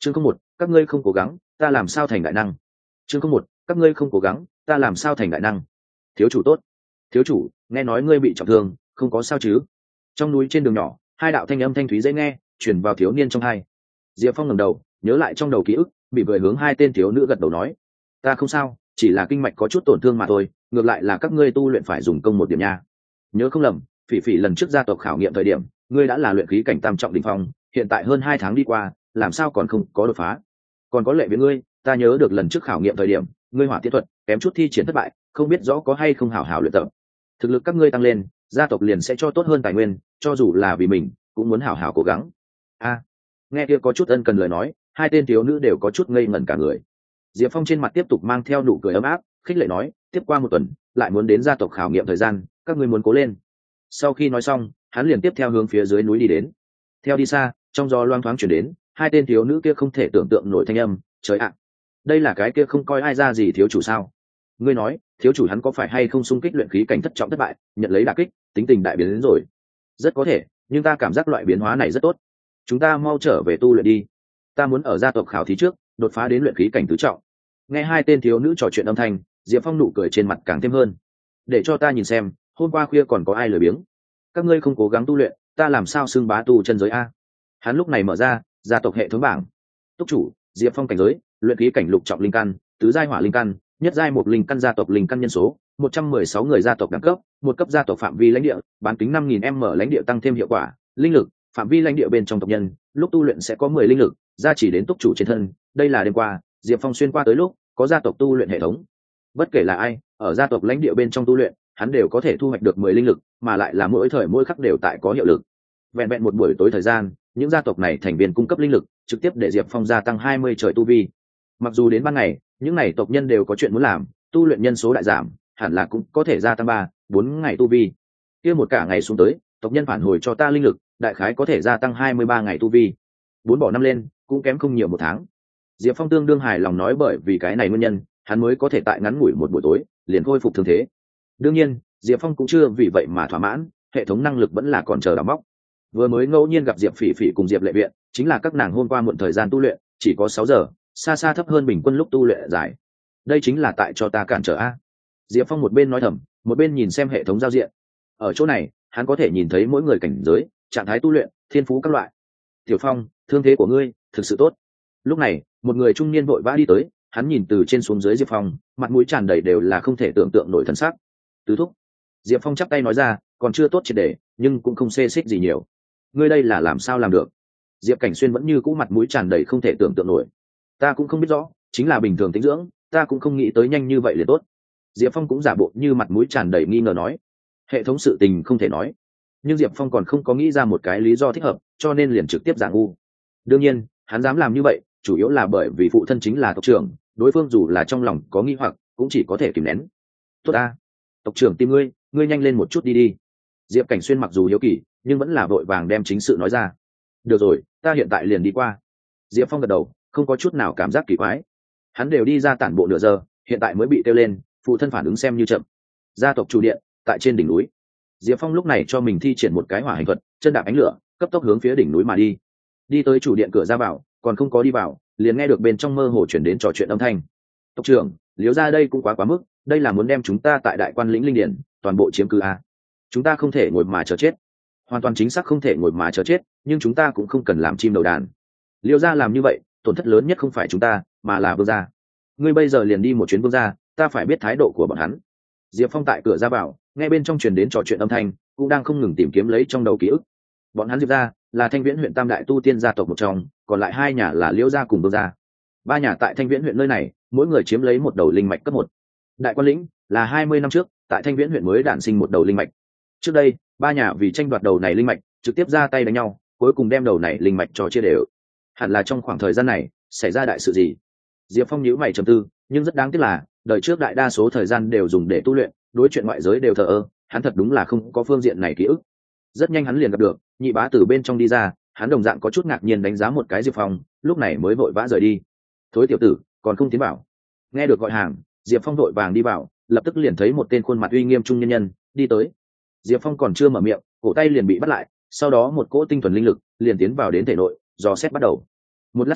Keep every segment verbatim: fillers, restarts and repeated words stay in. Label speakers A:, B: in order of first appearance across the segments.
A: chương không một, các ngươi không cố gắng ta làm sao thành đại năng. chương không một, các ngươi không cố gắng ta làm sao thành đại năng. Thiếu chủ tốt. Thiếu chủ, nghe nói ngươi bị trọng thương, không có sao chứ? Trong núi trên đường nhỏ, hai đạo thanh âm thanh thúy dễ nghe chuyển vào thiếu niên trong hai. Diệp Phong ngẩng đầu, nhớ lại trong đầu ký ức, bị cười hướng hai tên thiếu nữ gật đầu nói: ta không sao, chỉ là kinh mạch có chút tổn thương mà thôi, ngược lại là các ngươi tu luyện phải dùng công một điểm nha. Nhớ không lầm, Phỉ Phỉ lần trước gia tộc khảo nghiệm thời điểm, ngươi đã là luyện khí cảnh tam trọng đỉnh phong, hiện tại hơn hai tháng đi qua, làm sao còn không có đột phá? Còn có Lệ Viễn ngươi, ta nhớ được lần trước khảo nghiệm thời điểm, ngươi hỏa tiễn thuật kém chút thi triển thất bại, không biết rõ có hay không hảo hảo luyện tập. Thực lực các ngươi tăng lên, gia tộc liền sẽ cho tốt hơn tài nguyên, cho dù là vì mình, cũng muốn hảo hảo cố gắng. A, nghe kia có chút ân cần lời nói, hai tên thiếu nữ đều có chút ngây ngẩn cả người. Diệp Phong trên mặt tiếp tục mang theo nụ cười ấm áp, khích lệ nói: tiếp qua một tuần, lại muốn đến gia tộc khảo nghiệm thời gian, các ngươi muốn cố lên. Sau khi nói xong, hắn liền tiếp theo hướng phía dưới núi đi đến. Theo đi xa, trong gió loang thoáng chuyển đến hai tên thiếu nữ kia không thể tưởng tượng nổi thanh âm: trời ạ, đây là cái kia không coi ai ra gì thiếu chủ sao? Ngươi nói, thiếu chủ hắn có phải hay không xung kích luyện khí cảnh thất trọng thất bại, nhận lấy đả kích, tính tình đại biến đến rồi? Rất có thể, nhưng ta cảm giác loại biến hóa này rất tốt. Chúng ta mau trở về tu luyện đi. Ta muốn ở gia tộc khảo thí trước, đột phá đến luyện khí cảnh tứ trọng. Nghe hai tên thiếu nữ trò chuyện âm thanh, Diệp Phong nụ cười trên mặt càng thêm hơn. Để cho ta nhìn xem, hôm qua khuya còn có ai lười biếng? Các ngươi không cố gắng tu luyện, ta làm sao xưng bá tu chân giới a? Hắn lúc này mở ra gia tộc hệ thống bảng. Túc chủ Diệp Phong cảnh giới luyện khí cảnh lục trọng linh căn, tứ giai hỏa linh căn, nhất giai một linh căn, gia tộc linh căn nhân số một trăm mười sáu người, gia tộc đẳng cấp một cấp, gia tộc phạm vi lãnh địa bán kính năm nghìn m lãnh địa tăng thêm hiệu quả linh lực phạm vi lãnh địa bên trong tộc nhân lúc tu luyện sẽ có mười linh lực gia chỉ đến túc chủ trên thân. Đây là đêm qua Diệp Phong xuyên qua tới lúc có gia tộc tu luyện hệ thống, bất kể là ai ở gia tộc lãnh địa bên trong tu luyện, hắn đều có thể thu hoạch được mười linh lực, mà lại là mỗi thời mỗi khắc đều tại có hiệu lực. Vẹn vẹn một buổi tối thời gian, những gia tộc này thành viên cung cấp linh lực trực tiếp để Diệp Phong gia tăng hai mươi trời tu vi. Mặc dù đến ban ngày những này tộc nhân đều có chuyện muốn làm, tu luyện nhân số đại giảm, hẳn là cũng có thể gia tăng ba bốn ngày tu vi. Kia một cả ngày xuống tới, tộc nhân phản hồi cho ta linh lực đại khái có thể gia tăng hai mươi ba ngày tu vi, bốn bỏ năm lên cũng kém không nhiều một tháng. Diệp Phong tương đương hài lòng nói, bởi vì cái này nguyên nhân hắn mới có thể tại ngắn ngủi một buổi tối liền khôi phục thương thế. Đương nhiên Diệp Phong cũng chưa vì vậy mà thỏa mãn, hệ thống năng lực vẫn là còn chờ đào móc. Vừa mới ngẫu nhiên gặp Diệp Phỉ Phỉ cùng Diệp Lệ Viện, chính là các nàng hôm qua muộn thời gian tu luyện chỉ có sáu giờ, xa xa thấp hơn bình quân lúc tu luyện dài. Đây chính là tại cho ta cản trở a. Diệp Phong một bên nói thầm, một bên nhìn xem hệ thống giao diện. Ở chỗ này hắn có thể nhìn thấy mỗi người cảnh giới, trạng thái tu luyện, thiên phú các loại. Tiểu Phong, thương thế của ngươi thực sự tốt. Lúc này một người trung niên vội vã đi tới, hắn nhìn từ trên xuống dưới Diệp Phong, mặt mũi tràn đầy đều là không thể tưởng tượng nổi thần sắc. Tứ thúc. Diệp Phong chắp tay nói ra, còn chưa tốt triệt để, nhưng cũng không xê xích gì nhiều. Ngươi đây là làm sao làm được? Diệp Cảnh Xuyên vẫn như cũ mặt mũi tràn đầy không thể tưởng tượng nổi. Ta cũng không biết rõ, chính là bình thường tĩnh dưỡng, ta cũng không nghĩ tới nhanh như vậy liền tốt. Diệp Phong cũng giả bộ như mặt mũi tràn đầy nghi ngờ nói, hệ thống sự tình không thể nói. Nhưng Diệp Phong còn không có nghĩ ra một cái lý do thích hợp, cho nên liền trực tiếp giả ngu. Đương nhiên hắn dám làm như vậy chủ yếu là bởi vì phụ thân chính là tộc trưởng, đối phương dù là trong lòng có nghi hoặc cũng chỉ có thể kìm nén. Tốt ta, tộc trưởng tìm ngươi, ngươi nhanh lên một chút đi đi. Diệp Cảnh Xuyên mặc dù hiếu kỳ nhưng vẫn là vội vàng đem chính sự nói ra. Được rồi, ta hiện tại liền đi qua. Diệp Phong gật đầu, không có chút nào cảm giác kỳ quái. Hắn đều đi ra tản bộ nửa giờ, hiện tại mới bị kêu lên, phụ thân phản ứng xem như chậm. Gia tộc chủ điện tại trên đỉnh núi. Diệp Phong lúc này cho mình thi triển một cái hỏa hành thuật, chân đạp ánh lửa cấp tốc hướng phía đỉnh núi mà đi. Đi tới chủ điện cửa ra vào, còn không có đi vào liền nghe được bên trong mơ hồ chuyển đến trò chuyện âm thanh. Tộc trưởng, Liếu ra đây cũng quá quá mức, đây là muốn đem chúng ta tại đại quan lĩnh linh điển toàn bộ chiếm cứ a. Chúng ta không thể ngồi mà chờ chết. Hoàn toàn chính xác không thể ngồi mà chờ chết, nhưng chúng ta cũng không cần làm chim đầu đàn. Liêu gia làm như vậy tổn thất lớn nhất không phải chúng ta mà là vương gia. Ngươi bây giờ liền đi một chuyến vương gia, ta phải biết thái độ của bọn hắn. Diệp Phong tại cửa ra vào nghe bên trong truyền đến trò chuyện âm thanh, cũng đang không ngừng tìm kiếm lấy trong đầu ký ức. Bọn hắn Diệp gia là Thanh Viễn huyện tam đại tu tiên gia tộc một trong, còn lại hai nhà là Liễu gia cùng Vương gia. Ba nhà tại Thanh Viễn huyện nơi này mỗi người chiếm lấy một đầu linh mạch cấp một. Đại quan lĩnh là hai mươi năm trước tại Thanh Viễn huyện mới đản sinh một đầu linh mạch. Trước đây ba nhà vì tranh đoạt đầu này linh mạch trực tiếp ra tay đánh nhau, cuối cùng đem đầu này linh mạch cho chia đều. Hẳn là trong khoảng thời gian này xảy ra đại sự gì? Diệp Phong nhíu mày trầm tư, nhưng rất đáng tiếc là đời trước đại đa số thời gian đều dùng để tu luyện, đối chuyện ngoại giới đều thờ ơ, hắn thật đúng là không có phương diện này ký ức. Rất nhanh hắn liền gặp được nhị bá từ bên trong đi ra, hắn đồng dạng có chút ngạc nhiên đánh giá một cái Diệp Phong, lúc này mới vội vã rời đi. Thối tiểu tử, còn không tiến vào. Nghe được gọi hàng, Diệp Phong vội vàng đi vào, lập tức liền thấy một tên khuôn mặt uy nghiêm trung nhân nhân đi tới. Diệp Phong còn chưa mở miệng, cổ tay liền bị bắt lại, sau đó một cỗ tinh thuần linh lực liền tiến vào đến thể nội, dò xét bắt đầu. Một lát sau,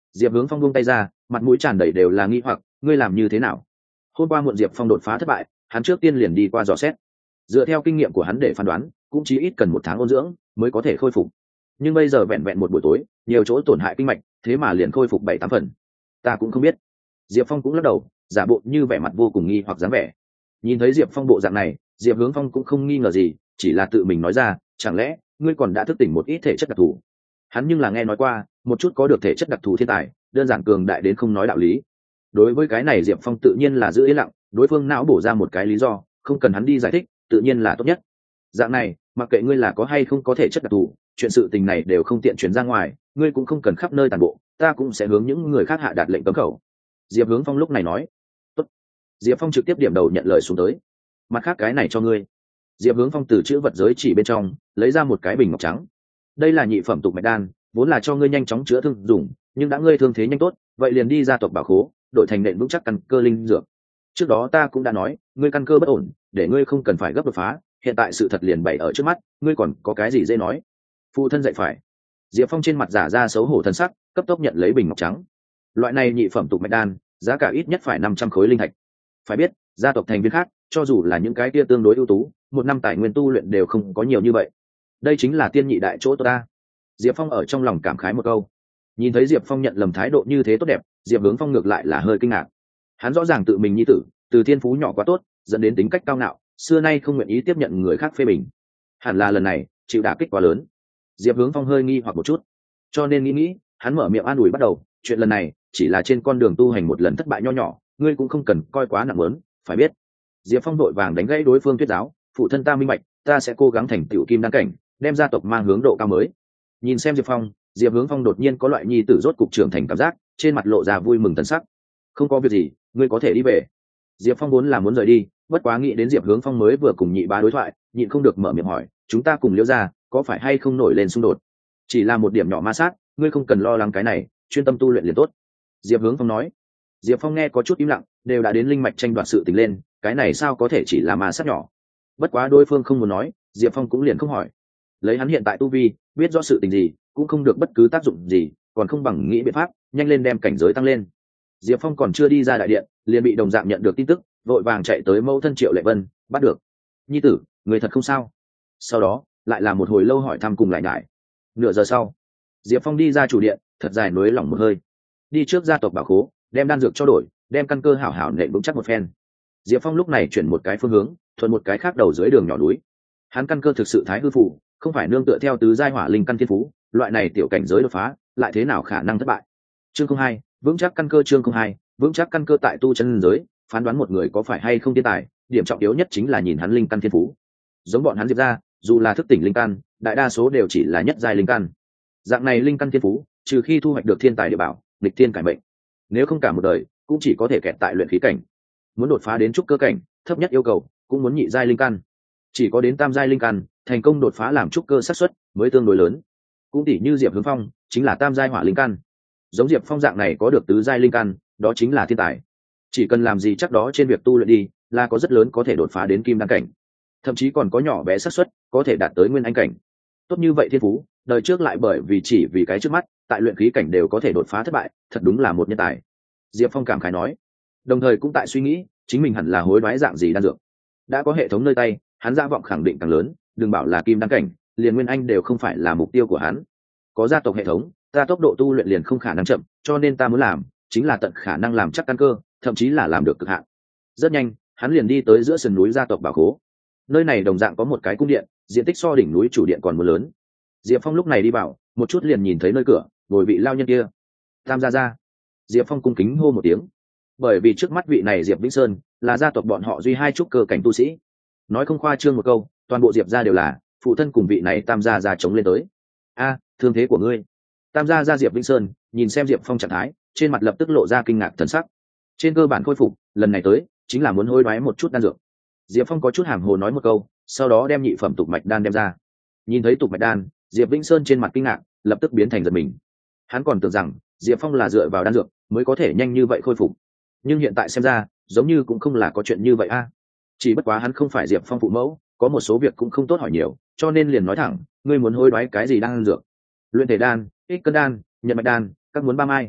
A: Diệp Hướng Phong buông tay ra, mặt mũi tràn đầy đều là nghi hoặc, ngươi làm như thế nào? Hôm qua muộn Diệp Phong đột phá thất bại, hắn trước tiên liền đi qua dò xét. Dựa theo kinh nghiệm của hắn để phán đoán, cũng chỉ ít cần một tháng ôn dưỡng mới có thể khôi phục. Nhưng bây giờ vẹn vẹn một buổi tối, nhiều chỗ tổn hại kinh mạch, thế mà liền khôi phục bảy tám phần. Ta cũng không biết. Diệp Phong cũng lắc đầu, giả bộ như vẻ mặt vô cùng nghi hoặc dáng vẻ. Nhìn thấy Diệp Phong bộ dạng này, Diệp Hướng Phong cũng không nghi ngờ gì, chỉ là tự mình nói ra, chẳng lẽ ngươi còn đã thức tỉnh một ít thể chất đặc thù? Hắn nhưng là nghe nói qua, một chút có được thể chất đặc thù thiên tài, đơn giản cường đại đến không nói đạo lý. Đối với cái này Diệp Phong tự nhiên là giữ yên lặng, đối phương não bổ ra một cái lý do, không cần hắn đi giải thích, tự nhiên là tốt nhất. Dạng này, mặc kệ ngươi là có hay không có thể chất đặc thù, chuyện sự tình này đều không tiện truyền ra ngoài, ngươi cũng không cần khắp nơi tàn bộ, ta cũng sẽ hướng những người khác hạ đạt lệnh cấm khẩu. Diệp Hướng Phong lúc này nói. Tốt. Diệp Phong trực tiếp điểm đầu nhận lời xuống tới. Mặt khác cái này cho ngươi. Diệp Hướng Phong từ chữ vật giới chỉ bên trong lấy ra một cái bình ngọc trắng. Đây là nhị phẩm tục mạch đan, vốn là cho ngươi nhanh chóng chữa thương dùng, nhưng đã ngươi thương thế nhanh tốt, vậy liền đi gia tộc bảo khố, đổi thành nện vững chắc căn cơ linh dược. Trước đó ta cũng đã nói, ngươi căn cơ bất ổn, để ngươi không cần phải gấp đột phá, hiện tại sự thật liền bày ở trước mắt, ngươi còn có cái gì dễ nói? Phụ thân dạy phải. Diệp Phong trên mặt giả ra xấu hổ thần sắc, cấp tốc nhận lấy bình ngọc trắng. Loại này nhị phẩm tục mạch đan, giá cả ít nhất phải năm trăm khối linh thạch. Phải biết, gia tộc thành viên khác, cho dù là những cái kia tương đối ưu tú, một năm tài nguyên tu luyện đều không có nhiều như vậy. Đây chính là tiên nhị đại chỗ tốt ta. Diệp Phong ở trong lòng cảm khái một câu. Nhìn thấy Diệp Phong nhận lầm thái độ như thế tốt đẹp, Diệp Hướng Phong ngược lại là hơi kinh ngạc. Hắn rõ ràng tự mình nhi tử, từ thiên phú nhỏ quá tốt, dẫn đến tính cách cao ngạo, xưa nay không nguyện ý tiếp nhận người khác phê bình. Hẳn là lần này chịu đả kích quá lớn. Diệp Hướng Phong hơi nghi hoặc một chút, cho nên nghĩ nghĩ, hắn mở miệng an ủi bắt đầu, chuyện lần này chỉ là trên con đường tu hành một lần thất bại nho nhỏ, ngươi cũng không cần coi quá nặng lớn, phải biết. Diệp Phong đội vàng đánh gãy đối phương thuyết giáo, phụ thân ta minh bạch, ta sẽ cố gắng thành tựu kim đăng cảnh, đem gia tộc mang hướng độ cao mới. Nhìn xem Diệp Phong, Diệp Hướng Phong đột nhiên có loại nhi tử rốt cục trưởng thành cảm giác, trên mặt lộ ra vui mừng thần sắc. Không có việc gì, ngươi có thể đi về. Diệp Phong vốn là muốn rời đi, bất quá nghĩ đến Diệp Hướng Phong mới vừa cùng nhị bá đối thoại, nhịn không được mở miệng hỏi, chúng ta cùng Liễu gia có phải hay không nổi lên xung đột? Chỉ là một điểm nhỏ ma sát, ngươi không cần lo lắng cái này, chuyên tâm tu luyện liền tốt. Diệp Hướng Phong nói. Diệp Phong nghe có chút im lặng, đều đã đến linh mạch tranh đoạt sự tình lên, cái này sao có thể chỉ là ma sát nhỏ? Bất quá đối phương không muốn nói, Diệp Phong cũng liền không hỏi. Lấy hắn hiện tại tu vi, biết rõ sự tình gì, cũng không được bất cứ tác dụng gì, còn không bằng nghĩ biện pháp, nhanh lên đem cảnh giới tăng lên. Diệp Phong còn chưa đi ra đại điện, liền bị đồng dạng nhận được tin tức, vội vàng chạy tới mẫu thân Triệu Lệ Vân, bắt được. Nhi tử, người thật không sao? Sau đó, lại là một hồi lâu hỏi thăm cùng lại nhải. Nửa giờ sau, Diệp Phong đi ra chủ điện, thật dài nối lỏng một hơi. Đi trước gia tộc bảo khố, đem đan dược cho đổi, đem căn cơ hảo hảo nện vững chắc một phen. Diệp Phong lúc này chuyển một cái phương hướng, thuận một cái khác đầu dưới đường nhỏ núi. Hắn căn cơ thực sự thái hư phù, không phải nương tựa theo tứ giai hỏa linh căn thiên phú, loại này tiểu cảnh giới đột phá, lại thế nào khả năng thất bại. Chương không hai, vững chắc căn cơ chương không hai, vững chắc căn cơ tại tu chân giới, phán đoán một người có phải hay không thiên tài, điểm trọng yếu nhất chính là nhìn hắn linh căn thiên phú. Giống bọn hắn Diệp ra, dù là thức tỉnh linh căn, đại đa số đều chỉ là nhất giai linh căn. Dạng này linh căn thiên phú, trừ khi thu hoạch được thiên tài địa bảo, nghịch thiên cải mệnh, nếu không cả một đời cũng chỉ có thể kẹt tại luyện khí cảnh. Muốn đột phá đến trúc cơ cảnh, thấp nhất yêu cầu cũng muốn nhị giai linh căn. Chỉ có đến tam giai linh căn, thành công đột phá làm trúc cơ xác suất mới tương đối lớn. Cũng tỷ như Diệp Hướng Phong, chính là tam giai hỏa linh căn. Giống Diệp Phong dạng này có được tứ giai linh căn, đó chính là thiên tài. Chỉ cần làm gì chắc đó trên việc tu luyện đi, là có rất lớn có thể đột phá đến kim đan cảnh. Thậm chí còn có nhỏ bé xác suất có thể đạt tới nguyên anh cảnh. Tốt như vậy thiên phú, đời trước lại bởi vì chỉ vì cái trước mắt, tại luyện khí cảnh đều có thể đột phá thất bại, thật đúng là một nhân tài. Diệp Phong cảm khái nói, đồng thời cũng tại suy nghĩ, chính mình hẳn là hối đoái dạng gì đan dược. Đã có hệ thống nơi tay, hắn dạ vọng khẳng định càng lớn, đừng bảo là kim đan cảnh, liền nguyên anh đều không phải là mục tiêu của hắn. Có gia tộc hệ thống, ta tốc độ tu luyện liền không khả năng chậm, cho nên ta muốn làm chính là tận khả năng làm chắc căn cơ, thậm chí là làm được cực hạn. Rất nhanh, hắn liền đi tới giữa sườn núi gia tộc bảo khố. Nơi này đồng dạng có một cái cung điện, diện tích so đỉnh núi chủ điện còn muốn lớn. Diệp Phong lúc này đi vào, một chút liền nhìn thấy nơi cửa ngồi vị lao nhân kia. Tam gia gia. Diệp Phong cung kính hô một tiếng, bởi vì trước mắt vị này Diệp Vĩnh Sơn là gia tộc bọn họ duy hai trúc cơ cảnh tu sĩ. Nói không khoa trương một câu, toàn bộ Diệp gia đều là phụ thân cùng vị này Tam gia gia chống lên tới. A, thương thế của ngươi. Tam gia gia Diệp Vĩnh Sơn nhìn xem Diệp Phong trạng thái, trên mặt lập tức lộ ra kinh ngạc thần sắc. Trên cơ bản khôi phục, lần này tới chính là muốn hối đoái một chút đan dược. Diệp Phong có chút hàm hồ nói một câu, sau đó đem nhị phẩm tục mạch đan đem ra. Nhìn thấy tục mạch đan, Diệp Vĩnh Sơn trên mặt kinh ngạc lập tức biến thành giật mình. Hắn còn tưởng rằng Diệp Phong là dựa vào đan dược mới có thể nhanh như vậy khôi phục, nhưng hiện tại xem ra giống như cũng không là có chuyện như vậy a. Chỉ bất quá hắn không phải Diệp Phong phụ mẫu, có một số việc cũng không tốt hỏi nhiều, cho nên liền nói thẳng, ngươi muốn hối đoái cái gì đan dược? Luyện thể đan, ích cân đan, nhật mạch đan, các muốn ba mai.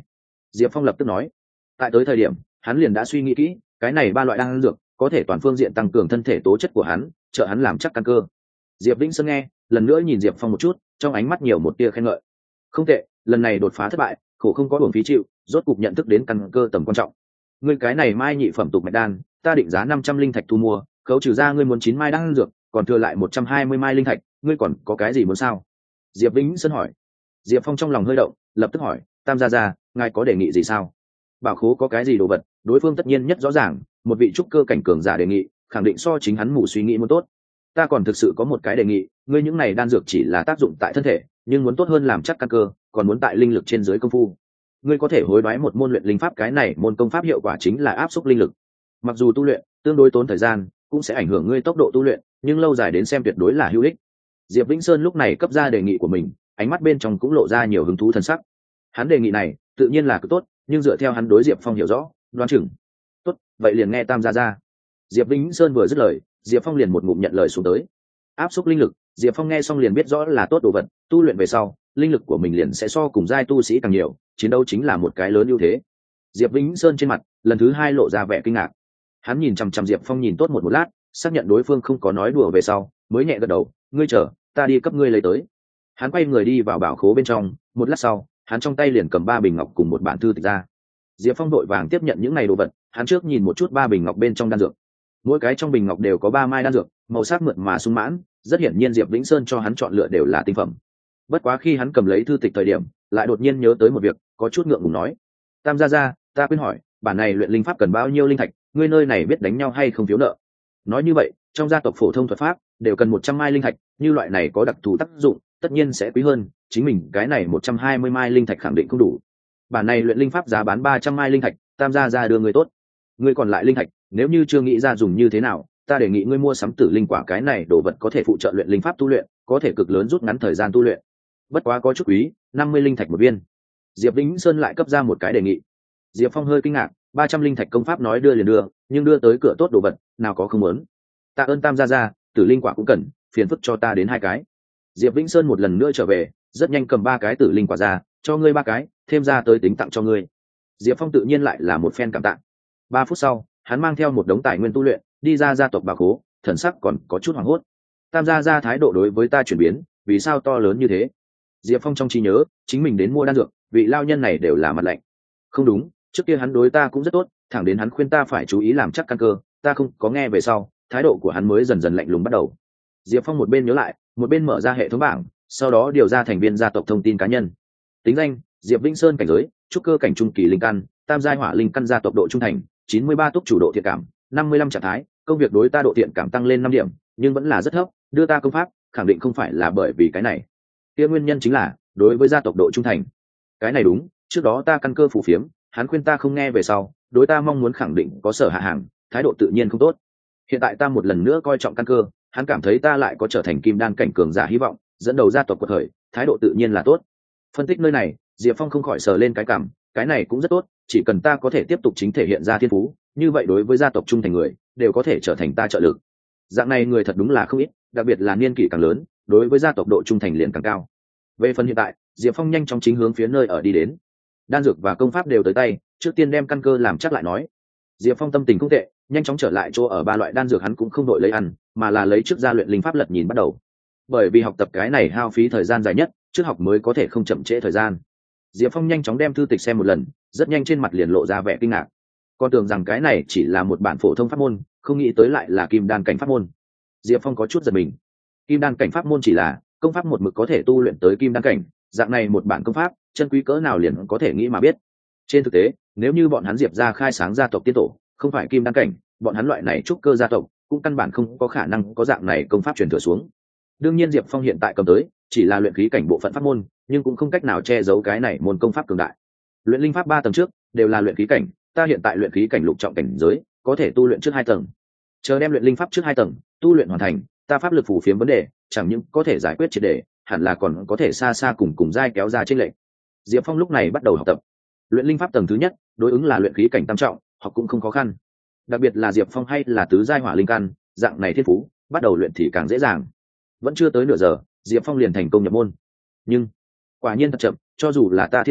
A: Diệp Phong lập tức nói. Tại tới thời điểm hắn liền đã suy nghĩ kỹ, cái này ba loại đan dược có thể toàn phương diện tăng cường thân thể tố chất của hắn, trợ hắn làm chắc căn cơ. Diệp Vĩnh Sơn nghe lần nữa nhìn Diệp Phong một chút, trong ánh mắt nhiều một tia khen ngợi. Không tệ, lần này đột phá thất bại, khổ không có uổng phí chịu, rốt cục nhận thức đến căn cơ tầm quan trọng. Ngươi cái này mai nhị phẩm tục mạch đan, ta định giá năm trăm linh thạch thu mua, khấu trừ ra ngươi muốn chín mai đan dược, còn thừa lại một trăm hai mươi mai linh thạch, ngươi còn có cái gì muốn sao? Diệp Vĩnh Sơn hỏi. Diệp Phong trong lòng hơi động, lập tức hỏi, Tam gia gia, ngài có đề nghị gì sao? Bảo khố có cái gì đồ vật, đối phương tất nhiên nhất rõ ràng, một vị trúc cơ cảnh cường giả đề nghị, khẳng định so chính hắn mù suy nghĩ muốn tốt. Ta còn thực sự có một cái đề nghị, ngươi những này đan dược chỉ là tác dụng tại thân thể, nhưng muốn tốt hơn làm chắc căn cơ, còn muốn tại linh lực trên dưới công phu. Ngươi có thể hối đoái một môn luyện linh pháp, cái này môn công pháp hiệu quả chính là áp xúc linh lực. Mặc dù tu luyện tương đối tốn thời gian, cũng sẽ ảnh hưởng ngươi tốc độ tu luyện, nhưng lâu dài đến xem tuyệt đối là hữu ích. Diệp Vĩnh Sơn lúc này cấp ra đề nghị của mình, ánh mắt bên trong cũng lộ ra nhiều hứng thú thần sắc. Hắn đề nghị này tự nhiên là cực tốt, nhưng dựa theo hắn đối Diệp Phong hiểu rõ, đoán chừng tốt, vậy liền nghe Tam gia gia. Diệp Vĩnh Sơn vừa dứt lời, Diệp Phong liền một ngụm nhận lời xuống tới. Áp xúc linh lực, Diệp Phong nghe xong liền biết rõ là tốt đồ vật, tu luyện về sau, linh lực của mình liền sẽ so cùng giai tu sĩ càng nhiều, chiến đấu chính là một cái lớn ưu thế. Diệp Vĩnh Sơn trên mặt lần thứ hai lộ ra vẻ kinh ngạc. Hắn nhìn chằm chằm Diệp Phong nhìn tốt một một lát, xác nhận đối phương không có nói đùa về sau, mới nhẹ gật đầu, ngươi chờ, ta đi cấp ngươi lấy tới. Hắn quay người đi vào bảo khố bên trong, một lát sau, hắn trong tay liền cầm ba bình ngọc cùng một bản thư tịch ra. Diệp Phong đội vàng tiếp nhận những này đồ vật, hắn trước nhìn một chút ba bình ngọc bên trong đan dược. Mỗi cái trong bình ngọc đều có ba mai đan dược, màu sắc mượt mà sung mãn, rất hiển nhiên Diệp Vĩnh Sơn cho hắn chọn lựa đều là tinh phẩm. Bất quá khi hắn cầm lấy thư tịch thời điểm, lại đột nhiên nhớ tới một việc, có chút ngượng ngùng nói: "Tam gia gia, ta quên hỏi, bản này luyện linh pháp cần bao nhiêu linh thạch, ngươi nơi này biết đánh nhau hay không thiếu nợ?" Nói như vậy, trong gia tộc phổ thông thuật pháp đều cần một trăm mai linh thạch, như loại này có đặc thù tác dụng, tất nhiên sẽ quý hơn, chính mình cái này một trăm hai mươi mai linh thạch khẳng định không đủ. Bản này luyện linh pháp giá bán ba trăm mai linh thạch, Tam gia gia đưa người tốt. Ngươi còn lại linh thạch, nếu như chưa nghĩ ra dùng như thế nào, ta đề nghị ngươi mua sắm tử linh quả, cái này đồ vật có thể phụ trợ luyện linh pháp tu luyện, có thể cực lớn rút ngắn thời gian tu luyện. Bất quá có chút quý, năm mươi linh thạch một viên. Diệp Vĩnh Sơn lại cấp ra một cái đề nghị. Diệp Phong hơi kinh ngạc, ba trăm linh thạch công pháp nói đưa liền đưa, nhưng đưa tới cửa tốt đồ vật, nào có không muốn. Tạ ơn Tam gia gia, tử linh quả cũng cần, phiền phức cho ta đến hai cái. Diệp Vĩnh Sơn một lần nữa trở về, rất nhanh cầm ba cái tử linh quả ra, cho ngươi ba cái, thêm ra tới tính tặng cho ngươi. Diệp Phong tự nhiên lại là một phen cảm tạ. Ba phút sau, hắn mang theo một đống tài nguyên tu luyện, đi ra gia tộc bảo khố, thần sắc còn có chút hoảng hốt. Tam gia gia thái độ đối với ta chuyển biến, vì sao to lớn như thế? Diệp Phong trong trí nhớ, chính mình đến mua đan dược, vị lao nhân này đều là mặt lạnh. Không đúng, trước kia hắn đối ta cũng rất tốt, thẳng đến hắn khuyên ta phải chú ý làm chắc căn cơ, ta không có nghe về sau, thái độ của hắn mới dần dần lạnh lùng bắt đầu. Diệp Phong một bên nhớ lại, một bên mở ra hệ thống bảng, sau đó điều ra thành viên gia tộc thông tin cá nhân. Tính danh: Diệp Vĩnh Sơn, cảnh giới trúc cơ cảnh trung kỳ linh căn, tam giai hỏa linh căn, gia tộc độ trung thành chín mươi ba, túc chủ độ thiện cảm năm mươi lăm, trạng thái công việc đối ta độ thiện cảm tăng lên năm điểm, nhưng vẫn là rất thấp, đưa ta công pháp khẳng định không phải là bởi vì cái này, kia nguyên nhân chính là đối với gia tộc độ trung thành. Cái này đúng, trước đó ta căn cơ phù phiếm, hắn khuyên ta không nghe về sau, đối ta mong muốn khẳng định có sở hạ hàng, thái độ tự nhiên không tốt. Hiện tại ta một lần nữa coi trọng căn cơ, hắn cảm thấy ta lại có trở thành kim đan cảnh cường giả hy vọng, dẫn đầu gia tộc quật khởi, thái độ tự nhiên là tốt. Phân tích nơi này, Diệp Phong không khỏi sờ lên cái cảm, cái này cũng rất tốt, chỉ cần ta có thể tiếp tục chính thể hiện ra thiên phú, như vậy đối với gia tộc trung thành người đều có thể trở thành ta trợ lực. Dạng này người thật đúng là không ít, đặc biệt là niên kỷ càng lớn, đối với gia tộc độ trung thành liền càng cao. Về phần hiện tại, Diệp Phong nhanh chóng chính hướng phía nơi ở đi đến. Đan dược và công pháp đều tới tay, trước tiên đem căn cơ làm chắc lại nói. Diệp Phong tâm tình không tệ, nhanh chóng trở lại chỗ ở, ba loại đan dược hắn cũng không đội lấy ăn, mà là lấy trước gia luyện linh pháp lật nhìn bắt đầu. Bởi vì học tập cái này hao phí thời gian dài nhất, trước học mới có thể không chậm trễ thời gian. Diệp Phong nhanh chóng đem thư tịch xem một lần, rất nhanh trên mặt liền lộ ra vẻ kinh ngạc. Con tưởng rằng cái này chỉ là một bản phổ thông pháp môn, không nghĩ tới lại là kim đan cảnh pháp môn. Diệp Phong có chút giật mình. Kim đan cảnh pháp môn chỉ là công pháp một mực có thể tu luyện tới kim đan cảnh, dạng này một bản công pháp, chân quý cỡ nào liền có thể nghĩ mà biết. Trên thực tế, nếu như bọn hắn Diệp gia khai sáng gia tộc tiên tổ, không phải kim đan cảnh, bọn hắn loại này trúc cơ gia tộc, cũng căn bản không có khả năng có dạng này công pháp truyền thừa xuống. Đương nhiên Diệp Phong hiện tại cầm tới chỉ là luyện khí cảnh bộ phận pháp môn, nhưng cũng không cách nào che giấu cái này môn công pháp cường đại. Luyện linh pháp ba tầng trước đều là luyện khí cảnh, ta hiện tại luyện khí cảnh lục trọng cảnh giới, có thể tu luyện trước hai tầng. Chờ đem luyện linh pháp trước hai tầng tu luyện hoàn thành, ta pháp lực phù phiếm vấn đề, chẳng những có thể giải quyết triệt đề, hẳn là còn có thể xa xa cùng cùng giai kéo ra trên lệnh. Diệp Phong lúc này bắt đầu học tập. Luyện linh pháp tầng thứ nhất, đối ứng là luyện khí cảnh tam trọng, học cũng không khó khăn. Đặc biệt là Diệp Phong hay là tứ giai hỏa linh căn, dạng này thiên phú, bắt đầu luyện thì càng dễ dàng. Vẫn chưa tới nửa giờ, Diệp Phong liền thành công nhập môn. Nhưng quả nhiên thật chậm, cho dù là ta thiên phú,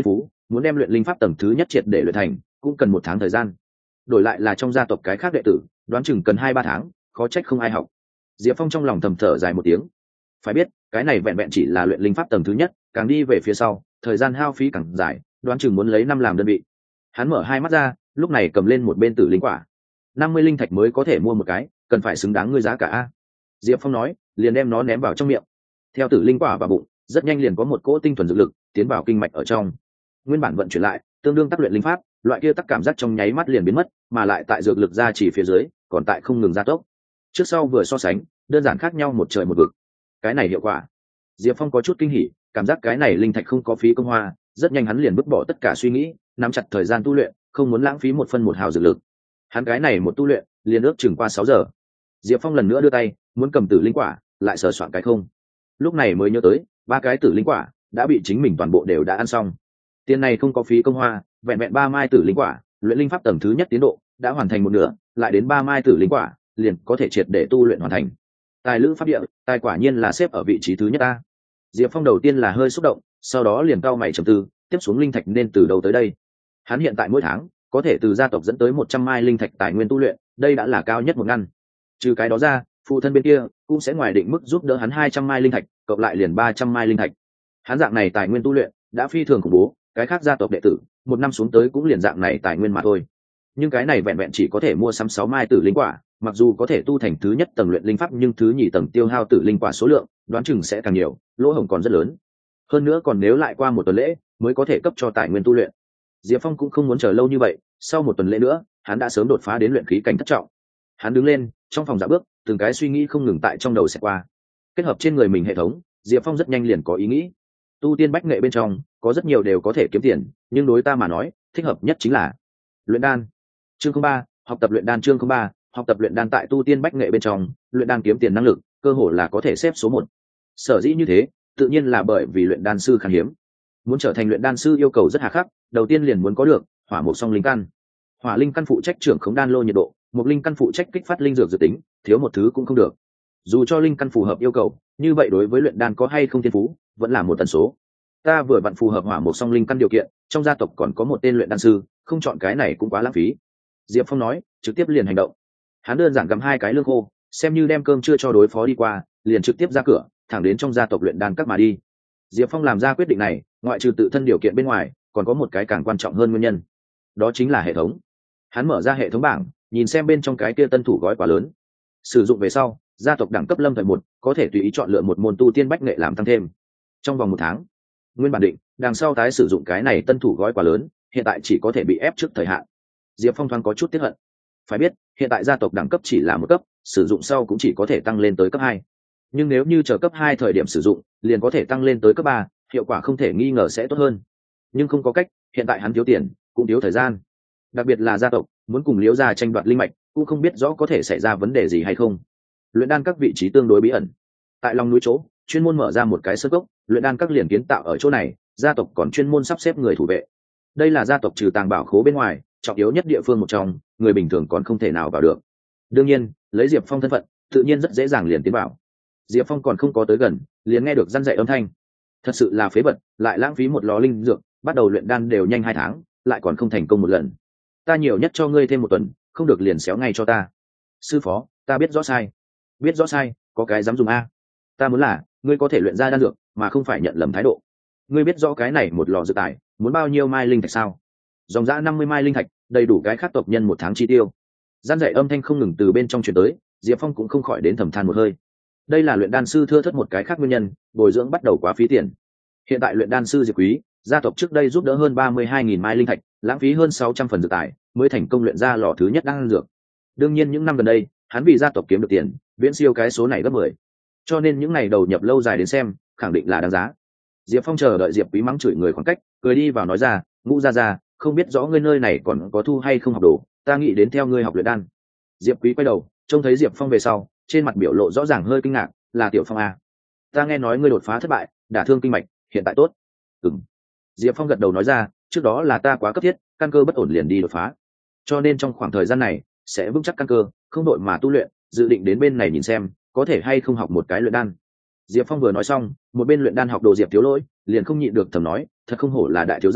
A: muốn đem luyện linh pháp tầng thứ nhất triệt để luyện thành cũng cần một tháng thời gian, đổi lại là trong gia tộc cái khác đệ tử đoán chừng cần hai ba tháng, khó trách không ai học. Diệp Phong trong lòng thầm thở dài một tiếng. Phải biết cái này vẹn vẹn chỉ là luyện linh pháp tầng thứ nhất, càng đi về phía sau thời gian hao phí càng dài, đoán chừng muốn lấy năm làm đơn vị. Hắn mở hai mắt ra, lúc này cầm lên một bên tử linh quả. Năm mươi linh thạch mới có thể mua một cái, cần phải xứng đáng ngươi giá cả a. Diệp Phong nói, liền đem nó ném vào trong miệng. Theo tử linh quả vào bụng, rất nhanh liền có một cỗ tinh thuần dược lực tiến vào kinh mạch ở trong. Nguyên bản vận chuyển lại, tương đương tác luyện linh pháp, loại kia tác cảm giác trong nháy mắt liền biến mất, mà lại tại dược lực ra chỉ phía dưới, còn tại không ngừng gia tốc. Trước sau vừa so sánh, đơn giản khác nhau một trời một vực. Cái này hiệu quả. Diệp Phong có chút kinh hỉ, cảm giác cái này linh thạch không có phí công hoa, rất nhanh hắn liền vứt bỏ tất cả suy nghĩ, nắm chặt thời gian tu luyện, không muốn lãng phí một phân một hào dược lực. Hắn cái này một tu luyện, liền ước chừng qua sáu giờ. Diệp Phong lần nữa đưa tay, muốn cầm tử linh quả, lại sờ soạn cái không. Lúc này mới nhớ tới, ba cái tử linh quả đã bị chính mình toàn bộ đều đã ăn xong. Tiền này không có phí công hoa, vẹn vẹn ba mai tử linh quả, luyện linh pháp tầng thứ nhất tiến độ đã hoàn thành một nửa, lại đến ba mai tử linh quả, liền có thể triệt để tu luyện hoàn thành. Tài lữ pháp địa, tài quả nhiên là xếp ở vị trí thứ nhất a. Diệp Phong đầu tiên là hơi xúc động, sau đó liền cau mày trầm tư, tiếp xuống linh thạch nên từ đâu tới đây. Hắn hiện tại mỗi tháng có thể từ gia tộc dẫn tới một trăm mai linh thạch tài nguyên tu luyện, đây đã là cao nhất một ngăn. Trừ cái đó ra, phụ thân bên kia cũng sẽ ngoài định mức giúp đỡ hắn hai trăm mai linh thạch, cộng lại liền ba trăm mai linh thạch. Hắn dạng này tài nguyên tu luyện đã phi thường khủng bố, cái khác gia tộc đệ tử một năm xuống tới cũng liền dạng này tài nguyên mà thôi. Nhưng cái này vẹn vẹn chỉ có thể mua sắm sáu mai tử linh quả, mặc dù có thể tu thành thứ nhất tầng luyện linh pháp, nhưng thứ nhì tầng tiêu hao tử linh quả số lượng đoán chừng sẽ càng nhiều, lỗ hổng còn rất lớn. Hơn nữa còn nếu lại qua một tuần lễ mới có thể cấp cho tài nguyên tu luyện. Diệp Phong cũng không muốn chờ lâu như vậy, sau một tuần lễ nữa hắn đã sớm đột phá đến luyện khí cảnh thất trọng. Hắn đứng lên, trong phòng dạo bước, từng cái suy nghĩ không ngừng tại trong đầu xẹt qua. Kết hợp trên người mình hệ thống, Diệp Phong rất nhanh liền có ý nghĩ. Tu tiên bách nghệ bên trong có rất nhiều đều có thể kiếm tiền, nhưng đối ta mà nói thích hợp nhất chính là luyện đan. Chương không ba, học tập luyện đan. Chương không ba, học tập luyện đan. Tại tu tiên bách nghệ bên trong, luyện đan kiếm tiền năng lực cơ hồ là có thể xếp số một. Sở dĩ như thế, tự nhiên là bởi vì luyện đan sư khan hiếm. Muốn trở thành luyện đan sư yêu cầu rất hà khắc, đầu tiên liền muốn có được hỏa mộc song linh căn. Hỏa linh căn phụ trách trưởng khống đan lô nhiệt độ, mộc linh căn phụ trách kích phát linh dược dự tính, thiếu một thứ cũng không được. Dù cho linh căn phù hợp yêu cầu, như vậy đối với luyện đan có hay không thiên phú vẫn là một tần số. Ta vừa vặn phù hợp hỏa mộc song linh căn điều kiện, trong gia tộc còn có một tên luyện đan sư, không chọn cái này cũng quá lãng phí. Diệp Phong nói, trực tiếp liền hành động. Hắn đơn giản gặm hai cái lương khô, xem như đem cơm chưa cho đối phó đi qua, liền trực tiếp ra cửa, thẳng đến trong gia tộc luyện đan các mà đi. Diệp Phong làm ra quyết định này, ngoại trừ tự thân điều kiện bên ngoài, còn có một cái càng quan trọng hơn nguyên nhân. Đó chính là hệ thống. Hắn mở ra hệ thống bảng, nhìn xem bên trong cái kia tân thủ gói quá lớn. Sử dụng về sau, gia tộc đẳng cấp lâm thời một, có thể tùy ý chọn lựa một môn tu tiên bách nghệ làm tăng thêm. Trong vòng một tháng, nguyên bản định, đằng sau tái sử dụng cái này tân thủ gói quá lớn, hiện tại chỉ có thể bị ép trước thời hạn. Diệp Phong thoáng có chút tiếc hận. Phải biết, hiện tại gia tộc đẳng cấp chỉ là một cấp, sử dụng sau cũng chỉ có thể tăng lên tới cấp hai. Nhưng nếu như chờ cấp hai thời điểm sử dụng, liền có thể tăng lên tới cấp ba, hiệu quả không thể nghi ngờ sẽ tốt hơn. Nhưng không có cách, hiện tại hắn thiếu tiền, cũng thiếu thời gian. Đặc biệt là gia tộc muốn cùng Liễu gia tranh đoạt linh mạch, cũng không biết rõ có thể xảy ra vấn đề gì hay không. Luyện đan các vị trí tương đối bí ẩn. Tại lòng núi chỗ, chuyên môn mở ra một cái sơ cốc, luyện đan các liền kiến tạo ở chỗ này, gia tộc còn chuyên môn sắp xếp người thủ vệ. Đây là gia tộc trừ tàng bảo khố bên ngoài, trọng yếu nhất địa phương một trong, người bình thường còn không thể nào vào được. Đương nhiên, lấy Diệp Phong thân phận, tự nhiên rất dễ dàng liền tiến vào. Diệp Phong còn không có tới gần, liền nghe được răn dạy âm thanh. Thật sự là phế vật, lại lãng phí một lò linh dược, bắt đầu luyện đan đều nhanh hai tháng, lại còn không thành công một lần. Ta nhiều nhất cho ngươi thêm một tuần, không được liền xéo ngay cho ta. Sư phó, ta biết rõ sai. Biết rõ sai, có cái dám dùng a. Ta muốn là, ngươi có thể luyện ra đan dược, mà không phải nhận lầm thái độ. Ngươi biết rõ cái này một lò dược tài, muốn bao nhiêu mai linh thạch sao? Dòng dã năm mươi mai linh thạch, đầy đủ cái khác tộc nhân một tháng chi tiêu. Gian dạy âm thanh không ngừng từ bên trong truyền tới, Diệp Phong cũng không khỏi đến thầm than một hơi. Đây là luyện đan sư thưa thớt một cái khác nguyên nhân, bồi dưỡng bắt đầu quá phí tiền. Hiện tại luyện đan sư Diệp Quý, gia tộc trước đây giúp đỡ hơn ba mươi hai nghìn mai linh thạch, lãng phí hơn sáu trăm phần dược tài, mới thành công luyện ra lò thứ nhất đan dược. Đương nhiên những năm gần đây, hắn vì gia tộc kiếm được tiền, viễn siêu cái số này gấp mười. Cho nên những ngày đầu nhập lâu dài đến xem, khẳng định là đáng giá. Diệp Phong chờ đợi Diệp Quý mắng chửi người khoảng cách, cười đi vào nói ra, Ngũ gia gia, không biết rõ ngươi nơi này còn có thu hay không học đồ, ta nghĩ đến theo ngươi học luyện đan. Diệp Quý quay đầu, trông thấy Diệp Phong về sau, trên mặt biểu lộ rõ ràng hơi kinh ngạc, là Tiểu Phong à? Ta nghe nói ngươi đột phá thất bại, đả thương kinh mạch, hiện tại tốt. Ừm. Diệp Phong gật đầu nói ra, trước đó là ta quá cấp thiết, căn cơ bất ổn liền đi đột phá, cho nên trong khoảng thời gian này sẽ vững chắc căn cơ, không đội mà tu luyện, dự định đến bên này nhìn xem có thể hay không học một cái luyện đan. Diệp Phong vừa nói xong, một bên luyện đan học đồ Diệp Thiếu Lỗi liền không nhịn được thầm nói, thật không hổ là đại thiếu gia,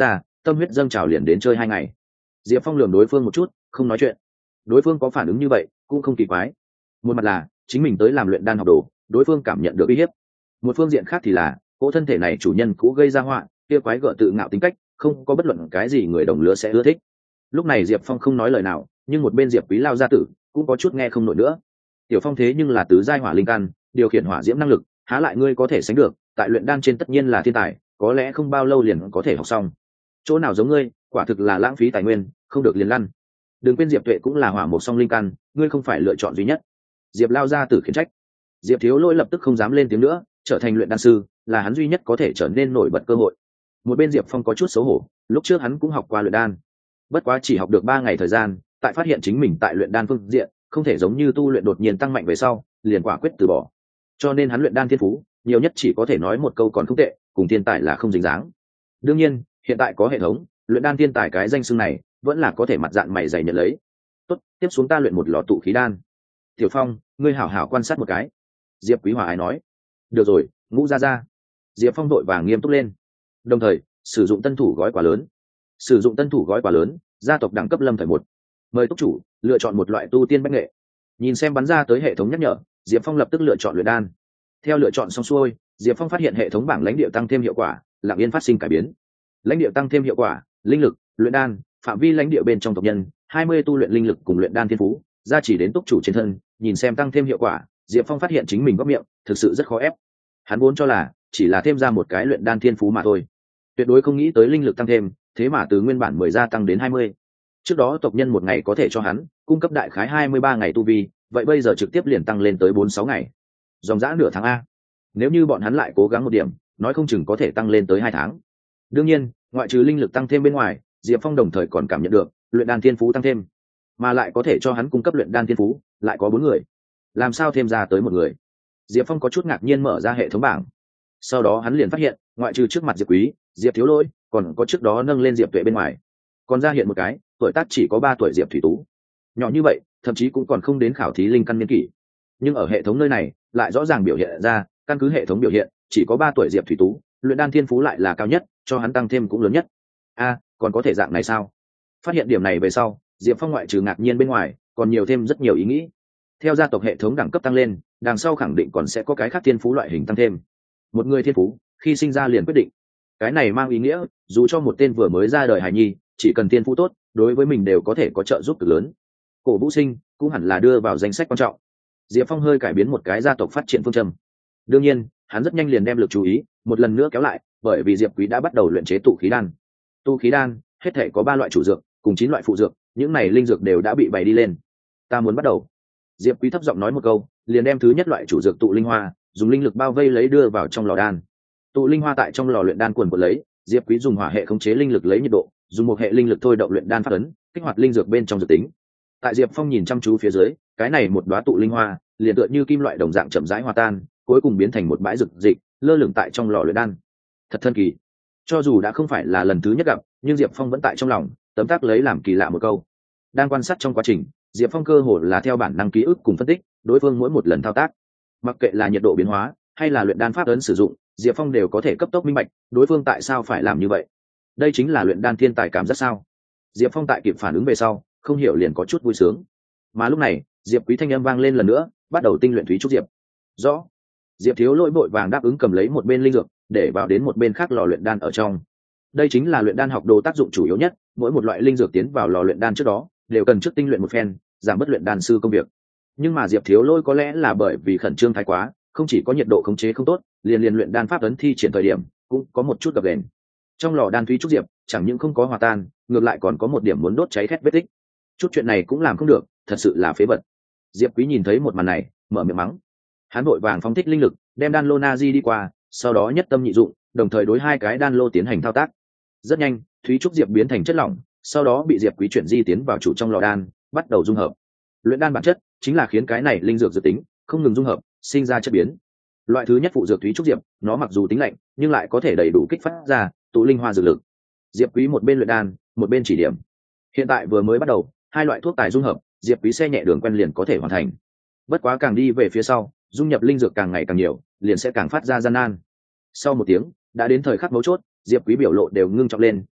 A: tâm huyết dâng trào liền đến chơi hai ngày. Diệp Phong lườm đối phương một chút, không nói chuyện. Đối phương có phản ứng như vậy cũng không kỳ quái. Một mặt là chính mình tới làm luyện đan học đồ, đối phương cảm nhận được uy hiếp. Một phương diện khác thì là cỗ thân thể này chủ nhân cũ gây ra họa, kia quái gở tự ngạo tính cách, không có bất luận cái gì người đồng lứa sẽ ưa thích. Lúc này Diệp Phong không nói lời nào, nhưng một bên Diệp Quý lao gia tử cũng có chút nghe không nổi nữa. Tiểu Phong thế nhưng là tứ giai hỏa linh căn, điều khiển hỏa diễm năng lực, há lại ngươi có thể sánh được, tại luyện đan trên tất nhiên là thiên tài, có lẽ không bao lâu liền có thể học xong. Chỗ nào giống ngươi, quả thực là lãng phí tài nguyên, không được liền lăn. Đừng quên Diệp Tuệ cũng là hỏa một song linh căn, ngươi không phải lựa chọn duy nhất. Diệp lao gia tử khiển trách. Diệp Thiếu Lỗi lập tức không dám lên tiếng nữa, trở thành luyện đan sư là hắn duy nhất có thể trở nên nổi bật cơ hội. Một bên Diệp Phong có chút xấu hổ, lúc trước hắn cũng học qua luyện đan, bất quá chỉ học được ba ngày thời gian, tại phát hiện chính mình tại luyện đan phương diện không thể giống như tu luyện đột nhiên tăng mạnh về sau, liền quả quyết từ bỏ. Cho nên hắn luyện đan thiên phú nhiều nhất chỉ có thể nói một câu còn không tệ, cùng thiên tài là không dính dáng. Đương nhiên, hiện tại có hệ thống, luyện đan thiên tài cái danh xưng này vẫn là có thể mặt dạng mày dày nhận lấy. Tốt, tiếp xuống ta luyện một lò tụ khí đan. Tiểu Phong, ngươi hảo hảo quan sát một cái. Diệp Quý Hòa ái nói. Được rồi, Ngũ ra ra. Diệp Phong đội vàng nghiêm túc lên, đồng thời sử dụng tân thủ gói quà lớn. Sử dụng tân thủ gói quà lớn, gia tộc đẳng cấp lâm thời một. Mời túc chủ lựa chọn một loại tu tiên bách nghệ. Nhìn xem bắn ra tới hệ thống nhắc nhở, Diệp Phong lập tức lựa chọn luyện đan. Theo lựa chọn xong xuôi, Diệp Phong phát hiện hệ thống bảng lãnh địa tăng thêm hiệu quả, lặng yên phát sinh cải biến. Lãnh địa tăng thêm hiệu quả, linh lực, luyện đan, phạm vi lãnh địa bên trong tộc nhân, hai mươi tu luyện linh lực cùng luyện đan thiên phú, gia chỉ đến túc chủ trên thân. Nhìn xem tăng thêm hiệu quả, Diệp Phong phát hiện chính mình góp miệng, thực sự rất khó ép. Hắn vốn cho là chỉ là thêm ra một cái luyện đan thiên phú mà thôi, tuyệt đối không nghĩ tới linh lực tăng thêm, thế mà từ nguyên bản mười gia tăng đến hai mươi. Trước đó tộc nhân một ngày có thể cho hắn cung cấp đại khái hai mươi ba ngày tu vi, vậy bây giờ trực tiếp liền tăng lên tới bốn sáu ngày, dòng dã nửa tháng a. Nếu như bọn hắn lại cố gắng một điểm, nói không chừng có thể tăng lên tới hai tháng. Đương nhiên, ngoại trừ linh lực tăng thêm bên ngoài, Diệp Phong đồng thời còn cảm nhận được luyện đan thiên phú tăng thêm, mà lại có thể cho hắn cung cấp luyện đan thiên phú lại có bốn người. Làm sao thêm ra tới một người? Diệp Phong có chút ngạc nhiên mở ra hệ thống bảng. Sau đó hắn liền phát hiện, ngoại trừ trước mặt Diệp Quý, Diệp Thiếu Lỗi, còn có trước đó nâng lên Diệp Tuệ bên ngoài, còn ra hiện một cái tuổi tác chỉ có ba tuổi Diệp Thủy Tú. Nhỏ như vậy, thậm chí cũng còn không đến khảo thí linh căn niên kỷ, nhưng ở hệ thống nơi này lại rõ ràng biểu hiện ra, căn cứ hệ thống biểu hiện, chỉ có ba tuổi Diệp Thủy Tú, luyện đan thiên phú lại là cao nhất, cho hắn tăng thêm cũng lớn nhất. A, còn có thể dạng này sao? Phát hiện điểm này về sau, Diệp Phong ngoại trừ ngạc nhiên bên ngoài, còn nhiều thêm rất nhiều ý nghĩ. Theo gia tộc hệ thống đẳng cấp tăng lên, đằng sau khẳng định còn sẽ có cái khác thiên phú loại hình tăng thêm. Một người thiên phú khi sinh ra liền quyết định, cái này mang ý nghĩa dù cho một tên vừa mới ra đời hài nhi, chỉ cần thiên phú tốt, đối với mình đều có thể có trợ giúp cực lớn. Cổ vũ sinh cũng hẳn là đưa vào danh sách quan trọng. Diệp Phong hơi cải biến một cái gia tộc phát triển phương châm. Đương nhiên, hắn rất nhanh liền đem lực chú ý một lần nữa kéo lại, bởi vì Diệp Quý đã bắt đầu luyện chế tụ khí đan. Tụ khí đan hết thể có ba loại chủ dược cùng chín loại phụ dược, những này linh dược đều đã bị bày đi lên. Ta muốn bắt đầu. Diệp Quý thấp giọng nói một câu, liền đem thứ nhất loại chủ dược tụ linh hoa dùng linh lực bao vây lấy đưa vào trong lò đan. Tụ linh hoa tại trong lò luyện đan cuồn cuộn lấy, Diệp Quý dùng hỏa hệ khống chế linh lực lấy nhiệt độ, dùng một hệ linh lực thôi động luyện đan pháp ấn, kích hoạt linh dược bên trong dược tính. Tại Diệp Phong nhìn chăm chú phía dưới, cái này một đóa tụ linh hoa liền tựa như kim loại đồng dạng chậm rãi hòa tan, cuối cùng biến thành một bãi dược dịch lơ lửng tại trong lò luyện đan. Thật thần kỳ. Cho dù đã không phải là lần thứ nhất gặp, nhưng Diệp Phong vẫn tại trong lòng tấm tắc lấy làm kỳ lạ một câu. Đang quan sát trong quá trình, Diệp Phong cơ hồ là theo bản năng ký ức cùng phân tích đối phương mỗi một lần thao tác, mặc kệ là nhiệt độ biến hóa hay là luyện đan pháp ấn sử dụng, Diệp Phong đều có thể cấp tốc minh bạch đối phương tại sao phải làm như vậy. Đây chính là luyện đan thiên tài cảm giác sao? Diệp Phong tại kịp phản ứng về sau, không hiểu liền có chút vui sướng. Mà lúc này, Diệp Quý thanh âm vang lên lần nữa, bắt đầu tinh luyện thúy trúc diệp. Rõ. Diệp Thiếu Lỗi vội vàng đáp ứng, cầm lấy một bên linh dược để vào đến một bên khác lò luyện đan ở trong. Đây chính là luyện đan học đồ tác dụng chủ yếu nhất, mỗi một loại linh dược tiến vào lò luyện đan trước đó đều cần trước tinh luyện một phen, giảm bớt luyện đan sư công việc. Nhưng mà Diệp Thiếu Lỗi có lẽ là bởi vì khẩn trương thái quá, không chỉ có nhiệt độ khống chế không tốt, liền liền luyện đan pháp ấn thi triển thời điểm cũng có một chút gập ghềnh. Trong lò đan thúy trúc diệp chẳng những không có hòa tan, ngược lại còn có một điểm muốn đốt cháy khét vết tích. Chút chuyện này cũng làm không được, thật sự là phế vật. Diệp Quý nhìn thấy một màn này, mở miệng mắng. Hắn vội vàng phóng thích linh lực, đem đan lô na di đi qua, sau đó nhất tâm nhị dụng, đồng thời đối hai cái đan lô tiến hành thao tác. Rất nhanh, thúy trúc diệp biến thành chất lỏng, sau đó bị Diệp Quý chuyển di tiến vào chủ trong lò đan, bắt đầu dung hợp. Luyện đan bản chất chính là khiến cái này linh dược dự tính không ngừng dung hợp, sinh ra chất biến. Loại thứ nhất phụ dược thúy trúc diệp, nó mặc dù tính lạnh, nhưng lại có thể đầy đủ kích phát ra tụ linh hoa dược lực. Diệp Quý một bên luyện đan, một bên chỉ điểm. Hiện tại vừa mới bắt đầu, hai loại thuốc tài dung hợp, Diệp Quý xe nhẹ đường quen liền có thể hoàn thành. Bất quá càng đi về phía sau, dung nhập linh dược càng ngày càng nhiều, liền sẽ càng phát ra gian nan. Sau một tiếng, đã đến thời khắc mấu chốt, Diệp Quý biểu lộ đều ngưng trọng lên,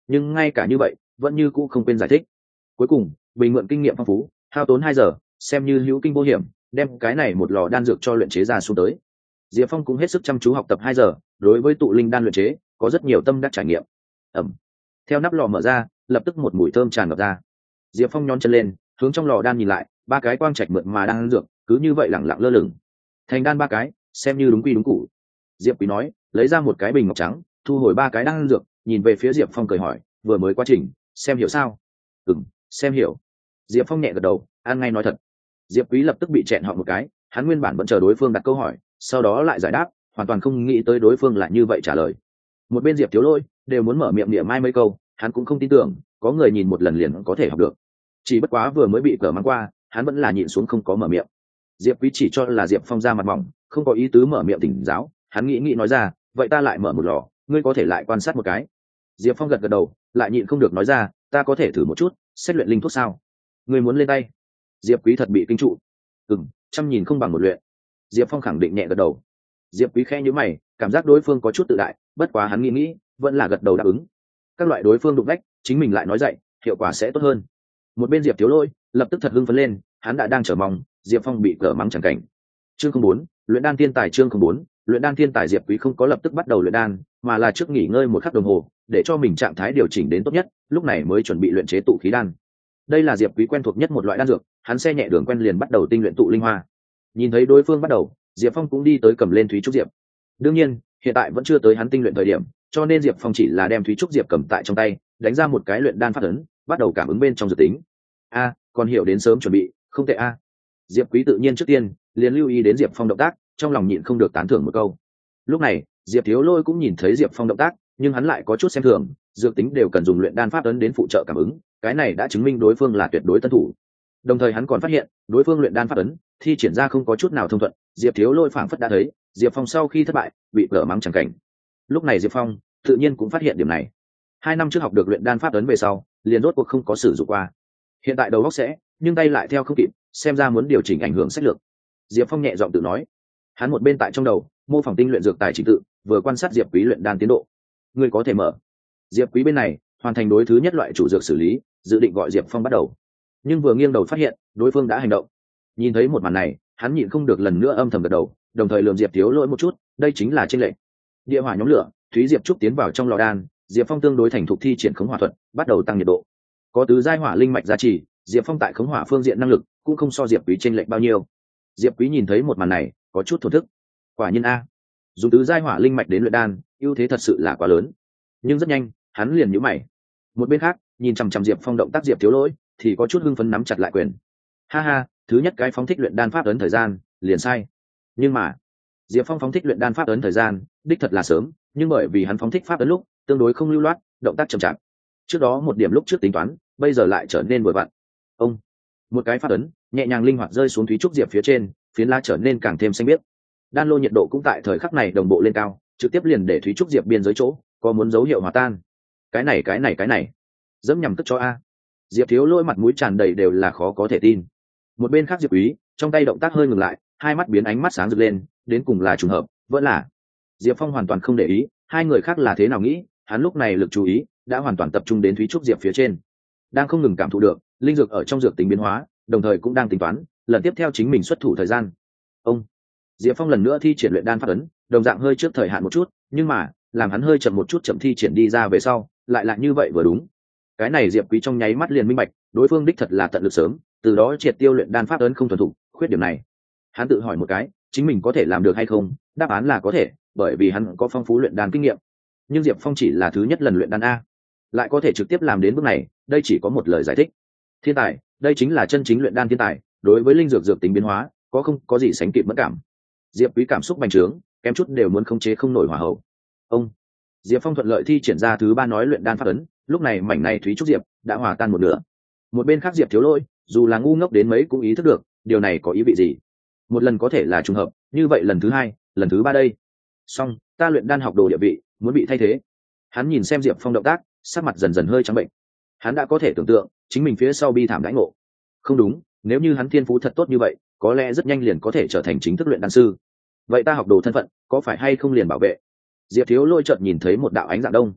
A: nhưng ngay cả như vậy vẫn như cũ không quên giải thích. Cuối cùng bình mượn kinh nghiệm phong phú, hao tốn hai giờ, xem như hữu kinh vô hiểm, đem cái này một lò đan dược cho luyện chế ra xuống tới. Diệp Phong cũng hết sức chăm chú học tập hai giờ, đối với tụ linh đan luyện chế có rất nhiều tâm đắc trải nghiệm. Ẩm. Theo nắp lò mở ra, lập tức một mùi thơm tràn ngập ra. Diệp Phong nhón chân lên, hướng trong lò đan nhìn lại, ba cái quang trạch mượn mà đang dược, cứ như vậy lẳng lặng lơ lửng. Thành đan ba cái, xem như đúng quy đúng củ. Diệp Quý nói, lấy ra một cái bình ngọc trắng, thu hồi ba cái đan dược, nhìn về phía Diệp Phong cười hỏi, vừa mới quá trình, xem hiểu sao? Ừm, xem hiểu. Diệp Phong nhẹ gật đầu, ăn ngay nói thật. Diệp Quý lập tức bị chẹn họng một cái, hắn nguyên bản vẫn chờ đối phương đặt câu hỏi, sau đó lại giải đáp, hoàn toàn không nghĩ tới đối phương lại như vậy trả lời. Một bên Diệp Thiếu Lôi đều muốn mở miệng niệm mai mấy câu, hắn cũng không tin tưởng có người nhìn một lần liền có thể học được. Chỉ bất quá vừa mới bị cờ mắng qua, hắn vẫn là nhịn xuống không có mở miệng. Diệp Quý chỉ cho là Diệp Phong ra mặt mỏng, không có ý tứ mở miệng tỉnh giáo, hắn nghĩ nghĩ nói ra, vậy ta lại mở một lò, ngươi có thể lại quan sát một cái. Diệp Phong gật gật đầu, lại nhịn không được nói ra, ta có thể thử một chút, xét luyện linh thuốc sao? Ngươi muốn lên tay? Diệp Quý thật bị kinh trụ. Ừm, trăm nhìn không bằng một luyện. Diệp Phong khẳng định nhẹ gật đầu. Diệp Quý khẽ nhíu mày, cảm giác đối phương có chút tự đại, bất quá hắn nghĩ nghĩ, vẫn là gật đầu đáp ứng. Các loại đối phương đụng vách, chính mình lại nói dạy, hiệu quả sẽ tốt hơn. Một bên Diệp Thiếu Lôi lập tức thật hưng phấn lên, hắn đã đang chờ mong Diệp Phong bị cờ mắng chẳng cảnh. Chương không bốn, luyện đan thiên tài. Chương không bốn, luyện đan thiên tài. Diệp Quý không có lập tức bắt đầu luyện đan, mà là trước nghỉ ngơi một khắc đồng hồ, để cho mình trạng thái điều chỉnh đến tốt nhất, lúc này mới chuẩn bị luyện chế tụ khí đan. Đây là Diệp Quý quen thuộc nhất một loại đan dược, hắn xe nhẹ đường quen liền bắt đầu tinh luyện tụ linh hoa. Nhìn thấy đối phương bắt đầu, Diệp Phong cũng đi tới cầm lên Thúy Trúc Diệp. Đương nhiên, hiện tại vẫn chưa tới hắn tinh luyện thời điểm, cho nên Diệp Phong chỉ là đem Thúy Trúc Diệp cầm tại trong tay, đánh ra một cái luyện đan pháp ấn, bắt đầu cảm ứng bên trong dự tính. A, còn hiểu đến sớm chuẩn bị, không tệ a. Diệp Quý tự nhiên trước tiên liền lưu ý đến Diệp Phong động tác, trong lòng nhịn không được tán thưởng một câu. Lúc này, Diệp Thiếu Lôi cũng nhìn thấy Diệp Phong động tác, nhưng hắn lại có chút xem thường, dược tính đều cần dùng luyện đan pháp ấn đến phụ trợ cảm ứng, cái này đã chứng minh đối phương là tuyệt đối tân thủ. Đồng thời hắn còn phát hiện, đối phương luyện đan pháp ấn thi triển ra không có chút nào thông thuận, Diệp Thiếu Lôi phảng phất đã thấy, Diệp Phong sau khi thất bại, bị cờ mắng chẳng cảnh. Lúc này Diệp Phong tự nhiên cũng phát hiện điểm này. Hai năm trước học được luyện đan pháp ấn về sau, liền rốt cuộc không có sử dụng qua. Hiện tại đầu óc sẽ, nhưng tay lại theo không kịp, xem ra muốn điều chỉnh ảnh hưởng sách lược. Diệp Phong nhẹ giọng tự nói. Hắn một bên tại trong đầu mô phỏng tinh luyện dược tài trình tự, vừa quan sát Diệp Quý luyện đan tiến độ. Ngươi có thể mở. Diệp Quý bên này hoàn thành đối thứ nhất loại chủ dược xử lý, dự định gọi Diệp Phong bắt đầu. Nhưng vừa nghiêng đầu phát hiện, đối phương đã hành động. Nhìn thấy một màn này, hắn nhịn không được lần nữa âm thầm gật đầu, đồng thời lườm Diệp Thiếu Lỗi một chút, đây chính là chênh lệch. Địa hỏa nhóm lửa, Thúy Diệp trúc tiến vào trong lò đan, Diệp Phong tương đối thành thục thi triển khống hỏa thuật, bắt đầu tăng nhiệt độ. Có tứ giai hỏa linh mạch gia trì, Diệp Phong tại khống hỏa phương diện năng lực cũng không so Diệp Quý chênh lệch bao nhiêu. Diệp Quý nhìn thấy một màn này, có chút thổn thức. Quả nhiên a, dùng tứ giai hỏa linh mạch đến luyện đan, ưu thế thật sự là quá lớn. Nhưng rất nhanh, hắn liền nhíu mày. Một bên khác, nhìn chằm chằm Diệp Phong động tác Diệp Thiếu Lỗi, thì có chút hưng phấn nắm chặt lại quyền. Ha ha, thứ nhất cái phóng thích luyện đan pháp ấn thời gian, liền sai. Nhưng mà, Diệp Phong phóng thích luyện đan pháp ấn thời gian, đích thật là sớm, nhưng bởi vì hắn phóng thích pháp ấn lúc tương đối không lưu loát, động tác chậm chạp. Trước đó một điểm lúc trước tính toán, bây giờ lại trở nên vội vặn. Ông, một cái pháp ấn nhẹ nhàng linh hoạt rơi xuống Thúy Trúc Diệp phía trên, phiến lá trở nên càng thêm xanh biếc. Đan lô nhiệt độ cũng tại thời khắc này đồng bộ lên cao, trực tiếp liền để Thúy Trúc Diệp biên giới chỗ có muốn dấu hiệu hòa tan. Cái này cái này cái này, dẫm nhầm tức cho a. Diệp Thiếu Lỗi mặt mũi tràn đầy đều là khó có thể tin. Một bên khác Diệp Quý, trong tay động tác hơi ngừng lại, hai mắt biến ánh mắt sáng rực lên, đến cùng là trùng hợp, vẫn là. Diệp Phong hoàn toàn không để ý, hai người khác là thế nào nghĩ, hắn lúc này lực chú ý đã hoàn toàn tập trung đến Thúy Trúc Diệp phía trên, đang không ngừng cảm thụ được linh dược ở trong dược tính biến hóa, đồng thời cũng đang tính toán lần tiếp theo chính mình xuất thủ thời gian. Ông, Diệp Phong lần nữa thi triển luyện đan pháp ấn, đồng dạng hơi trước thời hạn một chút, nhưng mà làm hắn hơi chậm một chút chậm thi triển đi ra về sau, lại lại như vậy vừa đúng. Cái này Diệp Quý trong nháy mắt liền minh bạch, đối phương đích thật là tận lực sớm, từ đó triệt tiêu luyện đan pháp ấn không thuần thục, khuyết điểm này. Hắn tự hỏi một cái, chính mình có thể làm được hay không? Đáp án là có thể, bởi vì hắn có phong phú luyện đan kinh nghiệm. Nhưng Diệp Phong chỉ là thứ nhất lần luyện đan a, lại có thể trực tiếp làm đến bước này, đây chỉ có một lời giải thích. Thiên tài, đây chính là chân chính luyện đan thiên tài, đối với linh dược dược tính biến hóa, có không có gì sánh kịp mất cảm. Diệp Quý cảm xúc bành trướng, kém chút đều muốn khống chế không nổi hỏa hậu. Ông, Diệp Phong thuận lợi thi triển ra thứ ba nói luyện đan pháp ấn, lúc này mảnh này Thúy Trúc Diệp đã hòa tan một nửa. Một bên khác Diệp Thiếu Lỗi, dù là ngu ngốc đến mấy cũng ý thức được điều này có ý vị gì. Một lần có thể là trùng hợp, như vậy lần thứ hai, lần thứ ba đây, xong, ta luyện đan học đồ địa vị muốn bị thay thế. Hắn nhìn xem Diệp Phong động tác, sắc mặt dần dần hơi trắng bệnh. Hắn đã có thể tưởng tượng chính mình phía sau bi thảm đãi ngộ. Không đúng, nếu như hắn thiên phú thật tốt như vậy, có lẽ rất nhanh liền có thể trở thành chính thức luyện đan sư. Vậy ta học đồ thân phận có phải hay không liền bảo vệ? Diệp Thiếu Lôi chợt nhìn thấy một đạo ánh dạng đông.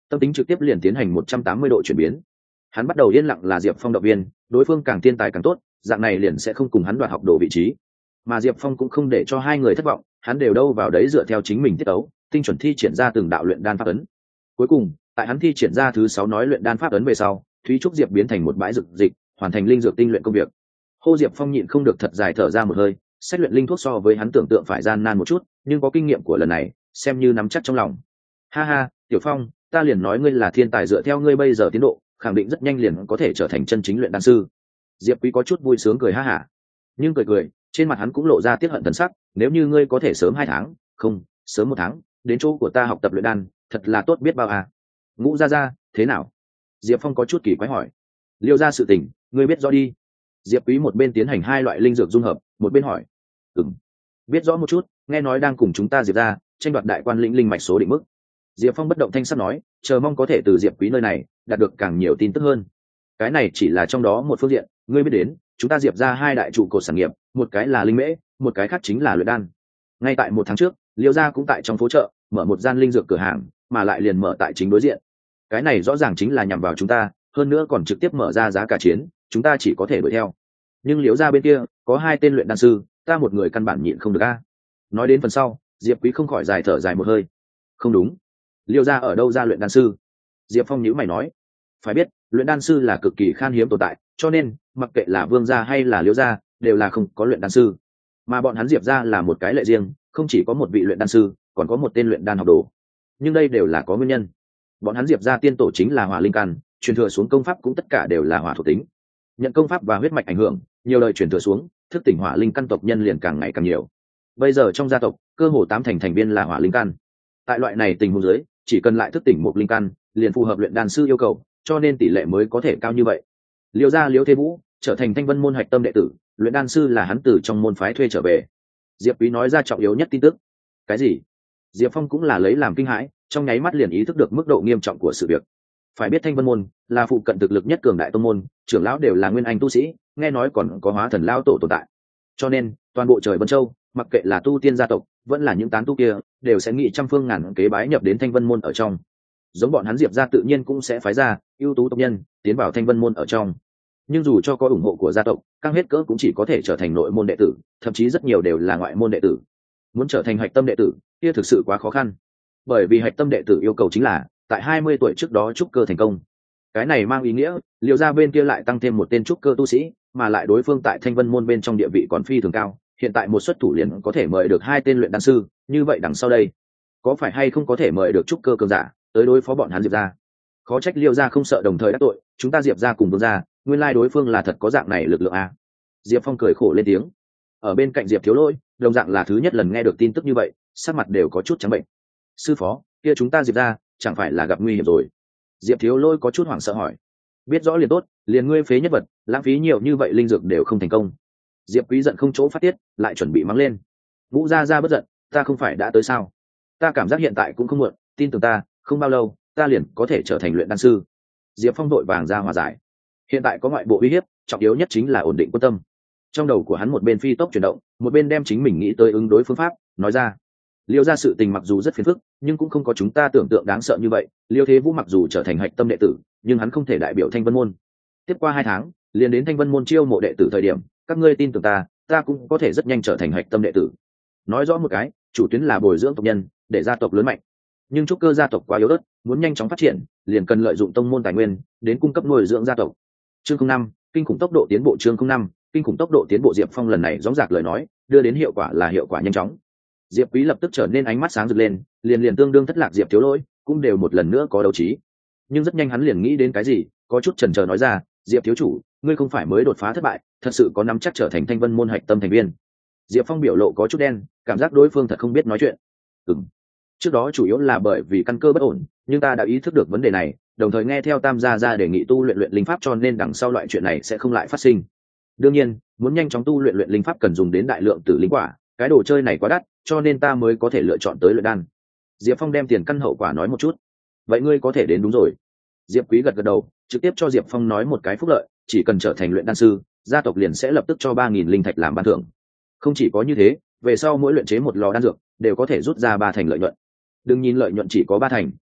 A: tâm tính trực tiếp liền tiến hành một trăm tám mươi độ chuyển biến. Hắn bắt đầu yên lặng là Diệp Phong động viên, đối phương càng thiên tài càng tốt, dạng này liền sẽ không cùng hắn đoạt học đồ vị trí. Mà Diệp Phong cũng không để cho hai người thất vọng, hắn đều đâu vào đấy dựa theo chính mình tiết tấu, tinh chuẩn thi triển ra từng đạo luyện đan pháp ấn. Cuối cùng, tại hắn thi triển ra thứ sáu nói luyện đan pháp ấn về sau, Thúy Trúc Diệp biến thành một bãi dược dịch, hoàn thành linh dược tinh luyện công việc. Hô Diệp Phong nhịn không được thật dài thở ra một hơi, xét luyện linh thuốc so với hắn tưởng tượng phải gian nan một chút, nhưng có kinh nghiệm của lần này, xem như nắm chắc trong lòng. Ha ha, Tiểu Phong, ta liền nói ngươi là thiên tài, dựa theo ngươi bây giờ tiến độ, khẳng định rất nhanh liền có thể trở thành chân chính luyện đan sư. Diệp Quý có chút vui sướng cười ha hả, nhưng cười cười, trên mặt hắn cũng lộ ra tiếc hận thần sắc. Nếu như ngươi có thể sớm hai tháng, không, sớm một tháng, đến chỗ của ta học tập luyện đan, thật là tốt biết bao à. Ngũ gia gia, thế nào? Diệp Phong có chút kỳ quái hỏi. Liêu gia sự tình, ngươi biết rõ đi. Diệp Quý một bên tiến hành hai loại linh dược dung hợp, một bên hỏi. Ừm, biết rõ một chút, nghe nói đang cùng chúng ta Diệp gia tranh đoạt đại quan lĩnh linh mạch số định mức. Diệp Phong bất động thanh sắc nói, chờ mong có thể từ Diệp Quý nơi này đạt được càng nhiều tin tức hơn. Cái này chỉ là trong đó một phương diện, ngươi biết đến, chúng ta Diệp gia hai đại trụ cột sản nghiệp, một cái là linh mễ, một cái khác chính là luyện đan. Ngay tại một tháng trước, Liêu gia cũng tại trong phố chợ mở một gian linh dược cửa hàng, mà lại liền mở tại chính đối diện. Cái này rõ ràng chính là nhằm vào chúng ta, hơn nữa còn trực tiếp mở ra giá cả chiến, chúng ta chỉ có thể đuổi theo. Nhưng Liêu gia bên kia có hai tên luyện đan sư, ta một người căn bản nhịn không được a. Nói đến phần sau, Diệp Quý không khỏi dài thở dài một hơi. Không đúng, Liêu gia ở đâu ra luyện đan sư? Diệp Phong nhíu mày nói. Phải biết, luyện đan sư là cực kỳ khan hiếm tồn tại, cho nên mặc kệ là Vương gia hay là Liêu gia, đều là không có luyện đan sư. Mà bọn hắn Diệp gia là một cái lệ riêng, không chỉ có một vị luyện đan sư, còn có một tên luyện đan học đồ. Nhưng đây đều là có nguyên nhân. Bọn hắn Diệp gia tiên tổ chính là hỏa linh căn, truyền thừa xuống công pháp cũng tất cả đều là hỏa thuộc tính. Nhận công pháp và huyết mạch ảnh hưởng, nhiều đời truyền thừa xuống, thức tỉnh hỏa linh căn tộc nhân liền càng ngày càng nhiều. Bây giờ trong gia tộc, cơ hồ tám thành thành viên là hỏa linh căn. Tại loại này tình huống dưới, chỉ cần lại thức tỉnh một linh căn, liền phù hợp luyện đan sư yêu cầu, cho nên tỷ lệ mới có thể cao như vậy. Liêu gia Liêu Thế Vũ trở thành Thanh Vân môn hạch tâm đệ tử, luyện đan sư là hắn từ trong môn phái thuê trở về. Diệp Quý nói ra trọng yếu nhất tin tức. Cái gì? Diệp Phong cũng là lấy làm kinh hãi, trong nháy mắt liền ý thức được mức độ nghiêm trọng của sự việc. Phải biết Thanh Vân môn là phụ cận thực lực nhất cường đại tông môn, trưởng lão đều là nguyên anh tu sĩ, nghe nói còn có hóa thần lão tổ tồn tại. Cho nên, toàn bộ trời Vân Châu, mặc kệ là tu tiên gia tộc, vẫn là những tán tu kia, đều sẽ nghĩ trăm phương ngàn kế bái nhập đến Thanh Vân môn ở trong. Giống bọn hắn Diệp gia tự nhiên cũng sẽ phái ra ưu tú tộc nhân tiến vào Thanh Vân môn ở trong. Nhưng dù cho có ủng hộ của gia tộc, căng hết cỡ cũng chỉ có thể trở thành nội môn đệ tử, thậm chí rất nhiều đều là ngoại môn đệ tử. Muốn trở thành hạch tâm đệ tử, kia thực sự quá khó khăn. Bởi vì hạch tâm đệ tử yêu cầu chính là tại hai mươi tuổi trước đó trúc cơ thành công. Cái này mang ý nghĩa, Liêu gia bên kia lại tăng thêm một tên trúc cơ tu sĩ, mà lại đối phương tại Thanh Vân môn bên trong địa vị còn phi thường cao, hiện tại một xuất thủ liền có thể mời được hai tên luyện đan sư, như vậy đằng sau đây, có phải hay không có thể mời được trúc cơ cường giả tới đối phó bọn hắn Diệp gia? Khó trách Liêu gia không sợ đồng thời đắc tội, chúng ta Diệp gia cùng Vương gia, nguyên lai đối phương là thật có dạng này lực lượng a. Diệp Phong cười khổ lên tiếng. Ở bên cạnh Diệp Thiếu Lỗi, đồng dạng là thứ nhất lần nghe được tin tức như vậy, sắc mặt đều có chút trắng bệnh. Sư phó, kia chúng ta Diệp gia chẳng phải là gặp nguy hiểm rồi? Diệp Thiếu Lỗi có chút hoảng sợ hỏi. Biết rõ liền tốt, liền ngươi phế nhất vật, lãng phí nhiều như vậy linh dược đều không thành công. Diệp Quý giận không chỗ phát tiết, lại chuẩn bị mắng lên. Vũ gia gia bất giận, ta không phải đã tới sao? Ta cảm giác hiện tại cũng không muộn, tin tưởng ta, không bao lâu, ta liền có thể trở thành luyện đan sư. Diệp Phong đội vàng ra hòa giải. Hiện tại có ngoại bộ uy hiếp, trọng yếu nhất chính là ổn định quân tâm. Trong đầu của hắn một bên phi tốc chuyển động, một bên đem chính mình nghĩ tới ứng đối phương pháp nói ra. Liêu gia sự tình mặc dù rất phiền phức, nhưng cũng không có chúng ta tưởng tượng đáng sợ như vậy. Liêu Thế Vũ mặc dù trở thành hạch tâm đệ tử, nhưng hắn không thể đại biểu Thanh Vân môn. Tiếp qua hai tháng, liền đến Thanh Vân môn chiêu mộ đệ tử thời điểm, các ngươi tin tưởng ta, ta cũng có thể rất nhanh trở thành hạch tâm đệ tử. Nói rõ một cái, chủ tuyến là bồi dưỡng tộc nhân, để gia tộc lớn mạnh. Nhưng trúc cơ gia tộc quá yếu ớt, muốn nhanh chóng phát triển, liền cần lợi dụng tông môn tài nguyên đến cung cấp nuôi dưỡng gia tộc. Chương năm, kinh khủng tốc độ tiến bộ. Chương năm, kinh khủng tốc độ tiến bộ. Diệp Phong lần này rõ ràng lời nói, đưa đến hiệu quả là hiệu quả nhanh chóng. Diệp Quý lập tức trở nên ánh mắt sáng rực lên, liền liền tương đương thất lạc Diệp Thiếu Lỗi, cũng đều một lần nữa có đấu trí. Nhưng rất nhanh hắn liền nghĩ đến cái gì, có chút chần chờ nói ra, Diệp thiếu chủ, ngươi không phải mới đột phá thất bại, thật sự có nắm chắc trở thành Thanh Vân môn hạch tâm thành viên? Diệp Phong biểu lộ có chút đen, cảm giác đối phương thật không biết nói chuyện. Ừm. Trước đó chủ yếu là bởi vì căn cơ bất ổn, nhưng ta đã ý thức được vấn đề này, đồng thời nghe theo Tam gia gia đề nghị tu luyện luyện linh pháp, cho nên đằng sau loại chuyện này sẽ không lại phát sinh. Đương nhiên, muốn nhanh chóng tu luyện luyện linh pháp cần dùng đến đại lượng tử linh quả, cái đồ chơi này quá đắt, cho nên ta mới có thể lựa chọn tới luyện đan. Diệp Phong đem tiền căn hậu quả nói một chút. Vậy ngươi có thể đến đúng rồi. Diệp Quý gật gật đầu, trực tiếp cho Diệp Phong nói một cái phúc lợi, chỉ cần trở thành luyện đan sư, gia tộc liền sẽ lập tức cho ba nghìn linh thạch làm ban thưởng. Không chỉ có như thế, về sau mỗi luyện chế một lò đan dược đều có thể rút ra ba thành lợi nhuận. Đừng nhìn lợi nhuận chỉ có ba thành,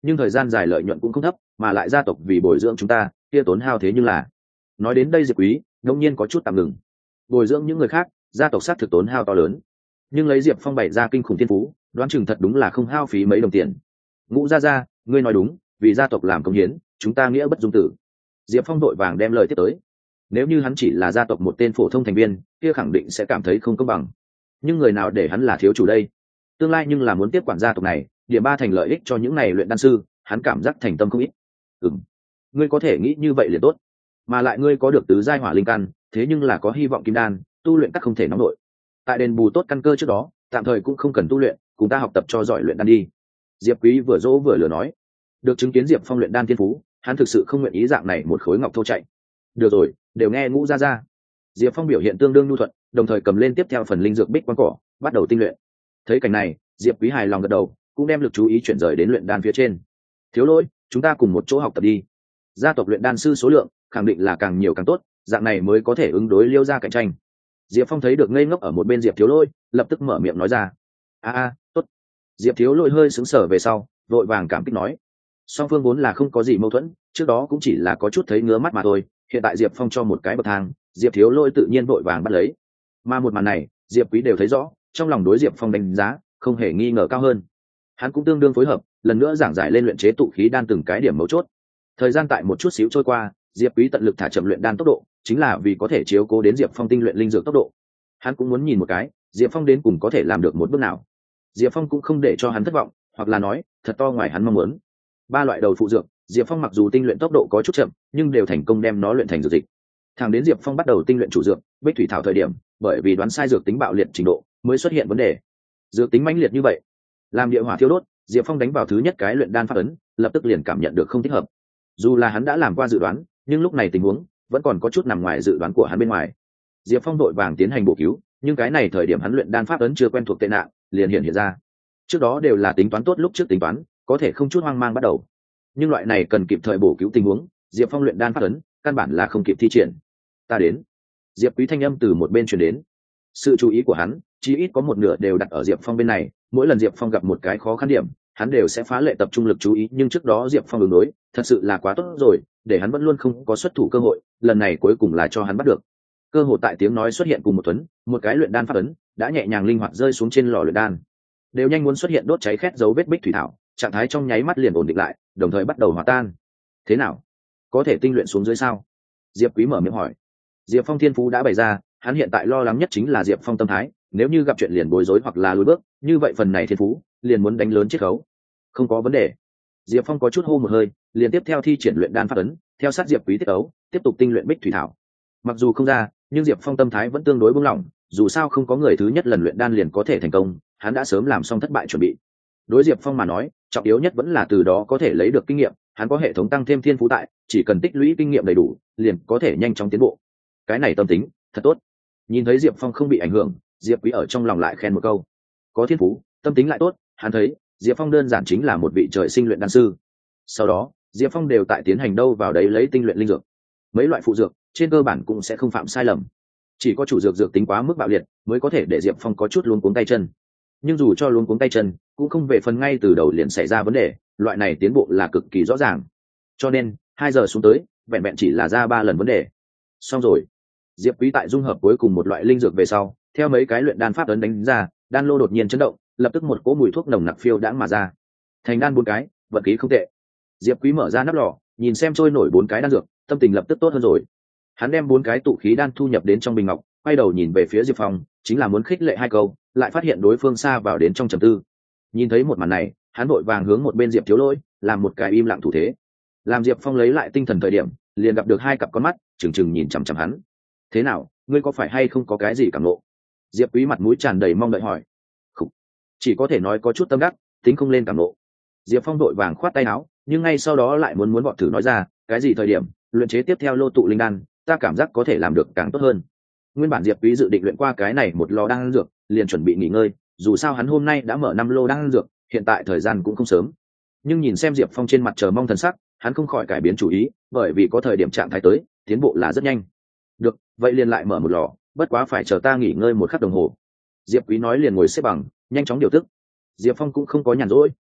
A: nhưng thời gian dài lợi nhuận cũng không thấp, mà lại gia tộc vì bồi dưỡng chúng ta kia tốn hao thế nhưng là. Nói đến đây Diệp Quý đột nhiên có chút tạm ngừng. Bồi dưỡng những người khác gia tộc xác thực tốn hao to lớn, nhưng lấy Diệp Phong bày ra kinh khủng thiên phú, đoán chừng thật đúng là không hao phí mấy đồng tiền. Ngũ gia gia, ngươi nói đúng, vì gia tộc làm công hiến chúng ta nghĩa bất dung tử. Diệp Phong đội vàng đem lời tiếp tới. Nếu như hắn chỉ là gia tộc một tên phổ thông thành viên kia khẳng định sẽ cảm thấy không công bằng, nhưng người nào để hắn là thiếu chủ đây? Tương lai nhưng là muốn tiếp quản gia tộc này, điểm ba thành lợi ích cho những này luyện đan sư, hắn cảm giác thành tâm không ít. Ừm, ngươi có thể nghĩ như vậy liền tốt, mà lại ngươi có được tứ giai hỏa linh căn, thế nhưng là có hy vọng kim đan tu luyện các không thể nóng nổi. Tại đền bù tốt căn cơ trước đó tạm thời cũng không cần tu luyện, cùng ta học tập cho giỏi luyện đan đi. Diệp Quý vừa dỗ vừa lừa nói. Được chứng kiến Diệp Phong luyện đan thiên phú, hắn thực sự không nguyện ý dạng này một khối ngọc thô chạy. Được rồi, đều nghe Ngũ gia gia. Diệp Phong biểu hiện tương đương nhu thuận, đồng thời cầm lên tiếp theo phần linh dược bích quan cỏ, bắt đầu tinh luyện. Thấy cảnh này, Diệp Quý hài lòng gật đầu, cũng đem lực chú ý chuyển rời đến luyện đan phía trên. Thiếu Lỗi, chúng ta cùng một chỗ học tập đi. Gia tộc luyện đan sư số lượng khẳng định là càng nhiều càng tốt, dạng này mới có thể ứng đối Liêu gia cạnh tranh. Diệp Phong thấy được ngây ngốc ở một bên Diệp Thiếu Lỗi, lập tức mở miệng nói ra. A a, tốt. Diệp Thiếu Lỗi hơi sững sờ về sau, vội vàng cảm kích nói. Song phương vốn là không có gì mâu thuẫn, trước đó cũng chỉ là có chút thấy ngứa mắt mà thôi, hiện tại Diệp Phong cho một cái bậc thang, Diệp Thiếu Lỗi tự nhiên vội vàng bắt lấy. Mà một màn này, Diệp Quý đều thấy rõ, trong lòng đối Diệp Phong đánh giá không hề nghi ngờ cao hơn. Hắn cũng tương đương phối hợp, lần nữa giảng giải lên luyện chế tụ khí đan từng cái điểm mấu chốt. Thời gian tại một chút xíu trôi qua, Diệp Quý tận lực thả chậm luyện đan tốc độ, chính là vì có thể chiếu cố đến Diệp Phong tinh luyện linh dược tốc độ. Hắn cũng muốn nhìn một cái, Diệp Phong đến cùng có thể làm được một bước nào. Diệp Phong cũng không để cho hắn thất vọng, hoặc là nói, thật to ngoài hắn mong muốn. Ba loại đầu phụ dược, Diệp Phong mặc dù tinh luyện tốc độ có chút chậm, nhưng đều thành công đem nó luyện thành dược dịch. Thẳng đến Diệp Phong bắt đầu tinh luyện chủ dược, Bích Thủy Thảo thời điểm, bởi vì đoán sai dược tính bạo liệt trình độ, mới xuất hiện vấn đề. Dược tính mãnh liệt như vậy, làm địa hỏa thiêu đốt, Diệp Phong đánh vào thứ nhất cái luyện đan pháp ấn, lập tức liền cảm nhận được không thích hợp. Dù là hắn đã làm qua dự đoán, nhưng lúc này tình huống vẫn còn có chút nằm ngoài dự đoán của hắn bên ngoài. Diệp Phong đội vàng tiến hành bổ cứu, nhưng cái này thời điểm hắn luyện đan pháp ấn chưa quen thuộc tệ nạn, liền hiện hiện ra. Trước đó đều là tính toán tốt lúc trước tính toán, có thể không chút hoang mang bắt đầu. Nhưng loại này cần kịp thời bổ cứu tình huống, Diệp Phong luyện đan pháp ấn, căn bản là không kịp thi triển. Ta đến. Diệp Quý thanh âm từ một bên truyền đến. Sự chú ý của hắn, chí ít có một nửa đều đặt ở Diệp Phong bên này, mỗi lần Diệp Phong gặp một cái khó khăn điểm, hắn đều sẽ phá lệ tập trung lực chú ý, nhưng trước đó Diệp Phong ứng đối, thật sự là quá tốt rồi, để hắn vẫn luôn không có xuất thủ cơ hội, lần này cuối cùng là cho hắn bắt được. Cơ hội tại tiếng nói xuất hiện cùng một tuấn, một cái luyện đan pháp ấn đã nhẹ nhàng linh hoạt rơi xuống trên lò luyện đan. Đều nhanh muốn xuất hiện đốt cháy khét dấu vết Bích Thủy Thảo, trạng thái trong nháy mắt liền ổn định lại, đồng thời bắt đầu hòa tan. Thế nào? Có thể tinh luyện xuống dưới sao? Diệp Quý mở miệng hỏi. Diệp Phong thiên phú đã bày ra, hắn hiện tại lo lắng nhất chính là Diệp Phong tâm thái, nếu như gặp chuyện liền bối rối hoặc là lùi bước, như vậy phần này thiên phú liền muốn đánh lớn chiết khấu. Không có vấn đề. Diệp Phong có chút hô một hơi, liền tiếp theo thi triển luyện đan pháp ấn, theo sát Diệp Quý tiết ấu, tiếp tục tinh luyện Bích Thủy Thảo. Mặc dù không ra, nhưng Diệp Phong tâm thái vẫn tương đối buông lỏng, dù sao không có người thứ nhất lần luyện đan liền có thể thành công, hắn đã sớm làm xong thất bại chuẩn bị. Đối Diệp Phong mà nói, trọng yếu nhất vẫn là từ đó có thể lấy được kinh nghiệm, hắn có hệ thống tăng thêm thiên phú tại, chỉ cần tích lũy kinh nghiệm đầy đủ, liền có thể nhanh chóng tiến bộ. Cái này tâm tính, thật tốt. Nhìn thấy Diệp Phong không bị ảnh hưởng, Diệp Quý ở trong lòng lại khen một câu. Có thiên phú, tâm tính lại tốt, hắn thấy, Diệp Phong đơn giản chính là một vị trời sinh luyện đan sư. Sau đó, Diệp Phong đều tại tiến hành đâu vào đấy lấy tinh luyện linh dược. Mấy loại phụ dược, trên cơ bản cũng sẽ không phạm sai lầm. Chỉ có chủ dược dược tính quá mức bạo liệt, mới có thể để Diệp Phong có chút luống cuống tay chân. Nhưng dù cho luống cuống tay chân, cũng không về phần ngay từ đầu liền xảy ra vấn đề, loại này tiến bộ là cực kỳ rõ ràng. Cho nên, hai giờ xuống tới, vẹn vẹn chỉ là ra ba lần vấn đề. Xong rồi. Diệp Quý tại dung hợp cuối cùng một loại linh dược về sau, theo mấy cái luyện đan pháp ấn đánh ra, đan lô đột nhiên chấn động, lập tức một cỗ mùi thuốc nồng nặc phiêu đãng mà ra. Thành đan bốn cái, vận khí không tệ. Diệp Quý mở ra nắp lò, nhìn xem trôi nổi bốn cái đan dược, tâm tình lập tức tốt hơn rồi. Hắn đem bốn cái tụ khí đan thu nhập đến trong bình ngọc, quay đầu nhìn về phía Diệp Phong, chính là muốn khích lệ hai câu, lại phát hiện đối phương xa vào đến trong trầm tư. Nhìn thấy một màn này, hắn vội vàng hướng một bên Diệp Thiếu Lỗi, làm một cái im lặng thủ thế. Làm Diệp Phong lấy lại tinh thần thời điểm, liền gặp được hai cặp con mắt, trừng trừng nhìn chằm chằm hắn. Thế nào, ngươi có phải hay không có cái gì cảm ngộ? Diệp Quý mặt mũi tràn đầy mong đợi hỏi. Khủ. Chỉ có thể nói có chút tâm đắc, tính không lên cảm ngộ. Diệp Phong đội vàng khoát tay áo, nhưng ngay sau đó lại muốn muốn bọn thử nói ra, cái gì thời điểm, luyện chế tiếp theo lô tụ linh đan, ta cảm giác có thể làm được càng tốt hơn. Nguyên bản Diệp Quý dự định luyện qua cái này một lò đan dược, liền chuẩn bị nghỉ ngơi, dù sao hắn hôm nay đã mở năm lô đan dược, hiện tại thời gian cũng không sớm. Nhưng nhìn xem Diệp Phong trên mặt chờ mong thần sắc, hắn không khỏi cải biến chủ ý, bởi vì có thời điểm trạng thái tới, tiến bộ là rất nhanh. Được, vậy liền lại mở một lò, bất quá phải chờ ta nghỉ ngơi một khắc đồng hồ. Diệp Quý nói liền ngồi xếp bằng, nhanh chóng điều tức. Diệp Phong cũng không có nhàn rỗi,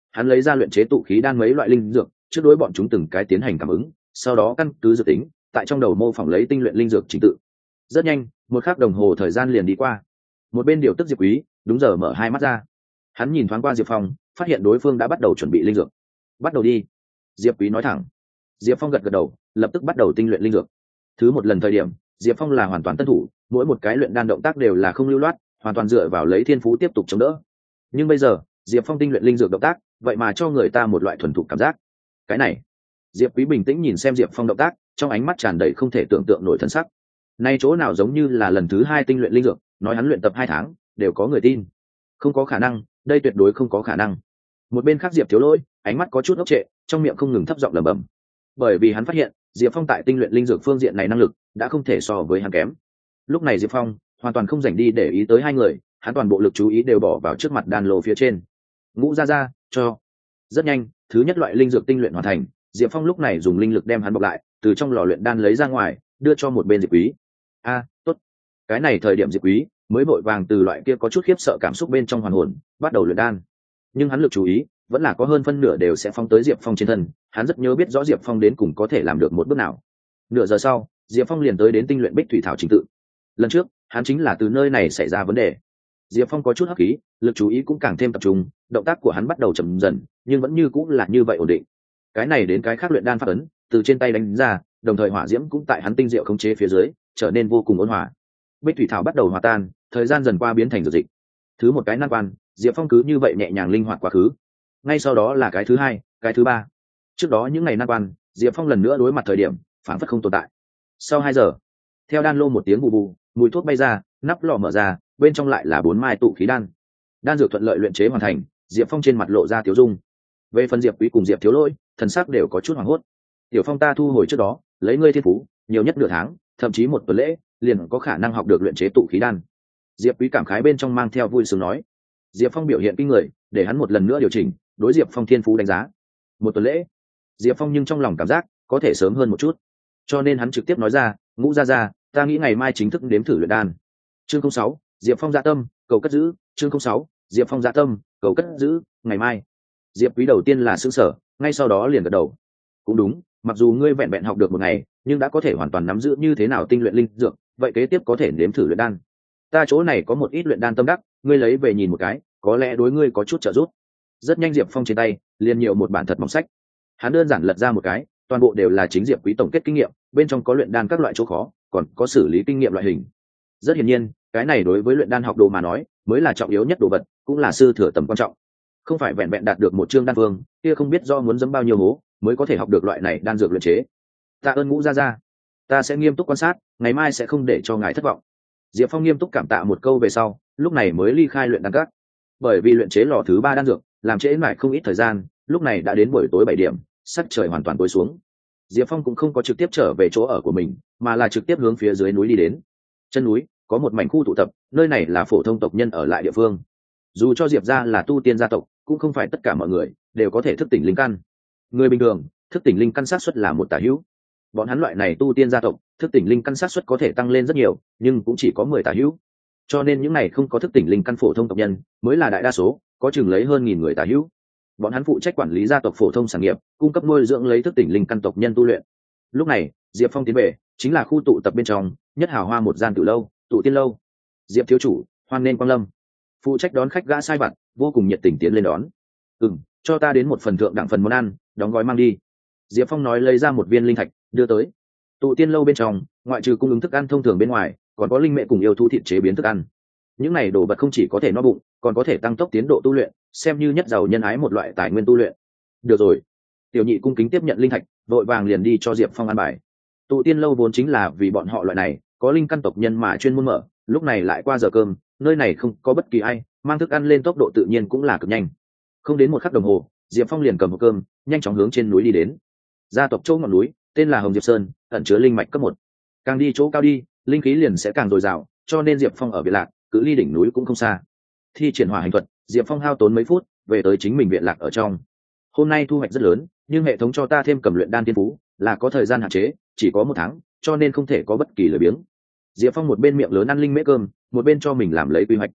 A: hắn lấy ra luyện chế tụ khí đan mấy loại linh dược, trước đối bọn chúng từng cái tiến hành cảm ứng, sau đó căn cứ dự tính tại trong đầu mô phỏng lấy tinh luyện linh dược trình tự. Rất nhanh, một khắc đồng hồ thời gian liền đi qua. Một bên điều tức Diệp Quý đúng giờ mở hai mắt ra. Hắn nhìn thoáng qua Diệp Phong, phát hiện đối phương đã bắt đầu chuẩn bị linh dược. Bắt đầu đi. Diệp Quý nói thẳng. Diệp Phong gật gật đầu, lập tức bắt đầu tinh luyện linh dược. Thứ một lần thời điểm, Diệp Phong là hoàn toàn tân thủ, mỗi một cái luyện đan động tác đều là không lưu loát, hoàn toàn dựa vào lấy thiên phú tiếp tục chống đỡ. Nhưng bây giờ, Diệp Phong tinh luyện linh dược động tác, vậy mà cho người ta một loại thuần thục cảm giác. Cái này, Diệp Quý bình tĩnh nhìn xem Diệp Phong động tác, trong ánh mắt tràn đầy không thể tưởng tượng nổi thân sắc. Nay chỗ nào giống như là lần thứ hai tinh luyện linh dược, nói hắn luyện tập hai tháng, đều có người tin. Không có khả năng, đây tuyệt đối không có khả năng. Một bên khác Diệp Thiếu Lỗi, ánh mắt có chút ngốc trệ, trong miệng không ngừng thấp giọng lẩm bẩm. Bởi vì hắn phát hiện, Diệp Phong tại tinh luyện linh dược phương diện này năng lực đã không thể so với hắn kém. Lúc này Diệp Phong hoàn toàn không dành đi để ý tới hai người, hắn toàn bộ lực chú ý đều bỏ vào trước mặt đan lô phía trên. Ngũ ra ra, cho. Rất nhanh, thứ nhất loại linh dược tinh luyện hoàn thành, Diệp Phong lúc này dùng linh lực đem hắn bọc lại, từ trong lò luyện đan lấy ra ngoài, đưa cho một bên Diệp Quý. A, tốt. Cái này thời điểm Diệp Quý mới vội vàng từ loại kia có chút khiếp sợ cảm xúc bên trong hoàn hồn, bắt đầu luyện đan. Nhưng hắn lực chú ý vẫn là có hơn phân nửa đều sẽ phóng tới Diệp Phong trên thân, hắn rất nhớ biết rõ Diệp Phong đến cùng có thể làm được một bước nào. Nửa giờ sau, Diệp Phong liền tới đến tinh luyện bích thủy thảo trình tự. Lần trước, hắn chính là từ nơi này xảy ra vấn đề. Diệp Phong có chút hấp khí, lực chú ý cũng càng thêm tập trung, động tác của hắn bắt đầu chậm dần, nhưng vẫn như cũng là như vậy ổn định. Cái này đến cái khác luyện đan pháp ấn, từ trên tay đánh ra, đồng thời hỏa diễm cũng tại hắn tinh diệu khống chế phía dưới, trở nên vô cùng ôn hòa. Bích thủy thảo bắt đầu hòa tan, thời gian dần qua biến thành dược dịch. Thứ một cái nan quan, Diệp Phong cứ như vậy nhẹ nhàng linh hoạt quá khứ. Ngay sau đó là cái thứ hai, cái thứ ba. Trước đó những ngày nan quan, Diệp Phong lần nữa đối mặt thời điểm, phản phất không tồn tại. Sau hai giờ, theo đan lô một tiếng bù bù, mùi thuốc bay ra, nắp lọ mở ra, bên trong lại là bốn mai tụ khí đan. Đan dược thuận lợi luyện chế hoàn thành, Diệp Phong trên mặt lộ ra tiếu dung. Về phần Diệp Quý cùng Diệp Thiếu Lỗi, thần sắc đều có chút hoảng hốt. Tiểu Phong, ta thu hồi trước đó, lấy ngươi thiên phú, nhiều nhất nửa tháng, thậm chí một tuần lễ, liền có khả năng học được luyện chế tụ khí đan. Diệp Quý cảm khái bên trong mang theo vui sướng nói. Diệp Phong biểu hiện kinh người, để hắn một lần nữa điều chỉnh đối Diệp Phong thiên phú đánh giá. Một tuần lễ, Diệp Phong nhưng trong lòng cảm giác có thể sớm hơn một chút, cho nên hắn trực tiếp nói ra, Ngũ ra ra, ta nghĩ ngày mai chính thức đếm thử luyện đan. Chương không sáu, Diệp Phong dạ tâm, cầu cất giữ. Chương không sáu, Diệp Phong dạ tâm, cầu cất giữ. Ngày mai. Diệp Quý đầu tiên là sững sở, ngay sau đó liền gật đầu. Cũng đúng, mặc dù ngươi vẹn vẹn học được một ngày, nhưng đã có thể hoàn toàn nắm giữ như thế nào tinh luyện linh dược, vậy kế tiếp có thể nếm thử luyện đan. Ta chỗ này có một ít luyện đan tâm đắc, ngươi lấy về nhìn một cái, có lẽ đối ngươi có chút trợ giúp. Rất nhanh Diệp Phong trên tay liền nhiều một bản thật mỏng sách. Hắn đơn giản lật ra một cái, toàn bộ đều là chính Diệp Quý tổng kết kinh nghiệm, bên trong có luyện đan các loại chỗ khó, còn có xử lý kinh nghiệm loại hình. Rất hiển nhiên, cái này đối với luyện đan học đồ mà nói, mới là trọng yếu nhất đồ vật, cũng là sư thừa tầm quan trọng. Không phải vẹn vẹn đạt được một chương đan phương, kia không biết do muốn dẫm bao nhiêu hố, mới có thể học được loại này đan dược luyện chế. Tạ ơn Ngũ gia gia, ta sẽ nghiêm túc quan sát, ngày mai sẽ không để cho ngài thất vọng. Diệp Phong nghiêm túc cảm tạ một câu về sau, lúc này mới ly khai luyện đan các. Bởi vì luyện chế lò thứ ba đan dược, làm trễ mãi không ít thời gian, lúc này đã đến buổi tối bảy điểm, sắc trời hoàn toàn tối xuống. Diệp Phong cũng không có trực tiếp trở về chỗ ở của mình, mà là trực tiếp hướng phía dưới núi đi đến. Chân núi có một mảnh khu tụ tập, nơi này là phổ thông tộc nhân ở lại địa phương. Dù cho Diệp gia là tu tiên gia tộc, cũng không phải tất cả mọi người đều có thể thức tỉnh linh căn. Người bình thường thức tỉnh linh căn xác suất là một tả hữu. Bọn hắn loại này tu tiên gia tộc, thức tỉnh linh căn xác suất có thể tăng lên rất nhiều, nhưng cũng chỉ có mười tả hữu. Cho nên những này không có thức tỉnh linh căn phổ thông tộc nhân mới là đại đa số, có chừng lấy hơn nghìn người tả hữu. Bọn hắn phụ trách quản lý gia tộc phổ thông sản nghiệp, cung cấp nuôi dưỡng lấy thức tỉnh linh căn tộc nhân tu luyện. Lúc này Diệp Phong tiến về chính là khu tụ tập bên trong nhất hào hoa một gian tử lâu, Tụ Tiên lâu. Diệp thiếu chủ, hoan nên quang lâm. Phụ trách đón khách gã sai vặt vô cùng nhiệt tình tiến lên đón. Ừm, cho ta đến một phần thượng đẳng phần món ăn, đóng gói mang đi. Diệp Phong nói, lấy ra một viên linh thạch đưa tới. Tụ Tiên lâu bên trong ngoại trừ cung ứng thức ăn thông thường bên ngoài, còn có linh mẹ cùng yêu thú thịt chế biến thức ăn. Những này đồ vật không chỉ có thể no bụng, còn có thể tăng tốc tiến độ tu luyện, xem như nhất giàu nhân ái một loại tài nguyên tu luyện. Được rồi. Tiểu nhị cung kính tiếp nhận linh thạch, vội vàng liền đi cho Diệp Phong ăn bài. Tụ Tiên lâu vốn chính là vì bọn họ loại này có linh căn tộc nhân mà chuyên môn mở, lúc này lại qua giờ cơm, nơi này không có bất kỳ ai, mang thức ăn lên tốc độ tự nhiên cũng là cực nhanh. Không đến một khắc đồng hồ, Diệp Phong liền cầm hộp cơm, nhanh chóng hướng trên núi đi đến. Gia tộc châu ngọn núi tên là Hồng Diệp Sơn, ẩn chứa linh mạch cấp một. Càng đi chỗ cao đi, linh khí liền sẽ càng dồi dào, cho nên Diệp Phong ở Viện Lạc, cự ly đỉnh núi cũng không xa. Thi triển hỏa hành thuật, Diệp Phong hao tốn mấy phút, về tới chính mình Viện Lạc ở trong. Hôm nay thu hoạch rất lớn, nhưng hệ thống cho ta thêm cầm luyện đan tiên phú, là có thời gian hạn chế, chỉ có một tháng, cho nên không thể có bất kỳ lời biếng. Diệp Phong một bên miệng lớn ăn linh mễ cơm, một bên cho mình làm lấy quy hoạch.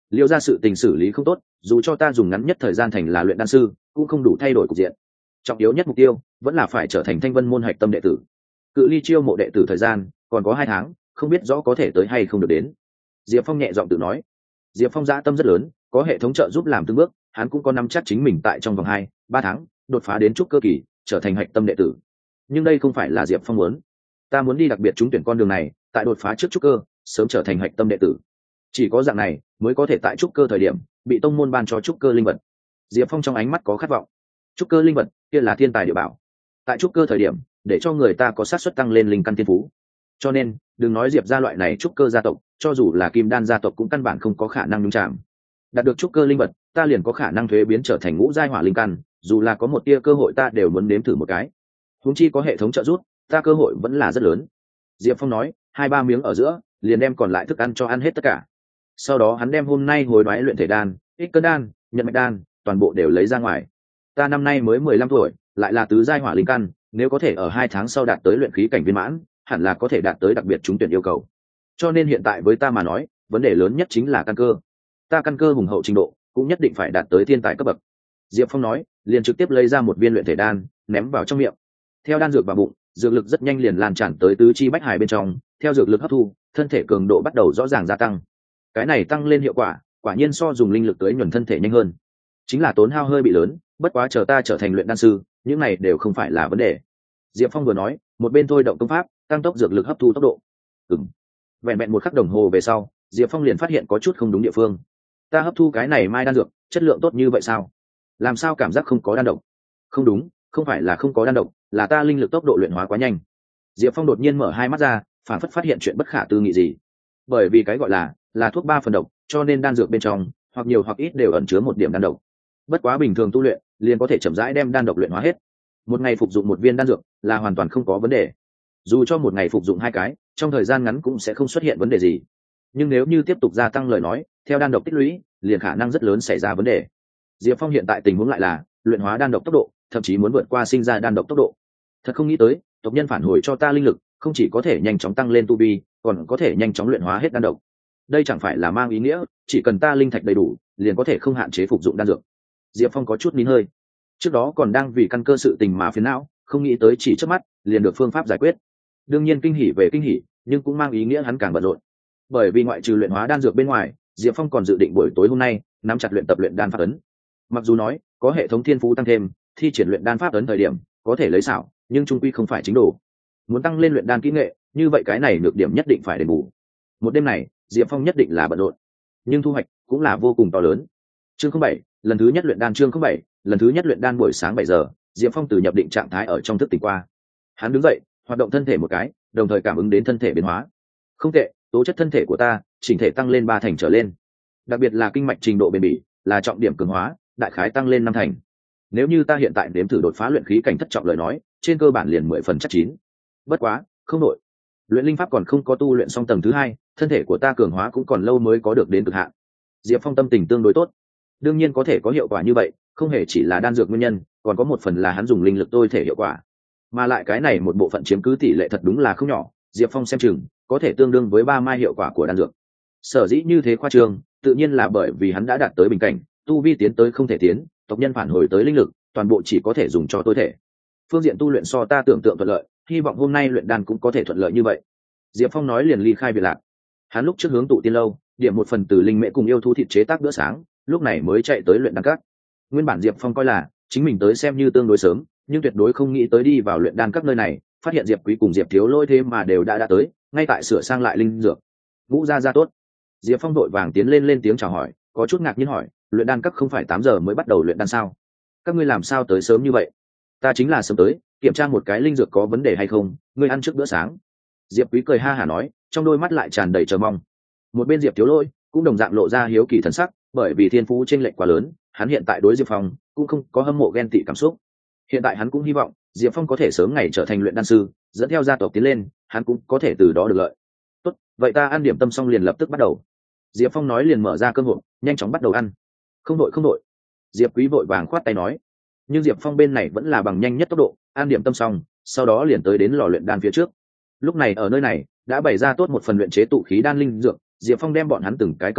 A: Liêu ra sự tình xử lý không tốt, dù cho ta dùng ngắn nhất thời gian thành là luyện đan sư cũng không đủ thay đổi cục diện. Trọng yếu nhất mục tiêu vẫn là phải trở thành Thanh Vân môn hạch tâm đệ tử. Cự ly chiêu mộ đệ tử thời gian còn có hai tháng, không biết rõ có thể tới hay không được đến. Diệp Phong nhẹ giọng tự nói. Diệp Phong dã tâm rất lớn, có hệ thống trợ giúp làm từng bước, hắn cũng có nắm chắc chính mình tại trong vòng hai ba tháng đột phá đến trúc cơ kỳ, trở thành hạch tâm đệ tử. Nhưng đây không phải là Diệp Phong muốn. Ta muốn đi đặc biệt trúng tuyển con đường này, tại đột phá trước trúc cơ, sớm trở thành hạch tâm đệ tử. Chỉ có dạng này mới có thể tại trúc cơ thời điểm bị tông môn ban cho trúc cơ linh vật. Diệp Phong trong ánh mắt có khát vọng. Trúc cơ linh vật kia là thiên tài địa bảo, tại trúc cơ thời điểm để cho người ta có xác suất tăng lên linh căn thiên phú. Cho nên đừng nói Diệp gia loại này trúc cơ gia tộc, cho dù là kim đan gia tộc cũng căn bản không có khả năng nhúng chạm. Đạt được trúc cơ linh vật, ta liền có khả năng thuế biến trở thành ngũ giai hỏa linh căn, dù là có một tia cơ hội ta đều muốn nếm thử một cái. Huống chi có hệ thống trợ giúp, ta cơ hội vẫn là rất lớn. Diệp Phong nói, hai ba miếng ở giữa liền đem còn lại thức ăn cho ăn hết tất cả. Sau đó hắn đem hôm nay hồi đoái luyện thể đan, ích cân đan, nhận mạch đan, toàn bộ đều lấy ra ngoài. Ta năm nay mới mười lăm tuổi, lại là tứ giai hỏa linh căn, nếu có thể ở hai tháng sau đạt tới luyện khí cảnh viên mãn, hẳn là có thể đạt tới đặc biệt trúng tuyển yêu cầu. Cho nên hiện tại với ta mà nói, vấn đề lớn nhất chính là căn cơ. Ta căn cơ hùng hậu trình độ, cũng nhất định phải đạt tới thiên tài cấp bậc. Diệp Phong nói, liền trực tiếp lấy ra một viên luyện thể đan, ném vào trong miệng. Theo đan dược vào bụng, dược lực rất nhanh liền lan tràn tới tứ chi bách hải bên trong, theo dược lực hấp thu, thân thể cường độ bắt đầu rõ ràng gia tăng. Cái này tăng lên hiệu quả, quả nhiên so dùng linh lực tưới nhuần thân thể nhanh hơn. Chính là tốn hao hơi bị lớn, bất quá chờ ta trở thành luyện đan sư, những này đều không phải là vấn đề. Diệp Phong vừa nói, một bên thôi động công pháp, tăng tốc dược lực hấp thu tốc độ. Ừm. Vẹn vẹn một khắc đồng hồ về sau, Diệp Phong liền phát hiện có chút không đúng địa phương. Ta hấp thu cái này mai đan dược, chất lượng tốt như vậy sao? Làm sao cảm giác không có đan độc? Không đúng, không phải là không có đan độc, là ta linh lực tốc độ luyện hóa quá nhanh. Diệp Phong đột nhiên mở hai mắt ra, phản phất phát hiện chuyện bất khả tư nghị gì. Bởi vì cái gọi là là thuốc ba phần độc, cho nên đan dược bên trong hoặc nhiều hoặc ít đều ẩn chứa một điểm đan độc. Bất quá bình thường tu luyện, liền có thể chậm rãi đem đan độc luyện hóa hết. Một ngày phục dụng một viên đan dược là hoàn toàn không có vấn đề. Dù cho một ngày phục dụng hai cái, trong thời gian ngắn cũng sẽ không xuất hiện vấn đề gì. Nhưng nếu như tiếp tục gia tăng lời nói, theo đan độc tích lũy, liền khả năng rất lớn xảy ra vấn đề. Diệp Phong hiện tại tình huống lại là luyện hóa đan độc tốc độ, thậm chí muốn vượt qua sinh ra đan độc tốc độ. Thật không nghĩ tới, tộc nhân phản hồi cho ta linh lực, không chỉ có thể nhanh chóng tăng lên tu vi, còn có thể nhanh chóng luyện hóa hết đan độc. Đây chẳng phải là mang ý nghĩa, chỉ cần ta linh thạch đầy đủ, liền có thể không hạn chế phục dụng đan dược. Diệp Phong có chút nín hơi. Trước đó còn đang vì căn cơ sự tình mà phiền não, không nghĩ tới chỉ trước mắt liền được phương pháp giải quyết. Đương nhiên kinh hỉ về kinh hỉ, nhưng cũng mang ý nghĩa hắn càng bận rộn. Bởi vì ngoại trừ luyện hóa đan dược bên ngoài, Diệp Phong còn dự định buổi tối hôm nay nắm chặt luyện tập luyện đan pháp ấn. Mặc dù nói có hệ thống thiên phú tăng thêm, thi triển luyện đan pháp ấn thời điểm có thể lấy xảo, nhưng trung quy không phải chính đồ. Muốn tăng lên luyện đan kỹ nghệ, như vậy cái này nhược điểm nhất định phải đền bù. Một đêm này, Diệp Phong nhất định là bận rộn, nhưng thu hoạch cũng là vô cùng to lớn. Chương không bảy, lần thứ nhất luyện đan chương không bảy, lần thứ nhất luyện đan buổi sáng bảy giờ, Diệp Phong từ nhập định trạng thái ở trong thức tỉnh qua. Hắn đứng dậy, hoạt động thân thể một cái, đồng thời cảm ứng đến thân thể biến hóa. Không tệ, tố chất thân thể của ta chỉnh thể tăng lên ba thành trở lên. Đặc biệt là kinh mạch trình độ bền bỉ, là trọng điểm cường hóa, đại khái tăng lên năm thành. Nếu như ta hiện tại đếm thử đột phá luyện khí cảnh thất trọng lời nói, trên cơ bản liền mười phần chắc chín. Bất quá, không nội. Luyện linh pháp còn không có tu luyện xong tầng thứ hai, thân thể của ta cường hóa cũng còn lâu mới có được đến cực hạn. Diệp Phong tâm tình tương đối tốt. Đương nhiên có thể có hiệu quả như vậy, không hề chỉ là đan dược nguyên nhân, còn có một phần là hắn dùng linh lực tôi thể hiệu quả. Mà lại cái này một bộ phận chiếm cứ tỷ lệ thật đúng là không nhỏ, Diệp Phong xem chừng có thể tương đương với ba mai hiệu quả của đan dược. Sở dĩ như thế khoa trương, tự nhiên là bởi vì hắn đã đạt tới bình cảnh, tu vi tiến tới không thể tiến, tộc nhân phản hồi tới linh lực, toàn bộ chỉ có thể dùng cho tôi thể. Phương diện tu luyện so ta tưởng tượng thuận lợi, hy vọng hôm nay luyện đan cũng có thể thuận lợi như vậy. Diệp Phong nói liền ly khai biệt lạc. Hắn lúc trước hướng tụ tiên lâu, điểm một phần từ linh mễ cùng yêu thú thịt chế tác bữa sáng, lúc này mới chạy tới luyện đan các. Nguyên bản Diệp Phong coi là chính mình tới xem như tương đối sớm, nhưng tuyệt đối không nghĩ tới đi vào luyện đan các nơi này, phát hiện Diệp Quý cùng Diệp Thiếu Lôi thêm mà đều đã đã tới, ngay tại sửa sang lại linh dược. Vũ gia gia tốt. Diệp Phong đội vàng tiến lên lên tiếng chào hỏi, có chút ngạc nhiên hỏi, luyện đan các không phải tám giờ mới bắt đầu luyện đan sao? Các ngươi làm sao tới sớm như vậy? Ta chính là sớm tới, kiểm tra một cái linh dược có vấn đề hay không, ngươi ăn trước bữa sáng. Diệp Quý cười ha hả nói, trong đôi mắt lại tràn đầy chờ mong. Một bên Diệp Thiếu Lôi cũng đồng dạng lộ ra hiếu kỳ thần sắc, bởi vì thiên phú chênh lệch quá lớn, hắn hiện tại đối Diệp Phong cũng không có hâm mộ ghen tị cảm xúc. Hiện tại hắn cũng hy vọng Diệp Phong có thể sớm ngày trở thành luyện đan sư, dẫn theo gia tộc tiến lên, hắn cũng có thể từ đó được lợi. Tốt, vậy ta ăn điểm tâm xong liền lập tức bắt đầu. Diệp Phong nói liền mở ra cơm hộp, nhanh chóng bắt đầu ăn. Không đội không đội. Diệp Quý vội vàng khoát tay nói. Nhưng Diệp Phong bên này vẫn là bằng nhanh nhất tốc độ, ăn điểm tâm xong, sau đó liền tới đến lò luyện đan phía trước. Lúc này ở nơi này đã bày ra tốt một phần luyện chế tụ khí đan linh dược, Diệp Phong đem bọn hắn từng cái cầm lấy,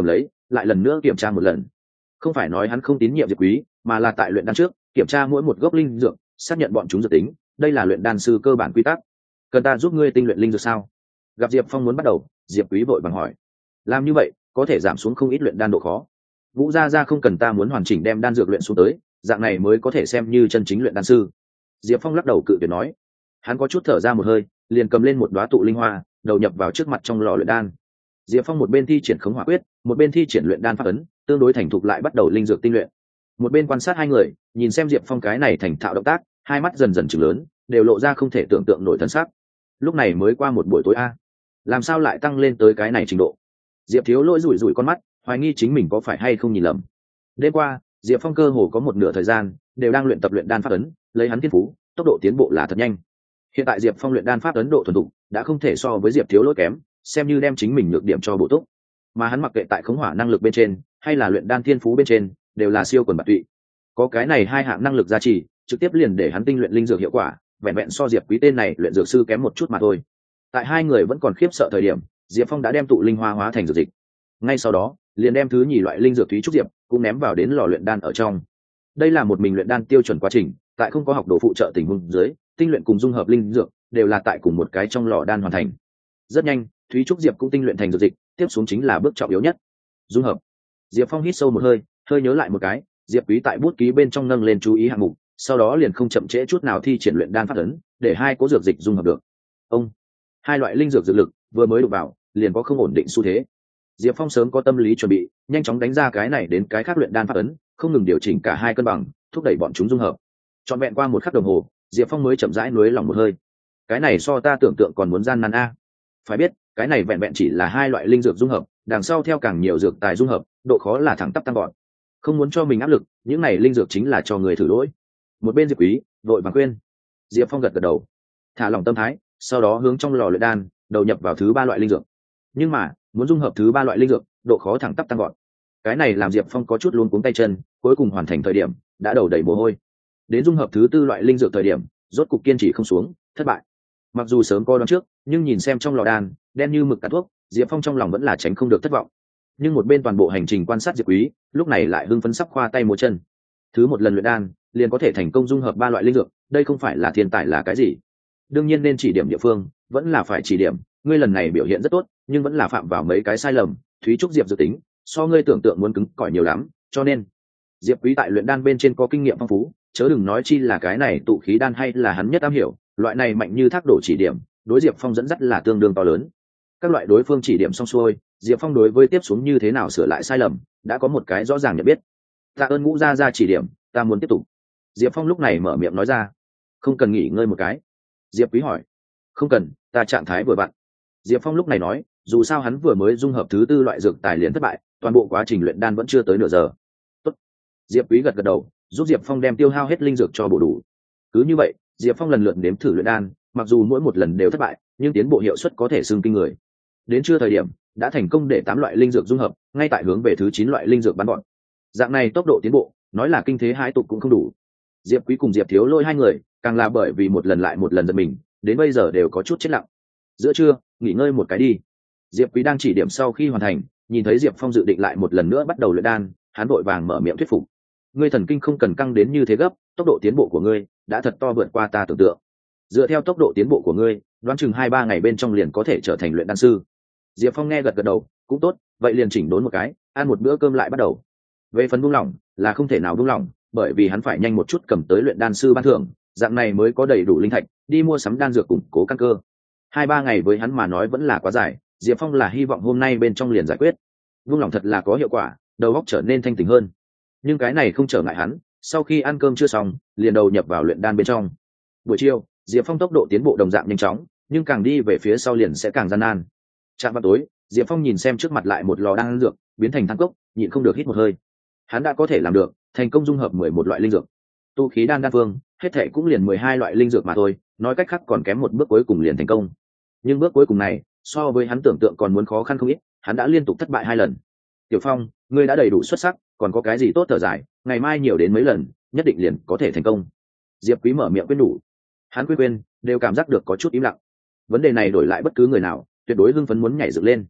A: lại lần nữa kiểm tra một lần. Không phải nói hắn không tín nhiệm Diệp Quý, mà là tại luyện đan trước kiểm tra mỗi một gốc linh dược, xác nhận bọn chúng dược tính, đây là luyện đan sư cơ bản quy tắc. Cần ta giúp ngươi tinh luyện linh dược sao? Gặp Diệp Phong muốn bắt đầu, Diệp Quý vội vàng hỏi. Làm như vậy có thể giảm xuống không ít luyện đan độ khó. Vũ gia gia không cần ta muốn hoàn chỉnh đem đan dược luyện xuống tới, dạng này mới có thể xem như chân chính luyện đan sư. Diệp Phong lắc đầu cự tuyệt nói. Hắn có chút thở ra một hơi, liền cầm lên một đóa tụ linh hoa, đầu nhập vào trước mặt trong lò luyện đan. Diệp Phong một bên thi triển khống hỏa quyết, một bên thi triển luyện đan pháp ấn, tương đối thành thục lại bắt đầu linh dược tinh luyện. Một bên quan sát hai người, nhìn xem Diệp Phong cái này thành thạo động tác, hai mắt dần dần trừng lớn, đều lộ ra không thể tưởng tượng nổi thân sắc. Lúc này mới qua một buổi tối a, làm sao lại tăng lên tới cái này trình độ? Diệp Thiếu Lỗi rủi rủi con mắt, hoài nghi chính mình có phải hay không nhìn lầm. Đêm qua, Diệp Phong cơ hồ có một nửa thời gian đều đang luyện tập luyện đan pháp ấn, lấy hắn thiên phú, tốc độ tiến bộ là thật nhanh. Hiện tại Diệp Phong luyện đan pháp ấn độ thuần thục đã không thể so với Diệp Thiếu Lỗi kém, xem như đem chính mình nhược điểm cho bổ túc. Mà hắn mặc kệ tại khống hỏa năng lực bên trên, hay là luyện đan thiên phú bên trên, đều là siêu quần bạt tụy. Có cái này hai hạng năng lực gia trì, trực tiếp liền để hắn tinh luyện linh dược hiệu quả, vẹn vẹn so Diệp Quý tên này luyện dược sư kém một chút mà thôi. Tại hai người vẫn còn khiếp sợ thời điểm, Diệp Phong đã đem tụ linh hoa hóa thành dược dịch. Ngay sau đó, liền đem thứ nhì loại linh dược thúy trúc diệp cũng ném vào đến lò luyện đan ở trong. Đây là một mình luyện đan tiêu chuẩn quá trình, tại không có học đồ phụ trợ tình huống dưới, tinh luyện cùng dung hợp linh dược đều là tại cùng một cái trong lò đan hoàn thành. Rất nhanh, thúy trúc diệp cũng tinh luyện thành dược dịch, tiếp xuống chính là bước trọng yếu nhất, dung hợp. Diệp Phong hít sâu một hơi, hơi nhớ lại một cái, Diệp Quý tại bút ký bên trong nâng lên chú ý hạng mục, sau đó liền không chậm trễ chút nào thi triển luyện đan pháp ấn, để hai cố dược dịch dung hợp được. Ông, hai loại linh dược dược lực vừa mới đụng vào, liền có không ổn định xu thế. Diệp Phong sớm có tâm lý chuẩn bị, nhanh chóng đánh ra cái này đến cái khác luyện đan pháp ấn, không ngừng điều chỉnh cả hai cân bằng, thúc đẩy bọn chúng dung hợp. Trọn vẹn qua một khắc đồng hồ, Diệp Phong mới chậm rãi nuối lòng một hơi. Cái này so ta tưởng tượng còn muốn gian nan a. Phải biết, cái này vẹn vẹn chỉ là hai loại linh dược dung hợp, đằng sau theo càng nhiều dược tài dung hợp, độ khó là thẳng tắp tăng gọn. Không muốn cho mình áp lực, những này linh dược chính là cho người thử lỗi. Một bên Diệp Quý vội vàng khuyên. Diệp Phong gật gật đầu, thả lỏng tâm thái, sau đó hướng trong lò luyện đan đầu nhập vào thứ ba loại linh dược. Nhưng mà muốn dung hợp thứ ba loại linh dược, độ khó thẳng tắp tăng gọn. Cái này làm Diệp Phong có chút luống cuống tay chân, cuối cùng hoàn thành thời điểm đã đầu đầy mồ hôi. Đến dung hợp thứ tư loại linh dược thời điểm, rốt cục kiên trì không xuống, thất bại. Mặc dù sớm coi đoán trước, nhưng nhìn xem trong lò đan đen như mực cả thuốc, Diệp Phong trong lòng vẫn là tránh không được thất vọng. Nhưng một bên toàn bộ hành trình quan sát Diệp Quý, lúc này lại hưng phấn sắp khoa tay múa chân. Thứ một lần luyện đan liền có thể thành công dung hợp ba loại linh dược, đây không phải là thiên tài là cái gì? Đương nhiên nên chỉ điểm địa phương, vẫn là phải chỉ điểm. Ngươi lần này biểu hiện rất tốt, nhưng vẫn là phạm vào mấy cái sai lầm. Thúy trúc diệp dự tính so ngươi tưởng tượng muốn cứng cỏi nhiều lắm, cho nên Diệp Quý tại luyện đan bên trên có kinh nghiệm phong phú, chớ đừng nói chi là cái này tụ khí đan hay là hắn nhất am hiểu, loại này mạnh như thác đổ chỉ điểm, đối Diệp Phong dẫn dắt là tương đương to lớn. Các loại đối phương chỉ điểm xong xuôi, Diệp Phong đối với tiếp xuống như thế nào sửa lại sai lầm đã có một cái rõ ràng nhận biết. Tạ ơn Ngũ gia gia chỉ điểm, ta muốn tiếp tục. Diệp Phong lúc này mở miệng nói ra. Không cần nghỉ ngơi một cái? Diệp Quý hỏi. Không cần, ta trạng thái vừa vặn. Diệp Phong lúc này nói, dù sao hắn vừa mới dung hợp thứ tư loại dược tài liền thất bại, toàn bộ quá trình luyện đan vẫn chưa tới nửa giờ. Tốt. Diệp Quý gật gật đầu, giúp Diệp Phong đem tiêu hao hết linh dược cho bổ đủ. Cứ như vậy, Diệp Phong lần lượt nếm thử luyện đan, mặc dù mỗi một lần đều thất bại, nhưng tiến bộ hiệu suất có thể xưng kinh người. Đến trưa thời điểm, đã thành công để tám loại linh dược dung hợp, ngay tại hướng về thứ chín loại linh dược bắn gọn. Dạng này tốc độ tiến bộ, nói là kinh thế hãi tục cũng không đủ. Diệp Quý cùng Diệp Thiếu Lôi hai người, càng là bởi vì một lần lại một lần giật mình, đến bây giờ đều có chút chết lặng. Giữa trưa, nghỉ ngơi một cái đi. Diệp Quý đang chỉ điểm sau khi hoàn thành, nhìn thấy Diệp Phong dự định lại một lần nữa bắt đầu luyện đan, hắn vội vàng mở miệng thuyết phục. Ngươi thần kinh không cần căng đến như thế gấp, tốc độ tiến bộ của ngươi đã thật to vượt qua ta tưởng tượng. Dựa theo tốc độ tiến bộ của ngươi, đoán chừng hai ba ngày bên trong liền có thể trở thành luyện đan sư. Diệp Phong nghe gật gật đầu, cũng tốt, vậy liền chỉnh đốn một cái, ăn một bữa cơm lại bắt đầu. Về phần buông lỏng, là không thể nào buông lỏng, bởi vì hắn phải nhanh một chút cầm tới luyện đan sư ban thưởng, dạng này mới có đầy đủ linh thạch, đi mua sắm đan dược củng cố căn cơ. Hai ba ngày với hắn mà nói vẫn là quá dài, Diệp Phong là hy vọng hôm nay bên trong liền giải quyết. Buông lỏng thật là có hiệu quả, đầu óc trở nên thanh tỉnh hơn. Nhưng cái này không trở ngại hắn, sau khi ăn cơm chưa xong, liền đầu nhập vào luyện đan bên trong. Buổi chiều, Diệp Phong tốc độ tiến bộ đồng dạng nhanh chóng, nhưng càng đi về phía sau liền sẽ càng gian nan. Trạm vào tối, Diệp Phong nhìn xem trước mặt lại một lò đan dược biến thành thang cốc, nhịn không được hít một hơi. Hắn đã có thể làm được, thành công dung hợp mười một loại linh dược. Tu khí đan đan phương, hết thệ cũng liền mười hai loại linh dược mà thôi, nói cách khác còn kém một bước cuối cùng liền thành công. Nhưng bước cuối cùng này, so với hắn tưởng tượng còn muốn khó khăn không ít, hắn đã liên tục thất bại hai lần. Tiểu Phong, ngươi đã đầy đủ xuất sắc, còn có cái gì tốt thở dài, ngày mai nhiều đến mấy lần, nhất định liền có thể thành công. Diệp Quý mở miệng khuyên nhủ. Hắn khuyên quên, đều cảm giác được có chút im lặng. Vấn đề này đổi lại bất cứ người nào, tuyệt đối hưng phấn muốn nhảy dựng lên.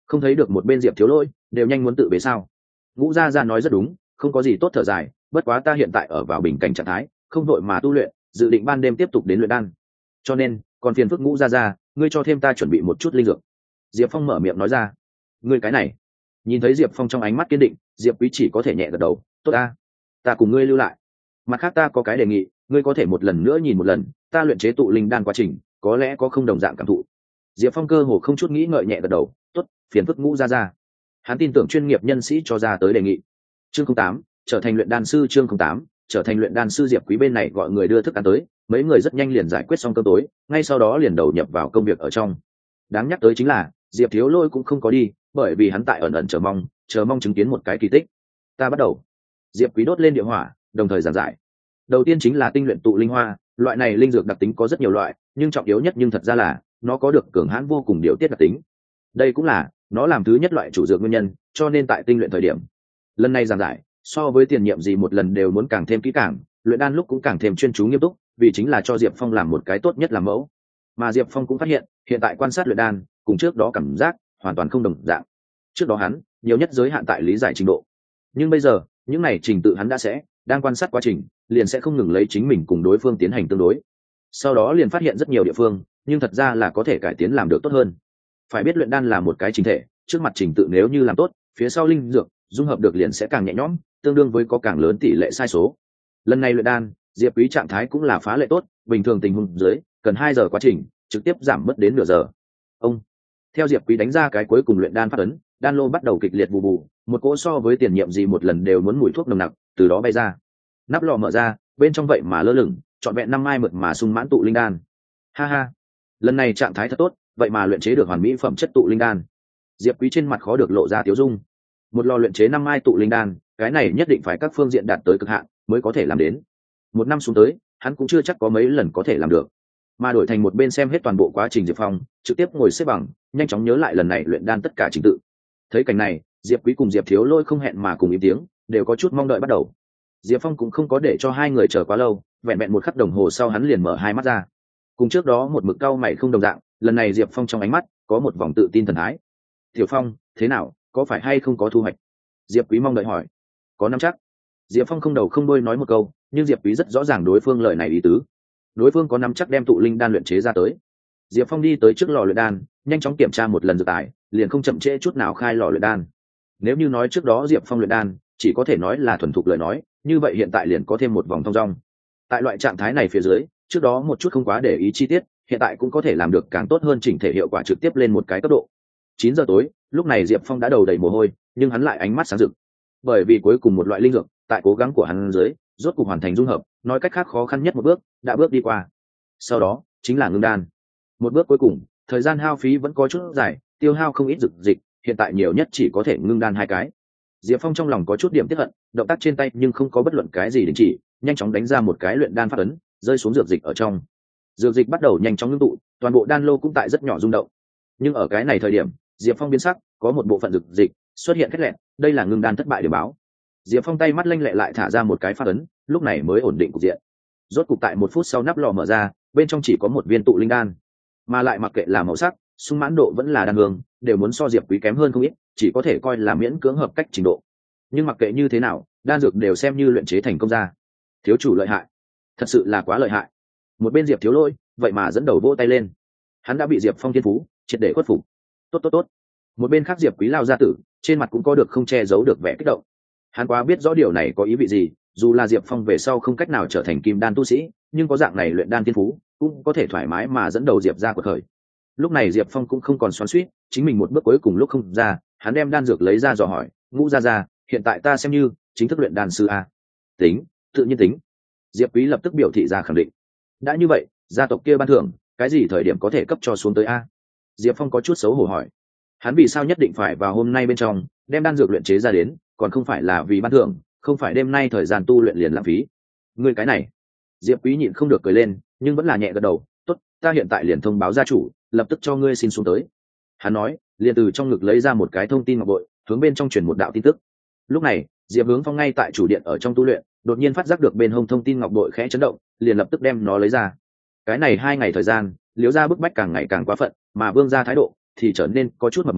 A: Không thấy được một bên Diệp Thiếu Lỗi đều nhanh muốn tự bế sao? Ngũ Gia Gia nói rất đúng, không có gì tốt thở dài, bất quá ta hiện tại ở vào bình cảnh trạng thái, không đội mà tu luyện, dự định ban đêm tiếp tục đến luyện đan. Cho nên, còn phiền phức Ngũ Gia Gia, ngươi cho thêm ta chuẩn bị một chút linh dược. Diệp Phong mở miệng nói ra. Ngươi cái này? Nhìn thấy Diệp Phong trong ánh mắt kiên định, Diệp Quý chỉ có thể nhẹ gật đầu. Tốt ta, ta cùng ngươi lưu lại. Mặt khác ta có cái đề nghị, ngươi có thể một lần nữa nhìn một lần, ta luyện chế tụ linh đan quá trình, có lẽ có không đồng dạng cảm thụ. Diệp Phong cơ hồ không chút nghĩ ngợi nhẹ gật đầu. Tốt, phiền phức Ngũ Gia Gia. Hắn tin tưởng chuyên nghiệp nhân sĩ cho ra tới đề nghị. Chương không tám, trở thành luyện đan sư. Chương không tám, trở thành luyện đan sư. Diệp Quý bên này gọi người đưa thức ăn tới, mấy người rất nhanh liền giải quyết xong cơm tối, ngay sau đó liền đầu nhập vào công việc ở trong. Đáng nhắc tới chính là Diệp Thiếu Lôi cũng không có đi, bởi vì hắn tại ẩn ẩn chờ mong, chờ mong chứng kiến một cái kỳ tích. Ta bắt đầu. Diệp Quý đốt lên địa hỏa, đồng thời giảng giải. Đầu tiên chính là tinh luyện tụ linh hoa, loại này linh dược đặc tính có rất nhiều loại, nhưng trọng yếu nhất nhưng thật ra là nó có được cường hãn vô cùng điều tiết đặc tính. Đây cũng là nó làm thứ nhất loại chủ dược nguyên nhân, cho nên tại tinh luyện thời điểm, lần này giảng giải so với tiền nhiệm gì một lần đều muốn càng thêm kỹ càng, luyện đan lúc cũng càng thêm chuyên chú nghiêm túc, vì chính là cho Diệp Phong làm một cái tốt nhất làm mẫu. Mà Diệp Phong cũng phát hiện, hiện tại quan sát luyện đan cùng trước đó cảm giác hoàn toàn không đồng dạng. Trước đó hắn nhiều nhất giới hạn tại lý giải trình độ, nhưng bây giờ những này trình tự hắn đã sẽ đang quan sát quá trình, liền sẽ không ngừng lấy chính mình cùng đối phương tiến hành tương đối, sau đó liền phát hiện rất nhiều địa phương, nhưng thật ra là có thể cải tiến làm được tốt hơn. Phải biết luyện đan là một cái trình thể, trước mặt trình tự nếu như làm tốt, phía sau linh dược dung hợp được liền sẽ càng nhẹ nhõm, tương đương với có càng lớn tỷ lệ sai số. Lần này luyện đan, Diệp Quý trạng thái cũng là phá lệ tốt, bình thường tình huống dưới cần hai giờ quá trình, trực tiếp giảm mất đến nửa giờ. Ông theo Diệp Quý đánh ra cái cuối cùng luyện đan phát ấn, đan lô bắt đầu kịch liệt bù bù, một cỗ so với tiền nhiệm gì một lần đều muốn mùi thuốc nồng nặc từ đó bay ra. Nắp lò mở ra, bên trong vậy mà lơ lửng trọn vẹn năm mai mượt mà sung mãn tụ linh đan. Ha ha, lần này trạng thái thật tốt, vậy mà luyện chế được hoàn mỹ phẩm chất tụ linh đan. Diệp Quý trên mặt khó được lộ ra tiếu dung. Một lò luyện chế năm mai tụ linh đan, cái này nhất định phải các phương diện đạt tới cực hạn mới có thể làm đến. Một năm xuống tới, hắn cũng chưa chắc có mấy lần có thể làm được. Mà đổi thành một bên xem hết toàn bộ quá trình Diệp Phong, trực tiếp ngồi xếp bằng, nhanh chóng nhớ lại lần này luyện đan tất cả trình tự. Thấy cảnh này, Diệp Quý cùng Diệp Thiếu Lôi không hẹn mà cùng im tiếng, đều có chút mong đợi bắt đầu. Diệp Phong cũng không có để cho hai người chờ quá lâu, vẹn vẹn một khắc đồng hồ sau hắn liền mở hai mắt ra. Cùng trước đó một mực cau mày không đồng dạng, lần này Diệp Phong trong ánh mắt có một vòng tự tin thần thái. Tiểu Phong, thế nào, có phải hay không có thu hoạch? Diệp Quý mong đợi hỏi. Có nắm chắc. Diệp Phong không đầu không đuôi nói một câu, nhưng Diệp Quý rất rõ ràng đối phương lời này ý tứ. Đối phương có nắm chắc đem tụ linh đan luyện chế ra tới. Diệp Phong đi tới trước lò luyện đan, nhanh chóng kiểm tra một lần dược tài, liền không chậm trễ chút nào khai lò luyện đan. Nếu như nói trước đó Diệp Phong luyện đan chỉ có thể nói là thuần thục lời nói, như vậy hiện tại liền có thêm một vòng thông dong. Tại loại trạng thái này phía dưới, trước đó một chút không quá để ý chi tiết, hiện tại cũng có thể làm được càng tốt hơn, chỉnh thể hiệu quả trực tiếp lên một cái cấp độ. Chín giờ tối, lúc này Diệp Phong đã đầu đầy mồ hôi, nhưng hắn lại ánh mắt sáng rực. Bởi vì cuối cùng một loại linh dược, tại cố gắng của hắn dưới, rốt cục hoàn thành dung hợp, nói cách khác khó khăn nhất một bước đã bước đi qua. Sau đó chính là ngưng đan. Một bước cuối cùng, thời gian hao phí vẫn có chút dài, tiêu hao không ít dược dịch, hiện tại nhiều nhất chỉ có thể ngưng đan hai cái. Diệp Phong trong lòng có chút điểm tiếc hận, động tác trên tay nhưng không có bất luận cái gì đình chỉ, nhanh chóng đánh ra một cái luyện đan pháp ấn, rơi xuống dược dịch ở trong. Dược dịch bắt đầu nhanh chóng ngưng tụ, toàn bộ đan lô cũng tại rất nhỏ rung động. Nhưng ở cái này thời điểm, Diệp Phong biến sắc, có một bộ phận dược dịch xuất hiện khét lẹn, đây là ngưng đan thất bại để báo. Diệp Phong tay mắt lanh lẹ lại thả ra một cái pháp ấn, lúc này mới ổn định cục diện. Rốt cục tại một phút sau nắp lò mở ra, bên trong chỉ có một viên tụ linh đan, mà lại mặc kệ là màu sắc, sung mãn độ vẫn là đan hương, đều muốn so Diệp Quý kém hơn không ít, chỉ có thể coi là miễn cưỡng hợp cách trình độ. Nhưng mặc kệ như thế nào, đan dược đều xem như luyện chế thành công ra. Thiếu chủ lợi hại, thật sự là quá lợi hại. Một bên Diệp Thiếu Lôi, vậy mà dẫn đầu vỗ tay lên. Hắn đã bị Diệp Phong thiên phú triệt để khuất phục. Tốt tốt tốt. Một bên khác Diệp Quý lao ra tử, trên mặt cũng có được không che giấu được vẻ kích động. Hắn quá biết rõ điều này có ý vị gì, dù là Diệp Phong về sau không cách nào trở thành kim đan tu sĩ, nhưng có dạng này luyện đan thiên phú, cũng có thể thoải mái mà dẫn đầu Diệp ra cuộc khởi. Lúc này Diệp Phong cũng không còn xoắn xuýt, chính mình một bước cuối cùng lúc không ra, hắn đem đan dược lấy ra dò hỏi, Ngũ Gia Gia, hiện tại ta xem như chính thức luyện đan sư a. Tính, tự nhiên tính. Diệp Quý lập tức biểu thị ra khẳng định. Đã như vậy, gia tộc kia ban thưởng, cái gì thời điểm có thể cấp cho xuống tới a? Diệp Phong có chút xấu hổ hỏi. Hắn vì sao nhất định phải vào hôm nay bên trong đem đan dược luyện chế ra đến, còn không phải là vì ban thưởng, không phải đêm nay thời gian tu luyện liền lãng phí. Ngươi cái này. Diệp Quý nhịn không được cười lên, nhưng vẫn là nhẹ gật đầu, tốt, ta hiện tại liền thông báo gia chủ, lập tức cho ngươi xin xuống tới. Hắn nói, liền từ trong ngực lấy ra một cái thông tin ngọc bội, hướng bên trong truyền một đạo tin tức. Lúc này, Diệp Hướng Phong ngay tại chủ điện ở trong tu luyện, đột nhiên phát giác được bên hông thông tin ngọc bội khẽ chấn động, liền lập tức đem nó lấy ra. Cái này hai ngày thời gian, Liễu gia bức bách càng ngày càng quá phận, mà Vương gia thái độ thì trở nên có chút mờ mờ,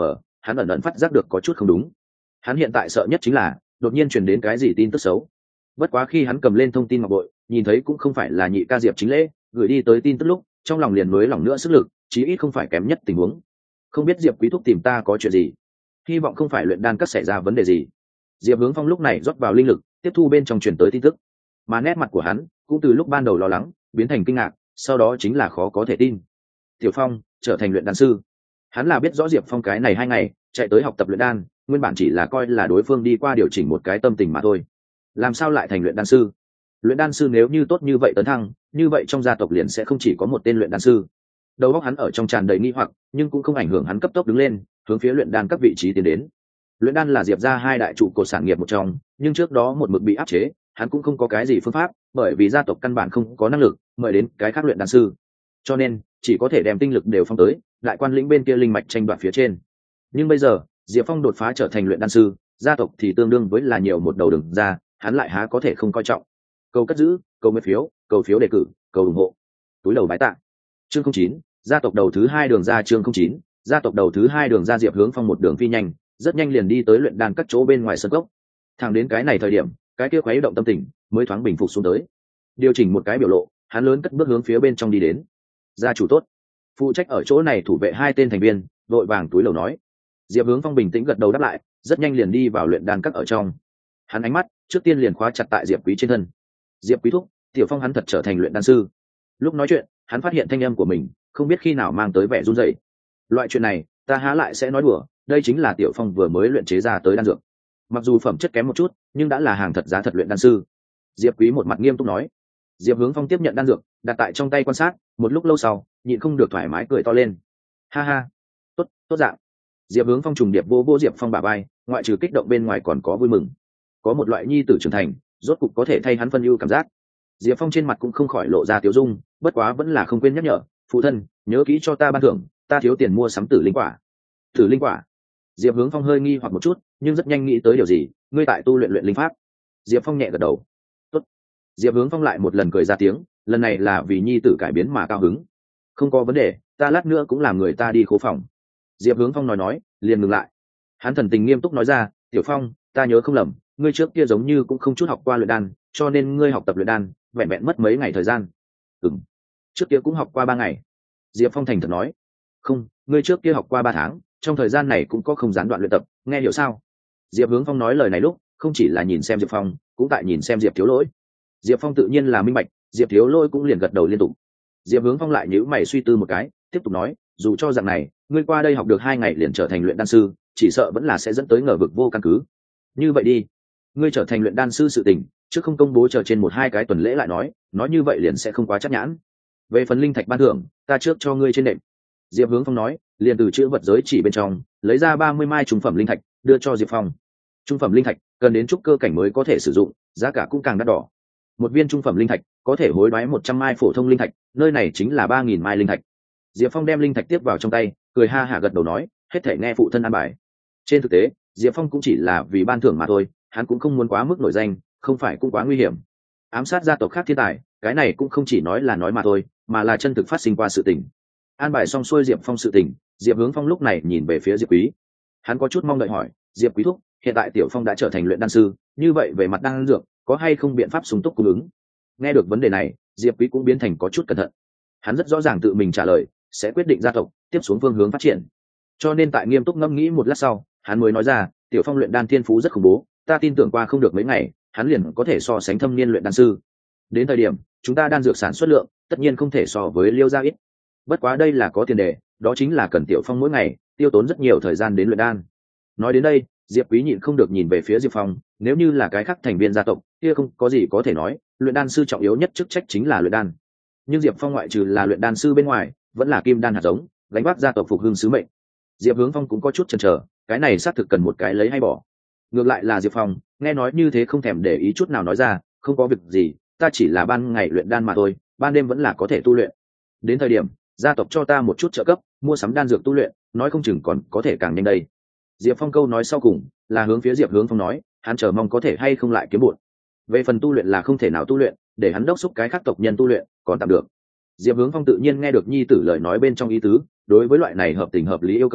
A: hắn ẩn ẩn phát giác được có chút không đúng. Hắn hiện tại sợ nhất chính là đột nhiên truyền đến cái gì tin tức xấu. Bất quá khi hắn cầm lên thông tin ngọc bội, nhìn thấy cũng không phải là nhị ca Diệp Chính Lễ gửi đi tới tin tức lúc, trong lòng liền nới lỏng nữa sức lực, chí ít không phải kém nhất tình huống. Không biết Diệp Quý thúc tìm ta có chuyện gì? Hy vọng không phải luyện đan các xảy ra vấn đề gì. Diệp Hướng Phong lúc này rót vào linh lực, tiếp thu bên trong truyền tới tin tức, mà nét mặt của hắn cũng từ lúc ban đầu lo lắng biến thành kinh ngạc, sau đó chính là khó có thể tin. Tiểu Phong trở thành luyện đan sư. Hắn là biết rõ Diệp Phong cái này hai ngày chạy tới học tập luyện đan, nguyên bản chỉ là coi là đối phương đi qua điều chỉnh một cái tâm tình mà thôi. Làm sao lại thành luyện đan sư? Luyện đan sư nếu như tốt như vậy tấn thăng, như vậy trong gia tộc liền sẽ không chỉ có một tên luyện đan sư. Đầu óc hắn ở trong tràn đầy nghi hoặc, nhưng cũng không ảnh hưởng hắn cấp tốc đứng lên, hướng phía luyện đan các vị trí tiến đến. Luyện đan là Diệp gia hai đại trụ cột sản nghiệp một trong, nhưng trước đó một mực bị áp chế, hắn cũng không có cái gì phương pháp, bởi vì gia tộc căn bản không có năng lực mời đến cái khác luyện đan sư, cho nên chỉ có thể đem tinh lực đều phong tới lại quan lĩnh bên kia linh mạch tranh đoạt phía trên. Nhưng bây giờ Diệp Phong đột phá trở thành luyện đan sư, gia tộc thì tương đương với là nhiều một đầu đường ra, hắn lại há có thể không coi trọng. Cầu cất giữ, cầu nguyện phiếu, cầu phiếu đề cử, cầu ủng hộ. Túi đầu bái tạ. Chương không chín, gia tộc đầu thứ hai đường ra. Chương không chín, gia tộc đầu thứ hai đường ra. Diệp Hướng Phong một đường phi nhanh, rất nhanh liền đi tới luyện đan các chỗ bên ngoài sân cốc. Thẳng đến cái này thời điểm, cái kia khuấy động tâm tình mới thoáng bình phục xuống tới. Điều chỉnh một cái biểu lộ, hắn lớn cất bước hướng phía bên trong đi đến. Gia chủ tốt. Phụ trách ở chỗ này thủ vệ hai tên thành viên vội vàng túi lầu nói. Diệp Hướng Phong bình tĩnh gật đầu đáp lại, rất nhanh liền đi vào luyện đan các ở trong. Hắn ánh mắt trước tiên liền khóa chặt tại Diệp Quý trên thân. Diệp Quý thúc, Tiểu Phong hắn thật trở thành luyện đan sư. Lúc nói chuyện, hắn phát hiện thanh âm của mình không biết khi nào mang tới vẻ run rẩy. Loại chuyện này, ta há lại sẽ nói đùa, đây chính là Tiểu Phong vừa mới luyện chế ra tới đan dược. Mặc dù phẩm chất kém một chút, nhưng đã là hàng thật giá thật luyện đan sư. Diệp Quý một mặt nghiêm túc nói. Diệp Hướng Phong tiếp nhận đan dược, đặt tại trong tay quan sát, một lúc lâu sau, nhịn không được thoải mái cười to lên. Ha ha, tốt, tốt dạng. Diệp Hướng Phong trùng điệp vô vô Diệp Phong bả vai, ngoại trừ kích động bên ngoài còn có vui mừng. Có một loại nhi tử trưởng thành, rốt cục có thể thay hắn phân ưu cảm giác. Diệp Phong trên mặt cũng không khỏi lộ ra tiêu dung, bất quá vẫn là không quên nhắc nhở, phụ thân, nhớ kỹ cho ta ban thưởng, ta thiếu tiền mua sắm tử linh quả. Tử linh quả? Diệp Hướng Phong hơi nghi hoặc một chút, nhưng rất nhanh nghĩ tới điều gì, ngươi tại tu luyện luyện linh pháp. Diệp Phong nhẹ gật đầu. Tốt. Diệp Hướng Phong lại một lần cười ra tiếng, lần này là vì nhi tử cải biến mà cao hứng. Không có vấn đề, ta lát nữa cũng làm người ta đi khố phòng. Diệp Hướng Phong nói nói, liền ngừng lại. Hắn thần tình nghiêm túc nói ra, Tiểu Phong, ta nhớ không lầm, ngươi trước kia giống như cũng không chút học qua luyện đan, cho nên ngươi học tập luyện đan vẹn vẹn mất mấy ngày thời gian. Ừm, trước kia cũng học qua ba ngày. Diệp Phong thành thật nói. Không, ngươi trước kia học qua ba tháng, trong thời gian này cũng có không gián đoạn luyện tập, nghe hiểu sao? Diệp Hướng Phong nói lời này lúc không chỉ là nhìn xem Diệp Phong, cũng tại nhìn xem Diệp Thiếu Lỗi. Diệp Phong tự nhiên là minh bạch, Diệp Thiếu Lỗi cũng liền gật đầu liên tục. Diệp Hướng Phong lại nhíu mày suy tư một cái, tiếp tục nói, dù cho rằng này ngươi qua đây học được hai ngày liền trở thành luyện đan sư, chỉ sợ vẫn là sẽ dẫn tới ngờ vực vô căn cứ. Như vậy đi, ngươi trở thành luyện đan sư sự tình trước không công bố, chờ trên một hai cái tuần lễ lại nói, nói như vậy liền sẽ không quá chắc nhãn. Về phần linh thạch ban thưởng, ta trước cho ngươi trên nệm. Diệp Hướng Phong nói, liền từ chữ vật giới chỉ bên trong lấy ra ba mươi mai trung phẩm linh thạch đưa cho Diệp Phong. Trung phẩm linh thạch cần đến trúc cơ cảnh mới có thể sử dụng, giá cả cũng càng đắt đỏ. Một viên trung phẩm linh thạch có thể hối đoái một trăm mai phổ thông linh thạch, nơi này chính là ba nghìn mai linh thạch. Diệp Phong đem linh thạch tiếp vào trong tay, cười ha hả gật đầu nói, hết thể nghe phụ thân an bài. Trên thực tế, Diệp Phong cũng chỉ là vì ban thưởng mà thôi, hắn cũng không muốn quá mức nổi danh, không phải cũng quá nguy hiểm. Ám sát gia tộc khác thiên tài, cái này cũng không chỉ nói là nói mà thôi, mà là chân thực phát sinh qua sự tình. An bài xong xuôi Diệp Phong sự tình, Diệp Hướng Phong lúc này nhìn về phía Diệp Quý. Hắn có chút mong đợi hỏi, Diệp Quý thúc, hiện tại Tiểu Phong đã trở thành luyện đan sư, như vậy về mặt đan dược, có hay không biện pháp sung túc cung ứng? Nghe được vấn đề này, Diệp Quý cũng biến thành có chút cẩn thận. Hắn rất rõ ràng tự mình trả lời sẽ quyết định gia tộc tiếp xuống phương hướng phát triển, cho nên tại nghiêm túc ngẫm nghĩ một lát sau, hắn mới nói ra, Tiểu Phong luyện đan thiên phú rất khủng bố, ta tin tưởng qua không được mấy ngày, hắn liền có thể so sánh thâm niên luyện đan sư. Đến thời điểm chúng ta đan dược sản xuất lượng tất nhiên không thể so với Liêu gia ít. Bất quá đây là có tiền đề, đó chính là cần Tiểu Phong mỗi ngày tiêu tốn rất nhiều thời gian đến luyện đan. Nói đến đây, Diệp Quý nhịn không được nhìn về phía Diệp Phong, nếu như là cái khác thành viên gia tộc, kia không có gì có thể nói, luyện đan sư trọng yếu nhất chức trách chính là luyện đan. Nhưng Diệp Phong ngoại trừ là luyện đan sư bên ngoài, vẫn là kim đan hạt giống, gánh vác gia tộc phục hưng sứ mệnh. Diệp Hướng Phong cũng có chút chần chờ, cái này xác thực cần một cái lấy hay bỏ. Ngược lại là Diệp Phong, nghe nói như thế không thèm để ý chút nào nói ra, không có việc gì, ta chỉ là ban ngày luyện đan mà thôi, ban đêm vẫn là có thể tu luyện. Đến thời điểm gia tộc cho ta một chút trợ cấp, mua sắm đan dược tu luyện, nói không chừng còn có thể càng nhanh đây. Diệp Phong câu nói sau cùng là hướng phía Diệp Hướng Phong nói, hắn chờ mong có thể hay không lại kiếm bụt. Về phần tu luyện là không thể nào tu luyện, để hắn đốc thúc cái khác tộc nhân tu luyện, còn tạm được. Diệp Hướng Phong tự nhiên nghe được nhi tử lời nói bên trong ý tứ, đối với loại này hợp tình hợp lý yêu cầu,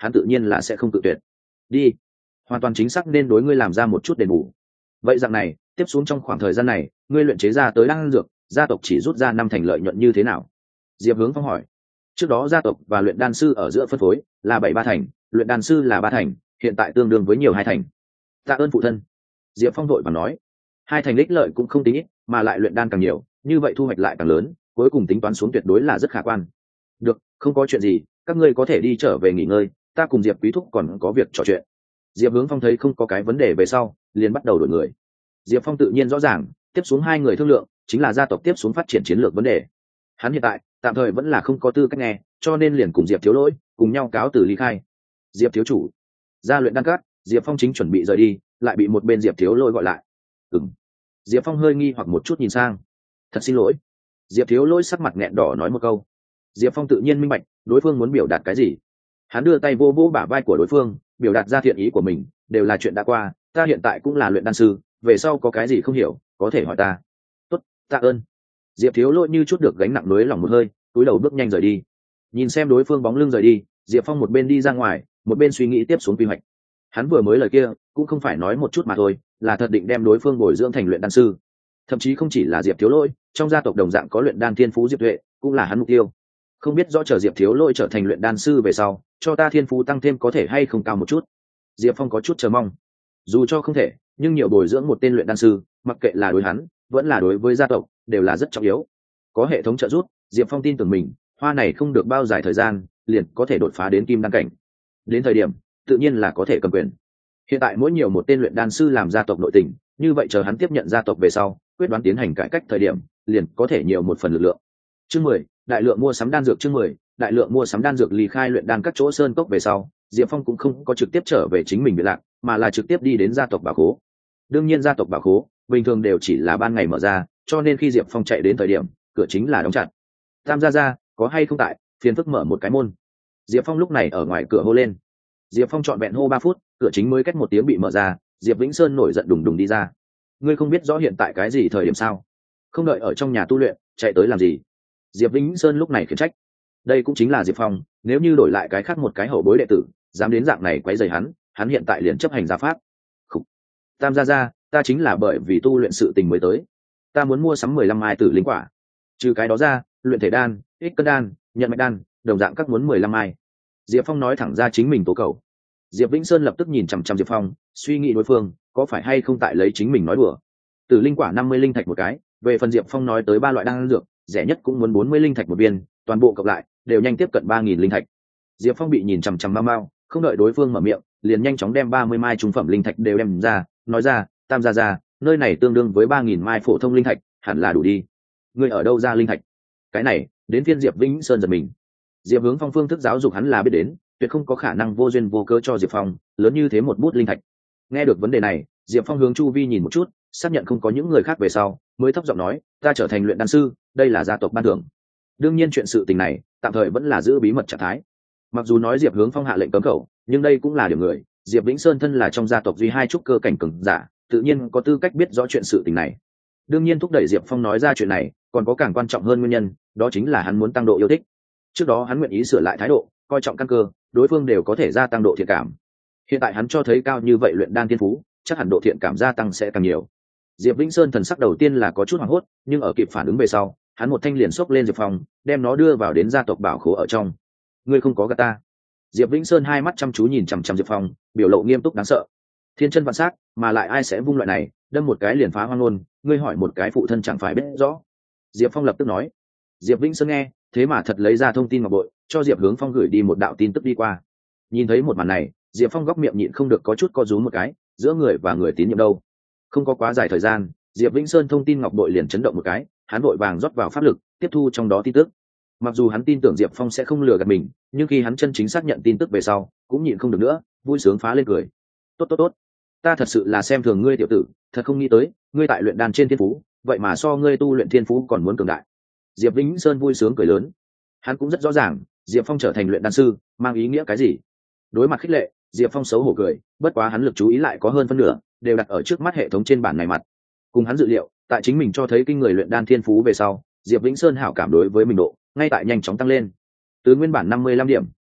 A: hắn tự nhiên là sẽ không tự tuyệt. Đi, hoàn toàn chính xác nên đối ngươi làm ra một chút đền bù. Vậy dạng này, tiếp xuống trong khoảng thời gian này, ngươi luyện chế ra tới đan dược, gia tộc chỉ rút ra năm thành lợi nhuận như thế nào? Diệp Hướng Phong hỏi. Trước đó gia tộc và luyện đan sư ở giữa phân phối là bảy ba thành, luyện đan sư là ba thành, hiện tại tương đương với nhiều hai thành. Tạ ơn phụ thân. Diệp Phong vội vàng nói. Hai thành đích lợi cũng không tính ít, mà lại luyện đan càng nhiều, như vậy thu hoạch lại càng lớn, cuối cùng tính toán xuống tuyệt đối là rất khả quan. Được, không có chuyện gì, các ngươi có thể đi trở về nghỉ ngơi, ta cùng Diệp Quý thúc còn có việc trò chuyện. Diệp Hướng Phong thấy không có cái vấn đề về sau, liền bắt đầu đổi người. Diệp Phong tự nhiên rõ ràng, tiếp xuống hai người thương lượng chính là gia tộc tiếp xuống phát triển chiến lược vấn đề. Hắn hiện tại tạm thời vẫn là không có tư cách nghe, cho nên liền cùng Diệp Thiếu Lỗi cùng nhau cáo từ ly khai. Diệp thiếu chủ, ra luyện đan cát, Diệp Phong chính chuẩn bị rời đi, lại bị một bên Diệp Thiếu Lỗi gọi lại. Ừm. Diệp Phong hơi nghi hoặc một chút nhìn sang. Thật xin lỗi. Diệp Thiếu Lỗi sắc mặt nghẹn đỏ nói một câu. Diệp Phong tự nhiên minh bạch đối phương muốn biểu đạt cái gì. Hắn đưa tay vô vô bả vai của đối phương, biểu đạt ra thiện ý của mình, đều là chuyện đã qua, ta hiện tại cũng là luyện đan sư, về sau có cái gì không hiểu có thể hỏi ta. Tốt, tạ ơn. Diệp Thiếu Lỗi như chút được gánh nặng nới lòng một hơi, cúi đầu bước nhanh rời đi. Nhìn xem đối phương bóng lưng rời đi, Diệp Phong một bên đi ra ngoài, một bên suy nghĩ tiếp xuống quy hoạch. Hắn vừa mới lời kia cũng không phải nói một chút mà thôi, là thật định đem đối phương bồi dưỡng thành luyện đan sư. Thậm chí không chỉ là Diệp Thiếu Lỗi, trong gia tộc đồng dạng có luyện đan thiên phú Diệp Tuệ, cũng là hắn mục tiêu. Không biết rõ chờ Diệp Thiếu Lỗi trở thành luyện đan sư về sau, cho ta thiên phú tăng thêm có thể hay không cao một chút. Diệp Phong có chút chờ mong. Dù cho không thể, nhưng nhiều bồi dưỡng một tên luyện đan sư, mặc kệ là đối hắn, vẫn là đối với gia tộc, đều là rất trọng yếu. Có hệ thống trợ giúp, Diệp Phong tin tưởng mình, hoa này không được bao dài thời gian, liền có thể đột phá đến kim đan cảnh. Đến thời điểm, tự nhiên là có thể cầm quyền. Hiện tại mỗi nhiều một tên luyện đan sư làm gia tộc nội tình, như vậy chờ hắn tiếp nhận gia tộc về sau, quyết đoán tiến hành cải cách thời điểm, liền có thể nhiều một phần lực lượng. Chương mười, đại lượng mua sắm đan dược. Chương mười, đại lượng mua sắm đan dược. Ly khai luyện đan các chỗ sơn cốc về sau, Diệp Phong cũng không có trực tiếp trở về chính mình biệt lạc, mà là trực tiếp đi đến gia tộc bảo khố. Đương nhiên gia tộc bảo khố bình thường đều chỉ là ban ngày mở ra, cho nên khi Diệp Phong chạy đến thời điểm, cửa chính là đóng chặt. Tam gia gia, có hay không tại? Phiền phức mở một cái môn. Diệp Phong lúc này ở ngoài cửa hô lên. Diệp Phong trọn vẹn hô ba phút, cửa chính mới cách một tiếng bị mở ra, Diệp Vĩnh Sơn nổi giận đùng đùng đi ra. Ngươi không biết rõ hiện tại cái gì thời điểm sao? Không đợi ở trong nhà tu luyện, chạy tới làm gì? Diệp Vĩnh Sơn lúc này khiển trách. Đây cũng chính là Diệp Phong, nếu như đổi lại cái khác một cái hậu bối đệ tử, dám đến dạng này quấy rầy hắn, hắn hiện tại liền chấp hành gia pháp. Khủ. Tam gia gia, ta chính là bởi vì tu luyện sự tình mới tới. Ta muốn mua sắm mười lăm mai tử linh quả. Trừ cái đó ra, luyện thể đan, ích cân đan, nhận mạch đan, đồng dạng các muốn mười lăm mai. Diệp Phong nói thẳng ra chính mình tố cầu. Diệp Vĩnh Sơn lập tức nhìn chằm chằm Diệp Phong, suy nghĩ đối phương có phải hay không tại lấy chính mình nói đùa. Tử linh quả năm mươi linh thạch một cái, về phần Diệp Phong nói tới ba loại đan dược, rẻ nhất cũng muốn bốn mươi linh thạch một viên, toàn bộ cộng lại đều nhanh tiếp cận ba nghìn linh thạch. Diệp Phong bị nhìn chằm chằm mau mau, không đợi đối phương mở miệng, liền nhanh chóng đem ba mươi mai trung phẩm linh thạch đều đem ra, nói ra, Tam gia gia, nơi này tương đương với ba nghìn mai phổ thông linh thạch, hẳn là đủ đi. Ngươi ở đâu ra linh thạch? Cái này, đến phiên Diệp Vĩnh Sơn giật mình. Diệp Hướng Phong phương thức giáo dục hắn là biết đến, tuyệt không có khả năng vô duyên vô cớ cho Diệp Phong lớn như thế một bút linh thạch. Nghe được vấn đề này, Diệp Phong hướng chu vi nhìn một chút, xác nhận không có những người khác về sau, mới thấp giọng nói, ta trở thành luyện đan sư, đây là gia tộc ban thưởng. Đương nhiên chuyện sự tình này, tạm thời vẫn là giữ bí mật trạng thái. Mặc dù nói Diệp Hướng Phong hạ lệnh cấm khẩu, nhưng đây cũng là điểm người, Diệp Vĩnh Sơn thân là trong gia tộc duy hai trúc cơ cảnh cường giả, tự nhiên có tư cách biết rõ chuyện sự tình này. Đương nhiên thúc đẩy Diệp Phong nói ra chuyện này, còn có càng quan trọng hơn nguyên nhân, đó chính là hắn muốn tăng độ yêu thích. Trước đó hắn nguyện ý sửa lại thái độ, coi trọng căn cơ, đối phương đều có thể gia tăng độ thiện cảm. Hiện tại hắn cho thấy cao như vậy luyện đan thiên phú, chắc hẳn độ thiện cảm gia tăng sẽ càng nhiều. Diệp Vĩnh Sơn thần sắc đầu tiên là có chút hoảng hốt, nhưng ở kịp phản ứng về sau, hắn một thanh liền xốc lên Diệp Phong, đem nó đưa vào đến gia tộc bảo khố ở trong. Ngươi không có gạt ta? Diệp Vĩnh Sơn hai mắt chăm chú nhìn chằm chằm Diệp Phong, biểu lộ nghiêm túc đáng sợ. Thiên chân vạn sắc, mà lại ai sẽ vung loại này, đâm một cái liền phá hoang luôn, ngươi hỏi một cái phụ thân chẳng phải biết rõ. Diệp Phong lập tức nói. Diệp Vĩnh Sơn nghe, thế mà thật lấy ra thông tin ngọc bội, cho Diệp Hướng Phong gửi đi một đạo tin tức đi qua. Nhìn thấy một màn này, Diệp Phong góc miệng nhịn không được có chút co rúm một cái, giữa người và người tín nhiệm đâu. Không có quá dài thời gian, Diệp Vĩnh Sơn thông tin ngọc bội liền chấn động một cái, hắn vội vàng rót vào pháp lực, tiếp thu trong đó tin tức. Mặc dù hắn tin tưởng Diệp Phong sẽ không lừa gạt mình, nhưng khi hắn chân chính xác nhận tin tức về sau, cũng nhịn không được nữa, vui sướng phá lên cười. Tốt tốt tốt, ta thật sự là xem thường ngươi tiểu tử, thật không nghĩ tới, ngươi tại luyện đan trên thiên phú, vậy mà so ngươi tu luyện thiên phú còn muốn cường đại. Diệp Vĩnh Sơn vui sướng cười lớn. Hắn cũng rất rõ ràng, Diệp Phong trở thành luyện đan sư, mang ý nghĩa cái gì. Đối mặt khích lệ, Diệp Phong xấu hổ cười, bất quá hắn lực chú ý lại có hơn phân nửa, đều đặt ở trước mắt hệ thống trên bản này mặt. Cùng hắn dự liệu, tại chính mình cho thấy kinh người luyện đan thiên phú về sau, Diệp Vĩnh Sơn hảo cảm đối với mình độ ngay tại nhanh chóng tăng lên. Từ nguyên bản năm mươi lăm điểm,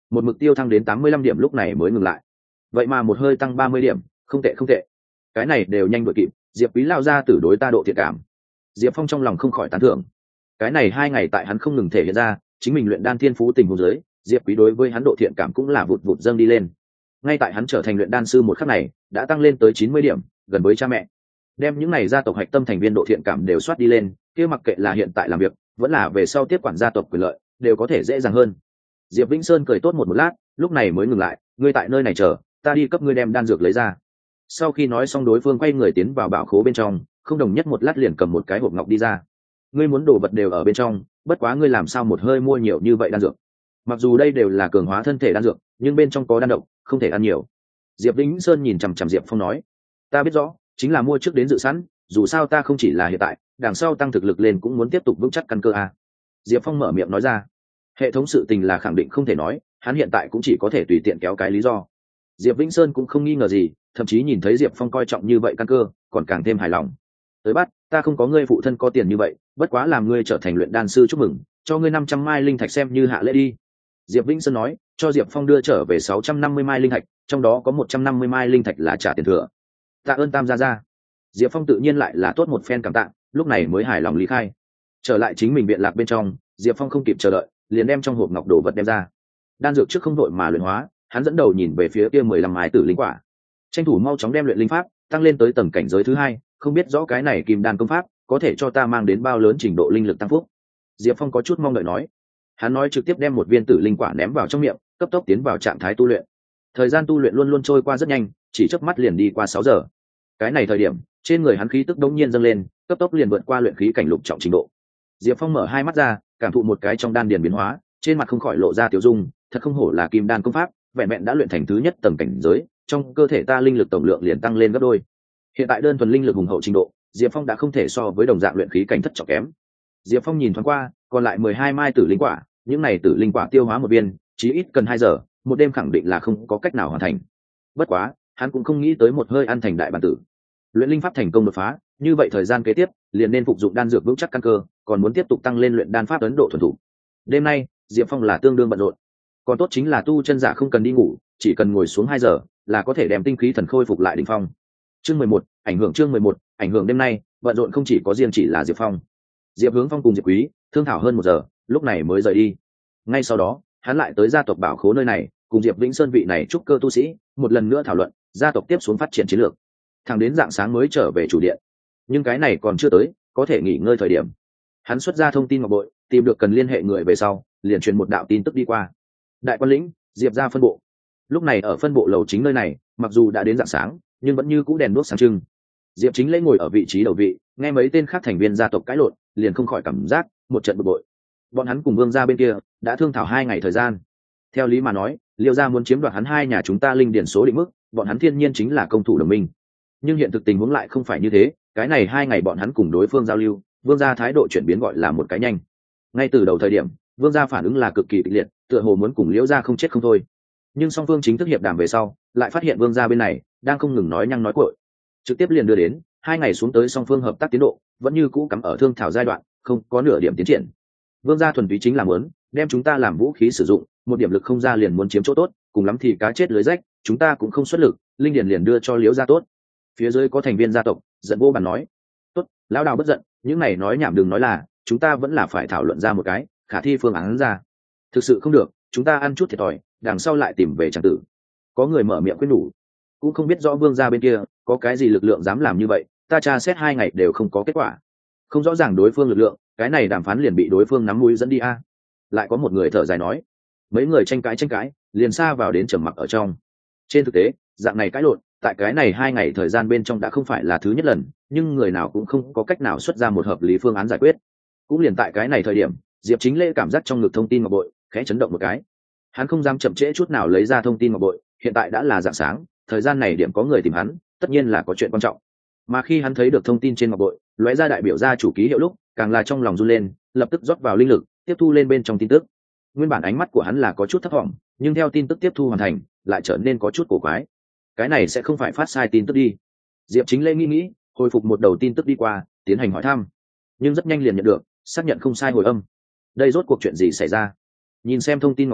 A: một mục tiêu thăng đến tám mươi lăm điểm lúc này mới ngừng lại. Vậy mà một hơi tăng ba mươi điểm, không tệ không tệ. Cái này đều nhanh đuổi kịp, Diệp Quý lao ra từ đối ta độ thiện cảm. Diệp Phong trong lòng không khỏi tán thưởng. Cái này hai ngày tại hắn không ngừng thể hiện ra, chính mình luyện đan thiên phú tình huống dưới, Diệp Quý đối với hắn độ thiện cảm cũng là vụt vụt dâng đi lên. Ngay tại hắn trở thành luyện đan sư một khắc này, đã tăng lên tới chín mươi điểm, gần với cha mẹ. Đem những này gia tộc hạch tâm thành viên độ thiện cảm đều soát đi lên, kia mặc kệ là hiện tại làm việc, vẫn là về sau tiếp quản gia tộc quyền lợi, đều có thể dễ dàng hơn. Diệp Vĩnh Sơn cười tốt một một lát, lúc này mới ngừng lại, ngươi tại nơi này chờ, ta đi cấp ngươi đem đan dược lấy ra. Sau khi nói xong đối phương quay người tiến vào bảo khố bên trong, không đồng nhất một lát liền cầm một cái hộp ngọc đi ra. Ngươi muốn đồ vật đều ở bên trong, bất quá ngươi làm sao một hơi mua nhiều như vậy đan dược? Mặc dù đây đều là cường hóa thân thể đan dược, nhưng bên trong có đan độc, không thể ăn nhiều. Diệp Vĩnh Sơn nhìn chằm chằm Diệp Phong nói, ta biết rõ, chính là mua trước đến dự sẵn, dù sao ta không chỉ là hiện tại, đằng sau tăng thực lực lên cũng muốn tiếp tục vững chắc căn cơ a. Diệp Phong mở miệng nói ra, hệ thống sự tình là khẳng định không thể nói, hắn hiện tại cũng chỉ có thể tùy tiện kéo cái lý do. Diệp Vĩnh Sơn cũng không nghi ngờ gì, thậm chí nhìn thấy Diệp Phong coi trọng như vậy căn cơ, còn càng thêm hài lòng. Tới bắt, ta không có ngươi phụ thân có tiền như vậy, bất quá làm ngươi trở thành luyện đan sư chúc mừng, cho ngươi năm trăm mai linh thạch xem như hạ lễ đi. Diệp Vĩnh Sơn nói, cho Diệp Phong đưa trở về sáu trăm năm mươi mai linh thạch, trong đó có một trăm năm mươi mai linh thạch là trả tiền thừa. Tạ ơn Tam gia gia. Diệp Phong tự nhiên lại là tốt một phen cảm tạ, lúc này mới hài lòng lý khai. Trở lại chính mình viện lạc bên trong, Diệp Phong không kịp chờ đợi, liền đem trong hộp ngọc đồ vật đem ra. Đan dược trước không đội mà luyện hóa, hắn dẫn đầu nhìn về phía kia mười lăm mái tử linh quả. Tranh thủ mau chóng đem luyện linh pháp tăng lên tới tầng cảnh giới thứ hai, không biết rõ cái này kim đan công pháp có thể cho ta mang đến bao lớn trình độ linh lực tăng phúc. Diệp Phong có chút mong đợi nói. Hắn nói trực tiếp đem một viên tử linh quả ném vào trong miệng, cấp tốc tiến vào trạng thái tu luyện. Thời gian tu luyện luôn luôn trôi qua rất nhanh, chỉ chớp mắt liền đi qua sáu giờ. Cái này thời điểm, trên người hắn khí tức đống nhiên dâng lên, cấp tốc liền vượt qua luyện khí cảnh lục trọng trình độ. Diệp Phong mở hai mắt ra, cảm thụ một cái trong đan điền biến hóa, trên mặt không khỏi lộ ra tiểu dung, thật không hổ là kim đan công pháp, vẹn vẹn đã luyện thành thứ nhất tầng cảnh giới, trong cơ thể ta linh lực tổng lượng liền tăng lên gấp đôi. Hiện tại đơn thuần linh lực hùng hậu trình độ, Diệp Phong đã không thể so với đồng dạng luyện khí cảnh thất trọng kém. Diệp Phong nhìn thoáng qua, còn lại mười hai mai tử linh quả, những này tử linh quả tiêu hóa một viên, chí ít cần hai giờ, một đêm khẳng định là không có cách nào hoàn thành. Bất quá, hắn cũng không nghĩ tới một hơi ăn thành đại bản tử. Luyện linh pháp thành công đột phá, như vậy thời gian kế tiếp liền nên phục dụng đan dược vững chắc căn cơ, còn muốn tiếp tục tăng lên luyện đan pháp ấn độ thuần thủ. Đêm nay, Diệp Phong là tương đương bận rộn. Còn tốt chính là tu chân giả không cần đi ngủ, chỉ cần ngồi xuống hai giờ là có thể đem tinh khí thần khôi phục lại đỉnh phong. Chương mười một, ảnh hưởng chương mười một, ảnh hưởng đêm nay, bận rộn không chỉ có riêng chỉ là Diệp Phong. Diệp Hướng Phong cùng Diệp Quý thương thảo hơn một giờ, lúc này mới rời đi. Ngay sau đó, hắn lại tới gia tộc Bảo Khố nơi này, cùng Diệp Vĩnh Sơn vị này trúc cơ tu sĩ, một lần nữa thảo luận gia tộc tiếp xuống phát triển chiến lược. Thẳng đến rạng sáng mới trở về chủ điện. Nhưng cái này còn chưa tới, có thể nghỉ ngơi thời điểm. Hắn xuất ra thông tin ngọc bội, tìm được cần liên hệ người về sau, liền truyền một đạo tin tức đi qua. Đại quan lĩnh, Diệp gia phân bộ. Lúc này ở phân bộ lầu chính nơi này, mặc dù đã đến rạng sáng, nhưng vẫn như cũ đèn đuốc sáng trưng. Diệp Chính Lễ ngồi ở vị trí đầu vị, nghe mấy tên khác thành viên gia tộc cãi lộn, liền không khỏi cảm giác một trận bực bội. Bọn hắn cùng Vương gia bên kia đã thương thảo hai ngày thời gian. Theo lý mà nói, Liêu gia muốn chiếm đoạt hắn hai nhà chúng ta linh điển số định mức, bọn hắn thiên nhiên chính là công thủ đồng minh. Nhưng hiện thực tình huống lại không phải như thế, cái này hai ngày bọn hắn cùng đối phương giao lưu, Vương gia thái độ chuyển biến gọi là một cái nhanh. Ngay từ đầu thời điểm, Vương gia phản ứng là cực kỳ kịch liệt, tựa hồ muốn cùng Liễu gia không chết không thôi. Nhưng song phương chính thức hiệp đàm về sau, lại phát hiện Vương gia bên này đang không ngừng nói nhăng nói cuội, trực tiếp liền đưa đến hai ngày xuống tới song phương hợp tác tiến độ vẫn như cũ cắm ở thương thảo giai đoạn, không có nửa điểm tiến triển. Vương gia thuần túy chính là muốn đem chúng ta làm vũ khí sử dụng, một điểm lực không ra liền muốn chiếm chỗ tốt, cùng lắm thì cá chết lưới rách, chúng ta cũng không xuất lực, linh điển liền đưa cho Liễu gia tốt. Phía dưới có thành viên gia tộc giận vô bàn nói, tốt, lão đào bất giận, những này nói nhảm đừng nói là, chúng ta vẫn là phải thảo luận ra một cái khả thi phương án ra. Thực sự không được, chúng ta ăn chút thiệt thòi, đằng sau lại tìm về tràng tử. Có người mở miệng khuyên nhủ, cũng không biết rõ Vương gia bên kia có cái gì lực lượng dám làm như vậy, ta tra xét hai ngày đều không có kết quả, không rõ ràng đối phương lực lượng, cái này đàm phán liền bị đối phương nắm mũi dẫn đi a. Lại có một người thở dài nói, mấy người tranh cãi tranh cãi liền xa vào đến trầm mặc ở trong. Trên thực tế, dạng này cãi lộn tại cái này hai ngày thời gian bên trong đã không phải là thứ nhất lần, nhưng người nào cũng không có cách nào xuất ra một hợp lý phương án giải quyết. Cũng liền tại cái này thời điểm, Diệp Chính Lễ cảm giác trong ngực thông tin ngọc bội khẽ chấn động một cái. Hắn không dám chậm trễ chút nào lấy ra thông tin ngọc bội, hiện tại đã là rạng sáng, thời gian này điểm có người tìm hắn, tất nhiên là có chuyện quan trọng. Mà khi hắn thấy được thông tin trên ngọc bội lóe ra đại biểu gia chủ ký hiệu lúc, càng là trong lòng run lên, lập tức rót vào linh lực tiếp thu lên bên trong tin tức. Nguyên bản ánh mắt của hắn là có chút thấp vọng, nhưng theo tin tức tiếp thu hoàn thành lại trở nên có chút cổ quái. Cái này sẽ không phải phát sai tin tức đi. Diệp Chính Lễ nghĩ nghĩ, hồi phục một đầu tin tức đi qua, tiến hành hỏi thăm, nhưng rất nhanh liền nhận được xác nhận không sai hồi âm. Đây rốt cuộc chuyện gì xảy ra? Nhìn xem thông tin ngọc bội,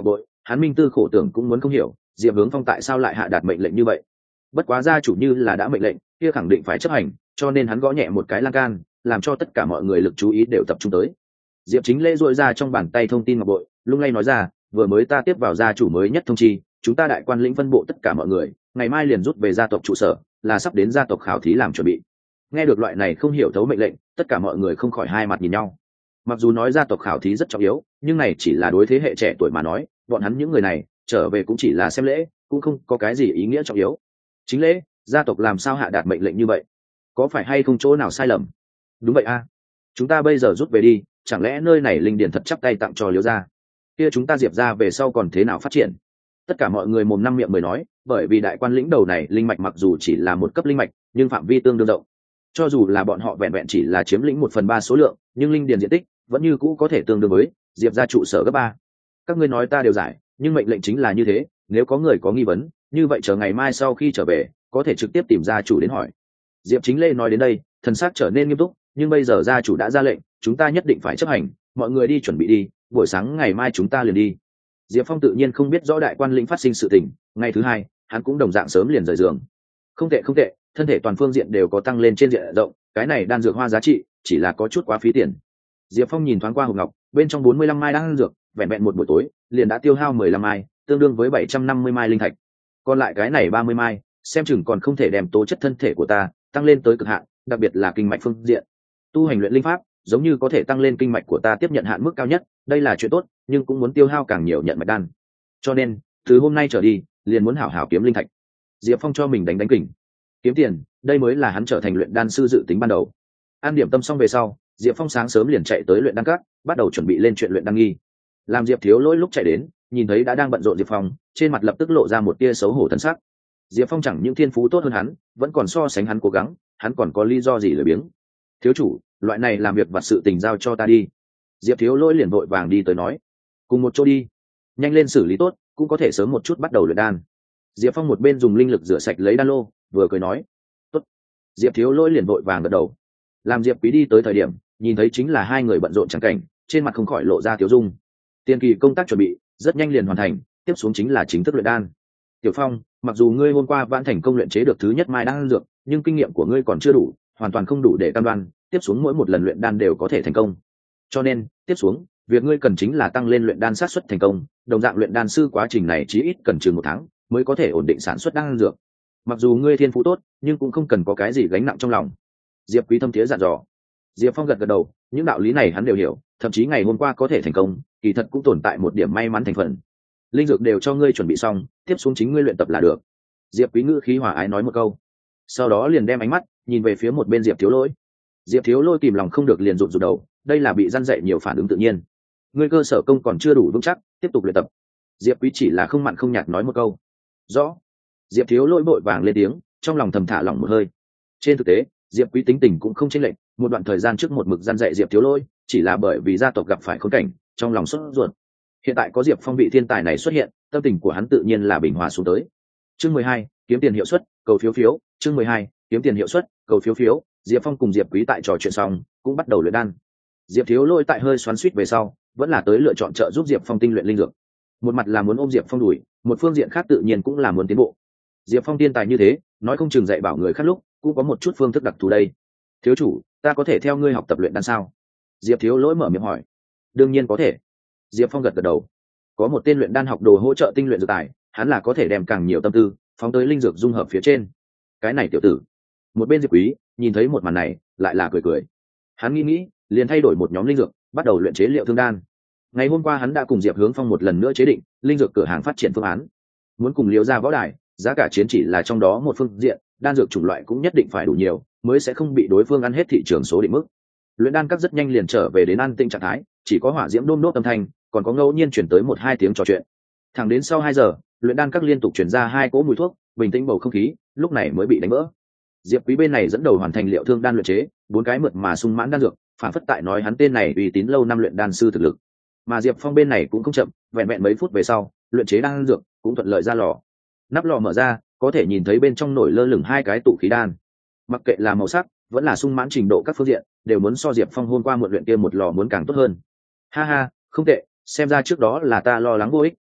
A: hắn minh tư khổ tưởng cũng muốn không hiểu Diệp Hướng Phong tại sao lại hạ đạt mệnh lệnh như vậy. Bất quá gia chủ như là đã mệnh lệnh kia khẳng định phải chấp hành, cho nên hắn gõ nhẹ một cái lan can, làm cho tất cả mọi người lực chú ý đều tập trung tới. Diệp Chính Lễ duỗi ra trong bàn tay thông tin ngọc bội, lung lay nói ra, vừa mới ta tiếp vào gia chủ mới nhất thông chi, chúng ta đại quan lĩnh phân bộ tất cả mọi người ngày mai liền rút về gia tộc trụ sở, là sắp đến gia tộc khảo thí làm chuẩn bị. Nghe được loại này không hiểu thấu mệnh lệnh, tất cả mọi người không khỏi hai mặt nhìn nhau. Mặc dù nói gia tộc khảo thí rất trọng yếu, nhưng này chỉ là đối thế hệ trẻ tuổi mà nói, bọn hắn những người này trở về cũng chỉ là xem lễ, cũng không có cái gì ý nghĩa trọng yếu. Chính Lễ, gia tộc làm sao hạ đạt mệnh lệnh như vậy? Có phải hay không chỗ nào sai lầm? Đúng vậy a, chúng ta bây giờ rút về đi, chẳng lẽ nơi này linh điển thật chắp tay tặng cho Liễu gia? Kia chúng ta Diệp gia về sau còn thế nào phát triển? Tất cả mọi người mồm năm miệng mười nói, bởi vì đại quan lĩnh đầu này linh mạch mặc dù chỉ là một cấp linh mạch, nhưng phạm vi tương đương rộng. Cho dù là bọn họ vẹn vẹn chỉ là chiếm lĩnh một phần ba số lượng, nhưng linh điền diện tích vẫn như cũ có thể tương đương với Diệp gia trụ sở gấp ba. Các ngươi nói ta đều giải, nhưng mệnh lệnh chính là như thế, nếu có người có nghi vấn, như vậy chờ ngày mai sau khi trở về, có thể trực tiếp tìm gia chủ đến hỏi. Diệp Chính Lễ nói đến đây, thần sắc trở nên nghiêm túc, nhưng bây giờ gia chủ đã ra lệnh, chúng ta nhất định phải chấp hành, mọi người đi chuẩn bị đi, buổi sáng ngày mai chúng ta liền đi. Diệp Phong tự nhiên không biết rõ đại quan lĩnh phát sinh sự tình, ngày thứ hai, hắn cũng đồng dạng sớm liền rời giường. Không tệ không tệ, thân thể toàn phương diện đều có tăng lên trên diện rộng, cái này đan dược hoa giá trị chỉ là có chút quá phí tiền. Diệp Phong nhìn thoáng qua hộp ngọc, bên trong bốn mươi lăm mai đan dược, vẹn vẹn một buổi tối, liền đã tiêu hao mười lăm mai, tương đương với bảy trăm năm mươi mai linh thạch. Còn lại cái này ba mươi mai, xem chừng còn không thể đem tố chất thân thể của ta tăng lên tới cực hạn, đặc biệt là kinh mạch phương diện. Tu hành luyện linh pháp, giống như có thể tăng lên kinh mạch của ta tiếp nhận hạn mức cao nhất, đây là chuyện tốt, nhưng cũng muốn tiêu hao càng nhiều nhận mạch đan. Cho nên, từ hôm nay trở đi, liền muốn hảo hảo kiếm linh thạch. Diệp Phong cho mình đánh đánh kình, kiếm tiền, đây mới là hắn trở thành luyện đan sư dự tính ban đầu. An điểm tâm xong về sau, Diệp Phong sáng sớm liền chạy tới luyện đan các, bắt đầu chuẩn bị lên chuyện luyện đan nghi. Làm Diệp Thiếu Lỗi lúc chạy đến, nhìn thấy đã đang bận rộn Diệp Phong, trên mặt lập tức lộ ra một tia xấu hổ thần sắc. Diệp Phong chẳng những thiên phú tốt hơn hắn, vẫn còn so sánh hắn cố gắng, hắn còn có lý do gì lười biếng? Thiếu chủ, loại này làm việc vặt sự tình giao cho ta đi. Diệp Thiếu Lỗi liền vội vàng đi tới nói, cùng một chỗ đi, nhanh lên xử lý tốt, cũng có thể sớm một chút bắt đầu luyện đan. Diệp Phong một bên dùng linh lực rửa sạch lấy đan lô, vừa cười nói, tốt. Diệp Thiếu Lỗi liền vội vàng gật đầu. Làm Diệp Quý đi tới thời điểm, nhìn thấy chính là hai người bận rộn chẳng cảnh, trên mặt không khỏi lộ ra thiếu dung. Tiên kỳ công tác chuẩn bị rất nhanh liền hoàn thành, tiếp xuống chính là chính thức luyện đan. Tiểu Phong, mặc dù ngươi hôm qua vẫn thành công luyện chế được thứ nhất mai đan dược, nhưng kinh nghiệm của ngươi còn chưa đủ, hoàn toàn không đủ để cam đoan tiếp xuống mỗi một lần luyện đan đều có thể thành công. Cho nên, tiếp xuống, việc ngươi cần chính là tăng lên luyện đan xác suất thành công, đồng dạng luyện đan sư quá trình này chí ít cần chừng một tháng mới có thể ổn định sản xuất đan dược. Mặc dù ngươi thiên phú tốt, nhưng cũng không cần có cái gì gánh nặng trong lòng. Diệp Quý thâm thiế dặn dò. Diệp Phong gật gật đầu, những đạo lý này hắn đều hiểu, thậm chí ngày hôm qua có thể thành công, kỳ thật cũng tồn tại một điểm may mắn thành phần. Linh dược đều cho ngươi chuẩn bị xong, tiếp xuống chính ngươi luyện tập là được. Diệp Quý ngữ khí hòa ái nói một câu, sau đó liền đem ánh mắt nhìn về phía một bên Diệp Thiếu Lỗi. Diệp Thiếu Lỗi kìm lòng không được liền rụt rụt đầu, đây là bị răn dạy nhiều phản ứng tự nhiên. Ngươi cơ sở công còn chưa đủ vững chắc, tiếp tục luyện tập. Diệp Quý chỉ là không mặn không nhạt nói một câu. Rõ. Diệp Thiếu Lỗi vội vàng lên tiếng, trong lòng thầm thả lỏng một hơi. Trên thực tế, Diệp Quý tính tình cũng không chênh lệch, một đoạn thời gian trước một mực răn dạy Diệp Thiếu Lỗi, chỉ là bởi vì gia tộc gặp phải khốn cảnh, trong lòng sốt ruột. Hiện tại có Diệp Phong vị thiên tài này xuất hiện, tâm tình của hắn tự nhiên là bình hòa xuống tới. Chương mười hai, kiếm tiền hiệu suất, cầu phiếu phiếu, chương mười hai, kiếm tiền hiệu suất, cầu phiếu phiếu. Diệp Phong cùng Diệp Quý tại trò chuyện xong, cũng bắt đầu luyện đan. Diệp Thiếu Lỗi tại hơi xoắn xuýt về sau, vẫn là tới lựa chọn trợ giúp Diệp Phong tinh luyện linh dược. Một mặt là muốn ôm Diệp Phong đuổi, một phương diện khác tự nhiên cũng là muốn tiến bộ. Diệp Phong tiên tài như thế, nói không chừng dạy bảo người khác lúc, cũng có một chút phương thức đặc thù đây. Thiếu chủ, ta có thể theo ngươi học tập luyện đan sao? Diệp Thiếu Lỗi mở miệng hỏi. Đương nhiên có thể. Diệp Phong gật gật đầu. Có một tên luyện đan học đồ hỗ trợ tinh luyện dược tài, hắn là có thể đem càng nhiều tâm tư phóng tới linh dược dung hợp phía trên. Cái này tiểu tử. Một bên Diệp Quý nhìn thấy một màn này, lại là cười cười. Hắn nghĩ nghĩ, liền thay đổi một nhóm linh dược, bắt đầu luyện chế liệu thương đan. Ngày hôm qua hắn đã cùng Diệp Hướng Phong một lần nữa chế định linh dược cửa hàng phát triển phương án. Muốn cùng Liễu gia võ đài, giá cả chiến chỉ là trong đó một phương diện, đan dược chủng loại cũng nhất định phải đủ nhiều, mới sẽ không bị đối phương ăn hết thị trường số định mức. Luyện đan các rất nhanh liền trở về đến an tĩnh trạng thái, chỉ có hỏa diễm đôm đốt âm thanh, còn có ngẫu nhiên chuyển tới một hai tiếng trò chuyện. Thẳng đến sau hai giờ, luyện đan các liên tục chuyển ra hai cỗ mùi thuốc, bình tĩnh bầu không khí, lúc này mới bị đánh vỡ. Diệp Quý bên này dẫn đầu hoàn thành liệu thương đan luyện chế, bốn cái mượt mà sung mãn đan dược, phản phất tại nói hắn tên này uy tín lâu năm luyện đan sư thực lực. Mà Diệp Phong bên này cũng không chậm, vẹn vẹn mấy phút về sau, luyện chế đan dược cũng thuận lợi ra lò. Nắp lò mở ra, có thể nhìn thấy bên trong nổi lơ lửng hai cái tụ khí đan. Mặc kệ là màu sắc, vẫn là sung mãn trình độ các phương diện, đều muốn so Diệp Phong hôm qua một luyện kia một lò muốn càng tốt hơn. Ha ha, không tệ, xem ra trước đó là ta lo lắng vô ích,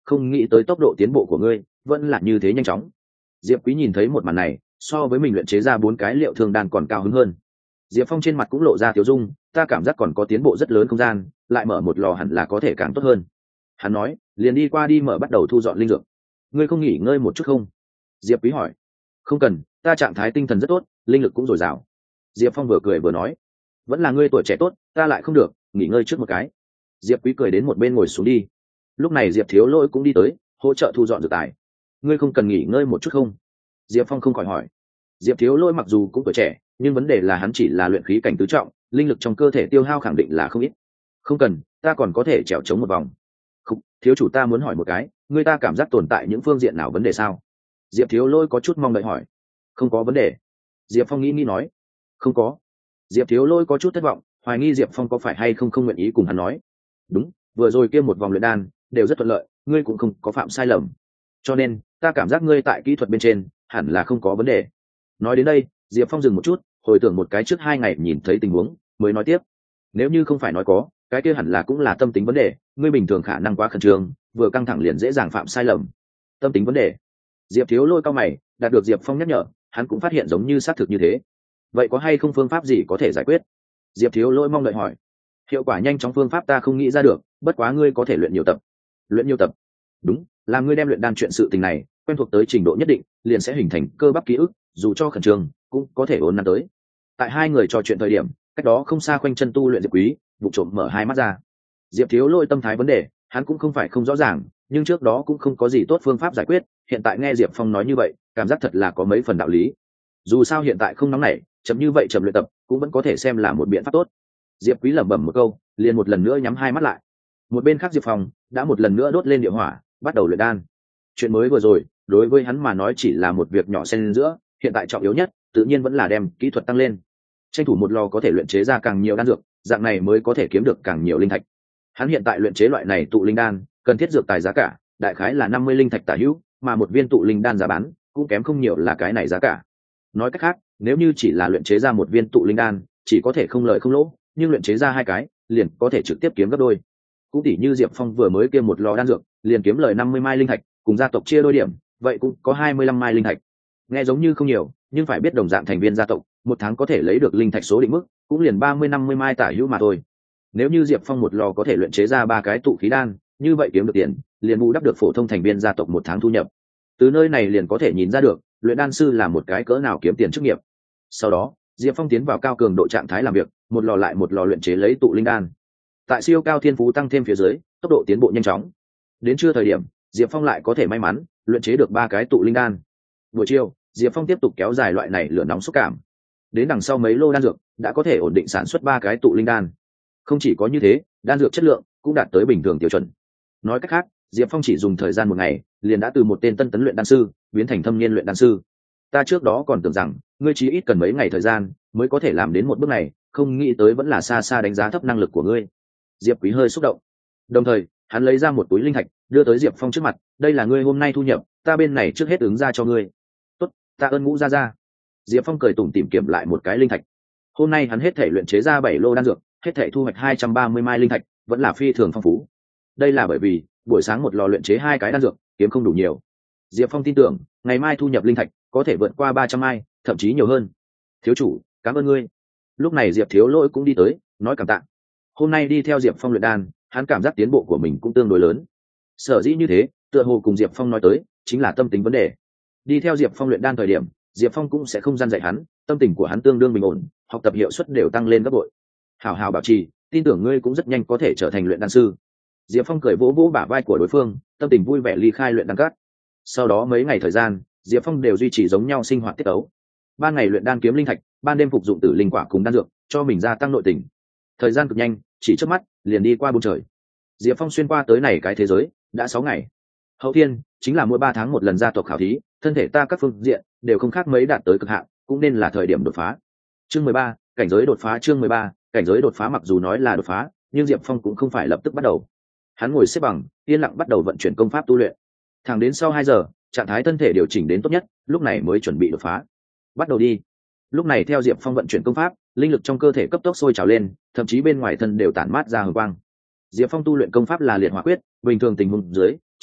A: không nghĩ tới tốc độ tiến bộ của ngươi vẫn là như thế nhanh chóng. Diệp Quý nhìn thấy một màn này, so với mình luyện chế ra bốn cái liệu thương đan còn cao hứng hơn. Diệp Phong trên mặt cũng lộ ra tiểu dung, ta cảm giác còn có tiến bộ rất lớn không gian, lại mở một lò hẳn là có thể càng tốt hơn. Hắn nói, liền đi qua đi mở bắt đầu thu dọn linh dược. Ngươi không nghỉ ngơi một chút không? Diệp Quý hỏi. Không cần, ta trạng thái tinh thần rất tốt, linh lực cũng dồi dào. Diệp Phong vừa cười vừa nói, vẫn là ngươi tuổi trẻ tốt, ta lại không được, nghỉ ngơi trước một cái. Diệp Quý cười đến một bên ngồi xuống đi. Lúc này Diệp Thiếu Lỗi cũng đi tới, hỗ trợ thu dọn dược tài. Ngươi không cần nghỉ ngơi một chút không? Diệp Phong không khỏi hỏi. Diệp Thiếu Lỗi mặc dù cũng tuổi trẻ, nhưng vấn đề là hắn chỉ là luyện khí cảnh tứ trọng, linh lực trong cơ thể tiêu hao khẳng định là không ít. Không cần, ta còn có thể trèo chống một vòng. Không, thiếu chủ, ta muốn hỏi một cái, người ta cảm giác tồn tại những phương diện nào vấn đề sao? Diệp Thiếu Lỗi có chút mong đợi hỏi. Không có vấn đề. Diệp Phong nghĩ nghĩ nói. Không có. Diệp Thiếu Lỗi có chút thất vọng, hoài nghi Diệp Phong có phải hay không không nguyện ý cùng hắn nói. Đúng, vừa rồi kia một vòng luyện đan đều rất thuận lợi, ngươi cũng không có phạm sai lầm, cho nên ta cảm giác ngươi tại kỹ thuật bên trên hẳn là không có vấn đề. Nói đến đây, Diệp Phong dừng một chút, hồi tưởng một cái trước hai ngày nhìn thấy tình huống, mới nói tiếp. Nếu như không phải nói có, cái kia hẳn là cũng là tâm tính vấn đề, ngươi bình thường khả năng quá khẩn trương, vừa căng thẳng liền dễ dàng phạm sai lầm. Tâm tính vấn đề. Diệp Thiếu Lôi cao mày, đạt được Diệp Phong nhắc nhở, hắn cũng phát hiện giống như xác thực như thế. Vậy có hay không phương pháp gì có thể giải quyết? Diệp Thiếu Lôi mong đợi hỏi. Hiệu quả nhanh chóng phương pháp ta không nghĩ ra được, bất quá ngươi có thể luyện nhiều tập. Luyện nhiều tập? Đúng, là ngươi đem luyện đan chuyện sự tình này quen thuộc tới trình độ nhất định, liền sẽ hình thành cơ bắp ký ức, dù cho khẩn trương cũng có thể ôn nắn tới. Tại hai người trò chuyện thời điểm, cách đó không xa khoanh chân tu luyện Diệp Quý vụ trộm mở hai mắt ra. Diệp Thiếu Lôi tâm thái vấn đề hắn cũng không phải không rõ ràng, nhưng trước đó cũng không có gì tốt phương pháp giải quyết, hiện tại nghe Diệp Phong nói như vậy, cảm giác thật là có mấy phần đạo lý. Dù sao hiện tại không nóng nảy, chậm như vậy chậm luyện tập cũng vẫn có thể xem là một biện pháp tốt. Diệp Quý lẩm bẩm một câu, liền một lần nữa nhắm hai mắt lại. Một bên khác Diệp Phong đã một lần nữa đốt lên địa hỏa, bắt đầu luyện đan. Chuyện mới vừa rồi đối với hắn mà nói chỉ là một việc nhỏ xen giữa, hiện tại trọng yếu nhất tự nhiên vẫn là đem kỹ thuật tăng lên, tranh thủ một lò có thể luyện chế ra càng nhiều đan dược, dạng này mới có thể kiếm được càng nhiều linh thạch. Hắn hiện tại luyện chế loại này tụ linh đan cần thiết dược tài giá cả đại khái là năm mươi linh thạch tả hữu, mà một viên tụ linh đan giá bán cũng kém không nhiều là cái này giá cả. Nói cách khác, nếu như chỉ là luyện chế ra một viên tụ linh đan chỉ có thể không lợi không lỗ, nhưng luyện chế ra hai cái liền có thể trực tiếp kiếm gấp đôi. Cũng tỉ như Diệp Phong vừa mới kia một lò đan dược liền kiếm lời năm mươi mai linh thạch, cùng gia tộc chia đôi điểm vậy cũng có hai mươi lăm mai linh thạch. Nghe giống như không nhiều, nhưng phải biết đồng dạng thành viên gia tộc một tháng có thể lấy được linh thạch số định mức cũng liền ba mươi năm mươi mai tả hữu mà thôi. Nếu như Diệp Phong một lò có thể luyện chế ra ba cái tụ khí đan, như vậy kiếm được tiền liền bù đắp được phổ thông thành viên gia tộc một tháng thu nhập. Từ nơi này liền có thể nhìn ra được luyện đan sư là một cái cỡ nào kiếm tiền chức nghiệp. Sau đó Diệp Phong tiến vào cao cường độ trạng thái làm việc, một lò lại một lò luyện chế lấy tụ linh đan. Tại siêu cao thiên phú tăng thêm phía dưới, tốc độ tiến bộ nhanh chóng. Đến trưa thời điểm, Diệp Phong lại có thể may mắn luyện chế được ba cái tụ linh đan. Buổi chiều, Diệp Phong tiếp tục kéo dài loại này lửa nóng xúc cảm. Đến đằng sau mấy lô đan dược đã có thể ổn định sản xuất ba cái tụ linh đan. Không chỉ có như thế, đan dược chất lượng cũng đạt tới bình thường tiêu chuẩn. Nói cách khác, Diệp Phong chỉ dùng thời gian một ngày liền đã từ một tên tân tấn luyện đan sư biến thành thâm niên luyện đan sư. Ta trước đó còn tưởng rằng ngươi chỉ ít cần mấy ngày thời gian mới có thể làm đến một bước này, không nghĩ tới vẫn là xa xa đánh giá thấp năng lực của ngươi. Diệp Quý hơi xúc động, đồng thời hắn lấy ra một túi linh thạch đưa tới Diệp Phong trước mặt. Đây là ngươi hôm nay thu nhập, ta bên này trước hết ứng ra cho ngươi. Tốt, ta ơn Ngũ gia gia. Diệp Phong cười tủm tỉm kiểm lại một cái linh thạch. Hôm nay hắn hết thể luyện chế ra bảy lô đan dược, hết thể thu hoạch hai trăm ba mươi mai linh thạch, vẫn là phi thường phong phú. Đây là bởi vì buổi sáng một lò luyện chế hai cái đan dược kiếm không đủ nhiều. Diệp Phong tin tưởng ngày mai thu nhập linh thạch có thể vượt qua ba trăm mai, thậm chí nhiều hơn. Thiếu chủ, cảm ơn ngươi. Lúc này Diệp Thiếu Lỗi cũng đi tới, nói cảm tạ. Hôm nay đi theo Diệp Phong luyện đan, hắn cảm giác tiến bộ của mình cũng tương đối lớn. Sở dĩ như thế, tựa hồ cùng Diệp Phong nói tới chính là tâm tính vấn đề. Đi theo Diệp Phong luyện đan thời điểm, Diệp Phong cũng sẽ không gian dạy hắn, tâm tình của hắn tương đương bình ổn, học tập hiệu suất đều tăng lên gấp bội. Hảo hảo bảo trì, tin tưởng ngươi cũng rất nhanh có thể trở thành luyện đan sư. Diệp Phong cười vỗ vỗ bả vai của đối phương, tâm tình vui vẻ ly khai luyện đan cát. Sau đó mấy ngày thời gian, Diệp Phong đều duy trì giống nhau sinh hoạt tiết tấu. Ban ngày luyện đan kiếm linh thạch, ban đêm phục dụng tử linh quả cùng đan dược, cho mình gia tăng nội tình. Thời gian cực nhanh, chỉ chớp mắt liền đi qua bốn trời. Diệp Phong xuyên qua tới này cái thế giới đã sáu ngày. Hậu thiên chính là mỗi ba tháng một lần gia tộc khảo thí, thân thể ta các phương diện đều không khác mấy đạt tới cực hạn, cũng nên là thời điểm đột phá. Chương mười ba, cảnh giới đột phá. Chương mười ba, cảnh giới đột phá. Mặc dù nói là đột phá, nhưng Diệp Phong cũng không phải lập tức bắt đầu. Hắn ngồi xếp bằng, yên lặng bắt đầu vận chuyển công pháp tu luyện. Thẳng đến sau hai giờ, trạng thái thân thể điều chỉnh đến tốt nhất, lúc này mới chuẩn bị đột phá. Bắt đầu đi. Lúc này theo Diệp Phong vận chuyển công pháp, linh lực trong cơ thể cấp tốc sôi trào lên, thậm chí bên ngoài thân đều tản mát ra hồng quang. Diệp Phong tu luyện công pháp là liệt hỏa quyết, bình thường tình huống dưới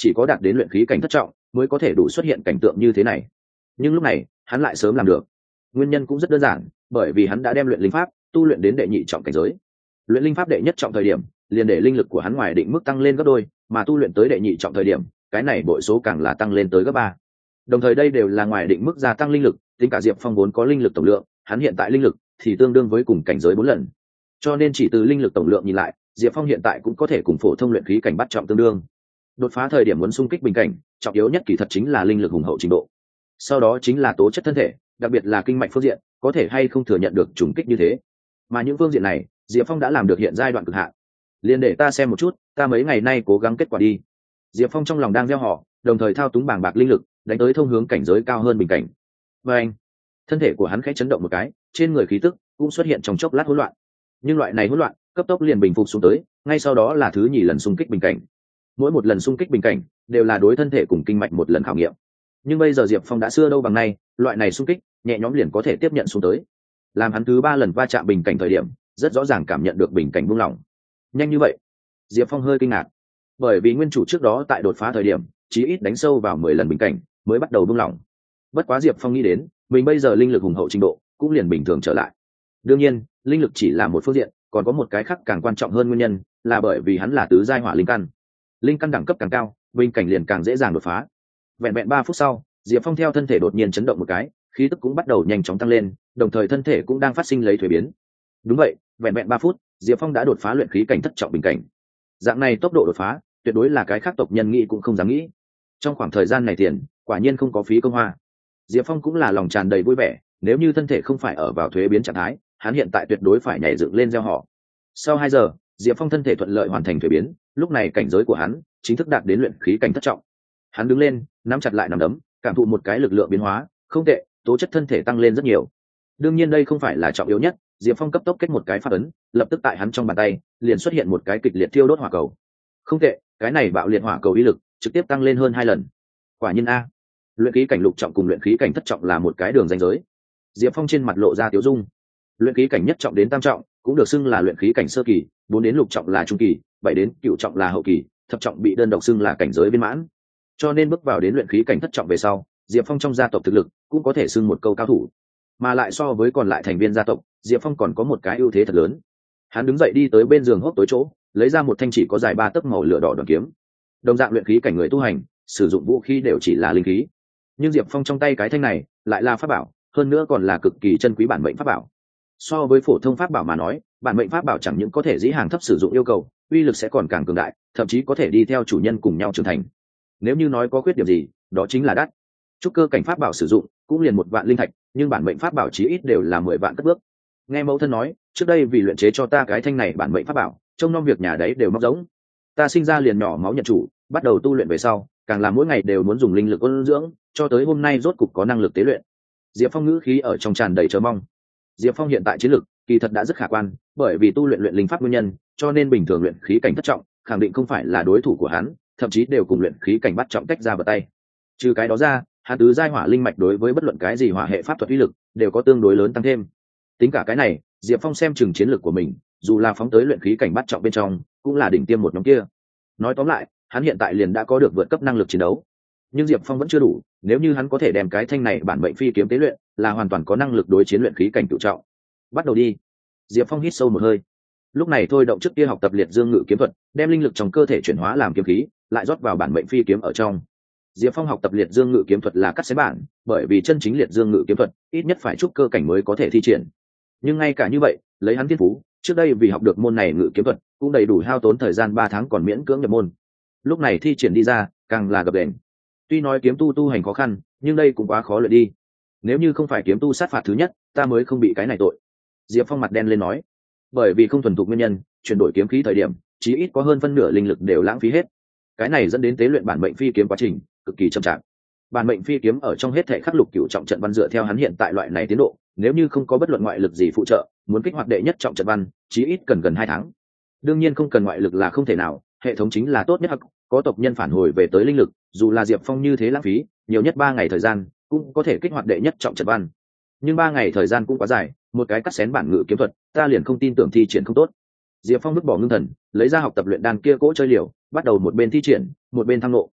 A: chỉ có đạt đến luyện khí cảnh thất trọng mới có thể đủ xuất hiện cảnh tượng như thế này. Nhưng lúc này hắn lại sớm làm được. Nguyên nhân cũng rất đơn giản, bởi vì hắn đã đem luyện linh pháp tu luyện đến đệ nhị trọng cảnh giới. Luyện linh pháp đệ nhất trọng thời điểm liền để linh lực của hắn ngoài định mức tăng lên gấp đôi, mà tu luyện tới đệ nhị trọng thời điểm cái này bội số càng là tăng lên tới gấp ba. Đồng thời đây đều là ngoài định mức gia tăng linh lực, tính cả Diệp Phong vốn có linh lực tổng lượng, hắn hiện tại linh lực thì tương đương với cùng cảnh giới bốn lần. Cho nên chỉ từ linh lực tổng lượng nhìn lại, Diệp Phong hiện tại cũng có thể cùng phổ thông luyện khí cảnh bắt trọng tương đương. Đột phá thời điểm muốn xung kích bình cảnh, trọng yếu nhất kỳ thật chính là linh lực hùng hậu trình độ. Sau đó chính là tố chất thân thể, đặc biệt là kinh mạch phương diện, có thể hay không thừa nhận được trùng kích như thế. Mà những phương diện này, Diệp Phong đã làm được hiện giai đoạn cực hạn. Liên để ta xem một chút, ta mấy ngày nay cố gắng kết quả đi. Diệp Phong trong lòng đang gieo họ, đồng thời thao túng bàng bạc linh lực, đánh tới thông hướng cảnh giới cao hơn bình cảnh. Và anh, thân thể của hắn khẽ chấn động một cái, trên người khí tức cũng xuất hiện trong chốc lát hỗn loạn. Nhưng loại này hỗn loạn cấp tốc liền bình phục xuống tới, ngay sau đó là thứ nhì lần xung kích bình cảnh. Mỗi một lần xung kích bình cảnh đều là đối thân thể cùng kinh mạch một lần khảo nghiệm. Nhưng bây giờ Diệp Phong đã xưa đâu bằng nay, loại này xung kích nhẹ nhõm liền có thể tiếp nhận xuống tới. Làm hắn thứ ba lần va chạm bình cảnh thời điểm, rất rõ ràng cảm nhận được bình cảnh buông lỏng. Nhanh như vậy? Diệp Phong hơi kinh ngạc, bởi vì nguyên chủ trước đó tại đột phá thời điểm chí ít đánh sâu vào mười lần bình cảnh mới bắt đầu buông lỏng. Bất quá Diệp Phong nghĩ đến mình bây giờ linh lực hùng hậu trình độ cũng liền bình thường trở lại. Đương nhiên linh lực chỉ là một phương diện, còn có một cái khác càng quan trọng hơn nguyên nhân là bởi vì hắn là tứ giai hỏa linh căn. Linh căn đẳng cấp càng cao, bình cảnh liền càng dễ dàng đột phá. Vẹn vẹn ba phút sau, Diệp Phong theo thân thể đột nhiên chấn động một cái, khí tức cũng bắt đầu nhanh chóng tăng lên, đồng thời thân thể cũng đang phát sinh lấy thuế biến. Đúng vậy, vẹn vẹn ba phút, Diệp Phong đã đột phá luyện khí cảnh thất trọng bình cảnh. Dạng này tốc độ đột phá, tuyệt đối là cái khác tộc nhân nghĩ cũng không dám nghĩ. Trong khoảng thời gian này tiền, quả nhiên không có phí công hoa. Diệp Phong cũng là lòng tràn đầy vui vẻ, nếu như thân thể không phải ở vào thuế biến trạng thái, hắn hiện tại tuyệt đối phải nhảy dựng lên gieo họ. Sau hai giờ, Diệp Phong thân thể thuận lợi hoàn thành thuế biến, lúc này cảnh giới của hắn chính thức đạt đến luyện khí cảnh thất trọng. Hắn đứng lên, nắm chặt lại nắm đấm, cảm thụ một cái lực lượng biến hóa, không tệ, tố chất thân thể tăng lên rất nhiều. Đương nhiên đây không phải là trọng yếu nhất, Diệp Phong cấp tốc kết một cái phát ấn, lập tức tại hắn trong bàn tay liền xuất hiện một cái kịch liệt thiêu đốt hỏa cầu. Không tệ, cái này bạo liệt hỏa cầu uy lực trực tiếp tăng lên hơn hai lần. Quả nhiên a, luyện khí cảnh lục trọng cùng luyện khí cảnh thất trọng là một cái đường ranh giới. Diệp Phong trên mặt lộ ra tiếu dung. Luyện khí cảnh nhất trọng đến tam trọng cũng được xưng là luyện khí cảnh sơ kỳ, bốn đến lục trọng là trung kỳ, bảy đến cửu trọng là hậu kỳ, thập trọng bị đơn độc xưng là cảnh giới viên mãn. Cho nên bước vào đến luyện khí cảnh thất trọng về sau, Diệp Phong trong gia tộc thực lực cũng có thể xưng một câu cao thủ. Mà lại so với còn lại thành viên gia tộc, Diệp Phong còn có một cái ưu thế thật lớn. Hắn đứng dậy đi tới bên giường hốc tối chỗ, lấy ra một thanh chỉ có dài ba tấc màu lửa đỏ đoàn kiếm. Đồng dạng luyện khí cảnh người tu hành, sử dụng vũ khí đều chỉ là linh khí, nhưng Diệp Phong trong tay cái thanh này lại là pháp bảo, hơn nữa còn là cực kỳ chân quý bản mệnh pháp bảo. So với phổ thông pháp bảo mà nói, bản mệnh pháp bảo chẳng những có thể dĩ hàng thấp sử dụng yêu cầu, uy lực sẽ còn càng cường đại, thậm chí có thể đi theo chủ nhân cùng nhau trưởng thành. Nếu như nói có khuyết điểm gì, đó chính là đắt. Trúc cơ cảnh pháp bảo sử dụng cũng liền một vạn linh thạch, nhưng bản mệnh pháp bảo chí ít đều là mười vạn cất bước. Nghe mẫu thân nói, trước đây vì luyện chế cho ta cái thanh này bản mệnh pháp bảo, trông nom việc nhà đấy đều móc giống. Ta sinh ra liền nhỏ máu nhận chủ, bắt đầu tu luyện về sau, càng là mỗi ngày đều muốn dùng linh lực ôn dưỡng, cho tới hôm nay rốt cục có năng lực tế luyện. Diệp Phong ngữ khí ở trong tràn đầy chờ mong. Diệp Phong hiện tại chiến lực kỳ thật đã rất khả quan, bởi vì tu luyện luyện linh pháp nguyên nhân, cho nên bình thường luyện khí cảnh thất trọng, khẳng định không phải là đối thủ của hắn, thậm chí đều cùng luyện khí cảnh bắt trọng tách ra vào tay. Trừ cái đó ra, hắn tứ giai hỏa linh mạch đối với bất luận cái gì hỏa hệ pháp thuật uy lực đều có tương đối lớn tăng thêm. Tính cả cái này, Diệp Phong xem chừng chiến lực của mình, dù là phóng tới luyện khí cảnh bắt trọng bên trong, cũng là đỉnh tiêm một nhóm kia. Nói tóm lại, hắn hiện tại liền đã có được vượt cấp năng lực chiến đấu. Nhưng Diệp Phong vẫn chưa đủ, nếu như hắn có thể đem cái thanh này bản mệnh phi kiếm tế luyện, là hoàn toàn có năng lực đối chiến luyện khí cảnh cửu trọng. Bắt đầu đi. Diệp Phong hít sâu một hơi. Lúc này thôi động trước kia học tập liệt dương ngự kiếm thuật, đem linh lực trong cơ thể chuyển hóa làm kiếm khí, lại rót vào bản mệnh phi kiếm ở trong. Diệp Phong học tập liệt dương ngự kiếm thuật là cắt xé bản, bởi vì chân chính liệt dương ngự kiếm thuật ít nhất phải trúc cơ cảnh mới có thể thi triển. Nhưng ngay cả như vậy, lấy hắn thiên phú, trước đây vì học được môn này ngự kiếm thuật, cũng đầy đủ hao tốn thời gian ba tháng còn miễn cưỡng nhập môn. Lúc này thi triển đi ra, càng là gập ghềnh. Tuy nói kiếm tu tu hành khó khăn, nhưng đây cũng quá khó luyện đi. Nếu như không phải kiếm tu sát phạt thứ nhất, ta mới không bị cái này tội. Diệp Phong mặt đen lên nói, bởi vì không thuần thục nguyên nhân, chuyển đổi kiếm khí thời điểm, chí ít có hơn phân nửa linh lực đều lãng phí hết. Cái này dẫn đến tế luyện bản mệnh phi kiếm quá trình cực kỳ chậm chạp. Bản mệnh phi kiếm ở trong hết thể khắc lục cửu trọng trận văn dựa theo hắn hiện tại loại này tiến độ, nếu như không có bất luận ngoại lực gì phụ trợ, muốn kích hoạt đệ nhất trọng trận văn, chí ít cần gần hai tháng. Đương nhiên không cần ngoại lực là không thể nào, hệ thống chính là tốt nhất, có tộc nhân phản hồi về tới linh lực, dù là Diệp Phong như thế lãng phí, nhiều nhất ba ngày thời gian cũng có thể kích hoạt đệ nhất trọng trận văn. Nhưng ba ngày thời gian cũng quá dài, một cái cắt xén bản ngự kiếm thuật, ta liền không tin tưởng thi triển không tốt. Diệp Phong vứt bỏ ngưng thần, lấy ra học tập luyện đan kia cỗ chơi liều, bắt đầu một bên thi triển, một bên thăng ngộ.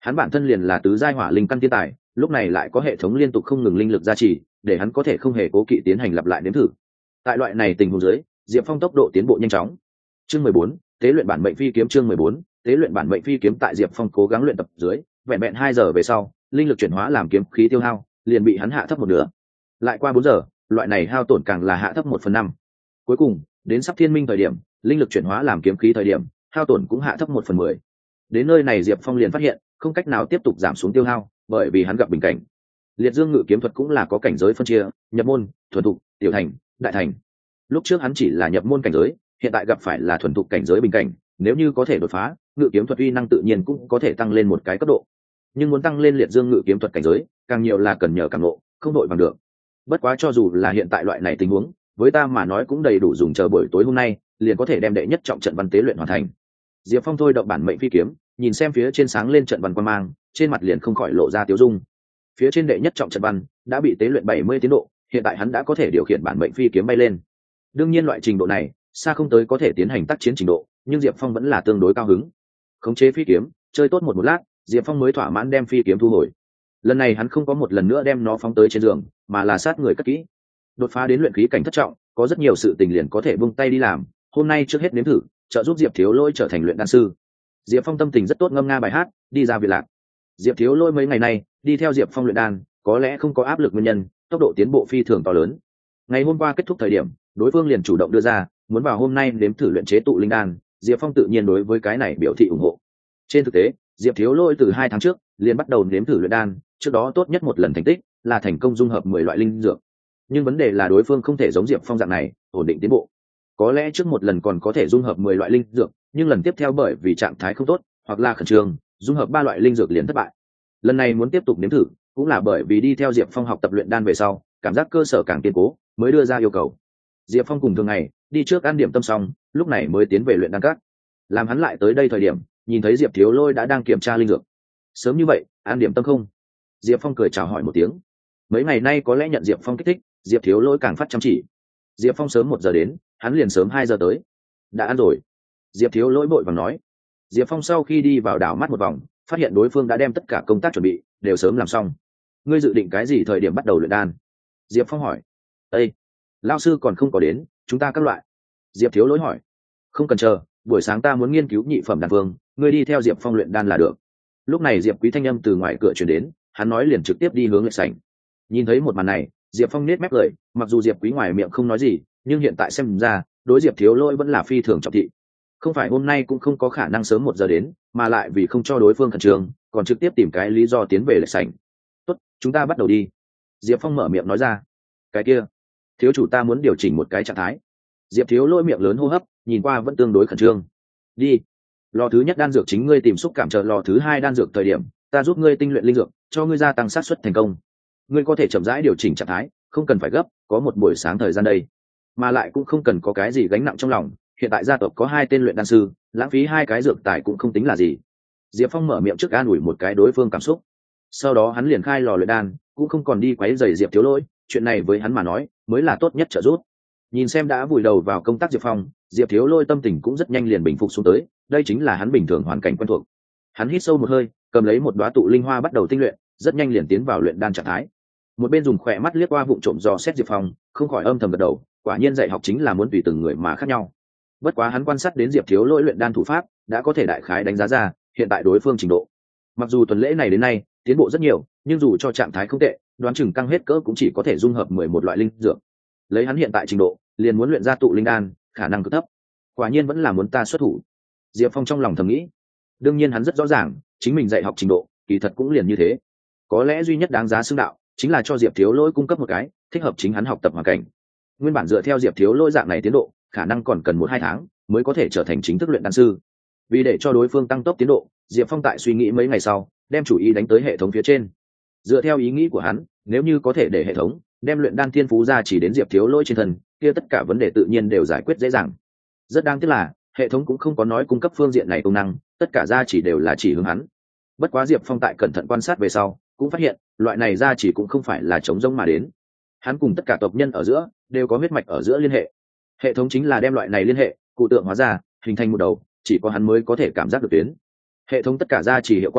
A: Hắn bản thân liền là tứ giai hỏa linh căn thiên tài, lúc này lại có hệ thống liên tục không ngừng linh lực gia trì, để hắn có thể không hề cố kỵ tiến hành lặp lại nếm thử. Tại loại này tình huống dưới, Diệp Phong tốc độ tiến bộ nhanh chóng. Chương mười bốn, tế luyện bản mệnh phi kiếm. Chương mười bốn, tế luyện bản mệnh phi kiếm. Tại Diệp Phong cố gắng luyện tập dưới, vẹn vẹn hai giờ về sau, linh lực chuyển hóa làm kiếm khí tiêu hao liền bị hắn hạ thấp một nửa. Lại qua bốn giờ, loại này hao tổn càng là hạ thấp một phần năm. Cuối cùng, đến sắp thiên minh thời điểm, linh lực chuyển hóa làm kiếm khí thời điểm, hao tổn cũng hạ thấp một phần mười. Đến nơi này Diệp Phong liền phát hiện, không cách nào tiếp tục giảm xuống tiêu hao, bởi vì hắn gặp bình cảnh. Liệt Dương Ngự kiếm thuật cũng là có cảnh giới phân chia, nhập môn, thuần thục, tiểu thành, đại thành. Lúc trước hắn chỉ là nhập môn cảnh giới, hiện tại gặp phải là thuần thục cảnh giới bình cảnh, nếu như có thể đột phá, ngự kiếm thuật uy năng tự nhiên cũng có thể tăng lên một cái cấp độ. Nhưng muốn tăng lên Liệt Dương Ngự kiếm thuật cảnh giới, càng nhiều là cần nhờ cảm ngộ, không đội bằng được. Bất quá cho dù là hiện tại loại này tình huống, với ta mà nói cũng đầy đủ dùng, chờ buổi tối hôm nay, liền có thể đem đệ nhất trọng trận văn tế luyện hoàn thành. Diệp Phong thôi động bản mệnh phi kiếm, nhìn xem phía trên sáng lên trận văn quang mang, trên mặt liền không khỏi lộ ra tiêu dung. Phía trên đệ nhất trọng trận văn đã bị tế luyện bảy mươi tiến độ, hiện tại hắn đã có thể điều khiển bản mệnh phi kiếm bay lên. Đương nhiên loại trình độ này xa không tới có thể tiến hành tác chiến trình độ, nhưng Diệp Phong vẫn là tương đối cao hứng. Khống chế phi kiếm, chơi tốt một một lát, Diệp Phong mới thỏa mãn đem phi kiếm thu hồi. Lần này hắn không có một lần nữa đem nó phóng tới trên giường, mà là sát người cất kỹ. Đột phá đến luyện khí cảnh thất trọng, có rất nhiều sự tình liền có thể buông tay đi làm, hôm nay trước hết nếm thử, trợ giúp Diệp Thiếu Lôi trở thành luyện đan sư. Diệp Phong tâm tình rất tốt, ngâm nga bài hát, đi ra viện lạc. Diệp Thiếu Lôi mấy ngày nay đi theo Diệp Phong luyện đan, có lẽ không có áp lực nguyên nhân, tốc độ tiến bộ phi thường to lớn. Ngày hôm qua kết thúc thời điểm, đối phương liền chủ động đưa ra muốn vào hôm nay nếm thử luyện chế tụ linh đan. Diệp Phong tự nhiên đối với cái này biểu thị ủng hộ. Trên thực tế, Diệp Thiếu Lôi từ hai tháng trước liền bắt đầu nếm thử luyện đan, trước đó tốt nhất một lần thành tích là thành công dung hợp mười loại linh dược. Nhưng vấn đề là đối phương không thể giống Diệp Phong dạng này ổn định tiến bộ. Có lẽ trước một lần còn có thể dung hợp mười loại linh dược, nhưng lần tiếp theo bởi vì trạng thái không tốt hoặc là khẩn trương, dung hợp ba loại linh dược liền thất bại. Lần này muốn tiếp tục nếm thử, cũng là bởi vì đi theo Diệp Phong học tập luyện đan về sau, cảm giác cơ sở càng kiên cố, mới đưa ra yêu cầu. Diệp Phong cùng thường ngày đi trước ăn điểm tâm xong, lúc này mới tiến về luyện đan các. Làm hắn lại tới đây thời điểm, nhìn thấy Diệp Thiếu Lôi đã đang kiểm tra linh dược. Sớm như vậy, ăn điểm tâm không? Diệp Phong cười chào hỏi một tiếng. Mấy ngày nay có lẽ nhận Diệp Phong kích thích, Diệp Thiếu Lôi càng phát chăm chỉ. Diệp Phong sớm một giờ đến, hắn liền sớm hai giờ tới. Đã ăn rồi. Diệp Thiếu Lôi vội vàng nói. Diệp Phong sau khi đi vào đảo mắt một vòng, phát hiện đối phương đã đem tất cả công tác chuẩn bị đều sớm làm xong. Ngươi dự định cái gì thời điểm bắt đầu luyện đan? Diệp Phong hỏi. Ê, lão sư còn không có đến, chúng ta các loại. Diệp Thiếu Lỗi hỏi. Không cần chờ, buổi sáng ta muốn nghiên cứu nhị phẩm đan phương, ngươi đi theo Diệp Phong luyện đan là được. Lúc này Diệp Quý thanh âm từ ngoài cửa truyền đến, hắn nói liền trực tiếp đi hướng lệch sảnh. Nhìn thấy một màn này, Diệp Phong nết mép cười, mặc dù Diệp Quý ngoài miệng không nói gì, nhưng hiện tại xem ra, đối Diệp Thiếu Lỗi vẫn là phi thường trọng thị. Không phải hôm nay cũng không có khả năng sớm một giờ đến, mà lại vì không cho đối phương khẩn trương, còn trực tiếp tìm cái lý do tiến về lệch sảnh. Tốt, chúng ta bắt đầu đi. Diệp Phong mở miệng nói ra. Cái kia, thiếu chủ ta muốn điều chỉnh một cái trạng thái. Diệp Thiếu Lỗi miệng lớn hô hấp, nhìn qua vẫn tương đối khẩn trương. Đi. Lò thứ nhất đan dược chính ngươi tìm xúc cảm, chờ lò thứ hai đan dược thời điểm, ta giúp ngươi tinh luyện linh dược, cho ngươi gia tăng xác suất thành công. Ngươi có thể chậm rãi điều chỉnh trạng thái, không cần phải gấp, có một buổi sáng thời gian đây, mà lại cũng không cần có cái gì gánh nặng trong lòng. Hiện tại gia tộc có hai tên luyện đan sư, lãng phí hai cái dược tài cũng không tính là gì. Diệp Phong mở miệng trước an ủi một cái đối phương cảm xúc. Sau đó hắn liền khai lò luyện đan, cũng không còn đi quấy rầy Diệp Thiếu Lỗi, chuyện này với hắn mà nói mới là tốt nhất trợ giúp. Nhìn xem đã vùi đầu vào công tác Diệp Phong, Diệp Thiếu Lỗi tâm tình cũng rất nhanh liền bình phục xuống tới, đây chính là hắn bình thường hoàn cảnh quen thuộc. Hắn hít sâu một hơi, cầm lấy một đóa tụ linh hoa bắt đầu tinh luyện, rất nhanh liền tiến vào luyện đan trạng thái. Một bên dùng khỏe mắt liếc qua vụng trộm dò xét Diệp Phong, không khỏi âm thầm gật đầu, quả nhiên dạy học chính là muốn tùy từng người mà khác nhau. Bất quá hắn quan sát đến Diệp Thiếu Lỗi luyện đan thủ pháp, đã có thể đại khái đánh giá ra hiện tại đối phương trình độ. Mặc dù tuần lễ này đến nay tiến bộ rất nhiều, nhưng dù cho trạng thái không tệ, đoán chừng căng hết cỡ cũng chỉ có thể dung hợp mười một loại linh dược. Lấy hắn hiện tại trình độ, liền muốn luyện ra tụ linh đan, khả năng cực thấp. Quả nhiên vẫn là muốn ta xuất thủ. Diệp Phong trong lòng thầm nghĩ. Đương nhiên hắn rất rõ ràng, chính mình dạy học trình độ, kỳ thật cũng liền như thế. Có lẽ duy nhất đáng giá xưng đạo, chính là cho Diệp Thiếu Lỗi cung cấp một cái thích hợp chính hắn học tập hoàn cảnh. Nguyên bản dựa theo Diệp Thiếu Lỗi dạng này tiến độ, khả năng còn cần một hai tháng mới có thể trở thành chính thức luyện đan sư. Vì để cho đối phương tăng tốc tiến độ, Diệp Phong tại suy nghĩ mấy ngày sau, đem chủ ý đánh tới hệ thống phía trên. Dựa theo ý nghĩ của hắn, nếu như có thể để hệ thống đem luyện đan thiên phú ra chỉ đến Diệp Thiếu Lỗi trên thân, kia tất cả vấn đề tự nhiên đều giải quyết dễ dàng. Rất đáng tiếc là hệ thống cũng không có nói cung cấp phương diện này công năng, tất cả gia chỉ đều là chỉ hướng hắn. Bất quá Diệp Phong tại cẩn thận quan sát về sau, cũng phát hiện loại này gia chỉ cũng không phải là chống rỗng mà đến. Hắn cùng tất cả tộc nhân ở giữa đều có huyết mạch ở giữa liên hệ. Hệ thống chính là đem loại này liên hệ cụ tượng hóa ra, hình thành một đầu, chỉ có hắn mới có thể cảm giác được tuyến. Hệ thống tất cả gia chỉ hiệu quả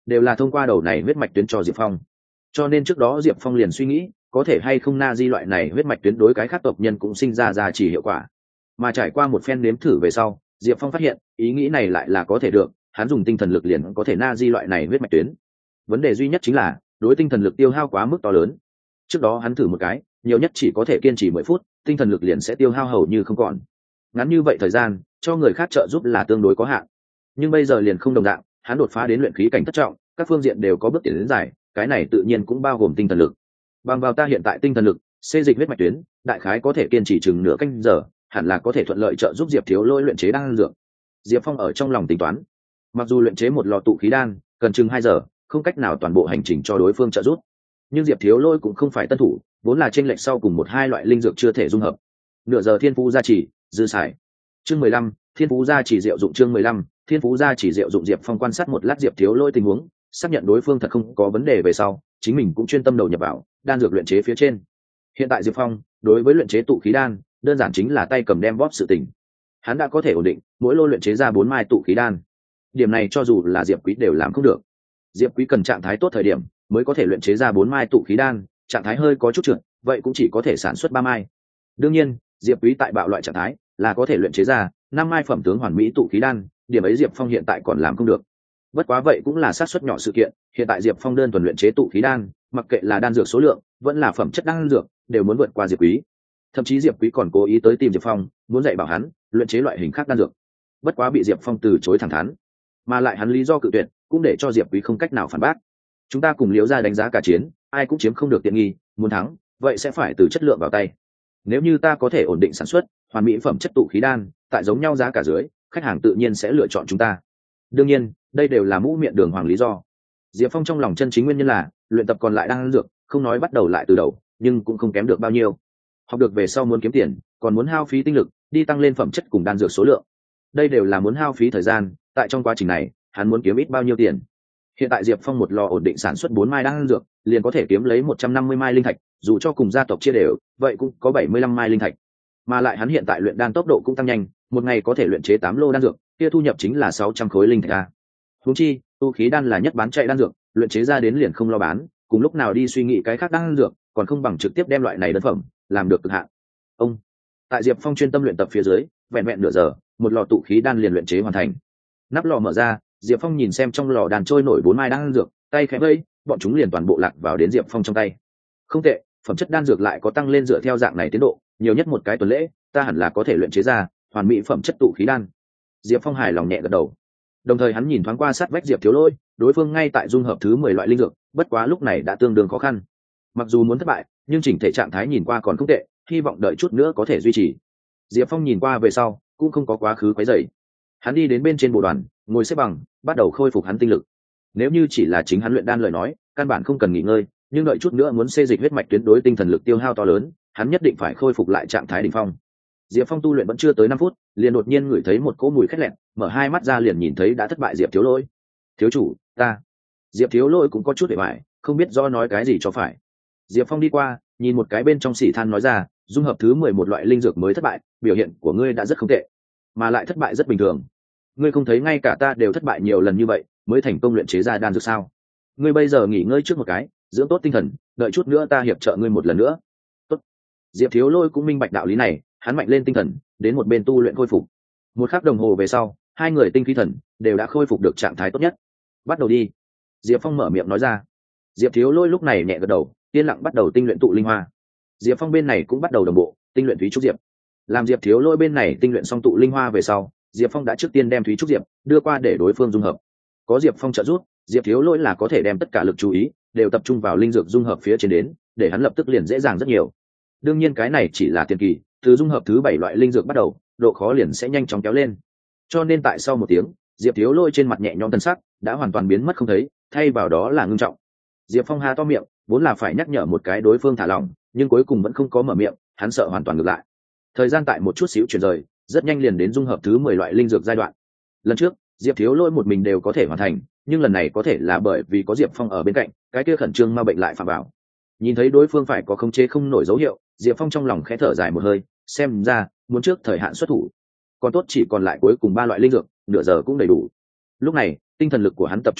A: đều là thông qua đầu này huyết mạch tuyến cho diệp phong. Cho nên trước đó diệp phong liền suy nghĩ có thể hay không na di loại này huyết mạch tuyến đối cái khác tộc nhân cũng sinh ra ra chỉ hiệu quả. Mà trải qua một phen nếm thử về sau, diệp phong phát hiện ý nghĩ này lại là có thể được, hắn dùng tinh thần lực liền có thể na di loại này huyết mạch tuyến. Vấn đề duy nhất chính là đối tinh thần lực tiêu hao quá mức to lớn. Trước đó hắn thử một cái, nhiều nhất chỉ có thể kiên trì mười phút, tinh thần lực liền sẽ tiêu hao hầu như không còn. Ngắn như vậy thời gian cho người khác trợ giúp là tương đối có hạn, nhưng bây giờ liền không đồng dạng, hắn đột phá đến luyện khí cảnh thất trọng, các phương diện đều có bước tiến đến dài, cái này tự nhiên cũng bao gồm tinh thần lực. Bằng vào ta hiện tại tinh thần lực, xê dịch huyết mạch tuyến, đại khái có thể kiên trì chừng nửa canh giờ, hẳn là có thể thuận lợi trợ giúp Diệp Thiếu Lôi luyện chế đan dược. Diệp Phong ở trong lòng tính toán, mặc dù luyện chế một lò tụ khí đan cần chừng hai giờ, không cách nào toàn bộ hành trình cho đối phương trợ giúp, nhưng Diệp Thiếu Lôi cũng không phải tân thủ, vốn là chênh lệch sau cùng một hai loại linh dược chưa thể dung hợp. Nửa giờ thiên phú gia trì, dư xài. Chương mười lăm, thiên phú gia trì diệu dụng. Chương mười lăm, thiên phú gia trì diệu dụng. Diệp Phong quan sát một lát Diệp Thiếu Lôi tình huống, xác nhận đối phương thật không có vấn đề về sau, chính mình cũng chuyên tâm đầu nhập vào đan dược luyện chế phía trên. Hiện tại Diệp Phong đối với luyện chế tụ khí đan đơn giản chính là tay cầm đem bóp sự tình. Hắn đã có thể ổn định mỗi lô luyện chế ra bốn mai tụ khí đan. Điểm này cho dù là Diệp Quý đều làm không được. Diệp Quý cần trạng thái tốt thời điểm mới có thể luyện chế ra bốn mai tụ khí đan, trạng thái hơi có chút trượt, vậy cũng chỉ có thể sản xuất ba mai. Đương nhiên, Diệp Quý tại bạo loại trạng thái là có thể luyện chế ra năm mai phẩm tướng hoàn mỹ tụ khí đan, điểm ấy Diệp Phong hiện tại còn làm không được. Bất quá vậy cũng là xác suất nhỏ sự kiện, hiện tại Diệp Phong đơn thuần luyện chế tụ khí đan, mặc kệ là đan dược số lượng, vẫn là phẩm chất đan dược, đều muốn vượt qua Diệp Quý. Thậm chí Diệp Quý còn cố ý tới tìm Diệp Phong, muốn dạy bảo hắn luyện chế loại hình khác đan dược. Bất quá bị Diệp Phong từ chối thẳng thắn, mà lại hắn lý do cự tuyệt, cũng để cho Diệp Quý không cách nào phản bác. Chúng ta cùng Liễu gia đánh giá cả chiến, ai cũng chiếm không được tiện nghi, muốn thắng, vậy sẽ phải từ chất lượng vào tay. Nếu như ta có thể ổn định sản xuất, hoàn mỹ phẩm chất tụ khí đan, tại giống nhau giá cả dưới, khách hàng tự nhiên sẽ lựa chọn chúng ta. Đương nhiên, đây đều là mũ miệng đường hoàng lý do. Diệp Phong trong lòng chân chính nguyên nhân là luyện tập còn lại đan dược, không nói bắt đầu lại từ đầu, nhưng cũng không kém được bao nhiêu. Học được về sau muốn kiếm tiền, còn muốn hao phí tinh lực, đi tăng lên phẩm chất cùng đan dược số lượng. Đây đều là muốn hao phí thời gian, tại trong quá trình này, hắn muốn kiếm ít bao nhiêu tiền. Hiện tại Diệp Phong một lò ổn định sản xuất bốn mai đan dược, liền có thể kiếm lấy một trăm năm mươi mai linh thạch, dù cho cùng gia tộc chia đều, vậy cũng có bảy mươi lăm mai linh thạch. Mà lại hắn hiện tại luyện đan tốc độ cũng tăng nhanh, một ngày có thể luyện chế tám lô đan dược, kia thu nhập chính là sáu trăm khối linh thạch a. Huống chi, tu khí đan là nhất bán chạy đan dược, luyện chế ra đến liền không lo bán, cùng lúc nào đi suy nghĩ cái khác đan dược, còn không bằng trực tiếp đem loại này đơn phẩm làm được cực hạn. Ông, tại Diệp Phong chuyên tâm luyện tập phía dưới, vẹn vẹn nửa giờ, một lò tụ khí đan liền luyện chế hoàn thành. Nắp lò mở ra, Diệp Phong nhìn xem trong lò đan trôi nổi bốn mai đan dược, tay khẽ vẫy, bọn chúng liền toàn bộ lạc vào đến Diệp Phong trong tay. Không tệ, phẩm chất đan dược lại có tăng lên dựa theo dạng này tiến độ, nhiều nhất một cái tuần lễ, ta hẳn là có thể luyện chế ra hoàn mỹ phẩm chất tụ khí đan. Diệp Phong hài lòng nhẹ gật đầu. Đồng thời hắn nhìn thoáng qua sát vách Diệp Thiếu Lôi, đối phương ngay tại dung hợp thứ mười loại linh dược, bất quá lúc này đã tương đương khó khăn. Mặc dù muốn thất bại, nhưng chỉnh thể trạng thái nhìn qua còn không tệ, hy vọng đợi chút nữa có thể duy trì. Diệp Phong nhìn qua về sau, cũng không có quá khứ quấy rầy. Hắn đi đến bên trên bộ đoàn, ngồi xếp bằng, bắt đầu khôi phục hắn tinh lực. Nếu như chỉ là chính hắn luyện đan lời nói, căn bản không cần nghỉ ngơi, nhưng đợi chút nữa muốn xê dịch huyết mạch tuyến đối tinh thần lực tiêu hao to lớn, hắn nhất định phải khôi phục lại trạng thái đỉnh phong. Diệp Phong tu luyện vẫn chưa tới năm phút, liền đột nhiên ngửi thấy một cỗ mùi khét lẹt, mở hai mắt ra liền nhìn thấy đã thất bại Diệp Thiếu Lôi. "Thiếu chủ, ta." Diệp Thiếu Lôi cũng có chút bề bại, không biết do nói cái gì cho phải. Diệp Phong đi qua, nhìn một cái bên trong xỉ than nói ra, dung hợp thứ mười một loại linh dược mới thất bại, biểu hiện của ngươi đã rất không tệ, mà lại thất bại rất bình thường. Ngươi không thấy ngay cả ta đều thất bại nhiều lần như vậy, mới thành công luyện chế ra đan dược sao? Ngươi bây giờ nghỉ ngơi trước một cái, dưỡng tốt tinh thần, đợi chút nữa ta hiệp trợ ngươi một lần nữa. Tốt. Diệp Thiếu Lôi cũng minh bạch đạo lý này, hắn mạnh lên tinh thần, đến một bên tu luyện khôi phục. Một khắc đồng hồ về sau, hai người tinh khí thần đều đã khôi phục được trạng thái tốt nhất. Bắt đầu đi. Diệp Phong mở miệng nói ra. Diệp Thiếu Lôi lúc này nhẹ gật đầu, yên lặng bắt đầu tinh luyện tụ linh hoa. Diệp Phong bên này cũng bắt đầu đồng bộ tinh luyện thúy trúc diệp. Làm Diệp Thiếu Lôi bên này tinh luyện xong tụ linh hoa về sau, Diệp Phong đã trước tiên đem thúy trúc diệp đưa qua để đối phương dung hợp. Có Diệp Phong trợ giúp, Diệp Thiếu Lôi là có thể đem tất cả lực chú ý đều tập trung vào linh dược dung hợp phía trên đến, để hắn lập tức liền dễ dàng rất nhiều. Đương nhiên cái này chỉ là tiền kỳ, từ dung hợp thứ bảy loại linh dược bắt đầu, độ khó liền sẽ nhanh chóng kéo lên. Cho nên tại sau một tiếng, Diệp Thiếu Lôi trên mặt nhẹ nhõm thân sắc đã hoàn toàn biến mất không thấy, thay vào đó là ngưng trọng. Diệp Phong há to miệng, vốn là phải nhắc nhở một cái đối phương thả lỏng, nhưng cuối cùng vẫn không có mở miệng, hắn sợ hoàn toàn ngược lại. Thời gian tại một chút xíu chuyển rời, rất nhanh liền đến dung hợp thứ mười loại linh dược giai đoạn. Lần trước, Diệp Thiếu Lôi một mình đều có thể hoàn thành, nhưng lần này có thể là bởi vì có Diệp Phong ở bên cạnh, cái kia khẩn trương ma bệnh lại phạm vào. Nhìn thấy đối phương phải có khống chế không nổi dấu hiệu, Diệp Phong trong lòng khẽ thở dài một hơi, xem ra muốn trước thời hạn xuất thủ. Còn tốt chỉ còn lại cuối cùng ba loại linh dược, nửa giờ cũng đầy đủ. Lúc này, tinh thần lực của hắn tập trung lại,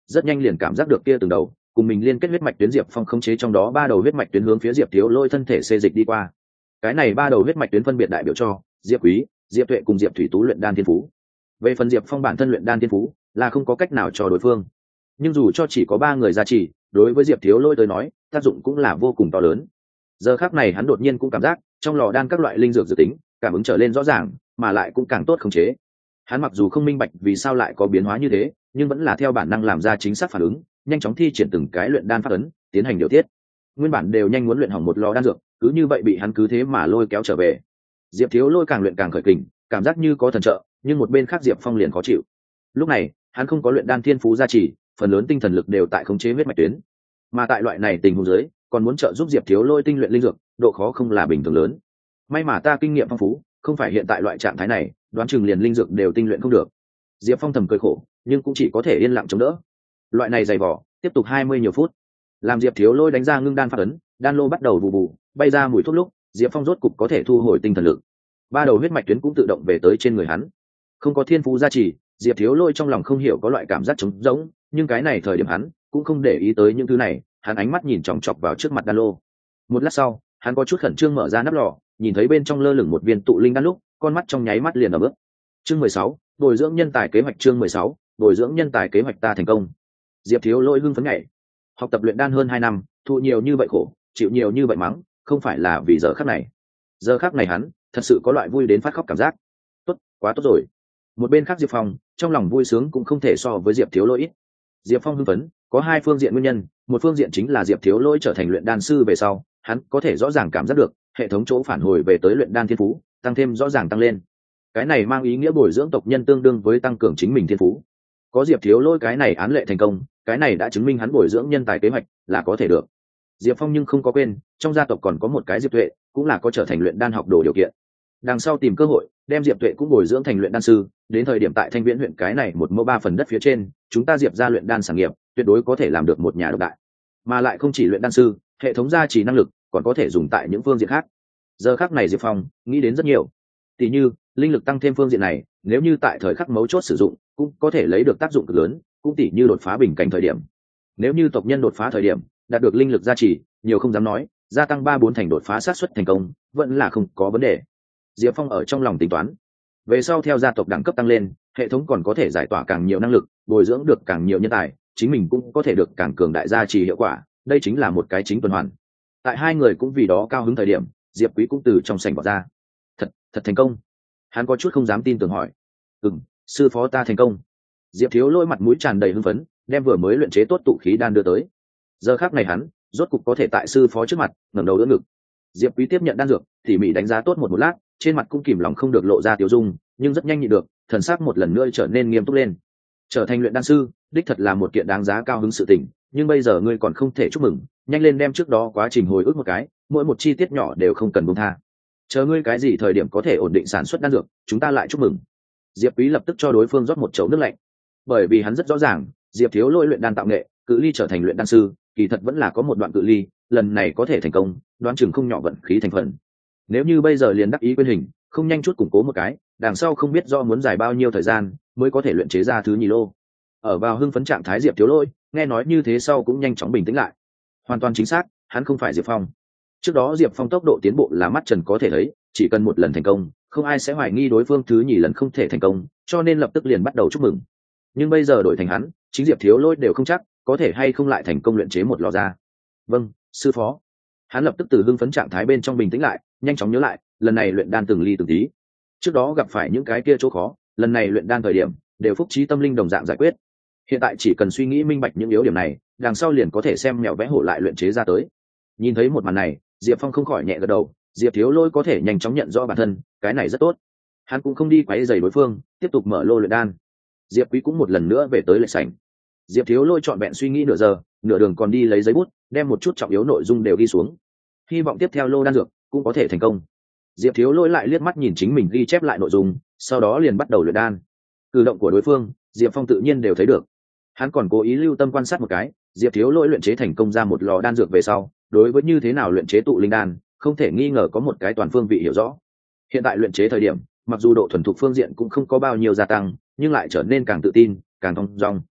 A: rất nhanh liền cảm giác được kia từng đầu cùng mình liên kết huyết mạch tuyến diệp phong khống chế trong đó ba đầu huyết mạch tuyến hướng phía diệp thiếu lôi thân thể xê dịch đi qua. Cái này ba đầu huyết mạch tuyến phân biệt đại biểu cho diệp quý, diệp tuệ cùng diệp thủy tú luyện đan thiên phú. Về phần diệp phong bản thân luyện đan thiên phú là không có cách nào cho đối phương, nhưng dù cho chỉ có ba người gia trì, đối với diệp thiếu lôi tới nói tác dụng cũng là vô cùng to lớn. Giờ khác này hắn đột nhiên cũng cảm giác trong lò đan các loại linh dược dự tính cảm ứng trở lên rõ ràng, mà lại cũng càng tốt khống chế. Hắn mặc dù không minh bạch vì sao lại có biến hóa như thế, nhưng vẫn là theo bản năng làm ra chính xác phản ứng, nhanh chóng thi triển từng cái luyện đan pháp ấn, tiến hành điều tiết. Nguyên bản đều nhanh muốn luyện hỏng một lò đan dược, cứ như vậy bị hắn cứ thế mà lôi kéo trở về. Diệp thiếu lôi càng luyện càng khởi kình, cảm giác như có thần trợ, nhưng một bên khác Diệp Phong liền khó chịu. Lúc này hắn không có luyện đan thiên phú gia trì, phần lớn tinh thần lực đều tại khống chế huyết mạch tuyến, mà tại loại này tình huống dưới còn muốn trợ giúp Diệp thiếu lôi tinh luyện linh dược, độ khó không là bình thường lớn. May mà ta kinh nghiệm phong phú, không phải hiện tại loại trạng thái này đoán chừng liền linh dược đều tinh luyện không được. Diệp Phong thầm cười khổ, nhưng cũng chỉ có thể yên lặng chống đỡ. Loại này dày vỏ tiếp tục hai mươi nhiều phút, làm Diệp thiếu lôi đánh ra ngưng đan pháp ấn, đan lô bắt đầu bù bù bay ra mùi thuốc lúc Diệp Phong rốt cục có thể thu hồi tinh thần lực. Ba đầu huyết mạch tuyến cũng tự động về tới trên người hắn. Không có thiên phú gia trì, Diệp thiếu lôi trong lòng không hiểu có loại cảm giác trống rỗng, nhưng cái này thời điểm hắn cũng không để ý tới những thứ này. Hắn ánh mắt nhìn chòng chọc vào trước mặt đan lô. Một lát sau hắn có chút khẩn trương mở ra nắp lò, nhìn thấy bên trong lơ lửng một viên tụ linh đan lúc con mắt trong nháy mắt liền ẩm ướt. Chương mười sáu, bồi dưỡng nhân tài kế hoạch. Chương mười sáu, bồi dưỡng nhân tài kế hoạch ta thành công. Diệp thiếu lôi hưng phấn nhảy. Học tập luyện đan hơn hai năm, thụ nhiều như vậy khổ, chịu nhiều như vậy mắng, không phải là vì giờ khắc này. Giờ khắc này hắn thật sự có loại vui đến phát khóc cảm giác. Tốt, quá tốt rồi. Một bên khác Diệp Phong trong lòng vui sướng cũng không thể so với Diệp thiếu lôi ít. Diệp Phong hưng phấn có hai phương diện nguyên nhân, một phương diện chính là Diệp thiếu lôi trở thành luyện đan sư về sau, hắn có thể rõ ràng cảm giác được hệ thống chỗ phản hồi về tới luyện đan thiên phú tăng thêm rõ ràng tăng lên. Cái này mang ý nghĩa bồi dưỡng tộc nhân tương đương với tăng cường chính mình thiên phú. Có Diệp thiếu lôi cái này án lệ thành công, cái này đã chứng minh hắn bồi dưỡng nhân tài kế hoạch là có thể được. Diệp Phong nhưng không có quên, trong gia tộc còn có một cái Diệp Tuệ, cũng là có trở thành luyện đan học đồ điều kiện. Đằng sau tìm cơ hội đem Diệp Tuệ cũng bồi dưỡng thành luyện đan sư, đến thời điểm tại Thanh Viễn huyện cái này một mẫu ba phần đất phía trên, chúng ta Diệp ra luyện đan sản nghiệp tuyệt đối có thể làm được một nhà độc đại. Mà lại không chỉ luyện đan sư, hệ thống gia trì năng lực còn có thể dùng tại những phương diện khác. Giờ khắc này Diệp Phong nghĩ đến rất nhiều, tỷ như linh lực tăng thêm phương diện này, nếu như tại thời khắc mấu chốt sử dụng cũng có thể lấy được tác dụng cực lớn, cũng tỷ như đột phá bình cảnh thời điểm, nếu như tộc nhân đột phá thời điểm đạt được linh lực gia trì, nhiều không dám nói gia tăng ba bốn thành đột phá xác suất thành công vẫn là không có vấn đề. Diệp Phong ở trong lòng tính toán, về sau theo gia tộc đẳng cấp tăng lên, hệ thống còn có thể giải tỏa càng nhiều năng lực, bồi dưỡng được càng nhiều nhân tài, chính mình cũng có thể được càng cường đại gia trì hiệu quả, đây chính là một cái chính tuần hoàn. Tại hai người cũng vì đó cao hứng thời điểm, Diệp Quý cũng từ trong sảnh bỏ ra. Thật, thật thành công. Hắn có chút không dám tin tưởng hỏi. Ừm, sư phó ta thành công. Diệp thiếu lôi mặt mũi tràn đầy hưng phấn, đem vừa mới luyện chế tốt tụ khí đan đưa tới. Giờ khắc này hắn rốt cục có thể tại sư phó trước mặt ngẩng đầu đỡ ngực. Diệp Quý tiếp nhận đan dược, tỉ mỉ đánh giá tốt một một lát, trên mặt cũng kìm lòng không được lộ ra tiêu dung, nhưng rất nhanh nhịn được, thần sắc một lần nữa trở nên nghiêm túc lên. Trở thành luyện đan sư, đích thật là một kiện đáng giá cao hứng sự tình, nhưng bây giờ ngươi còn không thể chúc mừng, nhanh lên đem trước đó quá trình hồi ức một cái, mỗi một chi tiết nhỏ đều không cần buông tha. Chờ ngươi cái gì thời điểm có thể ổn định sản xuất đan dược, chúng ta lại chúc mừng. Diệp Quý lập tức cho đối phương rót một chậu nước lạnh, bởi vì hắn rất rõ ràng, Diệp thiếu lôi luyện đan tạo nghệ, cự ly trở thành luyện đan sư, kỳ thật vẫn là có một đoạn cự ly, lần này có thể thành công, đoán chừng không nhỏ vận khí thành phần. Nếu như bây giờ liền đắc ý quên hình, không nhanh chút củng cố một cái, đằng sau không biết do muốn dài bao nhiêu thời gian mới có thể luyện chế ra thứ nhì lô. Ở vào hưng phấn trạng thái Diệp thiếu lôi nghe nói như thế sau cũng nhanh chóng bình tĩnh lại. Hoàn toàn chính xác, hắn không phải Diệp Phong. Trước đó Diệp Phong tốc độ tiến bộ là mắt trần có thể thấy, chỉ cần một lần thành công, không ai sẽ hoài nghi đối phương thứ nhì lần không thể thành công, cho nên lập tức liền bắt đầu chúc mừng. Nhưng bây giờ đổi thành hắn, chính Diệp thiếu lôi đều không chắc có thể hay không lại thành công luyện chế một lò ra. Vâng, sư phó. Hắn lập tức từ hưng phấn trạng thái bên trong bình tĩnh lại, nhanh chóng nhớ lại lần này luyện đan từng ly từng tí. Trước đó gặp phải những cái kia chỗ khó, lần này luyện đan thời điểm đều phúc trí tâm linh đồng dạng giải quyết. Hiện tại chỉ cần suy nghĩ minh bạch những yếu điểm này, đằng sau liền có thể xem mèo vẽ hổ lại luyện chế ra tới. Nhìn thấy một màn này, Diệp Phong không khỏi nhẹ gật đầu, Diệp thiếu lôi có thể nhanh chóng nhận rõ bản thân, cái này rất tốt. Hắn cũng không đi quấy rầy đối phương, tiếp tục mở lô luyện đan. Diệp Quý cũng một lần nữa về tới lệ sảnh. Diệp thiếu lôi trọn vẹn suy nghĩ nửa giờ, nửa đường còn đi lấy giấy bút, đem một chút trọng yếu nội dung đều ghi xuống, hy vọng tiếp theo lô đan dược cũng có thể thành công. Diệp thiếu lôi lại liếc mắt nhìn chính mình ghi chép lại nội dung, sau đó liền bắt đầu luyện đan. Cử động của đối phương Diệp Phong tự nhiên đều thấy được. Hắn còn cố ý lưu tâm quan sát một cái, Diệp thiếu lôi luyện chế thành công ra một lò đan dược về sau, đối với như thế nào luyện chế tụ linh đan không thể nghi ngờ có một cái toàn phương vị hiểu rõ. Hiện tại luyện chế thời điểm, mặc dù độ thuần thục phương diện cũng không có bao nhiêu gia tăng, nhưng lại trở nên càng tự tin, càng thong dong.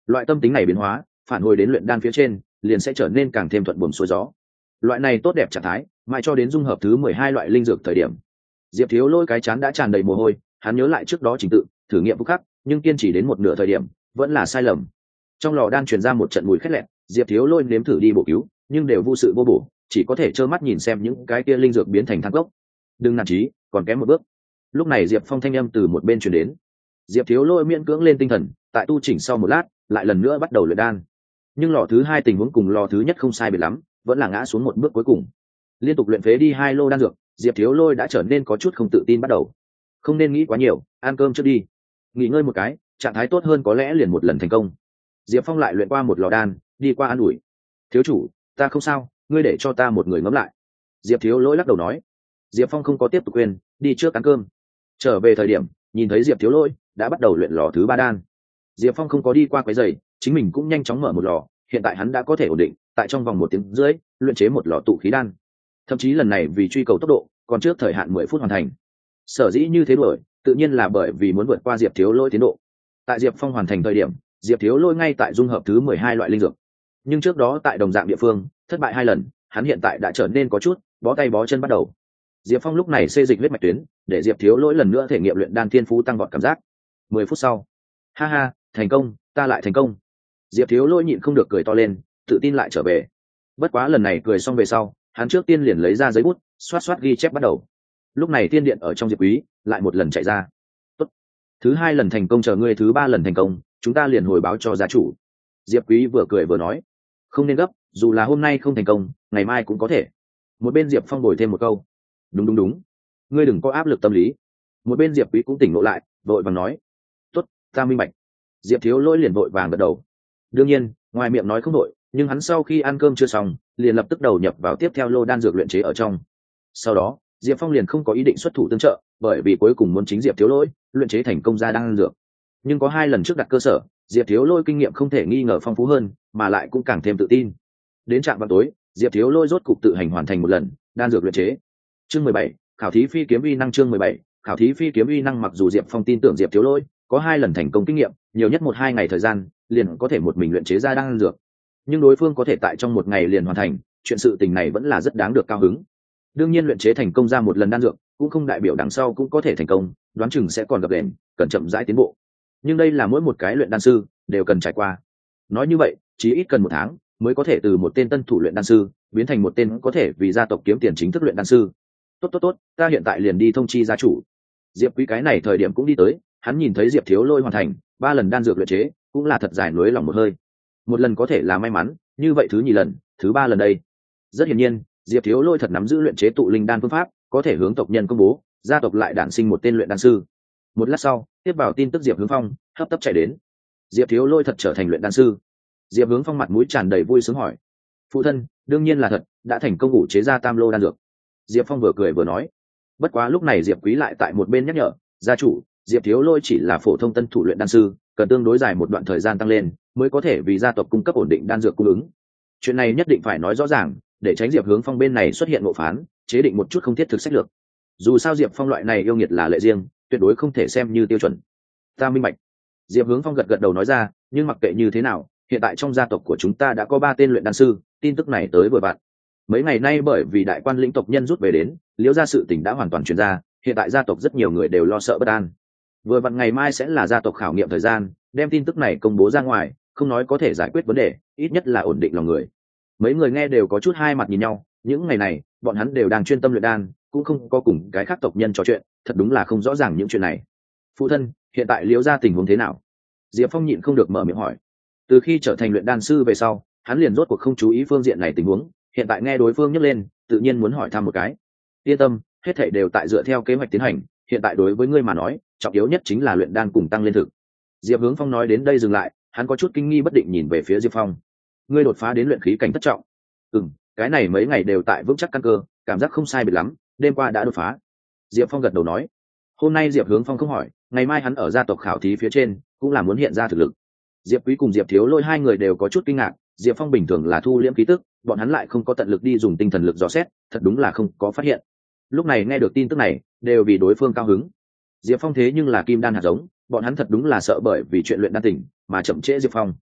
A: Loại tâm tính này biến hóa phản hồi đến luyện đan phía trên liền sẽ trở nên càng thêm thuận buồm xuôi gió. Loại này tốt đẹp trạng thái mãi cho đến dung hợp thứ mười hai loại linh dược thời điểm, Diệp Thiếu Lôi cái chán đã tràn đầy mồ hôi. Hắn nhớ lại trước đó trình tự thử nghiệm phúc khắc, nhưng kiên trì đến một nửa thời điểm vẫn là sai lầm. Trong lò đan truyền ra một trận mùi khét lẹt. Diệp Thiếu Lôi nếm thử đi bổ cứu, nhưng đều vô sự vô bổ, chỉ có thể trơ mắt nhìn xem những cái kia linh dược biến thành than cốc. Đừng nản chí, còn kém một bước. Lúc này Diệp Phong thanh âm từ một bên truyền đến. Diệp Thiếu Lôi miễn cưỡng lên tinh thần, tại tu chỉnh sau một lát lại lần nữa bắt đầu luyện đan. Nhưng lò thứ hai tình huống cùng lò thứ nhất không sai biệt lắm, vẫn là ngã xuống một bước cuối cùng. Liên tục luyện phế đi hai lô đan dược, Diệp Thiếu Lôi đã trở nên có chút không tự tin bắt đầu. Không nên nghĩ quá nhiều, ăn cơm trước đi, nghỉ ngơi một cái, trạng thái tốt hơn có lẽ liền một lần thành công. Diệp Phong lại luyện qua một lò đan, đi qua an ủi. Thiếu chủ, ta không sao, ngươi để cho ta một người ngẫm lại. Diệp Thiếu Lỗi lắc đầu nói. Diệp Phong không có tiếp tục quên, đi trước ăn cơm. Trở về thời điểm nhìn thấy Diệp Thiếu Lỗi đã bắt đầu luyện lò thứ ba đan. Diệp Phong không có đi qua quấy giày, chính mình cũng nhanh chóng mở một lò. Hiện tại hắn đã có thể ổn định tại trong vòng một tiếng rưỡi luyện chế một lò tụ khí đan. Thậm chí lần này vì truy cầu tốc độ còn trước thời hạn mười phút hoàn thành. Sở dĩ như thế đuổi tự nhiên là bởi vì muốn vượt qua Diệp Thiếu Lỗi tiến độ. Tại Diệp Phong hoàn thành thời điểm, Diệp Thiếu Lỗi ngay tại dung hợp thứ mười hai loại linh dược. Nhưng trước đó tại đồng dạng địa phương thất bại hai lần, hắn hiện tại đã trở nên có chút bó tay bó chân bắt đầu. Diệp Phong lúc này xê dịch huyết mạch tuyến để Diệp Thiếu Lỗi lần nữa thể nghiệm luyện đan thiên phú tăng vọt cảm giác. Mười phút sau, ha ha, thành công, ta lại thành công. Diệp Thiếu Lỗi nhịn không được cười to lên, tự tin lại trở về. Bất quá lần này cười xong về sau, hắn trước tiên liền lấy ra giấy bút, xoát xoát ghi chép bắt đầu. Lúc này tiên điện ở trong Diệp Quý lại một lần chạy ra. Tốt, thứ hai lần thành công, chờ ngươi thứ ba lần thành công, chúng ta liền hồi báo cho gia chủ. Diệp Quý vừa cười vừa nói, không nên gấp, dù là hôm nay không thành công, ngày mai cũng có thể. Một bên Diệp Phong bồi thêm một câu, đúng đúng đúng, ngươi đừng có áp lực tâm lý. Một bên Diệp Quý cũng tỉnh ngộ lại, vội vàng nói, tốt, ta minh bạch. Diệp Thiếu Lỗi liền vội vàng gật đầu. Đương nhiên ngoài miệng nói không đội, nhưng hắn sau khi ăn cơm chưa xong liền lập tức đầu nhập vào tiếp theo lô đan dược luyện chế ở trong. Sau đó Diệp Phong liền không có ý định xuất thủ tương trợ, bởi vì cuối cùng muốn chính Diệp Thiếu Lỗi luyện chế thành công ra đan dược. Nhưng có hai lần trước đặt cơ sở, Diệp Thiếu Lỗi kinh nghiệm không thể nghi ngờ phong phú hơn, mà lại cũng càng thêm tự tin. Đến trạm vào tối, Diệp Thiếu Lỗi rốt cục tự hành hoàn thành một lần đan dược luyện chế. Chương mười bảy, khảo thí phi kiếm uy năng. Chương mười bảy, khảo thí phi kiếm uy năng. Mặc dù Diệp Phong tin tưởng Diệp Thiếu Lỗi có hai lần thành công kinh nghiệm, nhiều nhất một hai ngày thời gian liền có thể một mình luyện chế ra đan dược, nhưng đối phương có thể tại trong một ngày liền hoàn thành, chuyện sự tình này vẫn là rất đáng được cao hứng. Đương nhiên luyện chế thành công ra một lần đan dược cũng không đại biểu đằng sau cũng có thể thành công, đoán chừng sẽ còn gặp đèn, cần chậm rãi tiến bộ. Nhưng đây là mỗi một cái luyện đan sư đều cần trải qua. Nói như vậy, chí ít cần một tháng mới có thể từ một tên tân thủ luyện đan sư biến thành một tên có thể vì gia tộc kiếm tiền chính thức luyện đan sư. Tốt tốt tốt, ta hiện tại liền đi thông chi gia chủ. Diệp Quý cái này thời điểm cũng đi tới, hắn nhìn thấy Diệp Thiếu Lôi hoàn thành ba lần đan dược luyện chế, cũng là thật dài nối lòng một hơi. Một lần có thể là may mắn, như vậy thứ nhì lần, thứ ba lần đây. Rất hiển nhiên, Diệp Thiếu Lôi thật nắm giữ luyện chế tụ linh đan phương pháp, có thể hướng tộc nhân công bố, gia tộc lại đản sinh một tên luyện đan sư. Một lát sau, tiếp vào tin tức Diệp Hướng Phong hấp tấp chạy đến. Diệp Thiếu Lôi thật trở thành luyện đan sư. Diệp Hướng Phong mặt mũi tràn đầy vui sướng hỏi, phụ thân, đương nhiên là thật, đã thành công ngủ chế ra tam lô đan dược. Diệp Phong vừa cười vừa nói. Bất quá lúc này Diệp Quý lại tại một bên nhắc nhở, gia chủ, Diệp Thiếu Lôi chỉ là phổ thông tân thủ luyện đan sư, cần tương đối dài một đoạn thời gian tăng lên mới có thể vì gia tộc cung cấp ổn định đan dược cung ứng. Chuyện này nhất định phải nói rõ ràng, để tránh Diệp Hướng Phong bên này xuất hiện ngộ phán, chế định một chút không thiết thực sách lược. Dù sao Diệp Phong loại này yêu nghiệt là lệ riêng, tuyệt đối không thể xem như tiêu chuẩn. Ta minh bạch. Diệp Hướng Phong gật gật đầu nói ra, nhưng mặc kệ như thế nào, hiện tại trong gia tộc của chúng ta đã có ba tên luyện đan sư, tin tức này tới vừa vặn. Mấy ngày nay bởi vì đại quan lĩnh tộc nhân rút về đến, Liễu gia sự tình đã hoàn toàn truyền ra, hiện tại gia tộc rất nhiều người đều lo sợ bất an. Vừa vặn ngày mai sẽ là gia tộc khảo nghiệm thời gian, đem tin tức này công bố ra ngoài, không nói có thể giải quyết vấn đề, ít nhất là ổn định lòng người. Mấy người nghe đều có chút hai mặt nhìn nhau, những ngày này bọn hắn đều đang chuyên tâm luyện đan, cũng không có cùng cái khác tộc nhân trò chuyện, thật đúng là không rõ ràng những chuyện này. Phụ thân, hiện tại Liễu gia tình huống thế nào? Diệp Phong nhịn không được mở miệng hỏi. Từ khi trở thành luyện đan sư về sau, hắn liền rốt cuộc không chú ý phương diện này tình huống, hiện tại nghe đối phương nhắc lên, tự nhiên muốn hỏi thăm một cái. Yên tâm, hết thảy đều tại dựa theo kế hoạch tiến hành, hiện tại đối với ngươi mà nói, trọng yếu nhất chính là luyện đan cùng tăng lên thực. Diệp Hướng Phong nói đến đây dừng lại, hắn có chút kinh nghi bất định nhìn về phía Diệp Phong. Ngươi đột phá đến luyện khí cảnh thất trọng? Ừm, cái này mấy ngày đều tại vững chắc căn cơ, cảm giác không sai biệt lắm, đêm qua đã đột phá. Diệp Phong gật đầu nói. Hôm nay Diệp Hướng Phong không hỏi, ngày mai hắn ở gia tộc khảo thí phía trên cũng là muốn hiện ra thực lực. Diệp Quý cùng Diệp Thiếu Lôi hai người đều có chút kinh ngạc, Diệp Phong bình thường là thu liễm khí tức, bọn hắn lại không có tận lực đi dùng tinh thần lực dò xét, thật đúng là không có phát hiện. Lúc này nghe được tin tức này, đều vì đối phương cao hứng. Diệp Phong thế nhưng là kim đan hạt giống, bọn hắn thật đúng là sợ bởi vì chuyện luyện đan tỉnh mà chậm trễ Diệp Phong.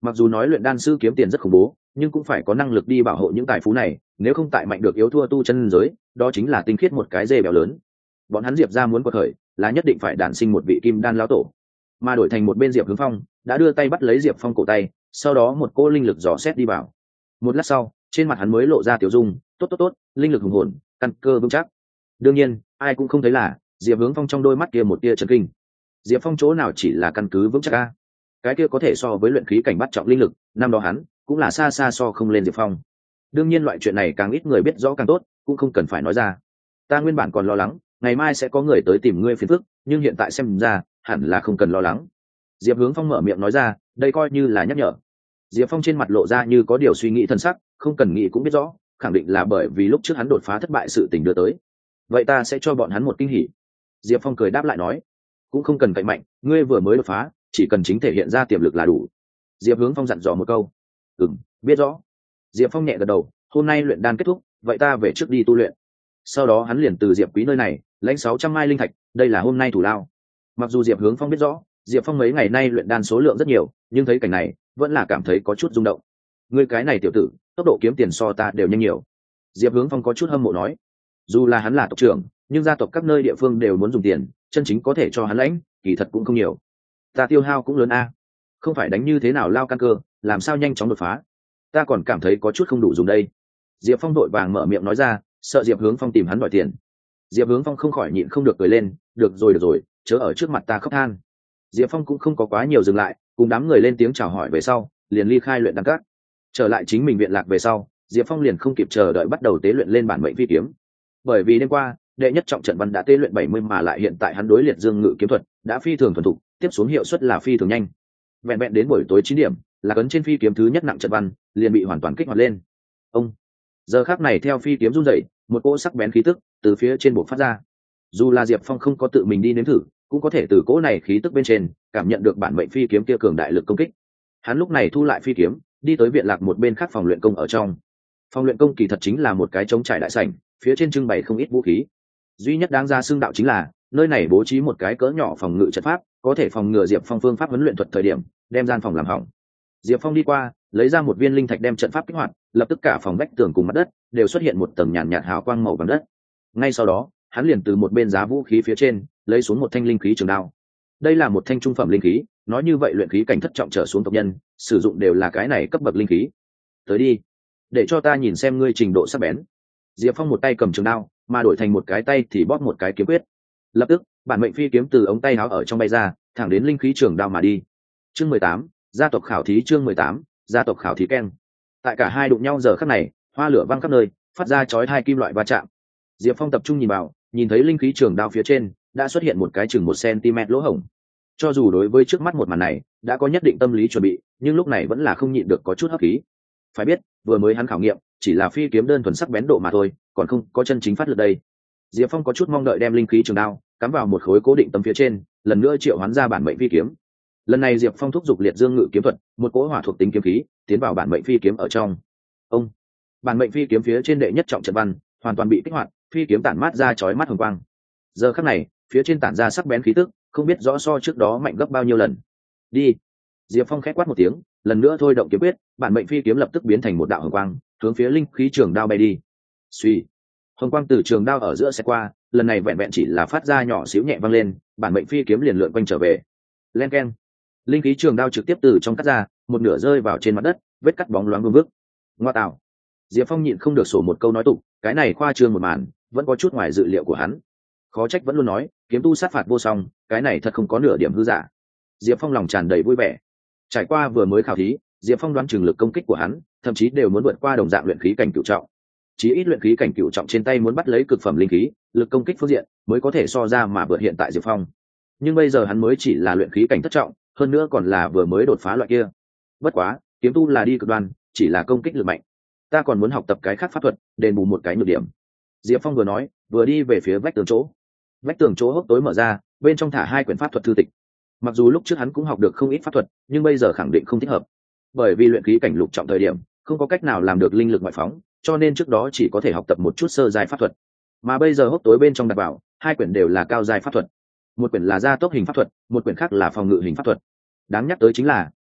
A: Mặc dù nói luyện đan sư kiếm tiền rất khủng bố, nhưng cũng phải có năng lực đi bảo hộ những tài phú này, nếu không tại mạnh được yếu thua tu chân giới, đó chính là tinh khiết một cái dê béo lớn. Bọn hắn Diệp ra muốn quật khởi, là nhất định phải đản sinh một vị kim đan lão tổ. Mà đổi thành một bên Diệp Hướng Phong đã đưa tay bắt lấy Diệp Phong cổ tay, sau đó một cô linh lực dò xét đi vào. Một lát sau, trên mặt hắn mới lộ ra tiểu dung, tốt tốt tốt, linh lực hùng hồn, căn cơ vững chắc. Đương nhiên, ai cũng không thấy là Diệp Hướng Phong trong đôi mắt kia một tia chấn kinh. Diệp Phong chỗ nào chỉ là căn cứ vững chắc a, cái kia có thể so với luyện khí cảnh bắt trọng linh lực, năm đó hắn cũng là xa xa so không lên Diệp Phong. Đương nhiên loại chuyện này càng ít người biết rõ càng tốt, cũng không cần phải nói ra. Ta nguyên bản còn lo lắng ngày mai sẽ có người tới tìm ngươi phiền phức, nhưng hiện tại xem ra hẳn là không cần lo lắng. Diệp Hướng Phong mở miệng nói ra, đây coi như là nhắc nhở. Diệp Phong trên mặt lộ ra như có điều suy nghĩ thân sắc, không cần nghĩ cũng biết rõ, khẳng định là bởi vì lúc trước hắn đột phá thất bại sự tình đưa tới. Vậy ta sẽ cho bọn hắn một kinh hỉ. Diệp Phong cười đáp lại nói, cũng không cần cậy mạnh, ngươi vừa mới đột phá, chỉ cần chính thể hiện ra tiềm lực là đủ. Diệp Hướng Phong dặn dò một câu. Ừm, biết rõ. Diệp Phong nhẹ gật đầu, hôm nay luyện đan kết thúc, vậy ta về trước đi tu luyện. Sau đó hắn liền từ Diệp Quý nơi này lãnh sáu trăm mai linh thạch, đây là hôm nay thủ lao. Mặc dù Diệp Hướng Phong biết rõ Diệp Phong mấy ngày nay luyện đan số lượng rất nhiều, nhưng thấy cảnh này vẫn là cảm thấy có chút rung động. Ngươi cái này tiểu tử, tốc độ kiếm tiền so ta đều nhanh nhiều. Diệp Hướng Phong có chút hâm mộ nói. Dù là hắn là tộc trưởng, nhưng gia tộc các nơi địa phương đều muốn dùng tiền, chân chính có thể cho hắn lãnh kỳ thật cũng không nhiều. Ta tiêu hao cũng lớn a, không phải đánh như thế nào lao căn cơ, làm sao nhanh chóng đột phá, ta còn cảm thấy có chút không đủ dùng đây. Diệp Phong đội vàng mở miệng nói ra, sợ Diệp Hướng Phong tìm hắn đòi tiền. Diệp Hướng Phong không khỏi nhịn không được cười lên, được rồi được rồi, chớ ở trước mặt ta khóc than. Diệp Phong cũng không có quá nhiều dừng lại, cùng đám người lên tiếng chào hỏi về sau liền ly khai luyện đan các. Trở lại chính mình viện lạc về sau, Diệp Phong liền không kịp chờ đợi bắt đầu tế luyện lên bản mệnh phi kiếm. Bởi vì đêm qua đệ nhất trọng trận văn đã tế luyện bảy mươi, mà lại hiện tại hắn đối liệt dương ngự kiếm thuật đã phi thường thuần thục, tiếp xuống hiệu suất là phi thường nhanh. Vẹn vẹn đến buổi tối chín điểm, là cấn trên phi kiếm thứ nhất nặng trận văn liền bị hoàn toàn kích hoạt lên. Ông giờ khắc này theo phi kiếm run rẩy, một cỗ sắc bén khí tức từ phía trên bộc phát ra. Dù là Diệp Phong không có tự mình đi nếm thử, cũng có thể từ cỗ này khí tức bên trên cảm nhận được bản mệnh phi kiếm kia cường đại lực công kích. Hắn lúc này thu lại phi kiếm, đi tới viện lạc một bên khác phòng luyện công ở trong. Phòng luyện công kỳ thật chính là một cái trống trải đại sảnh, phía trên trưng bày không ít vũ khí. Duy nhất đáng ra xưng đạo chính là nơi này bố trí một cái cỡ nhỏ phòng ngự trận pháp, có thể phòng ngừa Diệp Phong phương pháp huấn luyện thuật thời điểm đem gian phòng làm hỏng. Diệp Phong đi qua, lấy ra một viên linh thạch đem trận pháp kích hoạt, lập tức cả phòng vách tường cùng mặt đất đều xuất hiện một tầng nhàn nhạt, nhạt hào quang màu vàng đất. Ngay sau đó, hắn liền từ một bên giá vũ khí phía trên lấy xuống một thanh linh khí trường đao. Đây là một thanh trung phẩm linh khí, nói như vậy luyện khí cảnh thất trọng trở xuống tộc nhân sử dụng đều là cái này cấp bậc linh khí. Tới đi, để cho ta nhìn xem ngươi trình độ sắc bén. Diệp Phong một tay cầm trường đao, mà đổi thành một cái tay thì bóp một cái kiếm quyết. Lập tức, bản mệnh phi kiếm từ ống tay áo ở trong bay ra, thẳng đến linh khí trường đao mà đi. Chương mười tám, gia tộc khảo thí. Chương mười tám, gia tộc khảo thí keng. Tại cả hai đụng nhau giờ khắc này, hoa lửa văng khắp nơi, phát ra chói hai kim loại va chạm. Diệp Phong tập trung nhìn vào, nhìn thấy linh khí trường đao phía trên đã xuất hiện một cái chừng một cm lỗ hổng. Cho dù đối với trước mắt một màn này đã có nhất định tâm lý chuẩn bị, nhưng lúc này vẫn là không nhịn được có chút hấp khí. Phải biết, vừa mới hắn khảo nghiệm chỉ là phi kiếm đơn thuần sắc bén độ mà thôi, còn không có chân chính phát lực đây. Diệp Phong có chút mong đợi đem linh khí trường đao cắm vào một khối cố định tấm phía trên, lần nữa triệu hoán ra bản mệnh phi kiếm. Lần này Diệp Phong thúc giục liệt dương ngự kiếm thuật, một cỗ hỏa thuộc tính kiếm khí tiến vào bản mệnh phi kiếm ở trong. Ông bản mệnh phi kiếm phía trên đệ nhất trọng trận văn hoàn toàn bị kích hoạt, phi kiếm tản mát ra chói mắt hồng quang. Giờ khắc này, phía trên tản ra sắc bén khí tức, không biết rõ so trước đó mạnh gấp bao nhiêu lần. Đi. Diệp Phong khẽ quát một tiếng, lần nữa thôi động kiếm quyết, bản mệnh phi kiếm lập tức biến thành một đạo hồng quang, hướng phía linh khí trường đao bay đi. Suy, hồng quang từ trường đao ở giữa sẽ qua, lần này vẹn vẹn chỉ là phát ra nhỏ xíu nhẹ vang lên, bản mệnh phi kiếm liền lượn quanh trở về. Len keng, linh khí trường đao trực tiếp từ trong cắt ra, một nửa rơi vào trên mặt đất, vết cắt bóng loáng vương vức. Ngoa tạo. Diệp Phong nhịn không được sổ một câu nói tục, cái này khoa trương một màn, vẫn có chút ngoài dự liệu của hắn. Khó trách vẫn luôn nói, kiếm tu sát phạt vô song, cái này thật không có nửa điểm hư giả. Diệp Phong lòng tràn đầy vui vẻ. Trải qua vừa mới khảo thí, Diệp Phong đoán chừng lực công kích của hắn, thậm chí đều muốn vượt qua đồng dạng luyện khí cảnh cửu trọng. Chí ít luyện khí cảnh cửu trọng trên tay muốn bắt lấy cực phẩm linh khí, lực công kích phương diện mới có thể so ra mà vượt hiện tại Diệp Phong. Nhưng bây giờ hắn mới chỉ là luyện khí cảnh thất trọng, hơn nữa còn là vừa mới đột phá loại kia. Bất quá, kiếm tu là đi cực đoan, chỉ là công kích lực mạnh. Ta còn muốn học tập cái khác pháp thuật, đền bù một cái nhược điểm. Diệp Phong vừa nói, vừa đi về phía vách tường chỗ. Vách tường chỗ hốc tối mở ra, bên trong thả hai quyển pháp thuật thư tịch. Mặc dù lúc trước hắn cũng học được không ít pháp thuật, nhưng bây giờ khẳng định không thích hợp. Bởi vì luyện khí cảnh lục trọng thời điểm, không có cách nào làm được linh lực ngoại phóng, cho nên trước đó chỉ có thể học tập một chút sơ giai pháp thuật. Mà bây giờ hốc tối bên trong đặt vào, hai quyển đều là cao giai pháp thuật. Một quyển là gia tốc hình pháp thuật, một quyển khác là phòng ngự hình pháp thuật. Đáng nhắc tới chính là,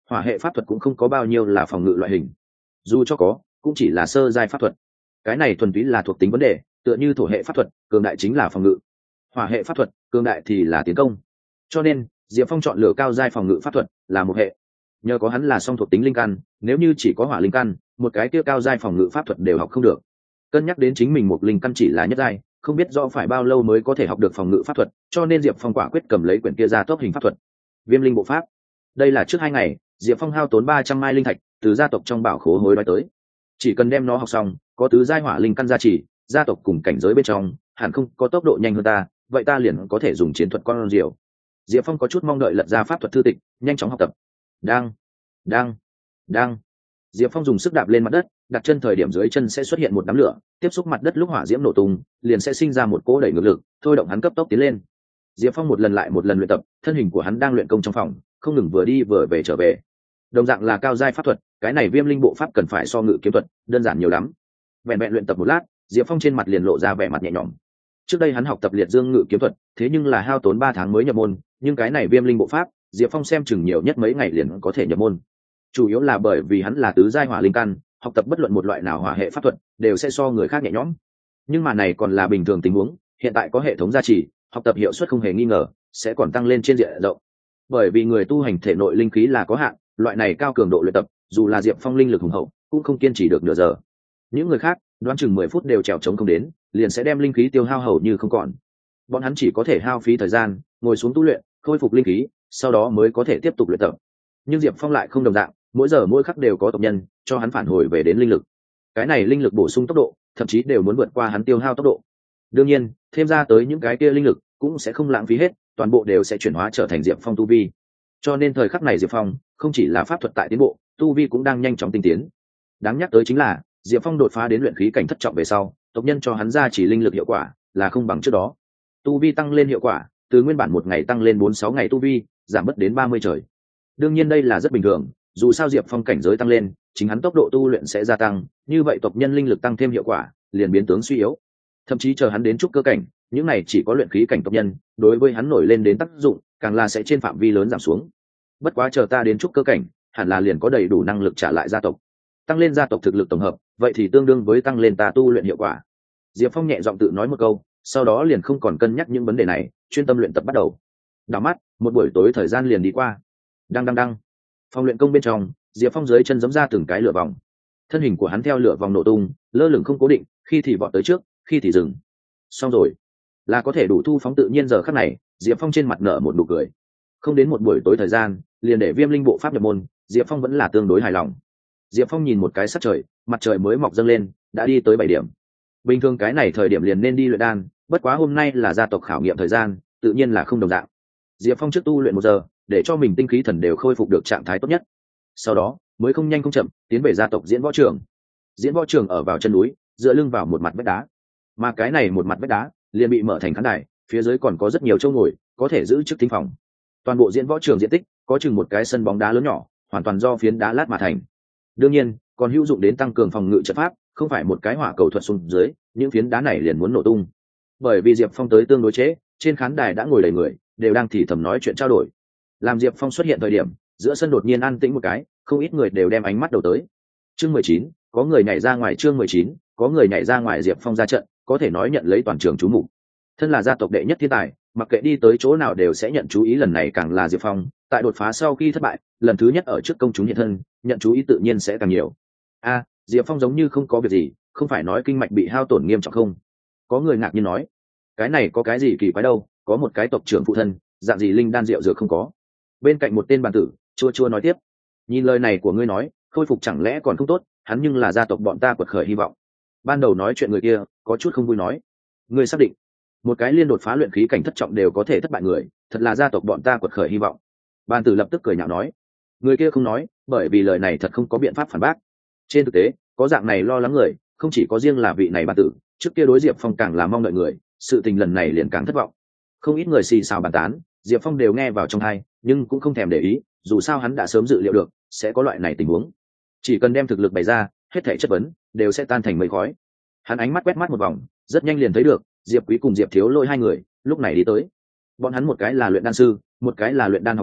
A: hỏa hệ pháp thuật cũng không có bao nhiêu là phòng ngự loại hình, dù cho có cũng chỉ là sơ giai pháp thuật. Cái này thuần túy là thuộc tính vấn đề, tựa như thổ hệ pháp thuật cường đại chính là phòng ngự, hỏa hệ pháp thuật cường đại thì là tiến công. Cho nên Diệp Phong chọn lựa cao giai phòng ngự pháp thuật là một hệ. Nhờ có hắn là song thuộc tính linh căn, nếu như chỉ có hỏa linh căn, một cái kia cao giai phòng ngự pháp thuật đều học không được. Cân nhắc đến chính mình một linh căn chỉ là nhất giai, không biết do phải bao lâu mới có thể học được phòng ngự pháp thuật, cho nên Diệp Phong quả quyết cầm lấy quyển kia ra tốc hình pháp thuật. Viêm linh bộ pháp. Đây là trước hai ngày, Diệp Phong hao tốn ba trăm mai linh thạch từ gia tộc trong bảo khố hối đoái tới. Chỉ cần đem nó học xong, có tứ giai hỏa linh căn gia trì, gia tộc cùng cảnh giới bên trong hẳn không có tốc độ nhanh hơn ta, vậy ta liền có thể dùng chiến thuật con diều. Diệp Phong có chút mong đợi lật ra pháp thuật thư tịch, nhanh chóng học tập. Đang, đang, đang. Diệp Phong dùng sức đạp lên mặt đất, đặt chân thời điểm dưới chân sẽ xuất hiện một đám lửa, tiếp xúc mặt đất lúc hỏa diễm nổ tung, liền sẽ sinh ra một cỗ đẩy ngược lực, thôi động hắn cấp tốc tiến lên. Diệp Phong một lần lại một lần luyện tập, thân hình của hắn đang luyện công trong phòng, không ngừng vừa đi vừa về trở về. Đồng dạng là cao giai pháp thuật, cái này viêm linh bộ pháp cần phải so ngự kiếm thuật đơn giản nhiều lắm. Vẹn vẹn luyện tập một lát, Diệp Phong trên mặt liền lộ ra vẻ mặt nhẹ nhõm. Trước đây hắn học tập liệt dương ngự kiếm thuật, thế nhưng là hao tốn ba tháng mới nhập môn, nhưng cái này viêm linh bộ pháp, Diệp Phong xem chừng nhiều nhất mấy ngày liền có thể nhập môn. Chủ yếu là bởi vì hắn là tứ giai hỏa linh căn, học tập bất luận một loại nào hỏa hệ pháp thuật đều sẽ so người khác nhẹ nhõm. Nhưng mà này còn là bình thường tình huống, hiện tại có hệ thống gia trì, học tập hiệu suất không hề nghi ngờ sẽ còn tăng lên trên diện rộng. Bởi vì người tu hành thể nội linh khí là có hạn, loại này cao cường độ luyện tập, dù là Diệp Phong linh lực hùng hậu, cũng không kiên trì được nửa giờ. Những người khác, đoán chừng mười phút đều trèo trống không đến, liền sẽ đem linh khí tiêu hao hầu như không còn. Bọn hắn chỉ có thể hao phí thời gian, ngồi xuống tu luyện, khôi phục linh khí, sau đó mới có thể tiếp tục luyện tập. Nhưng Diệp Phong lại không đồng dạng, mỗi giờ mỗi khắc đều có tộc nhân cho hắn phản hồi về đến linh lực. Cái này linh lực bổ sung tốc độ, thậm chí đều muốn vượt qua hắn tiêu hao tốc độ. Đương nhiên, thêm ra tới những cái kia linh lực cũng sẽ không lãng phí hết, toàn bộ đều sẽ chuyển hóa trở thành Diệp Phong tu vi. Cho nên thời khắc này Diệp Phong không chỉ là pháp thuật tại tiến bộ, tu vi cũng đang nhanh chóng tinh tiến. Đáng nhắc tới chính là Diệp Phong đột phá đến luyện khí cảnh thất trọng về sau, tộc nhân cho hắn ra chỉ linh lực hiệu quả là không bằng trước đó. Tu vi tăng lên hiệu quả, từ nguyên bản một ngày tăng lên bốn sáu ngày tu vi, giảm mất đến ba mươi trời. Đương nhiên đây là rất bình thường, dù sao Diệp Phong cảnh giới tăng lên, chính hắn tốc độ tu luyện sẽ gia tăng, như vậy tộc nhân linh lực tăng thêm hiệu quả, liền biến tướng suy yếu. Thậm chí chờ hắn đến trúc cơ cảnh, những này chỉ có luyện khí cảnh tộc nhân, đối với hắn nổi lên đến tác dụng, càng là sẽ trên phạm vi lớn giảm xuống. Bất quá chờ ta đến trúc cơ cảnh, hẳn là liền có đầy đủ năng lực trả lại gia tộc. Tăng lên gia tộc thực lực tổng hợp, vậy thì tương đương với tăng lên ta tu luyện hiệu quả. Diệp Phong nhẹ giọng tự nói một câu, sau đó liền không còn cân nhắc những vấn đề này, chuyên tâm luyện tập bắt đầu. Đảo mắt, một buổi tối thời gian liền đi qua. Đăng đăng đăng. Phòng luyện công bên trong, Diệp Phong dưới chân giẫm ra từng cái lửa vòng. Thân hình của hắn theo lửa vòng nổ tung, lơ lửng không cố định, khi thì vọt tới trước, khi thì dừng. Xong rồi, là có thể đủ thu phóng tự nhiên giờ khắc này, Diệp Phong trên mặt nở một nụ cười. Không đến một buổi tối thời gian, liền để viêm linh bộ pháp nhập môn, Diệp Phong vẫn là tương đối hài lòng. Diệp Phong nhìn một cái sắc trời, mặt trời mới mọc dâng lên, đã đi tới bảy điểm. Bình thường cái này thời điểm liền nên đi luyện đan, bất quá hôm nay là gia tộc khảo nghiệm thời gian, tự nhiên là không đồng dạng. Diệp Phong trước tu luyện một giờ, để cho mình tinh khí thần đều khôi phục được trạng thái tốt nhất. Sau đó, mới không nhanh không chậm, tiến về gia tộc diễn võ trường. Diễn võ trường ở vào chân núi, dựa lưng vào một mặt vách đá. Mà cái này một mặt vách đá, liền bị mở thành khán đài, phía dưới còn có rất nhiều chỗ ngồi, có thể giữ chức thính phòng. Toàn bộ diễn võ trường diện tích có chừng một cái sân bóng đá lớn nhỏ, hoàn toàn do phiến đá lát mà thành. Đương nhiên, còn hữu dụng đến tăng cường phòng ngự trận pháp, không phải một cái hỏa cầu thuật xuống dưới, những phiến đá này liền muốn nổ tung. Bởi vì Diệp Phong tới tương đối chế, trên khán đài đã ngồi đầy người, đều đang thì thầm nói chuyện trao đổi. Làm Diệp Phong xuất hiện thời điểm, giữa sân đột nhiên an tĩnh một cái, không ít người đều đem ánh mắt đầu tới. Chương mười chín, có người nhảy ra ngoài chương mười chín, có người nhảy ra ngoài Diệp Phong ra trận, có thể nói nhận lấy toàn trường chú mục. Thân là gia tộc đệ nhất thiên tài, mặc kệ đi tới chỗ nào đều sẽ nhận chú ý, lần này càng là Diệp Phong, tại đột phá sau khi thất bại, lần thứ nhất ở trước công chúng hiện thân, nhận chú ý tự nhiên sẽ càng nhiều. A, Diệp Phong giống như không có việc gì, không phải nói kinh mạch bị hao tổn nghiêm trọng không? Có người ngạc nhiên nói. Cái này có cái gì kỳ quái đâu, có một cái tộc trưởng phụ thân, dạng gì linh đan rượu dược không có. Bên cạnh một tên bàn tử, chua chua nói tiếp. Nhìn lời này của ngươi nói, khôi phục chẳng lẽ còn không tốt, hắn nhưng là gia tộc bọn ta quật khởi hy vọng. Ban đầu nói chuyện người kia, có chút không vui nói. Ngươi xác định, một cái liên đột phá luyện khí cảnh thất trọng đều có thể thất bại người, thật là gia tộc bọn ta quật khởi hy vọng. Bàn tử lập tức cười nhạo nói. Người kia không nói, bởi vì lời này thật không có biện pháp phản bác. Trên thực tế, có dạng này lo lắng người, không chỉ có riêng là vị này bàn tử, trước kia đối Diệp Phong càng là mong đợi người, sự tình lần này liền càng thất vọng. Không ít người xì xào bàn tán, Diệp Phong đều nghe vào trong tai, nhưng cũng không thèm để ý, dù sao hắn đã sớm dự liệu được sẽ có loại này tình huống. Chỉ cần đem thực lực bày ra, hết thảy chất vấn đều sẽ tan thành mây khói. Hắn ánh mắt quét mắt một vòng, rất nhanh liền thấy được Diệp Quý cùng Diệp Thiếu Lôi hai người lúc này đi tới. Bọn hắn một cái là luyện đan sư, một cái là luyện đan học đồ,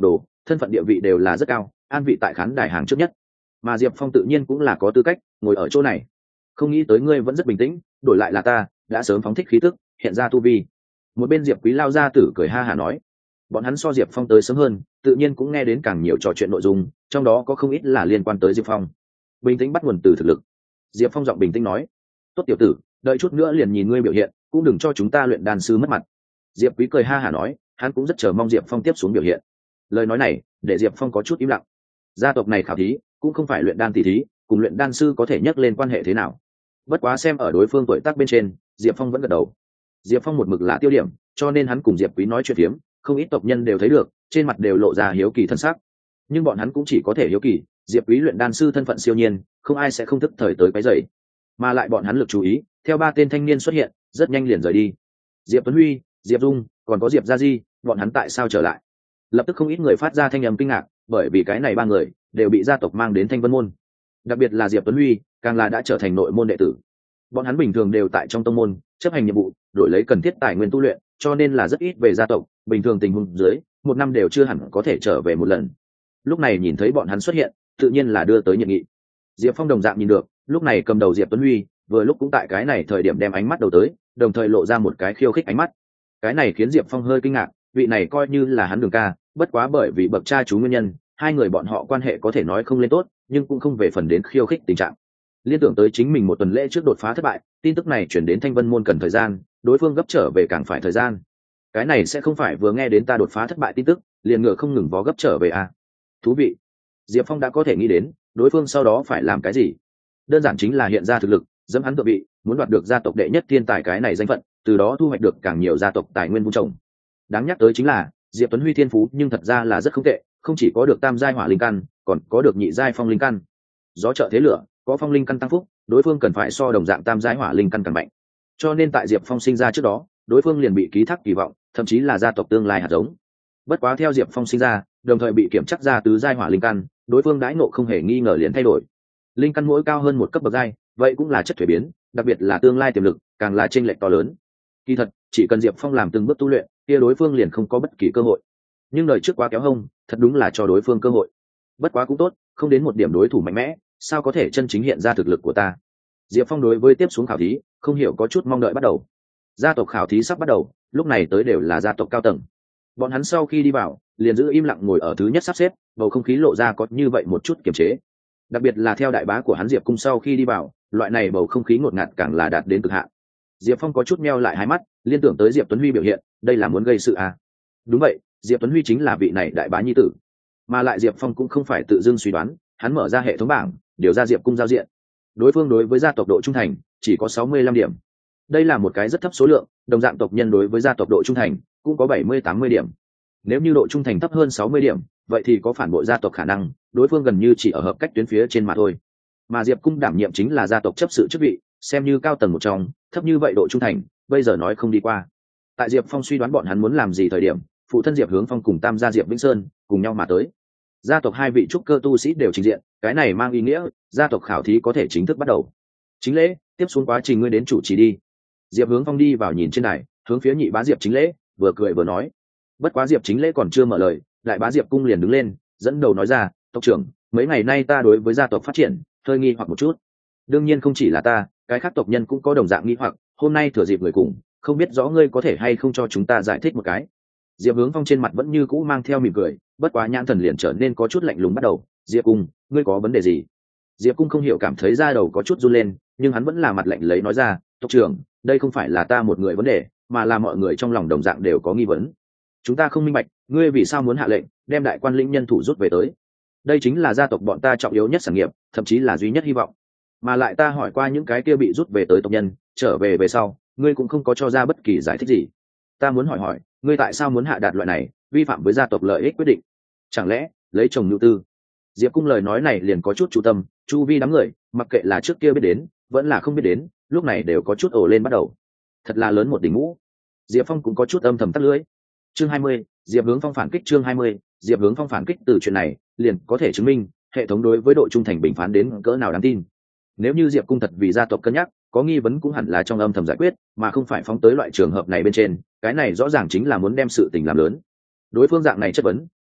A: thân phận địa vị đều là rất cao, an vị tại khán đài hàng trước nhất, mà Diệp Phong tự nhiên cũng là có tư cách ngồi ở chỗ này. Không nghĩ tới ngươi vẫn rất bình tĩnh, đổi lại là ta đã sớm phóng thích khí tức, hiện ra tu vi. Một bên Diệp Quý lao ra tử cười ha hả nói, bọn hắn so Diệp Phong tới sớm hơn, tự nhiên cũng nghe đến càng nhiều trò chuyện nội dung, trong đó có không ít là liên quan tới Diệp Phong. Bình tĩnh bắt nguồn từ thực lực. Diệp Phong giọng bình tĩnh nói, tốt tiểu tử, đợi chút nữa liền nhìn ngươi biểu hiện, cũng đừng cho chúng ta luyện đan sư mất mặt. Diệp Quý cười ha hả nói, hắn cũng rất chờ mong Diệp Phong tiếp xuống biểu hiện. Lời nói này để Diệp Phong có chút im lặng. Gia tộc này khảo thí cũng không phải luyện đan tỷ thí, cùng luyện đan sư có thể nhắc lên quan hệ thế nào. Bất quá xem ở đối phương tuổi tác bên trên, Diệp Phong vẫn gật đầu. Diệp Phong một mực là tiêu điểm, cho nên hắn cùng Diệp Quý nói chuyện phiếm, không ít tộc nhân đều thấy được, trên mặt đều lộ ra hiếu kỳ thân sắc. Nhưng bọn hắn cũng chỉ có thể hiếu kỳ, Diệp Quý luyện đan sư thân phận siêu nhiên, không ai sẽ không thức thời tới cái dậy. Mà lại bọn hắn lực chú ý, theo ba tên thanh niên xuất hiện, rất nhanh liền rời đi. Diệp Tuấn Huy, Diệp Dung, còn có Diệp Gia Di, bọn hắn tại sao trở lại? Lập tức không ít người phát ra thanh âm kinh ngạc, bởi vì cái này ba người đều bị gia tộc mang đến Thanh Vân môn. Đặc biệt là Diệp Tuấn Huy, càng là đã trở thành nội môn đệ tử. Bọn hắn bình thường đều tại trong tông môn chấp hành nhiệm vụ, đổi lấy cần thiết tài nguyên tu luyện, cho nên là rất ít về gia tộc, bình thường tình huống dưới, một năm đều chưa hẳn có thể trở về một lần. Lúc này nhìn thấy bọn hắn xuất hiện, tự nhiên là đưa tới nhiệt nghị. Diệp Phong đồng dạng nhìn được, lúc này cầm đầu Diệp Tuấn Huy, vừa lúc cũng tại cái này thời điểm đem ánh mắt đầu tới, đồng thời lộ ra một cái khiêu khích ánh mắt. Cái này khiến Diệp Phong hơi kinh ngạc, vị này coi như là hắn đường ca, bất quá bởi vì bậc cha chú nguyên nhân, hai người bọn họ quan hệ có thể nói không lên tốt, nhưng cũng không về phần đến khiêu khích tình trạng. Liên tưởng tới chính mình một tuần lễ trước đột phá thất bại, tin tức này chuyển đến Thanh Vân môn cần thời gian, đối phương gấp trở về càng phải thời gian. Cái này sẽ không phải vừa nghe đến ta đột phá thất bại tin tức, liền ngựa không ngừng vó gấp trở về à? Thú vị. Diệp Phong đã có thể nghĩ đến, đối phương sau đó phải làm cái gì. Đơn giản chính là hiện ra thực lực, dẫm hắn thượng vị, muốn đoạt được gia tộc đệ nhất thiên tài cái này danh phận, từ đó thu hoạch được càng nhiều gia tộc tài nguyên vun trồng. Đáng nhắc tới chính là, Diệp Tuấn Huy thiên phú nhưng thật ra là rất không tệ, không chỉ có được tam giai hỏa linh căn, còn có được nhị giai phong linh căn. Gió trợ thế lửa, có phong linh căn tăng phúc, đối phương cần phải so đồng dạng tam giai hỏa linh căn càng mạnh. Cho nên tại Diệp Phong sinh ra trước đó, đối phương liền bị ký thác kỳ vọng, thậm chí là gia tộc tương lai hạt giống. Bất quá theo Diệp Phong sinh ra, đồng thời bị kiểm chắc ra tứ giai hỏa linh căn, đối phương đãi ngộ không hề nghi ngờ liền thay đổi. Linh căn mỗi cao hơn một cấp bậc giai, vậy cũng là chất thuế biến, đặc biệt là tương lai tiềm lực, càng là chênh lệch to lớn. Kỳ thật, chỉ cần Diệp Phong làm từng bước tu luyện, kia đối phương liền không có bất kỳ cơ hội. Nhưng đời trước quá kéo hông, thật đúng là cho đối phương cơ hội. Bất quá cũng tốt, không đến một điểm đối thủ mạnh mẽ, sao có thể chân chính hiện ra thực lực của ta. Diệp Phong đối với tiếp xuống khảo thí, không hiểu có chút mong đợi bắt đầu. Gia tộc khảo thí sắp bắt đầu, lúc này tới đều là gia tộc cao tầng. Bọn hắn sau khi đi vào, liền giữ im lặng ngồi ở thứ nhất sắp xếp, bầu không khí lộ ra có như vậy một chút kiềm chế. Đặc biệt là theo đại bá của hắn Diệp Cung sau khi đi vào, loại này bầu không khí ngột ngạt càng là đạt đến cực hạn. Diệp Phong có chút meo lại hai mắt, liên tưởng tới Diệp Tuấn Huy biểu hiện, đây là muốn gây sự à? Đúng vậy, Diệp Tuấn Huy chính là vị này đại bá nhi tử. Mà lại Diệp Phong cũng không phải tự dưng suy đoán, hắn mở ra hệ thống bảng, điều ra Diệp Cung giao diện. Đối phương đối với gia tộc độ trung thành chỉ có sáu mươi lăm điểm. Đây là một cái rất thấp số lượng, đồng dạng tộc nhân đối với gia tộc độ trung thành cũng có bảy mươi tám mươi điểm. Nếu như độ trung thành thấp hơn sáu mươi điểm, vậy thì có phản bội gia tộc khả năng, đối phương gần như chỉ ở hợp cách tuyến phía trên mà thôi. Mà Diệp Cung đảm nhiệm chính là gia tộc chấp sự chức vị, xem như cao tầng một trong, thấp như vậy độ trung thành, bây giờ nói không đi qua. Tại Diệp Phong suy đoán bọn hắn muốn làm gì thời điểm, phụ thân Diệp Hướng Phong cùng tam gia Diệp Vĩnh Sơn cùng nhau mà tới. Gia tộc hai vị trúc cơ tu sĩ đều trình diện, cái này mang ý nghĩa gia tộc khảo thí có thể chính thức bắt đầu. Chính lễ, tiếp xuống quá trình ngươi đến chủ trì đi. Diệp Hướng Phong đi vào nhìn trên này, hướng phía nhị bá Diệp Chính lễ, vừa cười vừa nói. Bất quá Diệp Chính lễ còn chưa mở lời, đại bá Diệp Cung liền đứng lên, dẫn đầu nói ra, tộc trưởng, mấy ngày nay ta đối với gia tộc phát triển hơi nghi hoặc một chút. Đương nhiên không chỉ là ta, cái khác tộc nhân cũng có đồng dạng nghi hoặc, hôm nay thừa dịp người cùng, không biết rõ ngươi có thể hay không cho chúng ta giải thích một cái. Diệp Hướng Phong trên mặt vẫn như cũ mang theo mỉm cười, bất quá nhãn thần liền trở nên có chút lạnh lùng bắt đầu. Diệp Cung, ngươi có vấn đề gì? Diệp Cung không hiểu cảm thấy da đầu có chút run lên, nhưng hắn vẫn là mặt lạnh lấy nói ra, tộc trưởng, đây không phải là ta một người vấn đề, mà là mọi người trong lòng đồng dạng đều có nghi vấn. Chúng ta không minh bạch, ngươi vì sao muốn hạ lệnh đem đại quan lĩnh nhân thủ rút về tới? Đây chính là gia tộc bọn ta trọng yếu nhất sản nghiệp, thậm chí là duy nhất hy vọng. Mà lại ta hỏi qua những cái kia bị rút về tới tộc nhân, trở về về sau, ngươi cũng không có cho ra bất kỳ giải thích gì. Ta muốn hỏi hỏi, ngươi tại sao muốn hạ đạt loại này vi phạm với gia tộc lợi ích quyết định? Chẳng lẽ lấy chồng nhu tư? Diệp Cung lời nói này liền có chút chủ tâm, chu vi đám người, mặc kệ là trước kia biết đến, vẫn là không biết đến, lúc này đều có chút ồ lên bắt đầu. Thật là lớn một đỉnh ngũ. Diệp Phong cũng có chút âm thầm tắt lưỡi. Chương hai mươi, Diệp Hướng Phong phản kích. Chương hai mươi, Diệp Hướng Phong phản kích. Từ chuyện này liền có thể chứng minh hệ thống đối với độ trung thành bình phán đến cỡ nào đáng tin. Nếu như Diệp Cung thật vì gia tộc cân nhắc, có nghi vấn cũng hẳn là trong âm thầm giải quyết, mà không phải phóng tới loại trường hợp này bên trên, cái này rõ ràng chính là muốn đem sự tình làm lớn. Đối phương dạng này chất vấn,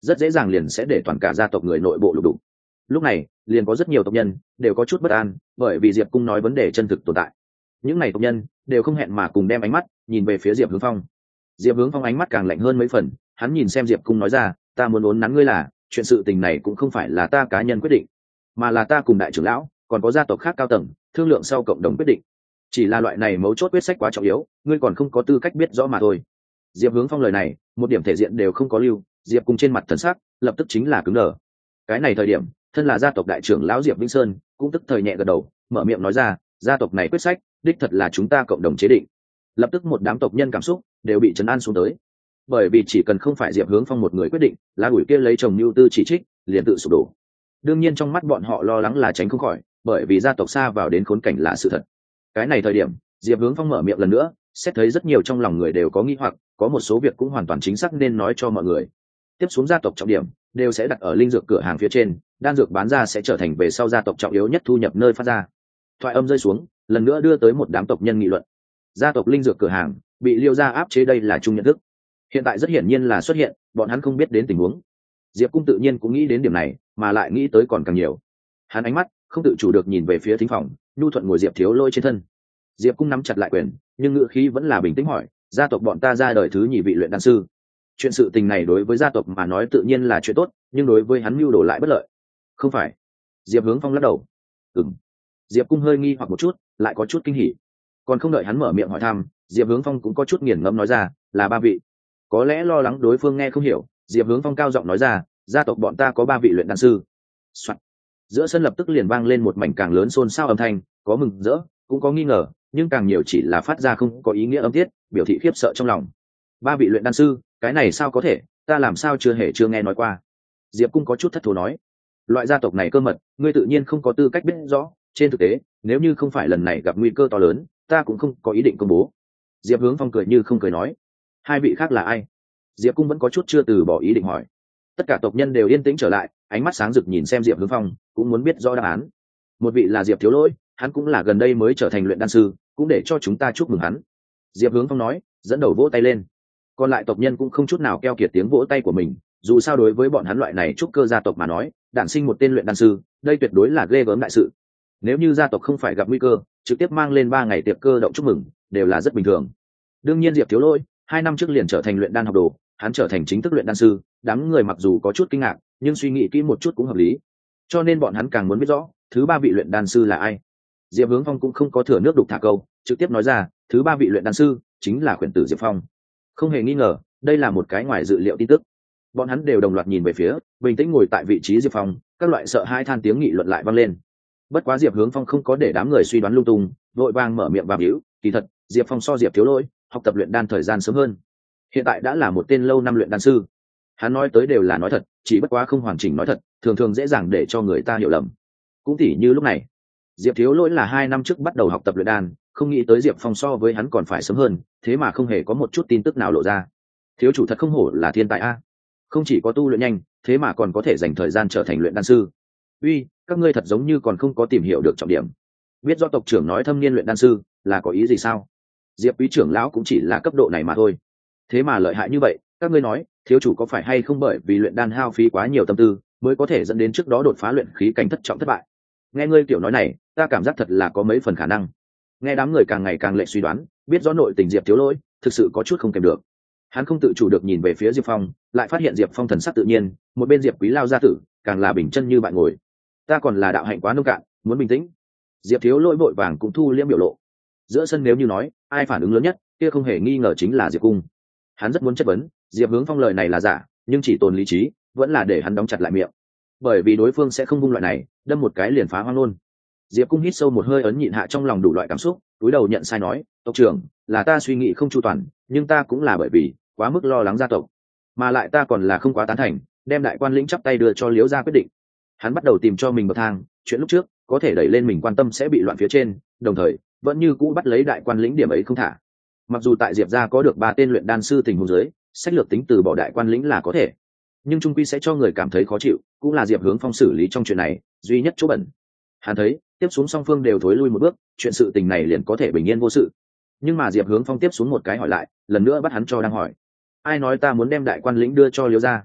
A: rất dễ dàng liền sẽ để toàn cả gia tộc người nội bộ lục đục. Lúc này liền có rất nhiều tộc nhân đều có chút bất an, bởi vì Diệp Cung nói vấn đề chân thực tồn tại. Những này tộc nhân đều không hẹn mà cùng đem ánh mắt nhìn về phía Diệp Hướng Phong. Diệp Hướng Phong ánh mắt càng lạnh hơn mấy phần, hắn nhìn xem Diệp Cung nói ra, ta muốn uốn nắn ngươi là, chuyện sự tình này cũng không phải là ta cá nhân quyết định, mà là ta cùng đại trưởng lão còn có gia tộc khác cao tầng thương lượng sau cộng đồng quyết định. Chỉ là loại này mấu chốt quyết sách quá trọng yếu, ngươi còn không có tư cách biết rõ mà thôi. Diệp Hướng Phong lời này một điểm thể diện đều không có lưu, Diệp Cung trên mặt thần sắc lập tức chính là cứng đờ. Cái này thời điểm, thân là gia tộc đại trưởng lão Diệp Vĩnh Sơn cũng tức thời nhẹ gật đầu, mở miệng nói ra, gia tộc này quyết sách đích thật là chúng ta cộng đồng chế định. Lập tức một đám tộc nhân cảm xúc đều bị trấn an xuống tới, bởi vì chỉ cần không phải Diệp Hướng Phong một người quyết định, lá ủi kia lấy chồng mưu tư chỉ trích liền tự sụp đổ. Đương nhiên trong mắt bọn họ lo lắng là tránh không khỏi, bởi vì gia tộc xa vào đến khốn cảnh là sự thật. Cái này thời điểm, Diệp Hướng Phong mở miệng lần nữa, xét thấy rất nhiều trong lòng người đều có nghi hoặc, có một số việc cũng hoàn toàn chính xác nên nói cho mọi người. Tiếp xuống gia tộc trọng điểm đều sẽ đặt ở linh dược cửa hàng phía trên, đan dược bán ra sẽ trở thành về sau gia tộc trọng yếu nhất thu nhập nơi phát ra. Thoại âm rơi xuống, lần nữa đưa tới một đám tộc nhân nghị luận. Gia tộc linh dược cửa hàng bị Liêu gia áp chế, đây là chung nhận thức. Hiện tại rất hiển nhiên là xuất hiện, bọn hắn không biết đến tình huống. Diệp Cung tự nhiên cũng nghĩ đến điểm này, mà lại nghĩ tới còn càng nhiều. Hắn ánh mắt không tự chủ được nhìn về phía thính phòng, nhu thuận ngồi Diệp Thiếu Lôi trên thân. Diệp Cung nắm chặt lại quyền, nhưng ngữ khí vẫn là bình tĩnh hỏi, gia tộc bọn ta ra đời thứ nhì vị luyện đan sư. Chuyện sự tình này đối với gia tộc mà nói tự nhiên là chuyện tốt, nhưng đối với hắn mưu đồ lại bất lợi. Không phải? Diệp Hướng Phong lắc đầu. Ừm. Diệp Cung hơi nghi hoặc một chút, lại có chút kinh hỉ. Còn không đợi hắn mở miệng hỏi thăm, Diệp Hướng Phong cũng có chút nghiền ngẫm nói ra, là ba vị. Có lẽ lo lắng đối phương nghe không hiểu, Diệp Hướng Phong cao giọng nói ra, gia tộc bọn ta có ba vị luyện đan sư. Soạn. Giữa sân lập tức liền vang lên một mảnh càng lớn xôn xao âm thanh, có mừng rỡ, cũng có nghi ngờ, nhưng càng nhiều chỉ là phát ra không có ý nghĩa âm tiết, biểu thị khiếp sợ trong lòng. Ba vị luyện đan sư, cái này sao có thể, ta làm sao chưa hề chưa nghe nói qua. Diệp Cung có chút thất thố nói, loại gia tộc này cơ mật, ngươi tự nhiên không có tư cách biết rõ, trên thực tế, nếu như không phải lần này gặp nguy cơ to lớn, ta cũng không có ý định công bố. Diệp Hướng Phong cười như không cười nói, hai vị khác là ai? Diệp Cung vẫn có chút chưa từ bỏ ý định hỏi. Tất cả tộc nhân đều yên tĩnh trở lại, ánh mắt sáng rực nhìn xem Diệp Hướng Phong, cũng muốn biết rõ đáp án. Một vị là Diệp Thiếu Lỗi, hắn cũng là gần đây mới trở thành luyện đan sư, cũng để cho chúng ta chúc mừng hắn. Diệp Hướng Phong nói, dẫn đầu vỗ tay lên. Còn lại tộc nhân cũng không chút nào keo kiệt tiếng vỗ tay của mình, dù sao đối với bọn hắn loại này trúc cơ gia tộc mà nói, đản sinh một tên luyện đan sư, đây tuyệt đối là ghê gớm đại sự. Nếu như gia tộc không phải gặp nguy cơ, trực tiếp mang lên ba ngày tiệc cơ động chúc mừng, đều là rất bình thường. Đương nhiên Diệp Thiếu Lỗi, hai năm trước liền trở thành luyện đan học đồ, hắn trở thành chính thức luyện đan sư, đám người mặc dù có chút kinh ngạc, nhưng suy nghĩ kỹ một chút cũng hợp lý. Cho nên bọn hắn càng muốn biết rõ, thứ ba vị luyện đan sư là ai. Diệp Hướng Phong cũng không có thừa nước đục thả câu, trực tiếp nói ra, thứ ba vị luyện đan sư chính là khuyển tử Diệp Phong. Không hề nghi ngờ, đây là một cái ngoài dự liệu tin tức. Bọn hắn đều đồng loạt nhìn về phía, bình tĩnh ngồi tại vị trí Diệp Phong, các loại sợ hai than tiếng nghị luận lại vang lên. Bất quá Diệp Hướng Phong không có để đám người suy đoán lung tung, vội vàng mở miệng vào hữu, kỳ thật, Diệp Phong so Diệp Thiếu Lỗi học tập luyện đan thời gian sớm hơn. Hiện tại đã là một tên lâu năm luyện đan sư. Hắn nói tới đều là nói thật, chỉ bất quá không hoàn chỉnh nói thật, thường thường dễ dàng để cho người ta hiểu lầm. Cũng tỉ như lúc này, Diệp Thiếu Lỗi là hai năm trước bắt đầu học tập luyện đan, không nghĩ tới Diệp Phong so với hắn còn phải sớm hơn, thế mà không hề có một chút tin tức nào lộ ra. Thiếu chủ thật không hổ là thiên tài a, không chỉ có tu luyện nhanh, thế mà còn có thể dành thời gian trở thành luyện đan sư. Uy, các ngươi thật giống như còn không có tìm hiểu được trọng điểm. Biết do tộc trưởng nói thâm niên luyện đan sư là có ý gì sao? Diệp quý trưởng lão cũng chỉ là cấp độ này mà thôi, thế mà lợi hại như vậy, các ngươi nói thiếu chủ có phải hay không bởi vì luyện đan hao phí quá nhiều tâm tư mới có thể dẫn đến trước đó đột phá luyện khí cảnh thất trọng thất bại? Nghe ngươi kiểu nói này, ta cảm giác thật là có mấy phần khả năng. Nghe đám người càng ngày càng lệ suy đoán, biết rõ nội tình Diệp Thiếu Lỗi thực sự có chút không kèm được. Hắn không tự chủ được nhìn về phía Diệp Phong, lại phát hiện Diệp Phong thần sắc tự nhiên, một bên Diệp quý lao gia tử càng là bình chân như bạn ngồi. Ta còn là đạo hạnh quá nông cạn, muốn bình tĩnh. Diệp Thiếu Lỗi vội vàng cũng thu liễm biểu lộ. Giữa sân nếu như nói ai phản ứng lớn nhất, kia không hề nghi ngờ chính là Diệp Cung. Hắn rất muốn chất vấn Diệp Hướng Phong lời này là giả, nhưng chỉ tồn lý trí, vẫn là để hắn đóng chặt lại miệng, bởi vì đối phương sẽ không vung loại này đâm một cái liền phá hoang luôn. Diệp Cung hít sâu một hơi, ấn nhịn hạ trong lòng đủ loại cảm xúc, cúi đầu nhận sai nói, tộc trưởng, là ta suy nghĩ không chu toàn, nhưng ta cũng là bởi vì quá mức lo lắng gia tộc, mà lại ta còn là không quá tán thành đem đại quan lĩnh chắp tay đưa cho Liễu gia quyết định. Hắn bắt đầu tìm cho mình bậc thang, chuyện lúc trước có thể đẩy lên mình quan tâm sẽ bị loạn phía trên, đồng thời vẫn như cũ bắt lấy đại quan lĩnh điểm ấy không thả. Mặc dù tại Diệp gia có được ba tên luyện đan sư tình huống dưới, sách lược tính từ bỏ đại quan lĩnh là có thể, nhưng trung quy sẽ cho người cảm thấy khó chịu, cũng là Diệp Hướng Phong xử lý trong chuyện này duy nhất chỗ bẩn. Hắn thấy tiếp xuống song phương đều thối lui một bước, chuyện sự tình này liền có thể bình yên vô sự. Nhưng mà Diệp Hướng Phong tiếp xuống một cái hỏi lại, lần nữa bắt hắn cho đang hỏi, ai nói ta muốn đem đại quan lĩnh đưa cho Liễu gia?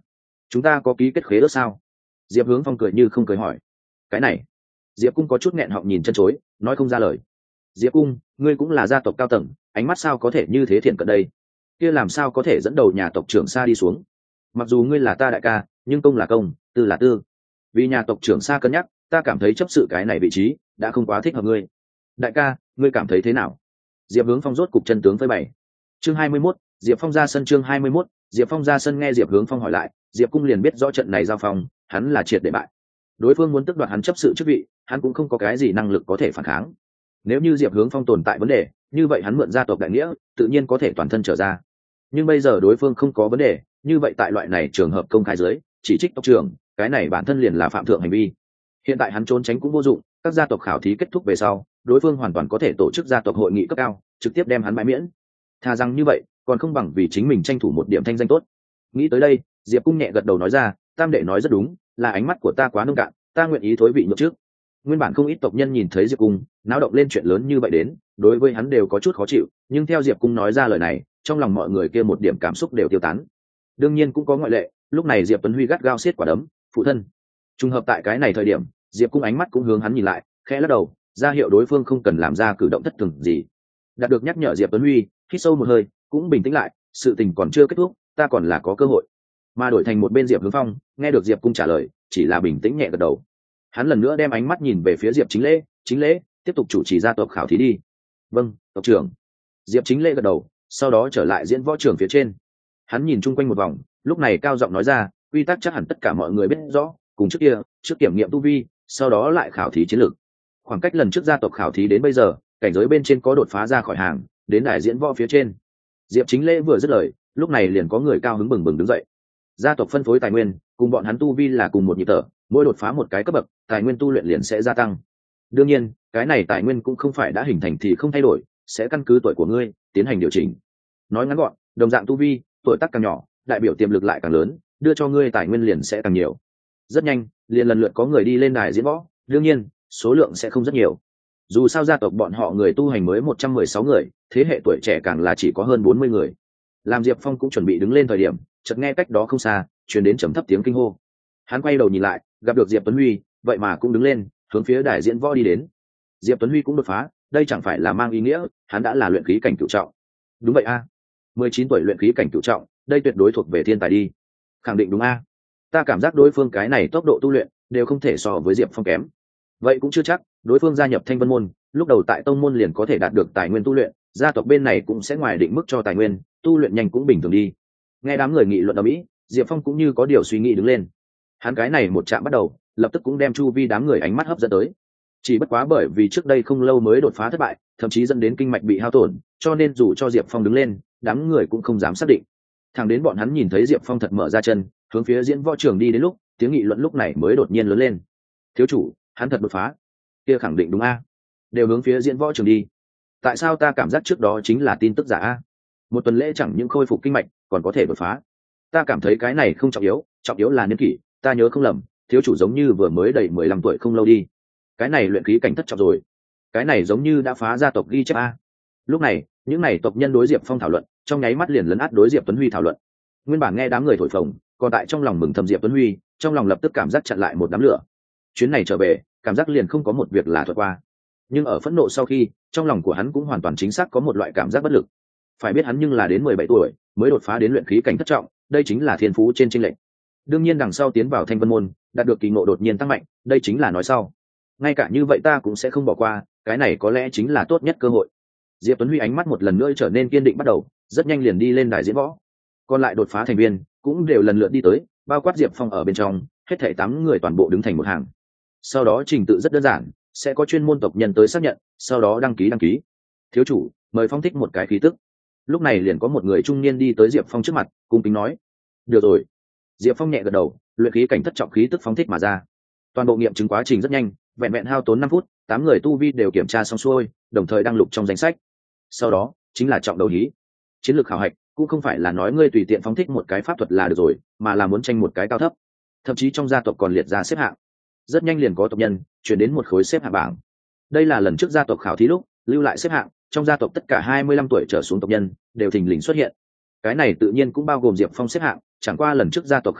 A: chúng ta có ký kết khế ước sao? Diệp Hướng Phong cười như không cười hỏi. Cái này, Diệp Cung có chút nghẹn họng nhìn chân chối, nói không ra lời. Diệp Cung, ngươi cũng là gia tộc cao tầng, ánh mắt sao có thể như thế thiện cận đây? Kia làm sao có thể dẫn đầu nhà tộc trưởng xa đi xuống? Mặc dù ngươi là ta đại ca, nhưng công là công, tư là tư. Vì nhà tộc trưởng xa cân nhắc, ta cảm thấy chấp sự cái này vị trí đã không quá thích hợp ngươi. Đại ca, ngươi cảm thấy thế nào? Diệp Hướng Phong rốt cục chân tướng với bày. Chương hai mươi mốt, Diệp Phong ra sân. Chương hai mươi mốt, Diệp Phong ra sân. Nghe Diệp Hướng Phong hỏi lại, Diệp Cung liền biết rõ trận này giao phong, hắn là triệt để bại. Đối phương muốn tước đoạt hắn chấp sự chức vị, hắn cũng không có cái gì năng lực có thể phản kháng. Nếu như Diệp Hướng Phong tồn tại vấn đề, như vậy hắn mượn gia tộc đại nghĩa, tự nhiên có thể toàn thân trở ra. Nhưng bây giờ đối phương không có vấn đề, như vậy tại loại này trường hợp công khai dưới, chỉ trích tộc trưởng, cái này bản thân liền là phạm thượng hành vi. Hiện tại hắn trốn tránh cũng vô dụng, các gia tộc khảo thí kết thúc về sau, đối phương hoàn toàn có thể tổ chức gia tộc hội nghị cấp cao, trực tiếp đem hắn bãi miễn. Thà rằng như vậy, còn không bằng vì chính mình tranh thủ một điểm thanh danh tốt. Nghĩ tới đây, Diệp Cung nhẹ gật đầu nói ra, tam đệ nói rất đúng, là ánh mắt của ta quá nông cạn, ta nguyện ý thối vị nhượng trước. Nguyên bản không ít tộc nhân nhìn thấy Diệp Cung náo động lên chuyện lớn như vậy đến, đối với hắn đều có chút khó chịu, nhưng theo Diệp Cung nói ra lời này, trong lòng mọi người kia một điểm cảm xúc đều tiêu tán. Đương nhiên cũng có ngoại lệ, lúc này Diệp Tuấn Huy gắt gao siết quả đấm, phụ thân. Trùng hợp tại cái này thời điểm, Diệp Cung ánh mắt cũng hướng hắn nhìn lại, khẽ lắc đầu, ra hiệu đối phương không cần làm ra cử động thất thường gì. Đạt được nhắc nhở Diệp Tuấn Huy hít sâu một hơi, cũng bình tĩnh lại, sự tình còn chưa kết thúc, ta còn là có cơ hội. Mà đổi thành một bên Diệp Hướng Phong, nghe được Diệp Cung trả lời, chỉ là bình tĩnh nhẹ gật đầu. Hắn lần nữa đem ánh mắt nhìn về phía Diệp Chính Lễ, Chính Lễ, tiếp tục chủ trì gia tộc khảo thí đi. Vâng, tộc trưởng. Diệp Chính Lễ gật đầu, sau đó trở lại diễn võ trường phía trên. Hắn nhìn chung quanh một vòng, lúc này cao giọng nói ra, quy tắc chắc hẳn tất cả mọi người biết rõ, cùng trước kia, trước kiểm nghiệm tu vi, sau đó lại khảo thí chiến lược. Khoảng cách lần trước gia tộc khảo thí đến bây giờ, cảnh giới bên trên có đột phá ra khỏi hàng, đến đại diễn võ phía trên. Diệp Chính Lễ vừa dứt lời, lúc này liền có người cao hứng bừng bừng đứng dậy. Gia tộc phân phối tài nguyên, cùng bọn hắn tu vi là cùng một nhịp thở, mỗi đột phá một cái cấp bậc, tài nguyên tu luyện liền sẽ gia tăng. Đương nhiên, cái này tài nguyên cũng không phải đã hình thành thì không thay đổi, sẽ căn cứ tuổi của ngươi tiến hành điều chỉnh. Nói ngắn gọn, đồng dạng tu vi, tuổi tác càng nhỏ, đại biểu tiềm lực lại càng lớn, đưa cho ngươi tài nguyên liền sẽ càng nhiều. Rất nhanh, liền lần lượt có người đi lên đài diễn võ, đương nhiên, số lượng sẽ không rất nhiều. Dù sao gia tộc bọn họ người tu hành mới một trăm mười sáu người, thế hệ tuổi trẻ càng là chỉ có hơn bốn mươi người. Làm Diệp Phong cũng chuẩn bị đứng lên thời điểm, chợt nghe cách đó không xa, truyền đến trầm thấp tiếng kinh hô. Hắn quay đầu nhìn lại, gặp được Diệp Tuấn Huy, vậy mà cũng đứng lên, hướng phía đài diễn võ đi đến. Diệp Tuấn Huy cũng đột phá, đây chẳng phải là mang ý nghĩa hắn đã là luyện khí cảnh cửu trọng. Đúng vậy a, mười chín tuổi luyện khí cảnh cửu trọng, đây tuyệt đối thuộc về thiên tài đi. Khẳng định đúng a. Ta cảm giác đối phương cái này tốc độ tu luyện đều không thể so với Diệp Phong kém. Vậy cũng chưa chắc, đối phương gia nhập Thanh Vân môn, lúc đầu tại tông môn liền có thể đạt được tài nguyên tu luyện, gia tộc bên này cũng sẽ ngoài định mức cho tài nguyên, tu luyện nhanh cũng bình thường đi. Nghe đám người nghị luận ầm ĩ, Diệp Phong cũng như có điều suy nghĩ đứng lên. Hắn cái này một chạm bắt đầu, lập tức cũng đem chu vi đám người ánh mắt hấp dẫn tới. Chỉ bất quá bởi vì trước đây không lâu mới đột phá thất bại, thậm chí dẫn đến kinh mạch bị hao tổn, cho nên dù cho Diệp Phong đứng lên, đám người cũng không dám xác định. Thẳng đến bọn hắn nhìn thấy Diệp Phong thật mở ra chân, hướng phía diễn võ trường đi đến lúc, tiếng nghị luận lúc này mới đột nhiên lớn lên. Thiếu chủ, hắn thật đột phá. Kia khẳng định đúng a. Đều hướng phía diễn võ trường đi. Tại sao ta cảm giác trước đó chính là tin tức giả a? Một tuần lễ chẳng những khôi phục kinh mạch, còn có thể đột phá. Ta cảm thấy cái này không trọng yếu, trọng yếu là niên kỷ, ta nhớ không lầm, thiếu chủ giống như vừa mới đầy mười lăm tuổi không lâu đi. Cái này luyện khí cảnh thất trọng rồi. Cái này giống như đã phá gia tộc ghi chép a. Lúc này, những này tộc nhân đối Diệp Phong thảo luận, trong nháy mắt liền lấn át đối Diệp Tuấn Huy thảo luận. Nguyên bản nghe đám người thổi phồng, còn tại trong lòng mừng thầm Diệp Tuấn Huy, trong lòng lập tức cảm giác chặn lại một đám lửa. Chuyến này trở về, cảm giác liền không có một việc là thuật qua. Nhưng ở phẫn nộ sau khi, trong lòng của hắn cũng hoàn toàn chính xác có một loại cảm giác bất lực. Phải biết hắn nhưng là đến mười bảy tuổi, mới đột phá đến luyện khí cảnh thất trọng, đây chính là thiên phú trên chênh lệch. Đương nhiên đằng sau tiến vào Thanh Vân môn, đạt được kỳ ngộ đột nhiên tăng mạnh, đây chính là nói sau. Ngay cả như vậy ta cũng sẽ không bỏ qua, cái này có lẽ chính là tốt nhất cơ hội. Diệp Tuấn Huy ánh mắt một lần nữa trở nên kiên định bắt đầu, rất nhanh liền đi lên đài diễn võ. Còn lại đột phá thành viên cũng đều lần lượt đi tới, bao quát Diệp Phong ở bên trong, hết thảy tám người toàn bộ đứng thành một hàng. Sau đó trình tự rất đơn giản, sẽ có chuyên môn tộc nhân tới xác nhận, sau đó đăng ký đăng ký. Thiếu chủ, mời Phong thích một cái khí tức. Lúc này liền có một người trung niên đi tới Diệp Phong trước mặt, cung kính nói: "Được rồi." Diệp Phong nhẹ gật đầu, luyện khí cảnh thất trọng khí tức phóng thích mà ra. Toàn bộ nghiệm chứng quá trình rất nhanh, vẹn vẹn hao tốn năm phút, tám người tu vi đều kiểm tra xong xuôi, đồng thời đăng lục trong danh sách. Sau đó chính là trọng đấu hí. Chiến lược khảo hạch cũng không phải là nói ngươi tùy tiện phóng thích một cái pháp thuật là được rồi, mà là muốn tranh một cái cao thấp. Thậm chí trong gia tộc còn liệt ra xếp hạng. Rất nhanh liền có tộc nhân chuyển đến một khối xếp hạng bảng. Đây là lần trước gia tộc khảo thí lúc lưu lại xếp hạng, trong gia tộc tất cả hai mươi lăm tuổi trở xuống tộc nhân đều thình lình xuất hiện. Cái này tự nhiên cũng bao gồm Diệp Phong xếp hạng, chẳng qua lần trước gia tộc khảo thí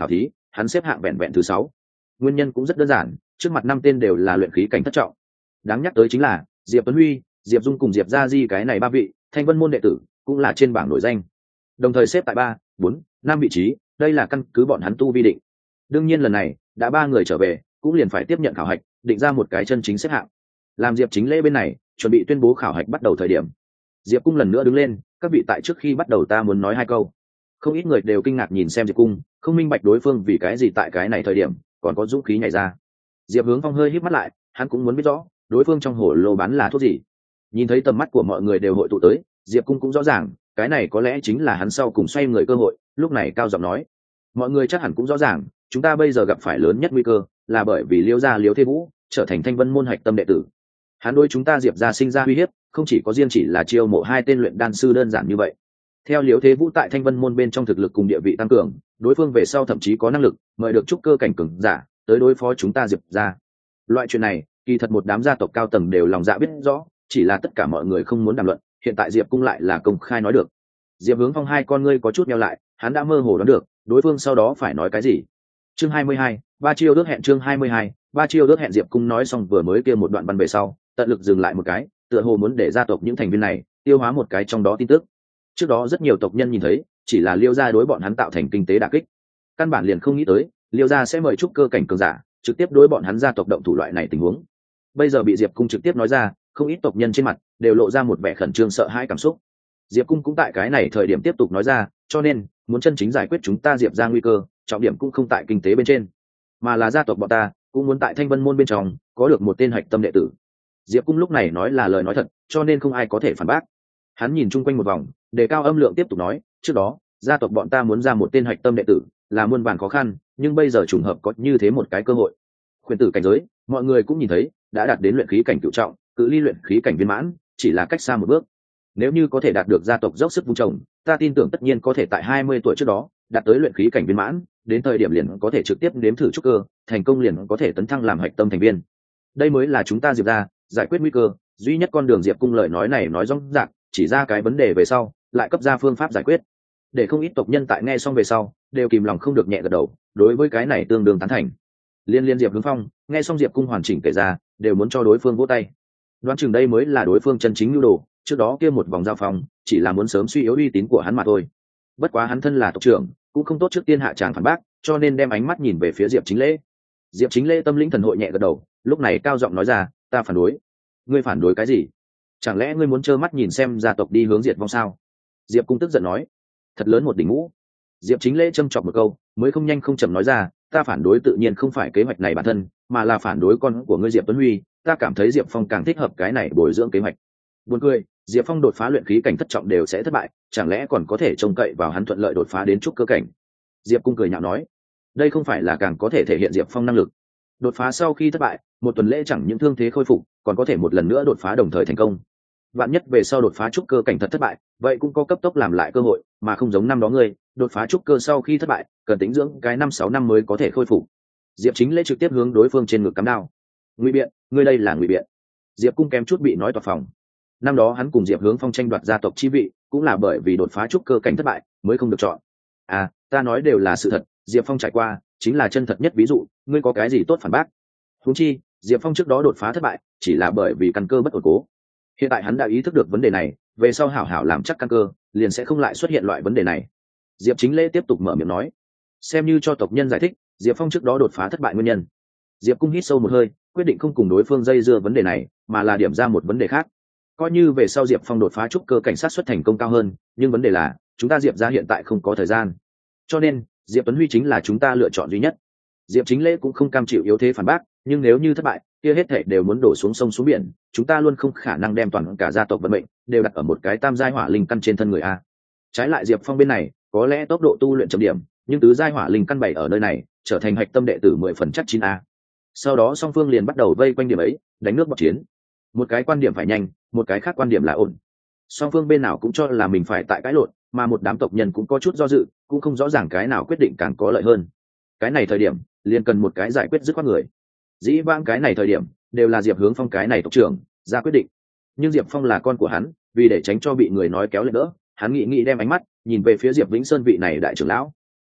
A: hắn xếp hạng vẹn vẹn thứ sáu. Nguyên nhân cũng rất đơn giản, trước mặt năm tên đều là luyện khí cảnh thất trọng. Đáng nhắc tới chính là Diệp Tuấn Huy, Diệp Dung cùng Diệp Gia Di cái này ba vị Thanh Vân môn đệ tử cũng là trên bảng nổi danh, đồng thời xếp tại ba, bốn, năm vị trí. Đây là căn cứ bọn hắn tu vi định. Đương nhiên lần này đã ba người trở về, cũng liền phải tiếp nhận khảo hạch, định ra một cái chân chính xếp hạng. Làm Diệp Chính Lễ bên này chuẩn bị tuyên bố khảo hạch bắt đầu thời điểm, Diệp Cung lần nữa đứng lên, các vị tại trước khi bắt đầu ta muốn nói hai câu. Không ít người đều kinh ngạc nhìn xem Diệp Cung, không minh bạch đối phương vì cái gì tại cái này thời điểm còn có dũng khí nhảy ra. Diệp Hướng Phong hơi híp mắt lại, hắn cũng muốn biết rõ đối phương trong hồ lô bán là thuốc gì. Nhìn thấy tầm mắt của mọi người đều hội tụ tới, Diệp Cung cũng rõ ràng cái này có lẽ chính là hắn sau cùng xoay người cơ hội. Lúc này cao giọng nói, mọi người chắc hẳn cũng rõ ràng chúng ta bây giờ gặp phải lớn nhất nguy cơ là bởi vì Liêu gia Liêu Thế Vũ trở thành Thanh Vân môn hạch tâm đệ tử. Hắn đối chúng ta Diệp gia sinh ra uy hiếp, không chỉ có riêng chỉ là chiêu mộ hai tên luyện đan sư đơn giản như vậy. Theo Liêu Thế Vũ tại Thanh Vân môn bên trong thực lực cùng địa vị tăng cường, đối phương về sau thậm chí có năng lực mời được trúc cơ cảnh cường giả tới đối phó chúng ta Diệp gia. Loại chuyện này kỳ thật một đám gia tộc cao tầng đều lòng dạ biết rõ, chỉ là tất cả mọi người không muốn đàm luận. Hiện tại Diệp Cung lại là công khai nói được. Diệp Hướng Phong hai con ngươi có chút nheo lại, hắn đã mơ hồ đoán được đối phương sau đó phải nói cái gì. Chương hai mươi hai, ba chiêu ước hẹn. Chương hai mươi hai, ba chiêu ước hẹn. Diệp Cung nói xong vừa mới kia một đoạn văn về sau, tận lực dừng lại một cái, tựa hồ muốn để gia tộc những thành viên này tiêu hóa một cái trong đó tin tức. Trước đó rất nhiều tộc nhân nhìn thấy chỉ là Liêu gia đối bọn hắn tạo thành kinh tế đả kích, căn bản liền không nghĩ tới Liêu gia sẽ mời trúc cơ cảnh cường giả trực tiếp đối bọn hắn gia tộc động thủ loại này tình huống. Bây giờ bị Diệp Cung trực tiếp nói ra, không ít tộc nhân trên mặt đều lộ ra một vẻ khẩn trương sợ hãi cảm xúc. Diệp Cung cũng tại cái này thời điểm tiếp tục nói ra, cho nên muốn chân chính giải quyết chúng ta Diệp gia nguy cơ, trọng điểm cũng không tại kinh tế bên trên, mà là gia tộc bọn ta cũng muốn tại Thanh Vân môn bên trong có được một tên hạch tâm đệ tử. Diệp Cung lúc này nói là lời nói thật, cho nên không ai có thể phản bác. Hắn nhìn chung quanh một vòng, đề cao âm lượng tiếp tục nói, trước đó gia tộc bọn ta muốn ra một tên hạch tâm đệ tử là muôn vàn khó khăn, nhưng bây giờ trùng hợp có như thế một cái cơ hội. Khuyển tử cảnh giới mọi người cũng nhìn thấy đã đạt đến luyện khí cảnh cửu trọng, cự ly luyện khí cảnh viên mãn chỉ là cách xa một bước. Nếu như có thể đạt được gia tộc dốc sức vun trồng, ta tin tưởng tất nhiên có thể tại hai mươi tuổi trước đó đạt tới luyện khí cảnh viên mãn, đến thời điểm liền có thể trực tiếp nếm thử trúc cơ, thành công liền có thể tấn thăng làm hạch tâm thành viên. Đây mới là chúng ta Diệp gia giải quyết nguy cơ duy nhất con đường. Diệp Cung lời nói này nói rõ ràng, chỉ ra cái vấn đề về sau, lại cấp ra phương pháp giải quyết, để không ít tộc nhân tại nghe xong về sau đều kìm lòng không được nhẹ gật đầu, đối với cái này tương đương tán thành. Liên liên Diệp Hướng Phong nghe xong Diệp Cung hoàn chỉnh kể ra, đều muốn cho đối phương vỗ tay. Đoán chừng đây mới là đối phương chân chính nhu đồ, trước đó kia một vòng giao phòng chỉ là muốn sớm suy yếu uy tín của hắn mà thôi. Bất quá hắn thân là tộc trưởng, cũng không tốt trước tiên hạ tràng phản bác, cho nên đem ánh mắt nhìn về phía Diệp Chính Lễ. Diệp Chính Lễ tâm lĩnh thần hội nhẹ gật đầu, lúc này cao giọng nói ra, ta phản đối. Ngươi phản đối cái gì? Chẳng lẽ ngươi muốn trơ mắt nhìn xem gia tộc đi hướng diệt vong sao? Diệp Cung tức giận nói. Thật lớn một đỉnh ngũ. Diệp Chính Lễ châm chọc một câu, mới không nhanh không chậm nói ra, ta phản đối tự nhiên không phải kế hoạch này bản thân, mà là phản đối con của ngươi Diệp Tuấn Huy. Ta cảm thấy Diệp Phong càng thích hợp cái này bồi dưỡng kế hoạch. Buồn cười, Diệp Phong đột phá luyện khí cảnh thất trọng đều sẽ thất bại, chẳng lẽ còn có thể trông cậy vào hắn thuận lợi đột phá đến trúc cơ cảnh? Diệp Cung cười nhạo nói, đây không phải là càng có thể thể hiện Diệp Phong năng lực. Đột phá sau khi thất bại, một tuần lễ chẳng những thương thế khôi phục, còn có thể một lần nữa đột phá đồng thời thành công. Vạn nhất về sau đột phá trúc cơ cảnh thật thất bại, vậy cũng có cấp tốc làm lại cơ hội, mà không giống năm đó ngươi, đột phá trúc cơ sau khi thất bại, cần tính dưỡng cái năm sáu năm mới có thể khôi phục. Diệp Chính Lễ trực tiếp hướng đối phương trên ngực cắm đao. Ngụy biện, ngươi đây là ngụy biện. Diệp Cung kém chút bị nói toạc phòng. Năm đó hắn cùng Diệp Hướng Phong tranh đoạt gia tộc chi vị, cũng là bởi vì đột phá trúc cơ cảnh thất bại mới không được chọn. À, ta nói đều là sự thật, Diệp Phong trải qua chính là chân thật nhất ví dụ, ngươi có cái gì tốt phản bác? Huống chi, Diệp Phong trước đó đột phá thất bại, chỉ là bởi vì căn cơ bất ổn cố. Hiện tại hắn đã ý thức được vấn đề này, về sau hảo hảo làm chắc căn cơ, liền sẽ không lại xuất hiện loại vấn đề này. Diệp Chính Lễ tiếp tục mở miệng nói, xem như cho tộc nhân giải thích Diệp Phong trước đó đột phá thất bại nguyên nhân. Diệp Cung hít sâu một hơi, quyết định không cùng đối phương dây dưa vấn đề này, mà là điểm ra một vấn đề khác. Coi như về sau Diệp Phong đột phá trúc cơ cảnh sát xuất thành công cao hơn, nhưng vấn đề là chúng ta Diệp gia hiện tại không có thời gian, cho nên Diệp Tuấn Huy chính là chúng ta lựa chọn duy nhất. Diệp Chính Lễ cũng không cam chịu yếu thế phản bác, nhưng nếu như thất bại, kia hết thảy đều muốn đổ xuống sông xuống biển, chúng ta luôn không khả năng đem toàn cả gia tộc vận mệnh đều đặt ở một cái tam giai hỏa linh căn trên thân người a. Trái lại Diệp Phong bên này, có lẽ tốc độ tu luyện chậm điểm, nhưng tứ giai hỏa linh căn bảy ở nơi này, trở thành hạch tâm đệ tử mười phần chắc chín a. Sau đó song phương liền bắt đầu vây quanh điểm ấy, đánh nước bọt chiến. Một cái quan điểm phải nhanh, một cái khác quan điểm là ổn. Song phương bên nào cũng cho là mình phải tại cãi lộn, mà một đám tộc nhân cũng có chút do dự, cũng không rõ ràng cái nào quyết định càng có lợi hơn. Cái này thời điểm, liền cần một cái giải quyết dứt khoát người. Dĩ vãng cái này thời điểm, đều là Diệp Hướng Phong cái này tộc trưởng ra quyết định. Nhưng Diệp Phong là con của hắn, vì để tránh cho bị người nói kéo lên đỡ, hắn nghĩ nghĩ đem ánh mắt nhìn về phía Diệp Vĩnh Sơn vị này đại trưởng lão.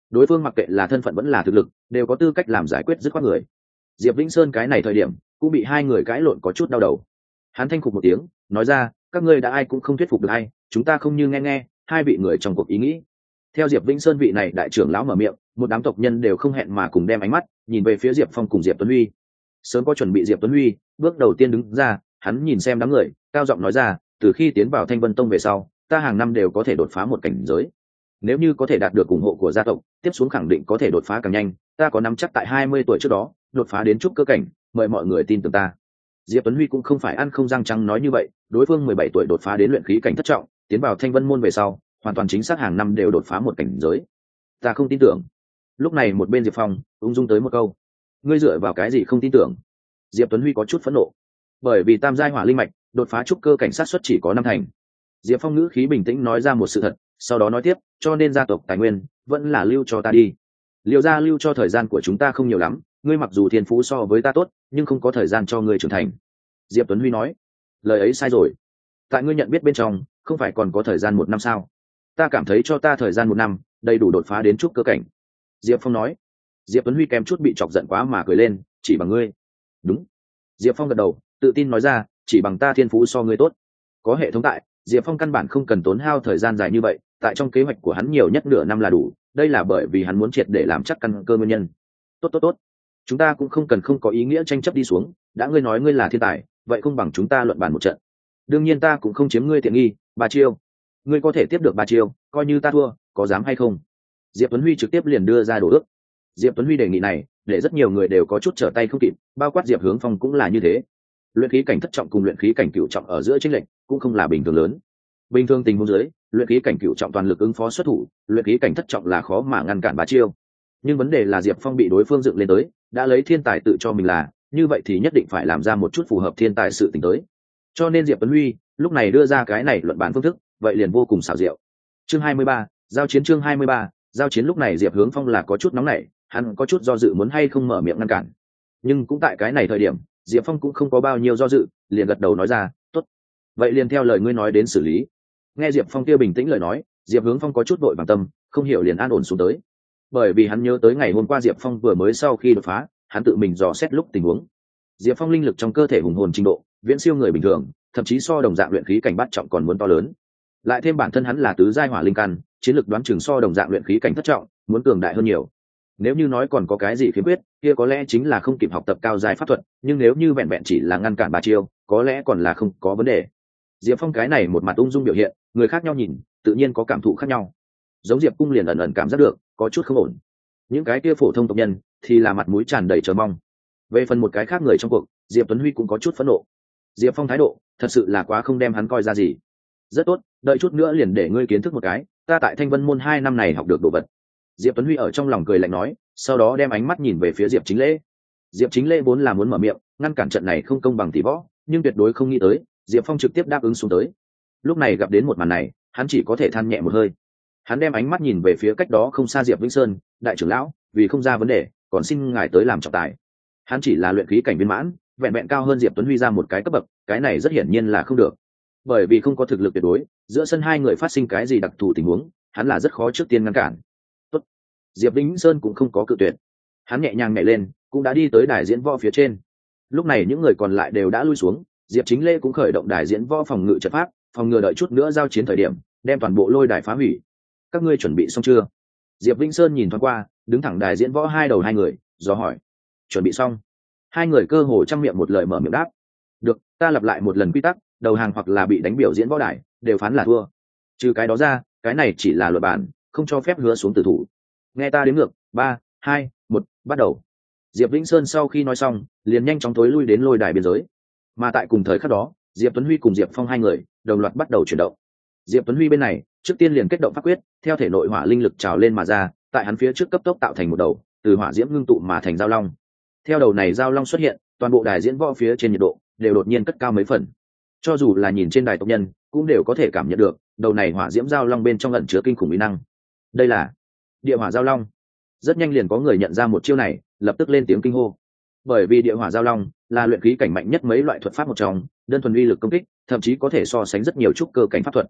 A: đối phương mặc kệ là thân phận vẫn là thực lực đều có tư cách làm giải quyết dứt khoát người. Diệp Vĩnh Sơn cái này thời điểm cũng bị hai người cãi lộn có chút đau đầu. Hắn thanh khục một tiếng nói ra, các ngươi đã ai cũng không thuyết phục được ai, chúng ta không như nghe nghe hai vị người trong cuộc ý nghĩ. Theo Diệp Vĩnh Sơn vị này đại trưởng lão mở miệng, một đám tộc nhân đều không hẹn mà cùng đem ánh mắt nhìn về phía Diệp Phong cùng Diệp Tuấn Huy. Sớm có chuẩn bị Diệp Tuấn Huy bước đầu tiên đứng ra, hắn nhìn xem đám người cao giọng nói ra, từ khi tiến vào Thanh Vân Tông về sau, ta hàng năm đều có thể đột phá một cảnh giới. Nếu như có thể đạt được ủng hộ của gia tộc, tiếp xuống khẳng định có thể đột phá càng nhanh, ta có nắm chắc tại hai mươi tuổi trước đó đột phá đến trúc cơ cảnh, mời mọi người tin tưởng ta. Diệp Tuấn Huy cũng không phải ăn không răng trắng nói như vậy, đối phương mười bảy tuổi đột phá đến luyện khí cảnh thất trọng, tiến vào Thanh Vân môn về sau, hoàn toàn chính xác hàng năm đều đột phá một cảnh giới. Ta không tin tưởng. Lúc này một bên Diệp Phong ung dung tới một câu, ngươi dựa vào cái gì không tin tưởng? Diệp Tuấn Huy có chút phẫn nộ, bởi vì tam giai hỏa linh mạch đột phá trúc cơ cảnh sát suất chỉ có năm thành. Diệp Phong ngữ khí bình tĩnh nói ra một sự thật, sau đó nói tiếp, cho nên gia tộc tài nguyên vẫn là lưu cho ta đi. Liều gia lưu cho thời gian của chúng ta không nhiều lắm, ngươi mặc dù thiên phú so với ta tốt, nhưng không có thời gian cho ngươi trưởng thành. Diệp Tuấn Huy nói, lời ấy sai rồi. Tại ngươi nhận biết bên trong, không phải còn có thời gian một năm sao? Ta cảm thấy cho ta thời gian một năm, đầy đủ đột phá đến trúc cơ cảnh. Diệp Phong nói. Diệp Tuấn Huy kém chút bị chọc giận quá mà cười lên, chỉ bằng ngươi. Đúng. Diệp Phong gật đầu, tự tin nói ra, chỉ bằng ta thiên phú so ngươi tốt. Có hệ thống tại, Diệp Phong căn bản không cần tốn hao thời gian dài như vậy, tại trong kế hoạch của hắn nhiều nhất nửa năm là đủ, đây là bởi vì hắn muốn triệt để làm chắc căn cơ nguyên nhân. Tốt tốt tốt. Chúng ta cũng không cần không có ý nghĩa tranh chấp đi xuống, đã ngươi nói ngươi là thiên tài, vậy không bằng chúng ta luận bàn một trận. Đương nhiên ta cũng không chiếm ngươi tiện nghi, ba chiêu. Ngươi có thể tiếp được ba chiêu, coi như ta thua, có dám hay không? Diệp Tuấn Huy trực tiếp liền đưa ra đồ ước. Diệp Tuấn Huy đề nghị này, để rất nhiều người đều có chút trở tay không kịp, bao quát Diệp Hướng Phong cũng là như thế. Luyện khí cảnh thất trọng cùng luyện khí cảnh cửu trọng ở giữa chênh lệch cũng không là bình thường lớn. Bình thường tình huống dưới, luyện khí cảnh cửu trọng toàn lực ứng phó xuất thủ, luyện khí cảnh thất trọng là khó mà ngăn cản ba chiêu. Nhưng vấn đề là Diệp Phong bị đối phương dựng lên tới, đã lấy thiên tài tự cho mình là, như vậy thì nhất định phải làm ra một chút phù hợp thiên tài sự tình tới. Cho nên Diệp Tuấn Huy lúc này đưa ra cái này luận bản phương thức, vậy liền vô cùng xảo diệu. Chương hai mươi ba, giao chiến chương hai mươi ba, giao chiến lúc này Diệp Hướng Phong là có chút nóng nảy, hắn có chút do dự muốn hay không mở miệng ngăn cản. Nhưng cũng tại cái này thời điểm, Diệp Phong cũng không có bao nhiêu do dự, liền gật đầu nói ra, "Tốt. Vậy liền theo lời ngươi nói đến xử lý." Nghe Diệp Phong kia bình tĩnh lời nói, Diệp Hướng Phong có chút vội vàng tâm, không hiểu liền an ổn xuống tới. Bởi vì hắn nhớ tới ngày hôm qua Diệp Phong vừa mới sau khi đột phá, hắn tự mình dò xét lúc tình huống. Diệp Phong linh lực trong cơ thể hùng hồn trình độ, viễn siêu người bình thường, thậm chí so đồng dạng luyện khí cảnh bát trọng còn muốn to lớn. Lại thêm bản thân hắn là tứ giai hỏa linh căn, chiến lực đoán chừng so đồng dạng luyện khí cảnh thất trọng, muốn cường đại hơn nhiều. Nếu như nói còn có cái gì khiếm khuyết, kia có lẽ chính là không kịp học tập cao giai pháp thuật, nhưng nếu như vẹn vẹn chỉ là ngăn cản ba chiêu, có lẽ còn là không có vấn đề. Diệp Phong cái này một mặt ung dung biểu hiện, người khác nhau nhìn, tự nhiên có cảm thụ khác nhau. Giống Diệp Cung liền ẩn ẩn cảm giác được, có chút không ổn. Những cái kia phổ thông tộc nhân thì là mặt mũi tràn đầy chờ mong. Về phần một cái khác người trong cuộc, Diệp Tuấn Huy cũng có chút phẫn nộ. Diệp Phong thái độ, thật sự là quá không đem hắn coi ra gì. Rất tốt, đợi chút nữa liền để ngươi kiến thức một cái, ta tại Thanh Vân môn hai năm này học được đồ vật. Diệp Tuấn Huy ở trong lòng cười lạnh nói, sau đó đem ánh mắt nhìn về phía Diệp Chính Lễ. Diệp Chính Lễ vốn là muốn mở miệng ngăn cản trận này không công bằng tỷ võ, nhưng tuyệt đối không nghĩ tới Diệp Phong trực tiếp đáp ứng xuống tới. Lúc này gặp đến một màn này, hắn chỉ có thể than nhẹ một hơi. Hắn đem ánh mắt nhìn về phía cách đó không xa Diệp Vĩnh Sơn, đại trưởng lão, vì không ra vấn đề, còn xin ngài tới làm trọng tài. Hắn chỉ là luyện khí cảnh viên mãn, vẹn vẹn cao hơn Diệp Tuấn Huy ra một cái cấp bậc, cái này rất hiển nhiên là không được. Bởi vì không có thực lực tuyệt đối, giữa sân hai người phát sinh cái gì đặc thù tình huống, hắn là rất khó trước tiên ngăn cản. Tốt. Diệp Vĩnh Sơn cũng không có cự tuyệt. Hắn nhẹ nhàng nhảy lên, cũng đã đi tới đài diễn võ phía trên. Lúc này những người còn lại đều đã lui xuống, Diệp Chính Lễ cũng khởi động đài diễn võ phòng ngự trận pháp, phòng ngừa đợi chút nữa giao chiến thời điểm, đem toàn bộ lôi đài phá hủy. Các ngươi chuẩn bị xong chưa? Diệp Vĩnh Sơn nhìn thoáng qua, đứng thẳng đài diễn võ hai đầu hai người, do hỏi. Chuẩn bị xong. Hai người cơ hồ trăm miệng một lời mở miệng đáp. Được, ta lặp lại một lần quy tắc, đầu hàng hoặc là bị đánh biểu diễn võ đài, đều phán là thua. Trừ cái đó ra, cái này chỉ là luật bản, không cho phép hứa xuống tử thủ. Nghe ta đếm ngược, ba, hai, một, bắt đầu. Diệp Vĩnh Sơn sau khi nói xong, liền nhanh chóng tối lui đến lôi đài biên giới. Mà tại cùng thời khắc đó, Diệp Tuấn Huy cùng Diệp Phong hai người đồng loạt bắt đầu chuyển động. Diệp Tuấn Huy bên này, trước tiên liền kết động pháp quyết, theo thể nội hỏa linh lực trào lên mà ra, tại hắn phía trước cấp tốc tạo thành một đầu, từ hỏa diễm ngưng tụ mà thành giao long. Theo đầu này giao long xuất hiện, toàn bộ đài diễn võ phía trên nhiệt độ đều đột nhiên cất cao mấy phần. Cho dù là nhìn trên đài tộc nhân, cũng đều có thể cảm nhận được, đầu này hỏa diễm giao long bên trong ẩn chứa kinh khủng uy năng. Đây là địa hỏa giao long. Rất nhanh liền có người nhận ra một chiêu này, lập tức lên tiếng kinh hô. Bởi vì địa hỏa giao long là luyện khí cảnh mạnh nhất mấy loại thuật pháp một trong, đơn thuần uy lực công kích, thậm chí có thể so sánh rất nhiều trúc cơ cảnh pháp thuật.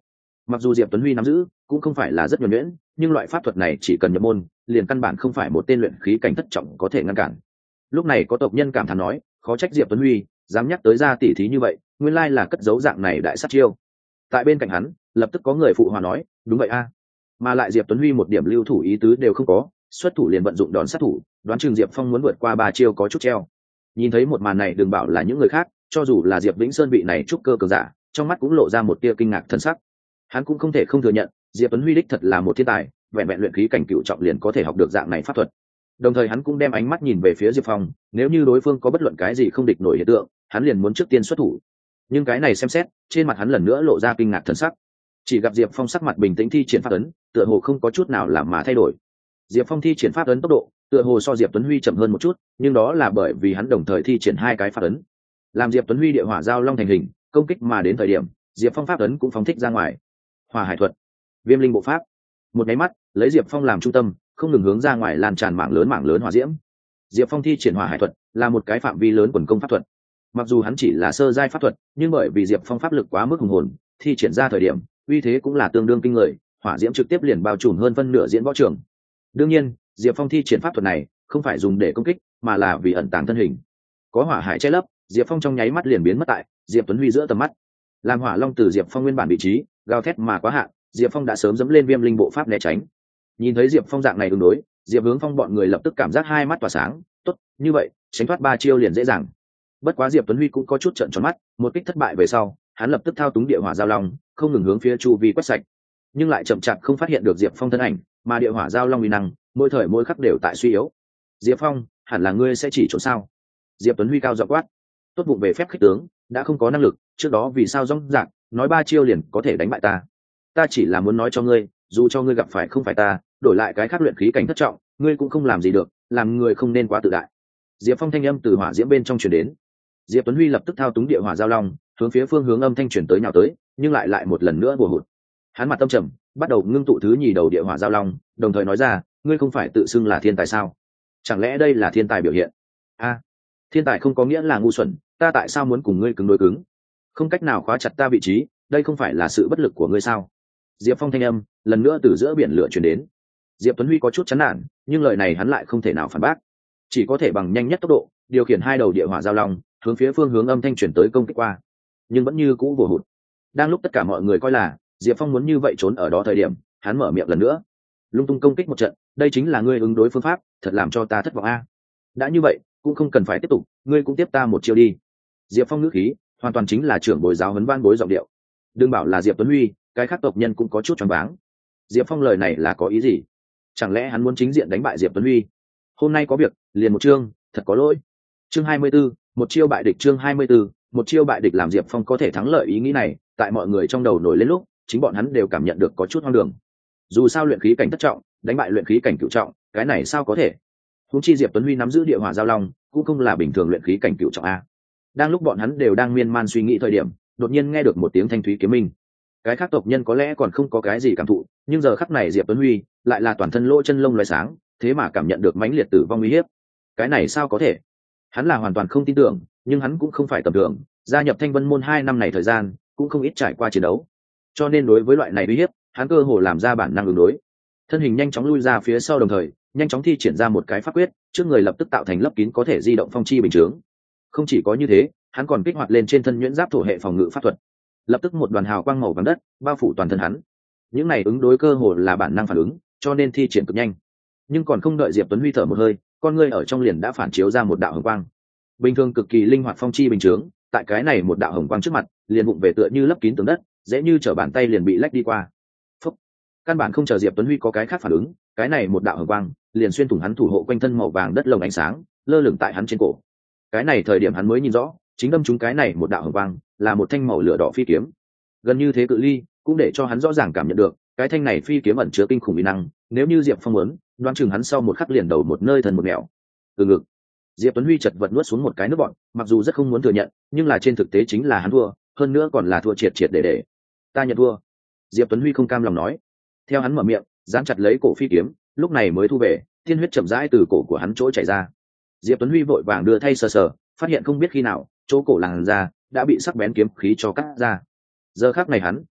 A: Mặc dù Diệp Tuấn Huy nắm giữ cũng không phải là rất nhuần nhuyễn, nhưng loại pháp thuật này chỉ cần nhập môn liền căn bản không phải một tên luyện khí cảnh thất trọng có thể ngăn cản. Lúc này có tộc nhân cảm thán nói, khó trách Diệp Tuấn Huy dám nhắc tới ra tỉ thí như vậy, nguyên lai là cất giấu dạng này đại sát chiêu. Tại bên cạnh hắn lập tức có người phụ hòa nói, đúng vậy a. Mà lại Diệp Tuấn Huy một điểm lưu thủ ý tứ đều không có, xuất thủ liền vận dụng đòn sát thủ, đoán chừng Diệp Phong muốn vượt qua ba chiêu có chút treo. Nhìn thấy một màn này đừng bảo là những người khác, cho dù là Diệp Vĩnh Sơn vị này trúc cơ cường giả, trong mắt cũng lộ ra một tia kinh ngạc thần sắc. Hắn cũng không thể không thừa nhận, Diệp Tuấn Huy đích thật là một thiên tài, vẹn vẹn luyện khí cảnh cựu trọng liền có thể học được dạng này pháp thuật. Đồng thời hắn cũng đem ánh mắt nhìn về phía Diệp Phong, nếu như đối phương có bất luận cái gì không địch nổi hiện tượng, hắn liền muốn trước tiên xuất thủ. Nhưng cái này xem xét, trên mặt hắn lần nữa lộ ra kinh ngạc thần sắc. Chỉ gặp Diệp Phong sắc mặt bình tĩnh thi triển pháp ấn, tựa hồ không có chút nào làm mà thay đổi. Diệp Phong thi triển pháp ấn tốc độ, tựa hồ so Diệp Tuấn Huy chậm hơn một chút, nhưng đó là bởi vì hắn đồng thời thi triển hai cái pháp ấn. Làm Diệp Tuấn Huy địa hỏa giao long thành hình, công kích mà đến thời điểm, Diệp Phong pháp ấn cũng phóng thích ra ngoài. Hỏa hải thuật, Viêm linh bộ pháp. Một cái mắt, lấy Diệp Phong làm trung tâm, không ngừng hướng ra ngoài lan tràn mảng lớn mảng lớn hỏa diễm. Diệp Phong thi triển hỏa hải thuật, là một cái phạm vi lớn quần công pháp thuật. Mặc dù hắn chỉ là sơ giai pháp thuật, nhưng bởi vì Diệp Phong pháp lực quá mức hùng hồn, thi triển ra thời điểm, uy thế cũng là tương đương kinh người, hỏa diễm trực tiếp liền bao trùm hơn phân nửa diễn võ trường. Đương nhiên, Diệp Phong thi triển pháp thuật này, không phải dùng để công kích, mà là vì ẩn tàng thân hình. Có hỏa hải che lấp, Diệp Phong trong nháy mắt liền biến mất tại Diệp Tuấn Huy giữa tầm mắt. Làm hỏa long từ Diệp Phong nguyên bản vị trí, gào thét mà quá hạn, Diệp Phong đã sớm dẫm lên Viêm linh bộ pháp né tránh. Nhìn thấy Diệp Phong dạng này ứng đối, Diệp Hướng Phong bọn người lập tức cảm giác hai mắt tỏa sáng, tốt, như vậy, tránh thoát ba chiêu liền dễ dàng. Bất quá Diệp Tuấn Huy cũng có chút trợn tròn mắt, một kích thất bại về sau, hắn lập tức thao túng địa hỏa giao long, không ngừng hướng phía chu vi quét sạch, nhưng lại chậm chạp không phát hiện được Diệp Phong thân ảnh, mà địa hỏa giao long uy năng, mỗi thời mỗi khắc đều tại suy yếu. Diệp Phong, hẳn là ngươi sẽ chỉ chỗ sao? Diệp Tuấn Huy cao giọng quát. Tốt bụng về phép khích tướng, đã không có năng lực, trước đó vì sao rong rạc, nói ba chiêu liền có thể đánh bại ta? Ta chỉ là muốn nói cho ngươi, dù cho ngươi gặp phải không phải ta, đổi lại cái khác luyện khí cảnh thất trọng, ngươi cũng không làm gì được, làm người không nên quá tự đại. Diệp Phong thanh âm từ hỏa diễm bên trong truyền đến. Diệp Tuấn Huy lập tức thao túng địa hỏa giao long, hướng phía phương hướng âm thanh truyền tới nhào tới, nhưng lại lại một lần nữa bùa hụt. Hắn mặt tâm trầm, bắt đầu ngưng tụ thứ nhì đầu địa hỏa giao long, đồng thời nói ra, ngươi không phải tự xưng là thiên tài sao? Chẳng lẽ đây là thiên tài biểu hiện? A, thiên tài không có nghĩa là ngu xuẩn, ta tại sao muốn cùng ngươi cứng đối cứng? Không cách nào khóa chặt ta vị trí, đây không phải là sự bất lực của ngươi sao? Diệp Phong thanh âm lần nữa từ giữa biển lửa truyền đến. Diệp Tuấn Huy có chút chán nản, nhưng lời này hắn lại không thể nào phản bác, chỉ có thể bằng nhanh nhất tốc độ điều khiển hai đầu địa hỏa giao long, hướng phía phương hướng âm thanh chuyển tới công kích qua, nhưng vẫn như cũ vồ hụt. Đang lúc tất cả mọi người coi là Diệp Phong muốn như vậy trốn ở đó thời điểm, hắn mở miệng lần nữa, lung tung công kích một trận, đây chính là ngươi ứng đối phương pháp, thật làm cho ta thất vọng a. Đã như vậy, cũng không cần phải tiếp tục, ngươi cũng tiếp ta một chiêu đi. Diệp Phong ngữ khí hoàn toàn chính là trưởng bồi giáo huấn ban bối giọng điệu. Đừng bảo là Diệp Tuấn Huy, cái khác tộc nhân cũng có chút choáng váng. Diệp Phong lời này là có ý gì? Chẳng lẽ hắn muốn chính diện đánh bại Diệp Tuấn Huy? Hôm nay có việc, liền một chương, thật có lỗi. Chương hai mươi 24, một chiêu bại địch. Chương hai mươi 24, một chiêu bại địch. Làm Diệp Phong có thể thắng lợi ý nghĩ này, tại mọi người trong đầu nổi lên lúc, chính bọn hắn đều cảm nhận được có chút hoang đường. Dù sao luyện khí cảnh thất trọng, đánh bại luyện khí cảnh cửu trọng, cái này sao có thể? Huống chi Diệp Tuấn Huy nắm giữ địa hỏa giao long, cũng không là bình thường luyện khí cảnh cửu trọng a. Đang lúc bọn hắn đều đang miên man suy nghĩ thời điểm, đột nhiên nghe được một tiếng thanh thúy kiếm minh. Cái khác tộc nhân có lẽ còn không có cái gì cảm thụ, nhưng giờ khắc này Diệp Tuấn Huy lại là toàn thân lỗ chân lông loé sáng, thế mà cảm nhận được mãnh liệt tử vong uy hiếp. Cái này sao có thể? Hắn là hoàn toàn không tin tưởng, nhưng hắn cũng không phải tầm thường, gia nhập Thanh Vân môn hai năm này thời gian, cũng không ít trải qua chiến đấu, cho nên đối với loại này uy hiếp, hắn cơ hồ làm ra bản năng ứng đối. Thân hình nhanh chóng lui ra phía sau, đồng thời nhanh chóng thi triển ra một cái pháp quyết, trước người lập tức tạo thành lấp kín có thể di động phong chi bình chướng. Không chỉ có như thế, hắn còn kích hoạt lên trên thân nhuyễn giáp thổ hệ phòng ngự pháp thuật, lập tức một đoàn hào quang màu vàng đất bao phủ toàn thân hắn. Những này ứng đối cơ hồ là bản năng phản ứng, cho nên thi triển cực nhanh. Nhưng còn không đợi Diệp Tuấn Huy thở một hơi, con ngươi ở trong liền đã phản chiếu ra một đạo hồng quang. Bình thường cực kỳ linh hoạt phong chi bình chướng, tại cái này một đạo hồng quang trước mặt, liền bụng về tựa như lấp kín tường đất, dễ như trở bàn tay liền bị lách đi qua. Phúc. Căn bản không chờ Diệp Tuấn Huy có cái khác phản ứng, cái này một đạo hồng quang liền xuyên thủng hắn thủ hộ quanh thân màu vàng đất lồng ánh sáng, lơ lửng tại hắn trên cổ. Cái này thời điểm hắn mới nhìn rõ, chính đâm trúng cái này một đạo hồng quang là một thanh màu lửa đỏ phi kiếm. Gần như thế cự ly cũng để cho hắn rõ ràng cảm nhận được cái thanh này phi kiếm ẩn chứa kinh khủng uy năng, nếu như Diệp Phong muốn, đoán chừng hắn sau một khắc liền đầu một nơi thần một mẹo. Từ ngực, Diệp Tuấn Huy chật vật nuốt xuống một cái nước bọt, mặc dù rất không muốn thừa nhận, nhưng là trên thực tế chính là hắn thua, hơn nữa còn là thua triệt triệt để để. Ta nhận thua. Diệp Tuấn Huy không cam lòng nói. Theo hắn mở miệng, dán chặt lấy cổ phi kiếm, lúc này mới thu về, thiên huyết chậm rãi từ cổ của hắn chỗ chảy ra. Diệp Tuấn Huy vội vàng đưa thay sờ sờ, phát hiện không biết khi nào chỗ cổ làn ra đã bị sắc bén kiếm khí cho cắt ra. Giờ khắc này hắn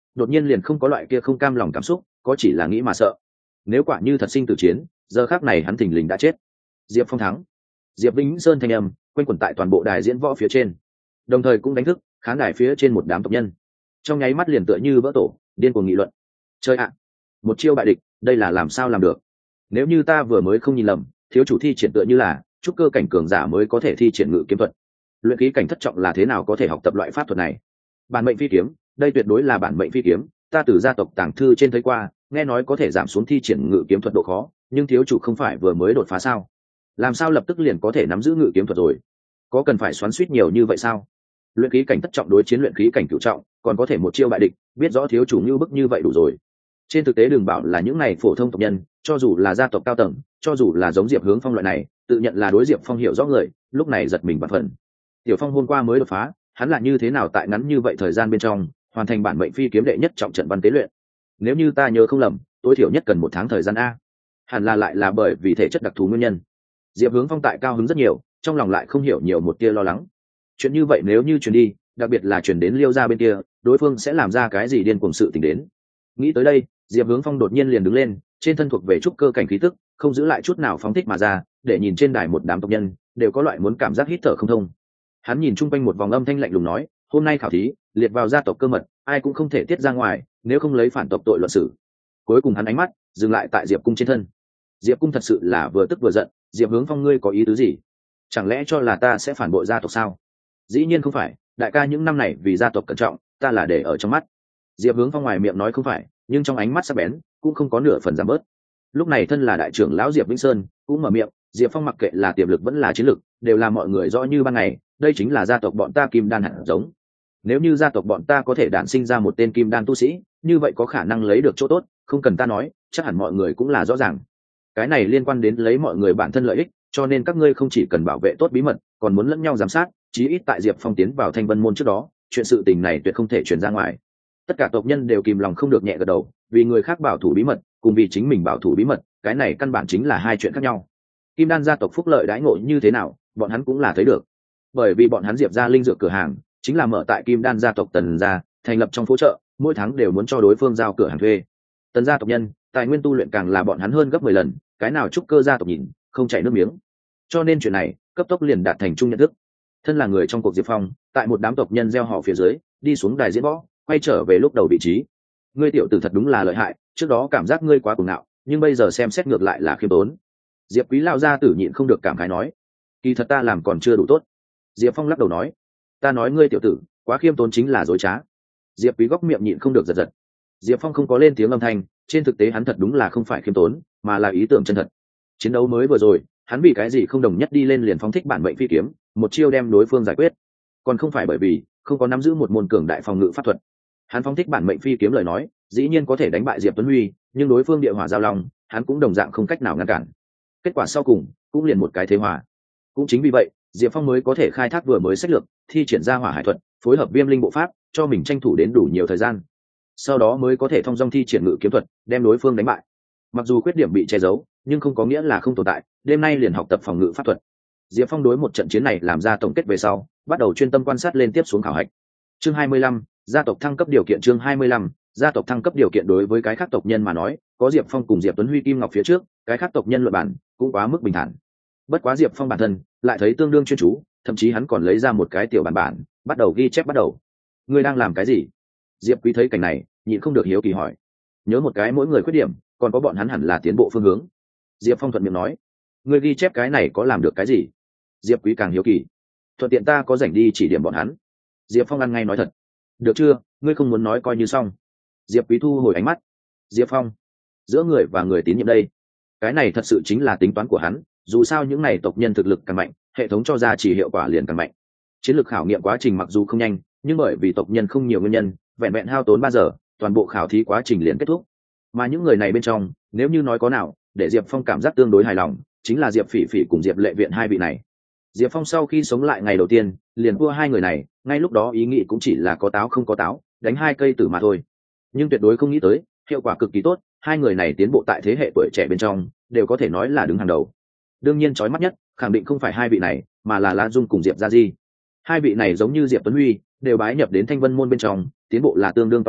A: đột nhiên liền không có loại kia không cam lòng cảm xúc, có chỉ là nghĩ mà sợ. Nếu quả như thật sinh tử chiến, giờ khác này hắn thình lình đã chết. Diệp Phong thắng. Diệp Vĩnh Sơn thanh âm quanh quẩn tại toàn bộ đài diễn võ phía trên, đồng thời cũng đánh thức khán đài phía trên một đám tộc nhân. Trong nháy mắt liền tựa như vỡ tổ, điên cuồng nghị luận. Chơi ạ, một chiêu bại địch, đây là làm sao làm được? Nếu như ta vừa mới không nhìn lầm, thiếu chủ thi triển tựa như là trúc cơ cảnh cường giả mới có thể thi triển ngự kiếm thuật. Luyện khí cảnh thất trọng là thế nào có thể học tập loại pháp thuật này? Bản mệnh phi kiếm, đây tuyệt đối là bản mệnh phi kiếm, ta từ gia tộc tàng thư trên thấy qua, nghe nói có thể giảm xuống thi triển ngự kiếm thuật độ khó, nhưng thiếu chủ không phải vừa mới đột phá sao? Làm sao lập tức liền có thể nắm giữ ngự kiếm thuật rồi? Có cần phải xoắn xuýt nhiều như vậy sao? Luyện khí cảnh thất trọng đối chiến luyện khí cảnh cửu trọng, còn có thể một chiêu bại địch, biết rõ thiếu chủ như bức như vậy đủ rồi. Trên thực tế đừng bảo là những này phổ thông tộc nhân, cho dù là gia tộc cao tầng, cho dù là giống Diệp Hướng Phong loại này, tự nhận là đối Diệp Phong hiểu rõ người, lúc này giật mình bạt phần. Tiểu Phong hôm qua mới đột phá, hắn là như thế nào tại ngắn như vậy thời gian bên trong hoàn thành bản mệnh phi kiếm đệ nhất trọng trận văn tế luyện? Nếu như ta nhớ không lầm, tối thiểu nhất cần một tháng thời gian a. Hẳn là lại là bởi vì thể chất đặc thù nguyên nhân. Diệp Hướng Phong tại cao hứng rất nhiều, trong lòng lại không hiểu nhiều một tia lo lắng. Chuyện như vậy nếu như truyền đi, đặc biệt là truyền đến Liêu gia bên kia, đối phương sẽ làm ra cái gì điên cuồng sự tình đến. Nghĩ tới đây, Diệp Hướng Phong đột nhiên liền đứng lên, trên thân thuộc về trúc cơ cảnh khí tức, không giữ lại chút nào phóng thích mà ra, để nhìn trên đài một đám tộc nhân đều có loại muốn cảm giác hít thở không thông. Hắn nhìn chung quanh một vòng âm thanh lạnh lùng nói, hôm nay khảo thí liệt vào gia tộc cơ mật, ai cũng không thể tiết ra ngoài, nếu không lấy phản tộc tội luận xử. Cuối cùng hắn ánh mắt dừng lại tại Diệp Cung trên thân. Diệp Cung thật sự là vừa tức vừa giận, Diệp Hướng Phong ngươi có ý tứ gì? Chẳng lẽ cho là ta sẽ phản bội gia tộc sao? Dĩ nhiên không phải, đại ca những năm này vì gia tộc cẩn trọng, ta là để ở trong mắt. Diệp Hướng Phong ngoài miệng nói không phải, nhưng trong ánh mắt sắc bén cũng không có nửa phần giảm bớt. Lúc này thân là đại trưởng lão Diệp Vĩnh Sơn cũng mở miệng, Diệp Phong mặc kệ là tiềm lực vẫn là chiến lực, đều là mọi người rõ như ban ngày, đây chính là gia tộc bọn ta Kim Đan hạt giống. Nếu như gia tộc bọn ta có thể đản sinh ra một tên Kim Đan tu sĩ, như vậy có khả năng lấy được chỗ tốt, không cần ta nói, chắc hẳn mọi người cũng là rõ ràng. Cái này liên quan đến lấy mọi người bản thân lợi ích, cho nên các ngươi không chỉ cần bảo vệ tốt bí mật, còn muốn lẫn nhau giám sát, chí ít tại Diệp Phong tiến vào Thanh Vân môn trước đó, chuyện sự tình này tuyệt không thể truyền ra ngoài. Tất cả tộc nhân đều kìm lòng không được nhẹ gật đầu, vì người khác bảo thủ bí mật, cùng vì chính mình bảo thủ bí mật, cái này căn bản chính là hai chuyện khác nhau. Kim Đan gia tộc phúc lợi đãi ngộ như thế nào, bọn hắn cũng là thấy được. Bởi vì bọn hắn Diệp gia linh dược cửa hàng chính là mở tại Kim Đan gia tộc Tần gia, thành lập trong phố chợ, mỗi tháng đều muốn cho đối phương giao cửa hàng thuê. Tần gia tộc nhân, tài nguyên tu luyện càng là bọn hắn hơn gấp mười lần, cái nào trúc cơ gia tộc nhìn, không chảy nước miếng. Cho nên chuyện này, cấp tốc liền đạt thành chung nhận thức. Thân là người trong cuộc Diệp Phong, tại một đám tộc nhân gieo họ phía dưới, đi xuống đài diễn võ, quay trở về lúc đầu vị trí. Ngươi tiểu tử thật đúng là lợi hại, trước đó cảm giác ngươi quá cuồng ngạo, nhưng bây giờ xem xét ngược lại là khiêm tốn. Diệp Quý lão gia tử nhịn không được cảm khái nói, kỳ thật ta làm còn chưa đủ tốt. Diệp Phong lắc đầu nói, ta nói ngươi tiểu tử quá khiêm tốn chính là dối trá. Diệp Quý góc miệng nhịn không được giật giật. Diệp Phong không có lên tiếng âm thanh, trên thực tế hắn thật đúng là không phải khiêm tốn, mà là ý tưởng chân thật. Chiến đấu mới vừa rồi, hắn vì cái gì không đồng nhất đi lên liền phóng thích bản mệnh phi kiếm, một chiêu đem đối phương giải quyết, còn không phải bởi vì không có nắm giữ một môn cường đại phòng ngự pháp thuật. Hắn phóng thích bản mệnh phi kiếm lời nói, dĩ nhiên có thể đánh bại Diệp Tuấn Huy, nhưng đối phương địa hỏa giao long, hắn cũng đồng dạng không cách nào ngăn cản. Kết quả sau cùng cũng liền một cái thế hòa. Cũng chính vì vậy, Diệp Phong mới có thể khai thác vừa mới sách lược, thi triển ra hỏa hải thuật, phối hợp viêm linh bộ pháp, cho mình tranh thủ đến đủ nhiều thời gian. Sau đó mới có thể thông dong thi triển ngự kiếm thuật, đem đối phương đánh bại. Mặc dù khuyết điểm bị che giấu, nhưng không có nghĩa là không tồn tại, đêm nay liền học tập phòng ngự pháp thuật. Diệp Phong đối một trận chiến này làm ra tổng kết về sau, bắt đầu chuyên tâm quan sát lên tiếp xuống khảo hạch. Chương hai mươi lăm, gia tộc thăng cấp điều kiện. Chương hai mươi lăm, gia tộc thăng cấp điều kiện. Đối với cái khác tộc nhân mà nói, có Diệp Phong cùng Diệp Tuấn Huy Kim Ngọc phía trước, cái khác tộc nhân luận bản cũng quá mức bình thản. Bất quá Diệp Phong bản thân lại thấy tương đương chuyên chú, thậm chí hắn còn lấy ra một cái tiểu bản bản, bắt đầu ghi chép bắt đầu. Ngươi đang làm cái gì? Diệp Quý thấy cảnh này, nhịn không được hiếu kỳ hỏi. Nhớ một cái mỗi người khuyết điểm, còn có bọn hắn hẳn là tiến bộ phương hướng. Diệp Phong thuận miệng nói. Ngươi ghi chép cái này có làm được cái gì? Diệp Quý càng hiếu kỳ. Thuận tiện ta có rảnh đi chỉ điểm bọn hắn. Diệp Phong ăn ngay nói thật. Được chưa, ngươi không muốn nói coi như xong. Diệp Quý thu hồi ánh mắt. Diệp Phong, giữa người và người tín nhiệm đây, cái này thật sự chính là tính toán của hắn. Dù sao những này tộc nhân thực lực càng mạnh, hệ thống cho ra chỉ hiệu quả liền càng mạnh. Chiến lược khảo nghiệm quá trình mặc dù không nhanh, nhưng bởi vì tộc nhân không nhiều nguyên nhân, vẹn vẹn hao tốn ba giờ, toàn bộ khảo thí quá trình liền kết thúc. Mà những người này bên trong, nếu như nói có nào để Diệp Phong cảm giác tương đối hài lòng, chính là Diệp Phỉ Phỉ cùng Diệp Lệ Viện hai vị này. Diệp Phong sau khi sống lại ngày đầu tiên, liền thua hai người này, ngay lúc đó ý nghĩ cũng chỉ là có táo không có táo, đánh hai cây tử mà thôi. Nhưng tuyệt đối không nghĩ tới, hiệu quả cực kỳ tốt, hai người này tiến bộ tại thế hệ tuổi trẻ bên trong, đều có thể nói là đứng hàng đầu. Đương nhiên chói mắt nhất, khẳng định không phải hai vị này, mà là La Dung cùng Diệp Gia Di. Hai vị này giống như Diệp Tuấn Huy, đều bái nhập đến Thanh Vân môn bên trong, tiến bộ là tương đương to lớn,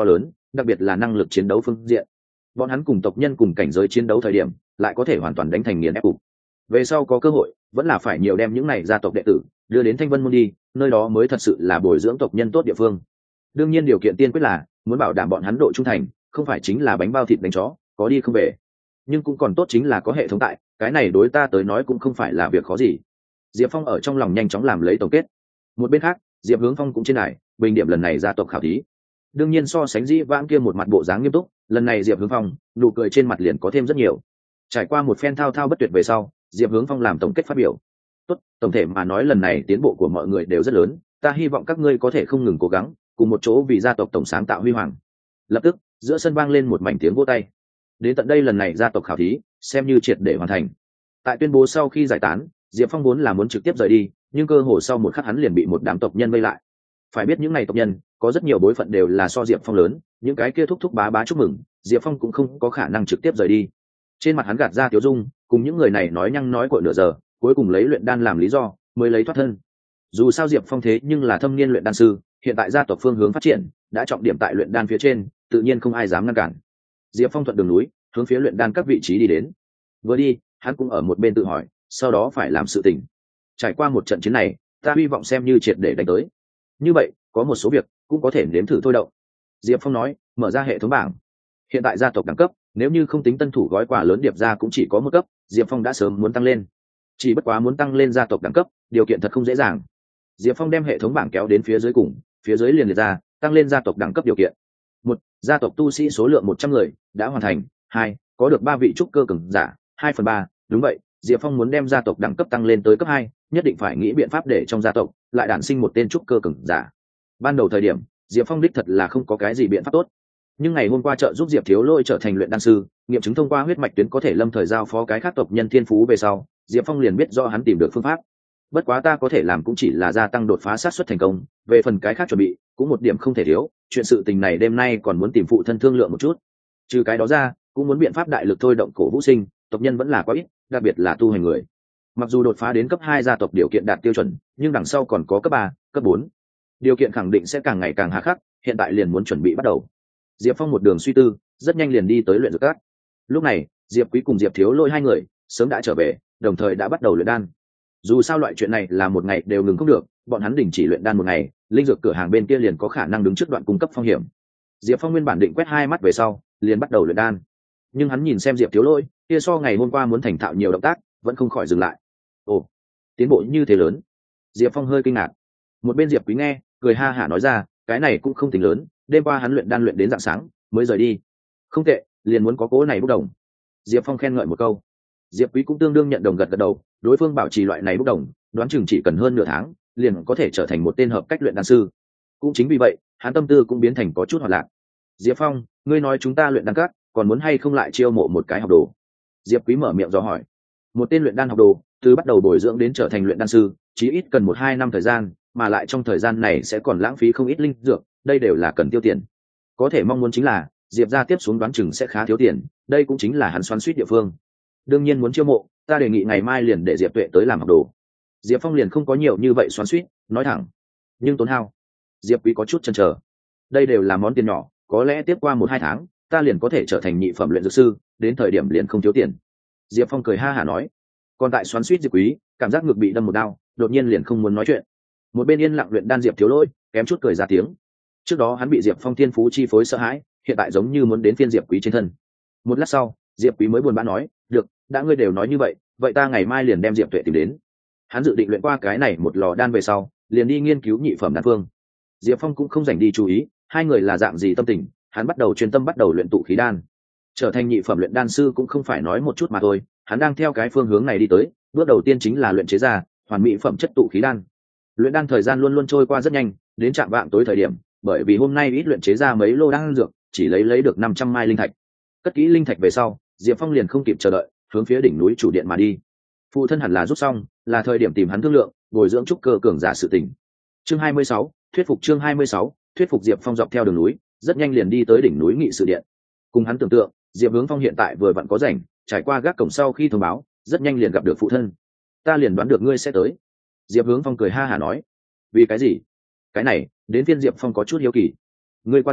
A: đặc biệt là năng lực chiến đấu phương diện. Bọn hắn cùng tộc nhân cùng cảnh giới chiến đấu thời điểm lại có thể hoàn toàn đánh thành nghiền ép cục. Về sau có cơ hội vẫn là phải nhiều đem những này gia tộc đệ tử đưa đến Thanh Vân môn đi, nơi đó mới thật sự là bồi dưỡng tộc nhân tốt địa phương. Đương nhiên điều kiện tiên quyết là muốn bảo đảm bọn hắn độ trung thành, không phải chính là bánh bao thịt đánh chó có đi không về. Nhưng cũng còn tốt chính là có hệ thống tại, cái này đối ta tới nói cũng không phải là việc khó gì. Diệp Phong ở trong lòng nhanh chóng làm lấy tổng kết. Một bên khác, Diệp Hướng Phong cũng trên đài bình điểm lần này gia tộc khảo thí. Đương nhiên so sánh dĩ vãng kia một mặt bộ dáng nghiêm túc, lần này Diệp Hướng Phong nụ cười trên mặt liền có thêm rất nhiều. Trải qua một phen thao thao bất tuyệt về sau, Diệp Hướng Phong làm tổng kết phát biểu. Tốt, tổng thể mà nói lần này tiến bộ của mọi người đều rất lớn, ta hy vọng các ngươi có thể không ngừng cố gắng, cùng một chỗ vì gia tộc tổng sáng tạo huy hoàng. Lập tức, giữa sân vang lên một mảnh tiếng vỗ tay. Đến tận đây lần này gia tộc khảo thí xem như triệt để hoàn thành. Tại tuyên bố sau khi giải tán, Diệp Phong vốn là muốn trực tiếp rời đi, nhưng cơ hồ sau một khắc hắn liền bị một đám tộc nhân vây lại. Phải biết những này tộc nhân có rất nhiều bối phận đều là so Diệp Phong lớn, những cái kia thúc thúc bá bá chúc mừng, Diệp Phong cũng không có khả năng trực tiếp rời đi. Trên mặt hắn gạt ra tiếu dung, cùng những người này nói nhăng nói cội nửa giờ, cuối cùng lấy luyện đan làm lý do, mới lấy thoát thân. Dù sao Diệp Phong thế nhưng là thâm niên luyện đan sư, hiện tại gia tộc phương hướng phát triển đã trọng điểm tại luyện đan phía trên, tự nhiên không ai dám ngăn cản. Diệp Phong thuận đường núi, hướng phía luyện đan các vị trí đi đến. Vừa đi, hắn cũng ở một bên tự hỏi, sau đó phải làm sự tình. Trải qua một trận chiến này, ta hy vọng xem như triệt để đánh tới. Như vậy, có một số việc cũng có thể nếm thử thôi động. Diệp Phong nói, mở ra hệ thống bảng. Hiện tại gia tộc đẳng cấp, nếu như không tính tân thủ gói quà lớn điệp ra cũng chỉ có một cấp, Diệp Phong đã sớm muốn tăng lên. Chỉ bất quá muốn tăng lên gia tộc đẳng cấp, điều kiện thật không dễ dàng. Diệp Phong đem hệ thống bảng kéo đến phía dưới cùng, phía dưới liền liệt ra, tăng lên gia tộc đẳng cấp điều kiện. Một, gia tộc tu sĩ số lượng một trăm người đã hoàn thành. Hai, có được ba vị trúc cơ cường giả, hai phần ba. Đúng vậy, Diệp Phong muốn đem gia tộc đẳng cấp tăng lên tới cấp hai, nhất định phải nghĩ biện pháp để trong gia tộc lại đản sinh một tên trúc cơ cường giả. Ban đầu thời điểm, Diệp Phong đích thật là không có cái gì biện pháp tốt. Nhưng ngày hôm qua trợ giúp Diệp Thiếu Lôi trở thành luyện đan sư, nghiệm chứng thông qua huyết mạch tuyến có thể lâm thời giao phó cái khác tộc nhân thiên phú về sau, Diệp Phong liền biết rõ hắn tìm được phương pháp. Bất quá ta có thể làm cũng chỉ là gia tăng đột phá sát suất thành công, về phần cái khác chuẩn bị, cũng một điểm không thể thiếu, chuyện sự tình này đêm nay còn muốn tìm phụ thân thương lượng một chút. Trừ cái đó ra, cũng muốn biện pháp đại lực thôi động cổ vũ sinh, tộc nhân vẫn là quá ít, đặc biệt là tu hành người. Mặc dù đột phá đến cấp hai gia tộc điều kiện đạt tiêu chuẩn, nhưng đằng sau còn có cấp ba, cấp bốn. Điều kiện khẳng định sẽ càng ngày càng hà khắc, hiện tại liền muốn chuẩn bị bắt đầu. Diệp Phong một đường suy tư, rất nhanh liền đi tới luyện dược các. Lúc này, Diệp Quý cùng Diệp Thiếu Lôi hai người sớm đã trở về, đồng thời đã bắt đầu luyện đan. Dù sao loại chuyện này là một ngày đều ngừng không được, bọn hắn đình chỉ luyện đan một ngày, linh dược cửa hàng bên kia liền có khả năng đứng trước đoạn cung cấp phong hiểm. Diệp Phong nguyên bản định quét hai mắt về sau, liền bắt đầu luyện đan. Nhưng hắn nhìn xem Diệp Thiếu Lôi, kia so ngày hôm qua muốn thành thạo nhiều động tác, vẫn không khỏi dừng lại. Ồ, tiến bộ như thế lớn. Diệp Phong hơi kinh ngạc. Một bên Diệp Quý nghe, cười ha hả nói ra, cái này cũng không tính lớn, đêm qua hắn luyện đan luyện đến rạng sáng mới rời đi. Không tệ, liền muốn có cố này bốc đồng. Diệp Phong khen ngợi một câu. Diệp Quý cũng tương đương nhận đồng gật gật đầu, đối phương bảo trì loại này bốc đồng, đoán chừng chỉ cần hơn nửa tháng, liền có thể trở thành một tên hợp cách luyện đan sư. Cũng chính vì vậy, hắn tâm tư cũng biến thành có chút hoạt lạc. Diệp Phong, ngươi nói chúng ta luyện đan các, còn muốn hay không lại chiêu mộ một cái học đồ? Diệp Quý mở miệng dò hỏi. Một tên luyện đan học đồ, từ bắt đầu bồi dưỡng đến trở thành luyện đan sư, chí ít cần một hai năm thời gian, mà lại trong thời gian này sẽ còn lãng phí không ít linh dược, đây đều là cần tiêu tiền. Có thể mong muốn chính là Diệp gia tiếp xuống đoán chừng sẽ khá thiếu tiền, đây cũng chính là hắn xoắn suýt địa phương. Đương nhiên muốn chiêu mộ, ta đề nghị ngày mai liền để Diệp Tuệ tới làm học đồ. Diệp Phong liền không có nhiều như vậy xoắn suýt, nói thẳng. Nhưng tốn hao. Diệp Quý có chút chần chờ. Đây đều là món tiền nhỏ, có lẽ tiếp qua một hai tháng, ta liền có thể trở thành nhị phẩm luyện dược sư, đến thời điểm liền không thiếu tiền. Diệp Phong cười ha hả nói. Còn tại xoắn suýt Diệp Quý, cảm giác ngực bị đâm một đao, đột nhiên liền không muốn nói chuyện. Một bên yên lặng luyện đan Diệp Thiếu Lôi, kém chút cười ra tiếng. Trước đó hắn bị Diệp Phong thiên phú chi phối sợ hãi, hiện tại giống như muốn đến phiên Diệp Quý trên thân. Một lát sau, Diệp Quý mới buồn bã nói, được, đã ngươi đều nói như vậy, vậy ta ngày mai liền đem Diệp Tuệ tìm đến. Hắn dự định luyện qua cái này một lò đan về sau, liền đi nghiên cứu nhị phẩm đan phương. Diệp Phong cũng không dành đi chú ý, hai người là dạng gì tâm tình, hắn bắt đầu chuyên tâm bắt đầu luyện tụ khí đan. Trở thành nhị phẩm luyện đan sư cũng không phải nói một chút mà thôi, hắn đang theo cái phương hướng này đi tới, bước đầu tiên chính là luyện chế ra hoàn mỹ phẩm chất tụ khí đan. Luyện đan thời gian luôn luôn trôi qua rất nhanh, đến trạm vạng tối thời điểm, bởi vì hôm nay ít luyện chế ra mấy lô đan dược, chỉ lấy lấy được năm trăm mai linh thạch. Cất kỹ linh thạch về sau, Diệp Phong liền không kịp chờ đợi, hướng phía đỉnh núi chủ điện mà đi. Phụ thân hẳn là rút xong, là thời điểm tìm hắn thương lượng, bồi dưỡng trúc cơ cường giả sự tình. Chương hai mươi sáu, thuyết phục chương hai mươi sáu, thuyết phục Diệp Phong dọc theo đường núi, rất nhanh liền đi tới đỉnh núi nghị sự điện. Cùng hắn tưởng tượng, Diệp Hướng Phong hiện tại vừa vặn có rảnh, trải qua gác cổng sau khi thông báo, rất nhanh liền gặp được phụ thân. Ta liền đoán được ngươi sẽ tới. Diệp Hướng Phong cười ha hả nói. Vì cái gì? Cái này, đến phiên Diệp Phong có chút hiếu kỳ. Ngươi qua đây,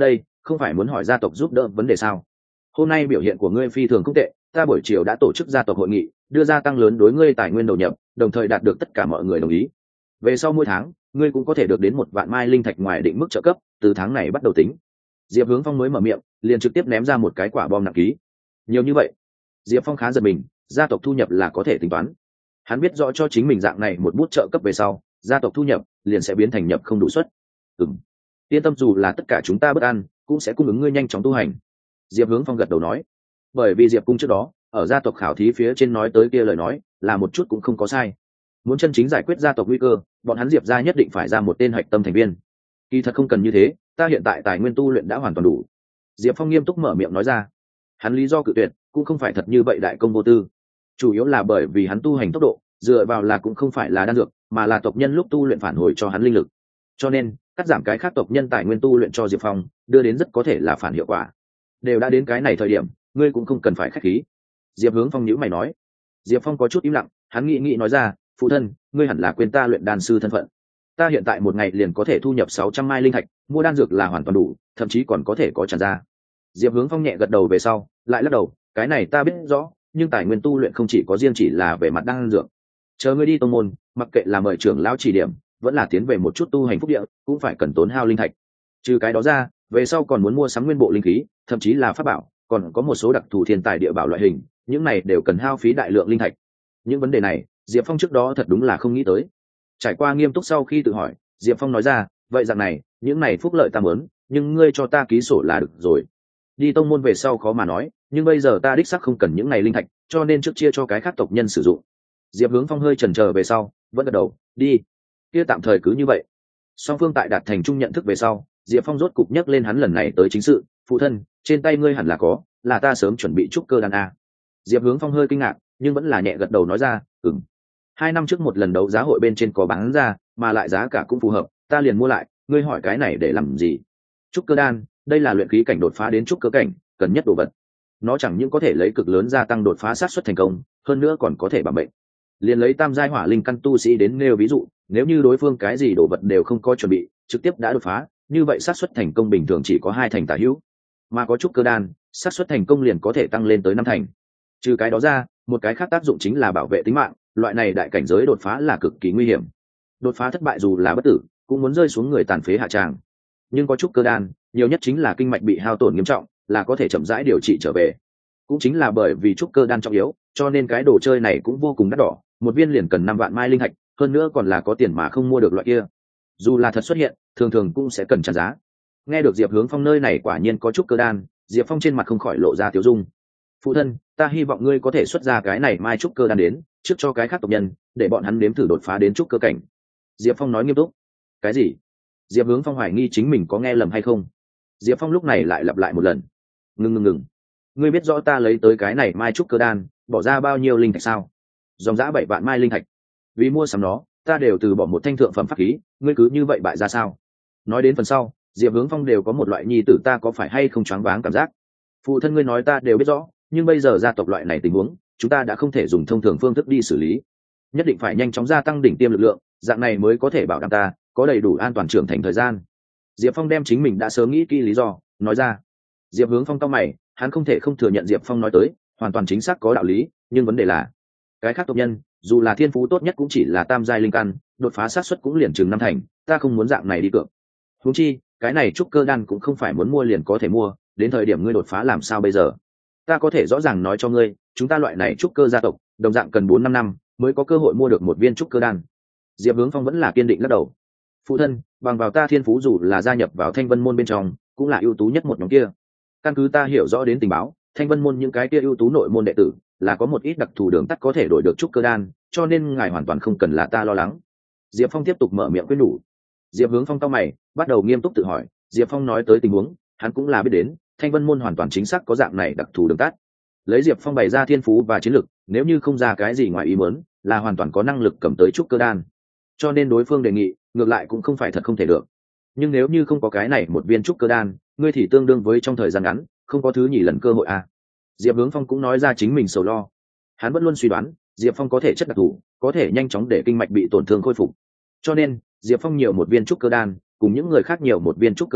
A: không phải muốn hỏi gia tộc giúp đỡ vấn đề sao? Hôm nay biểu hiện của ngươi phi thường không tệ, ta buổi chiều đã tổ chức gia tộc hội nghị, đưa ra tăng lớn đối ngươi tài nguyên đầu nhập, đồng thời đạt được tất cả mọi người đồng ý. Về sau mỗi tháng ngươi cũng có thể được đến một vạn mai linh thạch ngoài định mức trợ cấp, từ tháng này bắt đầu tính. Diệp Hướng Phong mới mở miệng liền trực tiếp ném ra một cái quả bom nặng ký. Nhiều như vậy? Diệp Phong khá giật mình, gia tộc thu nhập là có thể tính toán. Hắn biết rõ cho chính mình dạng này một bút trợ cấp về sau, gia tộc thu nhập liền sẽ biến thành nhập không đủ suất. Ừm, yên tâm, dù là tất cả chúng ta bất an cũng sẽ cung ứng ngươi nhanh chóng tu hành. Diệp Hướng Phong gật đầu nói. Bởi vì Diệp cung trước đó ở gia tộc khảo thí phía trên nói tới kia lời nói là một chút cũng không có sai. Muốn chân chính giải quyết gia tộc nguy cơ, bọn hắn Diệp gia nhất định phải ra một tên hạch tâm thành viên. Kỳ thật không cần như thế, ta hiện tại tài nguyên tu luyện đã hoàn toàn đủ. Diệp Phong nghiêm túc mở miệng nói ra. Hắn lý do cự tuyệt cũng không phải thật như vậy đại công vô tư, chủ yếu là bởi vì hắn tu hành tốc độ dựa vào là cũng không phải là đan dược, mà là tộc nhân lúc tu luyện phản hồi cho hắn linh lực, cho nên cắt giảm cái khác tộc nhân tài nguyên tu luyện cho Diệp Phong đưa đến rất có thể là phản hiệu quả. Đều đã đến cái này thời điểm, ngươi cũng không cần phải khách khí. Diệp Hướng Phong nhíu mày nói. Diệp Phong có chút im lặng, hắn nghĩ nghĩ nói ra, phụ thân, ngươi hẳn là quên ta luyện đan sư thân phận. Ta hiện tại một ngày liền có thể thu nhập sáu trăm mai linh thạch, mua đan dược là hoàn toàn đủ, thậm chí còn có thể có tràn ra. Diệp Hướng Phong nhẹ gật đầu về sau lại lắc đầu, cái này ta biết rõ, nhưng tài nguyên tu luyện không chỉ có riêng chỉ là về mặt đan dược. Chờ ngươi đi tông môn, mặc kệ là mời trưởng lão chỉ điểm vẫn là tiến về một chút tu hành phúc địa, cũng phải cần tốn hao linh thạch. Trừ cái đó ra, về sau còn muốn mua sắm nguyên bộ linh khí, thậm chí là pháp bảo, còn có một số đặc thù thiên tài địa bảo loại hình, những này đều cần hao phí đại lượng linh thạch. Những vấn đề này Diệp Phong trước đó thật đúng là không nghĩ tới. Trải qua nghiêm túc sau khi tự hỏi, Diệp Phong nói ra, vậy dạng này, những này phúc lợi ta muốn, nhưng ngươi cho ta ký sổ là được rồi. Đi tông môn về sau khó mà nói, nhưng bây giờ ta đích xác không cần những này linh thạch, cho nên trước chia cho cái khác tộc nhân sử dụng. Diệp Hướng Phong hơi chần chờ về sau vẫn gật đầu, đi, kia tạm thời cứ như vậy. Song phương tại đạt thành chung nhận thức về sau, Diệp Phong rốt cục nhắc lên hắn lần này tới chính sự. Phụ thân, trên tay ngươi hẳn là có, là ta sớm chuẩn bị trúc cơ đan a. Diệp Hướng Phong hơi kinh ngạc, nhưng vẫn là nhẹ gật đầu nói ra, ừm. Hai năm trước một lần đấu giá hội bên trên có bán ra, mà lại giá cả cũng phù hợp, ta liền mua lại. Ngươi hỏi cái này để làm gì? Trúc cơ đan, đây là luyện khí cảnh đột phá đến trúc cơ cảnh cần nhất đồ vật. Nó chẳng những có thể lấy cực lớn gia tăng đột phá xác suất thành công, hơn nữa còn có thể bảo mệnh. Liền lấy tam giai hỏa linh căn tu sĩ đến nêu ví dụ, nếu như đối phương cái gì đồ vật đều không có chuẩn bị, trực tiếp đã đột phá, như vậy xác suất thành công bình thường chỉ có hai thành tả hữu, mà có trúc cơ đan, xác suất thành công liền có thể tăng lên tới năm thành. Trừ cái đó ra, một cái khác tác dụng chính là bảo vệ tính mạng, loại này đại cảnh giới đột phá là cực kỳ nguy hiểm. Đột phá thất bại dù là bất tử, cũng muốn rơi xuống người tàn phế hạ tràng. Nhưng có trúc cơ đan, nhiều nhất chính là kinh mạch bị hao tổn nghiêm trọng, là có thể chậm rãi điều trị trở về. Cũng chính là bởi vì trúc cơ đan trọng yếu, cho nên cái đồ chơi này cũng vô cùng đắt đỏ, một viên liền cần năm vạn mai linh thạch, hơn nữa còn là có tiền mà không mua được loại kia. Dù là thật xuất hiện, thường thường cũng sẽ cần trả giá. Nghe được Diệp Hướng Phong nơi này quả nhiên có trúc cơ đan, Diệp Phong trên mặt không khỏi lộ ra tiêu dung. Phụ thân, ta hy vọng ngươi có thể xuất ra cái này mai trúc cơ đan đến, trước cho cái khác tộc nhân, để bọn hắn nếm thử đột phá đến trúc cơ cảnh. Diệp Phong nói nghiêm túc. Cái gì? Diệp Hướng Phong hoài nghi chính mình có nghe lầm hay không. Diệp Phong lúc này lại lặp lại một lần. Ngừng ngừng ngừng. Ngươi biết rõ ta lấy tới cái này mai trúc cơ đan, bỏ ra bao nhiêu linh thạch sao? Dòng dã bảy vạn mai linh thạch. Vì mua sắm nó, ta đều từ bỏ một thanh thượng phẩm pháp khí, ngươi cứ như vậy bại ra sao? Nói đến phần sau, Diệp Hướng Phong đều có một loại nhi tử ta có phải hay không choáng váng cảm giác. Phụ thân ngươi nói ta đều biết rõ, nhưng bây giờ gia tộc loại này tình huống, chúng ta đã không thể dùng thông thường phương thức đi xử lý, nhất định phải nhanh chóng gia tăng đỉnh tiêm lực lượng, dạng này mới có thể bảo đảm ta có đầy đủ an toàn trưởng thành thời gian. Diệp Phong đem chính mình đã sớm nghĩ kỹ lý do nói ra. Diệp Hướng Phong cau mày, hắn không thể không thừa nhận Diệp Phong nói tới hoàn toàn chính xác có đạo lý, nhưng vấn đề là cái khác tộc nhân dù là thiên phú tốt nhất cũng chỉ là tam giai linh căn, đột phá xác suất cũng liền chừng năm thành, ta không muốn dạng này đi cược. Huống chi cái này trúc cơ đan cũng không phải muốn mua liền có thể mua, đến thời điểm ngươi đột phá làm sao bây giờ? Ta có thể rõ ràng nói cho ngươi, chúng ta loại này trúc cơ gia tộc đồng dạng cần bốn năm năm mới có cơ hội mua được một viên trúc cơ đan. Diệp Hướng Phong vẫn là kiên định lắc đầu. Phụ thân, bằng vào ta thiên phú dù là gia nhập vào Thanh Vân môn bên trong, cũng là ưu tú nhất một nhóm kia. Căn cứ ta hiểu rõ đến tình báo, Thanh Vân môn những cái kia ưu tú nội môn đệ tử là có một ít đặc thù đường tắt có thể đổi được trúc cơ đan, cho nên ngài hoàn toàn không cần là ta lo lắng. Diệp Phong tiếp tục mở miệng khuyên nhủ. Diệp Hướng Phong cau mày, bắt đầu nghiêm túc tự hỏi. Diệp Phong nói tới tình huống, hắn cũng là biết đến, Thanh Vân môn hoàn toàn chính xác có dạng này đặc thù đường tắt. Lấy Diệp Phong bày ra thiên phú và chiến lực, nếu như không ra cái gì ngoài ý muốn, là hoàn toàn có năng lực cầm tới trúc cơ đan. Cho nên đối phương đề nghị, ngược lại cũng không phải thật không thể được. Nhưng nếu như không có cái này một viên trúc cơ đan, ngươi thì tương đương với trong thời gian ngắn không có thứ nhì lần cơ hội à. Diệp Hướng Phong cũng nói ra chính mình sầu lo. Hắn vẫn luôn suy đoán Diệp Phong có thể chất đặc thù, có thể nhanh chóng để kinh mạch bị tổn thương khôi phục. Cho nên Diệp Phong nhiều một viên trúc cơ đan, cùng những người khác nhiều một viên trúc cơ đan,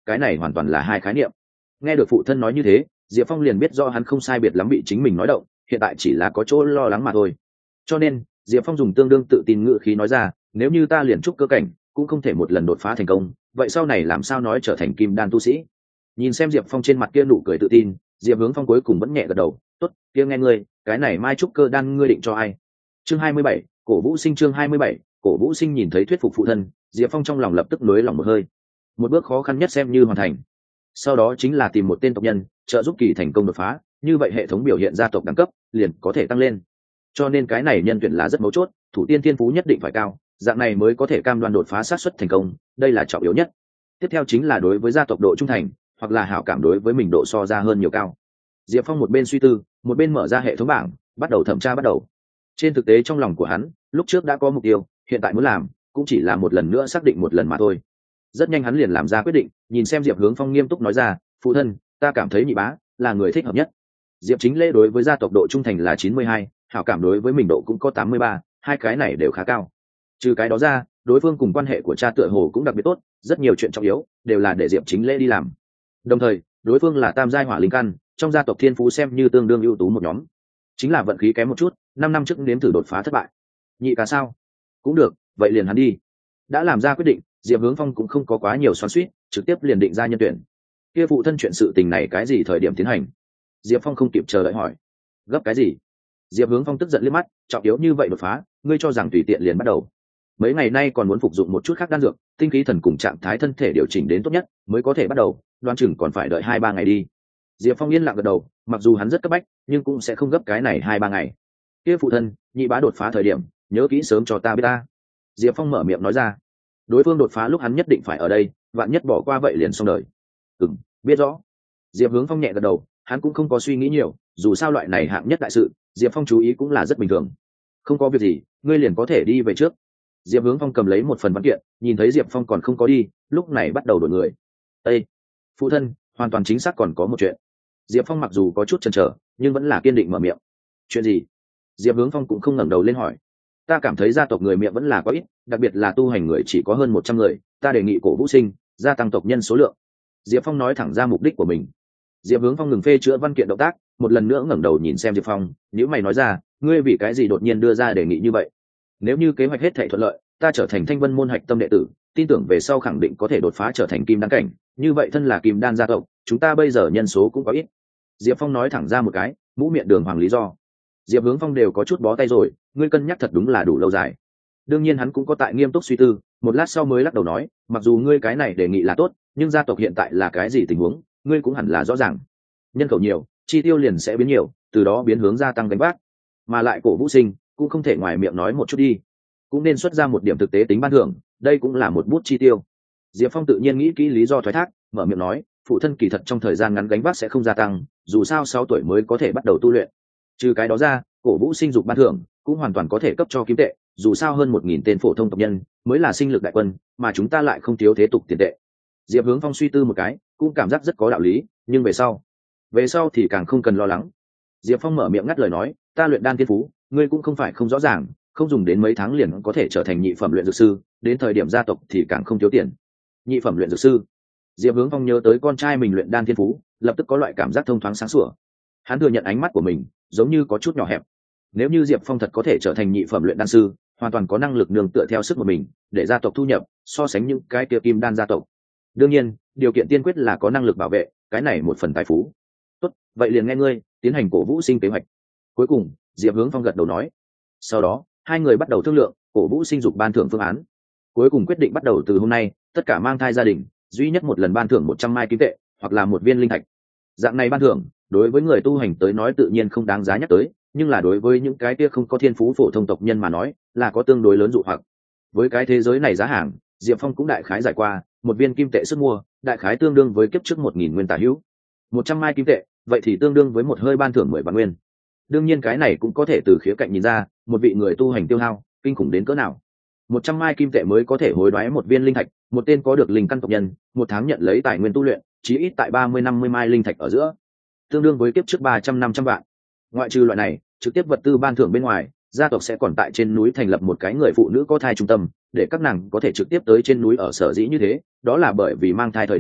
A: cái này hoàn toàn là hai khái niệm. Nghe được phụ thân nói như thế, Diệp Phong liền biết do hắn không sai biệt lắm bị chính mình nói động, hiện tại chỉ là có chỗ lo lắng mà thôi. Cho nên Diệp Phong dùng tương đương tự tin ngữ khí nói ra, nếu như ta liền trúc cơ cảnh cũng không thể một lần đột phá thành công, vậy sau này làm sao nói trở thành kim đan tu sĩ? Nhìn xem Diệp Phong trên mặt kia nụ cười tự tin, Diệp Hướng Phong cuối cùng vẫn nhẹ gật đầu, tốt, kia nghe ngươi, cái này mai trúc cơ đan ngươi định cho ai? Chương hai mươi bảy, Cổ Vũ Sinh. Chương hai mươi bảy, Cổ Vũ Sinh. Nhìn thấy thuyết phục phụ thân, Diệp Phong trong lòng lập tức nới lòng một hơi. Một bước khó khăn nhất xem như hoàn thành. Sau đó chính là tìm một tên tộc nhân trợ giúp kỳ thành công đột phá, như vậy hệ thống biểu hiện gia tộc đẳng cấp liền có thể tăng lên. Cho nên cái này nhân tuyển là rất mấu chốt, thủ tiên thiên phú nhất định phải cao, dạng này mới có thể cam đoan đột phá sát suất thành công, đây là trọng yếu nhất. Tiếp theo chính là đối với gia tộc độ trung thành, hoặc là hảo cảm đối với mình độ so ra hơn nhiều cao. Diệp Phong một bên suy tư, một bên mở ra hệ thống bảng, bắt đầu thẩm tra bắt đầu. Trên thực tế trong lòng của hắn, lúc trước đã có mục tiêu, hiện tại muốn làm cũng chỉ là một lần nữa xác định một lần mà thôi. Rất nhanh hắn liền làm ra quyết định, nhìn xem Diệp Hướng Phong nghiêm túc nói ra, phụ thân, ta cảm thấy nhị bá là người thích hợp nhất. Diệp Chính Lễ đối với gia tộc độ trung thành là chín mươi hai, hảo cảm đối với mình độ cũng có tám mươi ba, hai cái này đều khá cao. Trừ cái đó ra, đối phương cùng quan hệ của cha tựa hồ cũng đặc biệt tốt, rất nhiều chuyện trọng yếu đều là để Diệp Chính Lễ đi làm. Đồng thời, đối phương là tam giai hỏa linh căn, trong gia tộc thiên phú xem như tương đương ưu tú một nhóm. Chính là vận khí kém một chút, năm năm trước nếm thử đột phá thất bại. Nhị ca sao? Cũng được, vậy liền hắn đi. Đã làm ra quyết định, Diệp Hướng Phong cũng không có quá nhiều xoắn xuýt, trực tiếp liền định ra nhân tuyển. Kia phụ thân chuyện sự tình này cái gì thời điểm tiến hành? Diệp Phong không kịp chờ đợi hỏi. Gấp cái gì? Diệp Hướng Phong tức giận liếc mắt, trọng yếu như vậy đột phá, ngươi cho rằng tùy tiện liền bắt đầu? Mấy ngày nay còn muốn phục dụng một chút khác đan dược, tinh khí thần cùng trạng thái thân thể điều chỉnh đến tốt nhất mới có thể bắt đầu, đoán chừng còn phải đợi hai ba ngày đi. Diệp Phong yên lặng gật đầu, mặc dù hắn rất cấp bách, nhưng cũng sẽ không gấp cái này hai ba ngày. Kia phụ thân, nhị bá đột phá thời điểm, nhớ kỹ sớm cho ta biết ta. Diệp Phong mở miệng nói ra. Đối phương đột phá lúc hắn nhất định phải ở đây, vạn nhất bỏ qua vậy liền xong đời. Ừm, biết rõ. Diệp Hướng Phong nhẹ gật đầu, hắn cũng không có suy nghĩ nhiều, dù sao loại này hạng nhất đại sự, Diệp Phong chú ý cũng là rất bình thường. Không có việc gì, ngươi liền có thể đi về trước. Diệp Hướng Phong cầm lấy một phần văn kiện, nhìn thấy Diệp Phong còn không có đi, lúc này bắt đầu đổi người. Ê, phụ thân, hoàn toàn chính xác còn có một chuyện. Diệp Phong mặc dù có chút chần chờ, nhưng vẫn là kiên định mở miệng. Chuyện gì? Diệp Hướng Phong cũng không ngẩng đầu lên hỏi. Ta cảm thấy gia tộc người miệng vẫn là có ít, đặc biệt là tu hành người chỉ có hơn một trăm người, ta đề nghị Cổ Vũ Sinh gia tăng tộc nhân số lượng. Diệp Phong nói thẳng ra mục đích của mình. Diệp Hướng Phong ngừng phê chữa văn kiện động tác, một lần nữa ngẩng đầu nhìn xem Diệp Phong, nếu mày nói ra, ngươi vì cái gì đột nhiên đưa ra đề nghị như vậy? Nếu như kế hoạch hết thảy thuận lợi, ta trở thành Thanh Vân môn hạch tâm đệ tử, tin tưởng về sau khẳng định có thể đột phá trở thành kim đan cảnh, như vậy thân là kim đan gia tộc, chúng ta bây giờ nhân số cũng có ít. Diệp Phong nói thẳng ra một cái, mũ miệng đường hoàng lý do. Diệp Hướng Phong đều có chút bó tay rồi, ngươi cân nhắc thật đúng là đủ lâu dài. Đương nhiên hắn cũng có tại nghiêm túc suy tư, một lát sau mới lắc đầu nói, mặc dù ngươi cái này đề nghị là tốt, nhưng gia tộc hiện tại là cái gì tình huống, ngươi cũng hẳn là rõ ràng. Nhân khẩu nhiều, chi tiêu liền sẽ biến nhiều, từ đó biến hướng gia tăng gánh vác. Mà lại Cổ Vũ Sinh cũng không thể ngoài miệng nói một chút đi, cũng nên xuất ra một điểm thực tế tính ban thưởng, đây cũng là một bút chi tiêu. Diệp Phong tự nhiên nghĩ kỹ lý do thoái thác, mở miệng nói, phụ thân kỳ thật trong thời gian ngắn gánh vác sẽ không gia tăng, dù sao sáu tuổi mới có thể bắt đầu tu luyện. Trừ cái đó ra, Cổ Vũ Sinh dục ban thưởng cũng hoàn toàn có thể cấp cho kim tệ, dù sao hơn một nghìn tên phổ thông tộc nhân mới là sinh lực đại quân, mà chúng ta lại không thiếu thế tục tiền tệ. Diệp Hướng Phong suy tư một cái, cũng cảm giác rất có đạo lý, nhưng về sau, về sau thì càng không cần lo lắng. Diệp Phong mở miệng ngắt lời nói, ta luyện đan tiên phú, ngươi cũng không phải không rõ ràng, không dùng đến mấy tháng liền có thể trở thành nhị phẩm luyện dược sư, đến thời điểm gia tộc thì càng không thiếu tiền. Nhị phẩm luyện dược sư? Diệp Hướng Phong nhớ tới con trai mình luyện đan thiên phú, lập tức có loại cảm giác thông thoáng sáng sủa. Hắn thừa nhận ánh mắt của mình giống như có chút nhỏ hẹp. Nếu như Diệp Phong thật có thể trở thành nhị phẩm luyện đan sư, hoàn toàn có năng lực nương tựa theo sức của mình để gia tộc thu nhập so sánh những cái kia kim đan gia tộc. Đương nhiên, điều kiện tiên quyết là có năng lực bảo vệ cái này một phần tài phú. Tốt, vậy liền nghe ngươi tiến hành Cổ Vũ Sinh kế hoạch. Cuối cùng, Diệp Hướng Phong gật đầu nói. Sau đó, hai người bắt đầu thương lượng Cổ Vũ Sinh dục ban thưởng phương án. Cuối cùng quyết định bắt đầu từ hôm nay, tất cả mang thai gia đình duy nhất một lần ban thưởng một trăm mai kim tệ, hoặc là một viên linh thạch. Dạng này ban thưởng, đối với người tu hành tới nói tự nhiên không đáng giá nhắc tới, nhưng là đối với những cái kia không có thiên phú phổ thông tộc nhân mà nói, là có tương đối lớn dụ hoặc. Với cái thế giới này giá hàng, Diệp Phong cũng đại khái giải qua, một viên kim tệ sức mua, đại khái tương đương với kiếp trước một nghìn nguyên tà hữu. một trăm mai kim tệ, vậy thì tương đương với một hơi ban thưởng mười vạn nguyên. Đương nhiên cái này cũng có thể từ khía cạnh nhìn ra, một vị người tu hành tiêu hao kinh khủng đến cỡ nào. một trăm mai kim tệ mới có thể hối đoái một viên linh thạch, một tên có được linh căn tộc nhân, một tháng nhận lấy tài nguyên tu luyện, chí ít tại ba mươi năm mươi mai linh thạch ở giữa, tương đương với kiếp trước ba trăm năm trăm vạn. Ngoại trừ loại này, trực tiếp vật tư ban thưởng bên ngoài, gia tộc sẽ còn tại trên núi thành lập một cái người phụ nữ có thai trung tâm, để các nàng có thể trực tiếp tới trên núi ở. Sở dĩ như thế, đó là bởi vì mang thai thời điểm,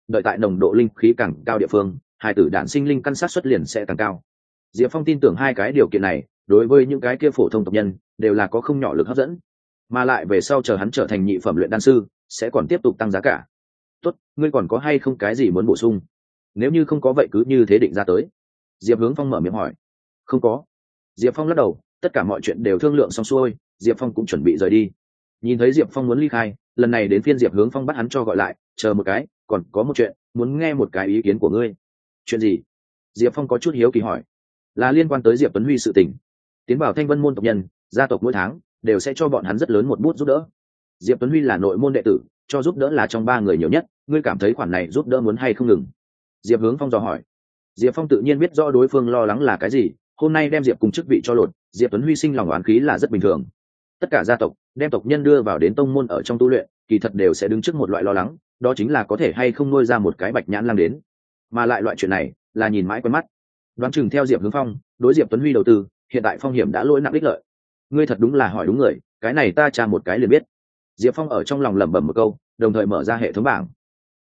A: đợi tại nồng độ linh khí càng cao địa phương hai tử đản sinh linh căn sát xuất liền sẽ càng cao. Diệp Phong tin tưởng hai cái điều kiện này đối với những cái kia phổ thông tộc nhân đều là có không nhỏ lực hấp dẫn, mà lại về sau chờ hắn trở thành nhị phẩm luyện đan sư sẽ còn tiếp tục tăng giá cả. Tốt, ngươi còn có hay không cái gì muốn bổ sung? Nếu như không có vậy cứ như thế định ra tới. Diệp Hướng Phong mở miệng hỏi. Không có. Diệp Phong lắc đầu, tất cả mọi chuyện đều thương lượng xong xuôi, Diệp Phong cũng chuẩn bị rời đi. Nhìn thấy Diệp Phong muốn ly khai, lần này đến phiên Diệp Hướng Phong bắt hắn cho gọi lại, chờ một cái, còn có một chuyện, muốn nghe một cái ý kiến của ngươi. Chuyện gì? Diệp Phong có chút hiếu kỳ hỏi. Là liên quan tới Diệp Tuấn Huy sự tình. Tiến vào Thanh Vân môn tộc nhân, gia tộc mỗi tháng đều sẽ cho bọn hắn rất lớn một bút giúp đỡ. Diệp Tuấn Huy là nội môn đệ tử, cho giúp đỡ là trong ba người nhiều nhất, ngươi cảm thấy khoản này giúp đỡ muốn hay không ngừng? Diệp Hướng Phong dò hỏi. Diệp Phong tự nhiên biết rõ đối phương lo lắng là cái gì, hôm nay đem Diệp cùng chức vị cho lột, Diệp Tuấn Huy sinh lòng oán khí là rất bình thường. Tất cả gia tộc đem tộc nhân đưa vào đến tông môn ở trong tu luyện, kỳ thật đều sẽ đứng trước một loại lo lắng, đó chính là có thể hay không nuôi ra một cái bạch nhãn lang đến. Mà lại loại chuyện này là nhìn mãi quen mắt. Đoán chừng theo Diệp Hướng Phong, đối Diệp Tuấn Huy đầu tư, hiện tại phong hiểm đã lỗi nặng đích lợi. Ngươi thật đúng là hỏi đúng người, cái này ta tra một cái liền biết. Diệp Phong ở trong lòng lẩm bẩm một câu, đồng thời mở ra hệ thống bảng.